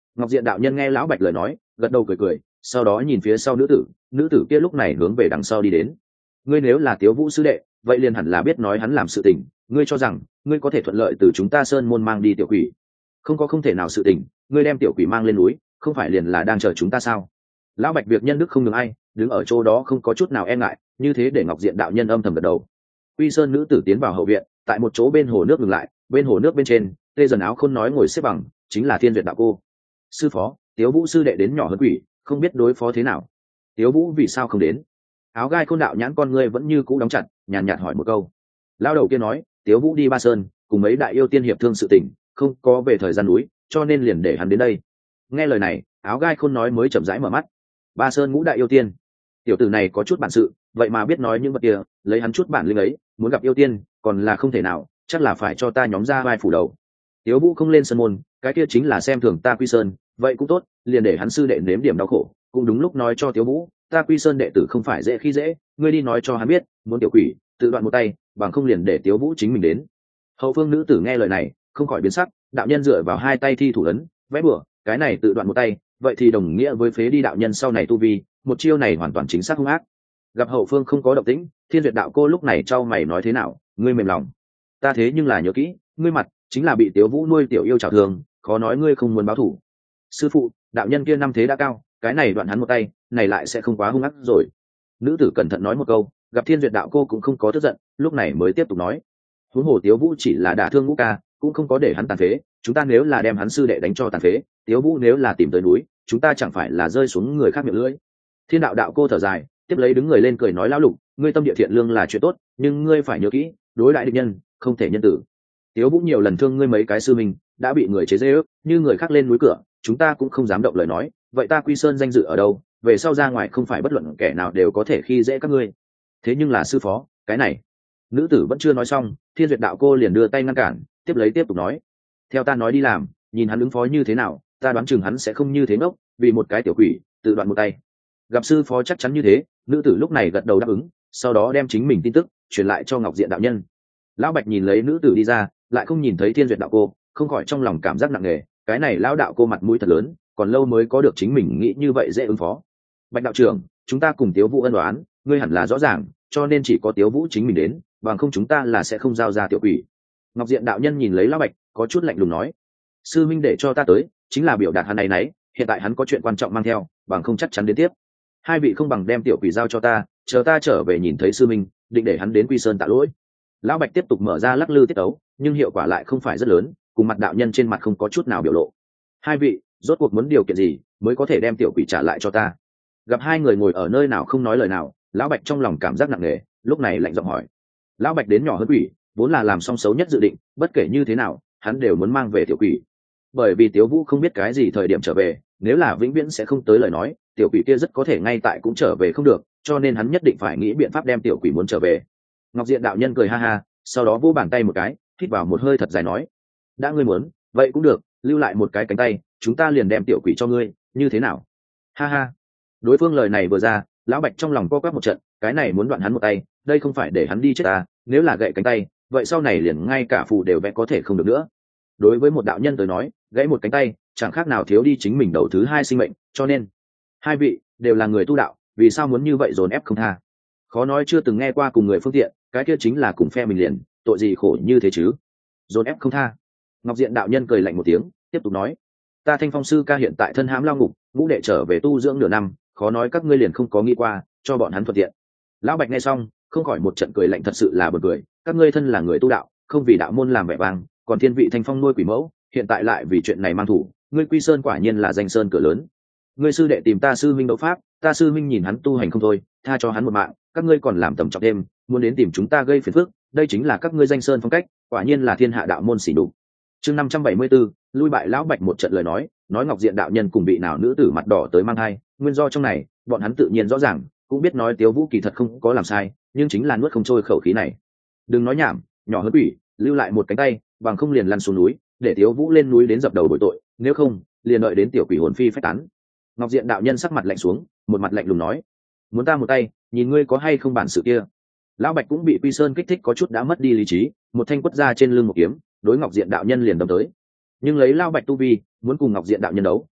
Ngọc Diện đạo nhân nghe lão bạch lời nói, gật đầu cười cười, sau đó nhìn phía sau nữ tử, nữ tử kia lúc này hướng về đằng sau đi đến. Ngươi nếu là Tiếu Vũ sư đệ, vậy liền hẳn là biết nói hắn làm sự tình, ngươi cho rằng ngươi có thể thuận lợi từ chúng ta sơn môn mang đi tiểu quỷ? Không có không thể nào sự tình, ngươi đem tiểu quỷ mang lên núi, không phải liền là đang chờ chúng ta sao? Lão bạch việc nhân đức không ngừng ai, đứng ở chỗ đó không có chút nào e ngại, như thế để Ngọc Diện đạo nhân âm thầm gật đầu. Quy Sơn nữ tử tiến vào hậu viện, tại một chỗ bên hồ nước ngừng lại, bên hồ nước bên trên, tê dần áo khôn nói ngồi xếp bằng, chính là Thiên Duyệt đạo cô. Sư phó, Tiếu Vũ sư đệ đến nhỏ hơn quỷ, không biết đối phó thế nào. Tiếu Vũ vì sao không đến? Áo gai khôn đạo nhãn con ngươi vẫn như cũ đóng chặt, nhàn nhạt hỏi một câu. Lao đầu kia nói, Tiếu Vũ đi Ba Sơn, cùng mấy đại yêu tiên hiệp thương sự tình, không có về thời gian núi, cho nên liền để hắn đến đây. Nghe lời này, áo gai khôn nói mới chậm rãi mở mắt. Ba Sơn ngũ đại yêu tiên, tiểu tử này có chút bản sự, vậy mà biết nói những vật kia, lấy hắn chút bản lĩnh ấy, muốn gặp yêu tiên, còn là không thể nào, chắc là phải cho ta nhóm ra vai phủ đầu. Tiếu Vũ không lên sân môn, cái kia chính là xem thường ta Quy Sơn, vậy cũng tốt, liền để hắn sư đệ nếm điểm đau khổ, cũng đúng lúc nói cho Tiếu Vũ, ta Quy Sơn đệ tử không phải dễ khi dễ, ngươi đi nói cho hắn biết, muốn tiểu quỷ, tự đoạn một tay, bằng không liền để Tiếu Vũ chính mình đến. Hậu phương nữ tử nghe lời này, không khỏi biến sắc, đạo nhân dựa vào hai tay thi thủ ấn, vẽ bừa, cái này tự đoạn một tay, vậy thì đồng nghĩa với phế đi đạo nhân sau này tu vi, một chiêu này hoàn toàn chính xác hung ác. Gặp hậu phương không có động tĩnh, Thiên Duyệt đạo cô lúc này trao mày nói thế nào, ngươi mềm lòng. Ta thế nhưng là nhớ kỹ, ngươi mặt chính là bị Tiếu Vũ nuôi tiểu yêu trào thường, khó nói ngươi không muốn báo thủ. Sư phụ, đạo nhân kia năm thế đã cao, cái này đoạn hắn một tay, này lại sẽ không quá hung ác rồi. Nữ tử cẩn thận nói một câu, gặp Thiên Duyệt đạo cô cũng không có tức giận, lúc này mới tiếp tục nói. Huống hồ Tiếu Vũ chỉ là đả thương Ngũ ca, cũng không có để hắn tàn phế, chúng ta nếu là đem hắn sư đệ đánh cho tàn phế, Tiếu Vũ nếu là tìm tới núi, chúng ta chẳng phải là rơi xuống người khác miệng lưỡi. Thiên đạo đạo cô thở dài, tiếp lấy đứng người lên cười nói, lão Lục, ngươi tâm địa thiện lương là chuyện tốt, nhưng ngươi phải nhớ kỹ, đối đại địch nhân không thể nhân tử. Tiếu Vũ nhiều lần thương ngươi mấy cái sư mình, đã bị người chế giễu, như người khác lên núi cửa, chúng ta cũng không dám động lời nói, vậy ta Quy Sơn danh dự ở đâu, về sau ra ngoài không phải bất luận kẻ nào đều có thể khi dễ các ngươi. Thế nhưng là sư phó, cái này. Nữ tử vẫn chưa nói xong, Thiên Duyệt đạo cô liền đưa tay ngăn cản, tiếp lấy tiếp tục nói, theo ta nói đi làm, nhìn hắn ứng phó như thế nào, ta đoán chừng hắn sẽ không như thế ngốc, vì một cái tiểu quỷ tự đoạn một tay. Gặp sư phó chắc chắn như thế, nữ tử lúc này gật đầu đáp ứng, sau đó đem chính mình tin tức truyền lại cho Ngọc Diện đạo nhân. Lão Bạch nhìn lấy nữ tử đi ra, lại không nhìn thấy Thiên Duyệt đạo cô, không khỏi trong lòng cảm giác nặng nề, cái này lão đạo cô mặt mũi thật lớn, còn lâu mới có được chính mình nghĩ như vậy dễ ứng phó. Bạch đạo trưởng, chúng ta cùng Tiếu Vũ ân oán, ngươi hẳn là rõ ràng, cho nên chỉ có Tiếu Vũ chính mình đến, bằng không chúng ta là sẽ không giao ra tiểu quỷ. Ngọc Diện đạo nhân nhìn lấy Lão Bạch, có chút lạnh lùng nói, sư minh để cho ta tới, chính là biểu đạt hắn này nấy, hiện tại hắn có chuyện quan trọng mang theo, bằng không chắc chắn đến tiếp. Hai vị không bằng đem tiểu quỷ giao cho ta, chờ ta trở về nhìn thấy sư minh, định để hắn đến Quy Sơn tạ lỗi. Lão Bạch tiếp tục mở ra lắc lư tiết tấu, nhưng hiệu quả lại không phải rất lớn, cùng mặt đạo nhân trên mặt không có chút nào biểu lộ. Hai vị, rốt cuộc muốn điều kiện gì mới có thể đem tiểu quỷ trả lại cho ta? Gặp hai người ngồi ở nơi nào không nói lời nào, Lão Bạch trong lòng cảm giác nặng nề, lúc này lạnh giọng hỏi. Lão Bạch đến nhỏ hơn quỷ, vốn là làm xong xấu nhất dự định, bất kể như thế nào, hắn đều muốn mang về tiểu quỷ. Bởi vì Tiếu Vũ không biết cái gì thời điểm trở về, nếu là vĩnh viễn sẽ không tới lời nói, tiểu quỷ kia rất có thể ngay tại cũng trở về không được, cho nên hắn nhất định phải nghĩ biện pháp đem tiểu quỷ muốn trở về. Ngọc Diện đạo nhân cười ha ha, sau đó vỗ bàn tay một cái, hít vào một hơi thật dài nói, đã ngươi muốn, vậy cũng được, lưu lại một cái cánh tay, chúng ta liền đem tiểu quỷ cho ngươi, như thế nào? Ha ha. Đối phương lời này vừa ra, Lão Bạch trong lòng co quắp một trận, cái này muốn đoạn hắn một tay, đây không phải để hắn đi chết ta, nếu là gãy cánh tay, vậy sau này liền ngay cả phù đều vẽ có thể không được nữa. Đối với một đạo nhân tới nói, gãy một cánh tay chẳng khác nào thiếu đi chính mình đầu thứ hai sinh mệnh, cho nên hai vị đều là người tu đạo, vì sao muốn như vậy dồn ép không tha? Khó nói chưa từng nghe qua cùng người phương tiện, cái kia chính là cùng phe mình liền, tội gì khổ như thế chứ? Dồn ép không tha. Ngọc Diện đạo nhân cười lạnh một tiếng, tiếp tục nói, ta Thanh Phong sư ca hiện tại thân hãm lao ngục, ngũ đệ trở về tu dưỡng nửa năm, khó nói các ngươi liền không có nghĩ qua cho bọn hắn thuận tiện. Lão Bạch nghe xong, không khỏi một trận cười lạnh, thật sự là buồn cười, các ngươi thân là người tu đạo, không vì đạo môn làm vẻ vang, còn thiên vị Thanh Phong nuôi quỷ mẫu, hiện tại lại vì chuyện này mang thủ, ngươi Quy Sơn quả nhiên là danh sơn cửa lớn. Ngươi sư đệ tìm ta sư minh đấu pháp, ta sư minh nhìn hắn tu hành không thôi, tha cho hắn một mạng, các ngươi còn làm tầm trọng thêm, muốn đến tìm chúng ta gây phiền phức, đây chính là các ngươi danh sơn phong cách, quả nhiên là thiên hạ đạo môn xỉ nhục. Chương năm trăm bảy mươi 574, lui bại Lão Bạch một trận lời nói, nói Ngọc Diện đạo nhân cùng bị nào nữ tử mặt đỏ tới mang hai, nguyên do trong này, bọn hắn tự nhiên rõ ràng, cũng biết nói Tiếu Vũ kỳ thật không có làm sai, nhưng chính là nuốt không trôi khẩu khí này. Đừng nói nhảm, nhỏ hơn quỷ, lưu lại một cánh tay, bằng không liền lăn xuống núi, để Tiếu Vũ lên núi đến dập đầu bồi tội, nếu không, liền đợi đến tiểu quỷ hồn phi phách tán. Ngọc Diện đạo nhân sắc mặt lạnh xuống, một mặt lạnh lùng nói, muốn ta một tay, nhìn ngươi có hay không bản sự kia. Lão Bạch cũng bị Quy Sơn kích thích có chút đã mất đi lý trí, một thanh quất ra trên lưng một kiếm, đối Ngọc Diện đạo nhân liền đâm tới. Nhưng lấy Lão Bạch tu vi, muốn cùng Ngọc Diện đạo nhân đấu,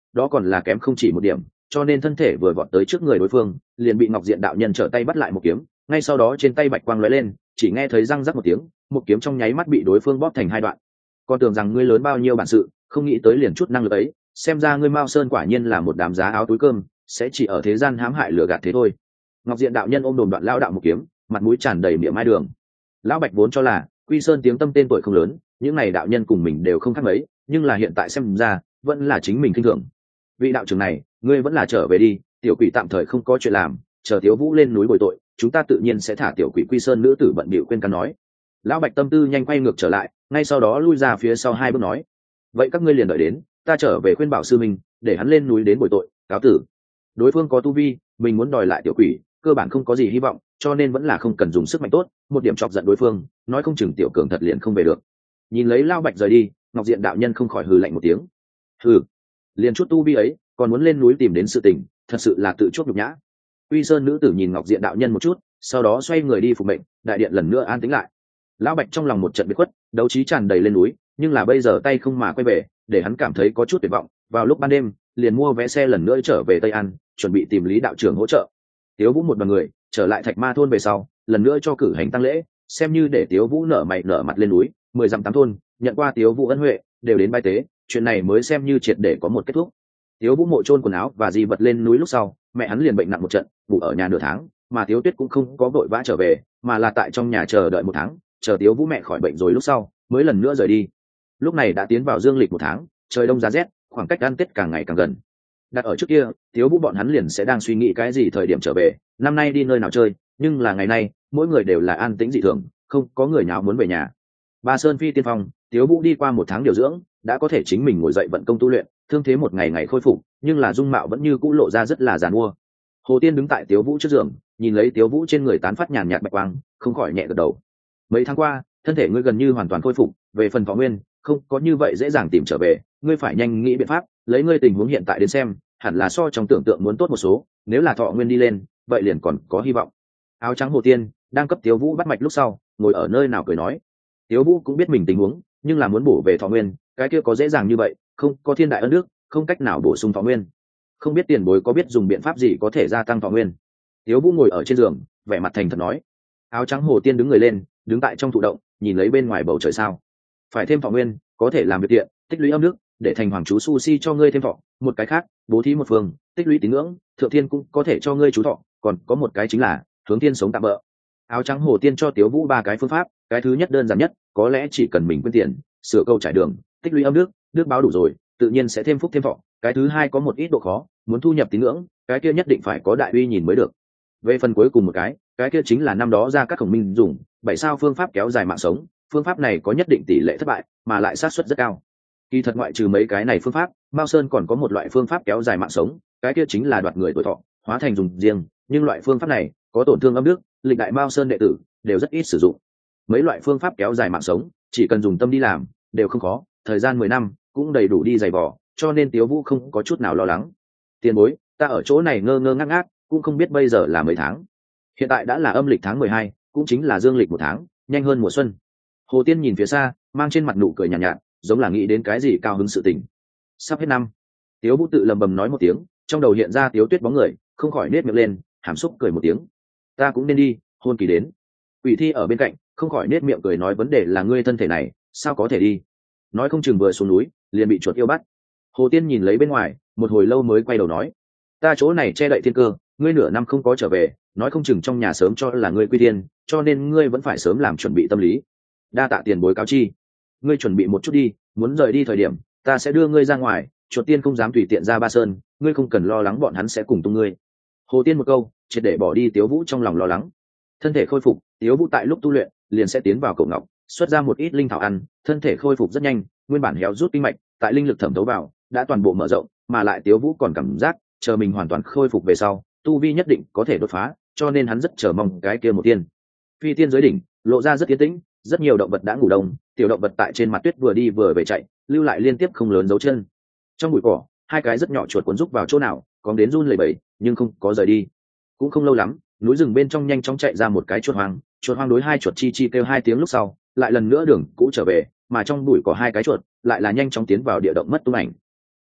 đó còn là kém không chỉ một điểm, cho nên thân thể vừa vọt tới trước người đối phương liền bị Ngọc Diện đạo nhân trở tay bắt lại một kiếm, ngay sau đó trên tay bạch quang lóe lên, chỉ nghe thấy răng rắc một tiếng, một kiếm trong nháy mắt bị đối phương bóp thành hai đoạn. Con tưởng rằng ngươi lớn bao nhiêu bản sự, không nghĩ tới liền chút năng lực ấy, xem ra ngươi Mao Sơn quả nhiên là một đám giá áo túi cơm, sẽ chỉ ở thế gian hãm hại lừa gạt thế thôi. Ngọc Diện đạo nhân ôm đồm đoạn lão đạo một kiếm, mặt mũi tràn đầy miệng mai đường. Lão Bạch vốn cho là Quy Sơn tiếng tâm tên tuổi không lớn, những này đạo nhân cùng mình đều không khác mấy, nhưng là hiện tại xem ra vẫn là chính mình khinh thường. Vị đạo trưởng này, ngươi vẫn là trở về đi, tiểu quỷ tạm thời không có chuyện làm, chờ Tiếu Vũ lên núi bồi tội, chúng ta tự nhiên sẽ thả tiểu quỷ Quy Sơn nữ tử bận bịu quên căn nói. Lão Bạch tâm tư nhanh quay ngược trở lại, ngay sau đó lui ra phía sau hai bước nói: vậy các ngươi liền đợi đến, ta trở về khuyên bảo sư minh, để hắn lên núi đến bồi tội, cáo tử. Đối phương có tu vi, mình muốn đòi lại tiểu quỷ, cơ bản không có gì hy vọng, cho nên vẫn là không cần dùng sức mạnh tốt, một điểm chọc giận đối phương, nói không chừng tiểu cường thật liền không về được. Nhìn lấy Lão Bạch rời đi, Ngọc Diện đạo nhân không khỏi hừ lạnh một tiếng. Hừ, liền chút tu vi ấy, còn muốn lên núi tìm đến sự tình, thật sự là tự chuốc nhục nhã. Uy Sơn nữ tử nhìn Ngọc Diện đạo nhân một chút, sau đó xoay người đi phục mệnh, đại điện lần nữa an tĩnh lại. Lão Bạch trong lòng một trận biệt khuất, đấu trí tràn đầy lên núi, nhưng là bây giờ tay không mà quay về, để hắn cảm thấy có chút tuyệt vọng. Vào lúc ban đêm, liền mua vé xe lần nữa trở về Tây An, chuẩn bị tìm Lý đạo trưởng hỗ trợ. Tiếu Vũ một đoàn người trở lại Thạch Ma thôn về sau, lần nữa cho cử hành tăng lễ, xem như để Tiếu Vũ nở mày nở mặt lên núi, mười dặm tám thôn nhận qua Tiếu Vũ ân huệ, đều đến bái tế, chuyện này mới xem như triệt để có một kết thúc. Tiếu Vũ mộ chôn quần áo và di vật lên núi lúc sau, mẹ hắn liền bệnh nặng một trận, ngủ ở nhà nửa tháng, mà Tiếu Tuyết cũng không có vội vã trở về, mà là tại trong nhà chờ đợi một tháng, chờ Tiếu Vũ mẹ khỏi bệnh rồi lúc sau, mới lần nữa rời đi. Lúc này đã tiến vào dương lịch một tháng, trời đông giá rét, khoảng cách ăn Tết càng ngày càng gần. Đặt ở trước kia, Tiếu Vũ bọn hắn liền sẽ đang suy nghĩ cái gì thời điểm trở về, năm nay đi nơi nào chơi, nhưng là ngày nay, mỗi người đều là an tĩnh dị thường, không có người nào muốn về nhà. Ba Sơn Phi tiên phong, Tiếu Vũ đi qua một tháng điều dưỡng, đã có thể chính mình ngồi dậy vận công tu luyện, thương thế một ngày ngày khôi phục, nhưng là dung mạo vẫn như cũ lộ ra rất là giàn mua. Hồ Tiên đứng tại Tiếu Vũ trước giường, nhìn lấy Tiếu Vũ trên người tán phát nhàn nhạt bạch quang, không khỏi nhẹ gật đầu. Mấy tháng qua, thân thể ngươi gần như hoàn toàn khôi phục, về phần Võ Nguyên, không có như vậy dễ dàng tìm trở về, ngươi phải nhanh nghĩ biện pháp, lấy ngươi tình huống hiện tại đến xem, hẳn là so trong tưởng tượng muốn tốt một số, nếu là Thọ Nguyên đi lên, vậy liền còn có hy vọng. Áo trắng Hồ Tiên đang cấp Tiếu Vũ bắt mạch lúc sau, ngồi ở nơi nào cười nói. Tiếu Vũ cũng biết mình tình huống, nhưng là muốn bổ về Thọ Nguyên, cái kia có dễ dàng như vậy, không có thiên đại ân đức, không cách nào bổ sung Thọ Nguyên. Không biết tiền bối có biết dùng biện pháp gì có thể gia tăng Thọ Nguyên. Tiếu Vũ ngồi ở trên giường, vẻ mặt thành thật nói. Áo trắng Hồ Tiên đứng người lên, đứng tại trong thụ động, nhìn lấy bên ngoài bầu trời sao. Phải thêm Thọ Nguyên, có thể làm việc tiện, tích lũy âm đức, để thành hoàng chú su si cho ngươi thêm thọ. Một cái khác, bố thí một phương, tích lũy tín ngưỡng, thượng thiên cũng có thể cho ngươi chú thọ. Còn có một cái chính là hướng thiên sống tạm bỡ. Áo trắng Hồ Tiên cho Tiếu Vũ ba cái phương pháp, cái thứ nhất đơn giản nhất, có lẽ chỉ cần mình quên tiền, sửa câu trải đường, tích lũy âm đức, đức báo đủ rồi, tự nhiên sẽ thêm phúc thêm thọ. Cái thứ hai có một ít độ khó, muốn thu nhập tín ngưỡng, cái kia nhất định phải có đại uy nhìn mới được. Về phần cuối cùng một cái, cái kia chính là năm đó ra các khổng minh dùng bảy sao phương pháp kéo dài mạng sống. Phương pháp này có nhất định tỷ lệ thất bại, mà lại sát suất rất cao. Kỳ thật ngoại trừ mấy cái này phương pháp, Mao Sơn còn có một loại phương pháp kéo dài mạng sống, cái kia chính là đoạt người tuổi thọ, hóa thành dùng riêng, nhưng loại phương pháp này có tổn thương âm đức, lịch đại Mao Sơn đệ tử đều rất ít sử dụng. Mấy loại phương pháp kéo dài mạng sống, chỉ cần dùng tâm đi làm, đều không khó, thời gian mười năm cũng đầy đủ đi dày vò, cho nên Tiếu Vũ không có chút nào lo lắng. Tiền bối, ta ở chỗ này ngơ ngơ ngác ngác, cũng không biết bây giờ là mấy tháng. Hiện tại đã là âm lịch tháng mười hai, cũng chính là dương lịch một tháng, nhanh hơn mùa xuân. Hồ Tiên nhìn phía xa, mang trên mặt nụ cười nhàn nhạt, nhạt, giống là nghĩ đến cái gì cao hứng sự tình. Sắp hết năm. Tiếu Vũ tự lầm bầm nói một tiếng, trong đầu hiện ra Tiếu Tuyết bóng người, không khỏi nết miệng lên, hàm xúc cười một tiếng. Ta cũng nên đi, hôn kỳ đến. Quỷ Thi ở bên cạnh, không khỏi nết miệng cười nói vấn đề là ngươi thân thể này, sao có thể đi? Nói không chừng vừa xuống núi, liền bị chuột yêu bắt. Hồ Tiên nhìn lấy bên ngoài, một hồi lâu mới quay đầu nói, ta chỗ này che đậy thiên cơ, ngươi nửa năm không có trở về, nói không chừng trong nhà sớm cho là ngươi quy tiên, cho nên ngươi vẫn phải sớm làm chuẩn bị tâm lý. Đa tạ tiền bối cáo chi, ngươi chuẩn bị một chút đi, muốn rời đi thời điểm, ta sẽ đưa ngươi ra ngoài, chuột tiên không dám tùy tiện ra Ba Sơn, ngươi không cần lo lắng bọn hắn sẽ cùng tung ngươi. Hồ Tiên một câu, triệt để bỏ đi Tiếu Vũ trong lòng lo lắng. Thân thể khôi phục, Tiếu Vũ tại lúc tu luyện, liền sẽ tiến vào cổ ngọc, xuất ra một ít linh thảo ăn, thân thể khôi phục rất nhanh, nguyên bản héo rút kinh mạch, tại linh lực thẩm thấu vào, đã toàn bộ mở rộng, mà lại Tiếu Vũ còn cảm giác, chờ mình hoàn toàn khôi phục về sau, tu vi nhất định có thể đột phá, cho nên hắn rất chờ mong cái kia một tiên. Phi tiên dưới đỉnh, lộ ra rất yên tĩnh, rất nhiều động vật đã ngủ đông, tiểu động vật tại trên mặt tuyết vừa đi vừa về chạy, lưu lại liên tiếp không lớn dấu chân. Trong bụi cỏ, hai cái rất nhỏ chuột cuốn rúc vào chỗ nào, còn đến run lẩy bẩy, nhưng không có rời đi. Cũng không lâu lắm, núi rừng bên trong nhanh chóng chạy ra một cái chuột hoang, chuột hoang đối hai chuột chi chi kêu hai tiếng lúc sau, lại lần nữa đường cũ trở về, mà trong bụi cỏ hai cái chuột lại là nhanh chóng tiến vào địa động mất tung ảnh.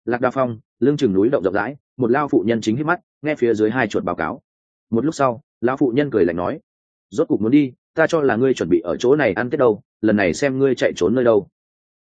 Lạc Đa Phong lưng chừng núi động rộng rãi, một lao phụ nhân chính hít mắt nghe phía dưới hai chuột báo cáo. Một lúc sau lão phụ nhân cười lạnh nói: rốt cục muốn đi, ta cho là ngươi chuẩn bị ở chỗ này ăn tết đâu, lần này xem ngươi chạy trốn nơi đâu.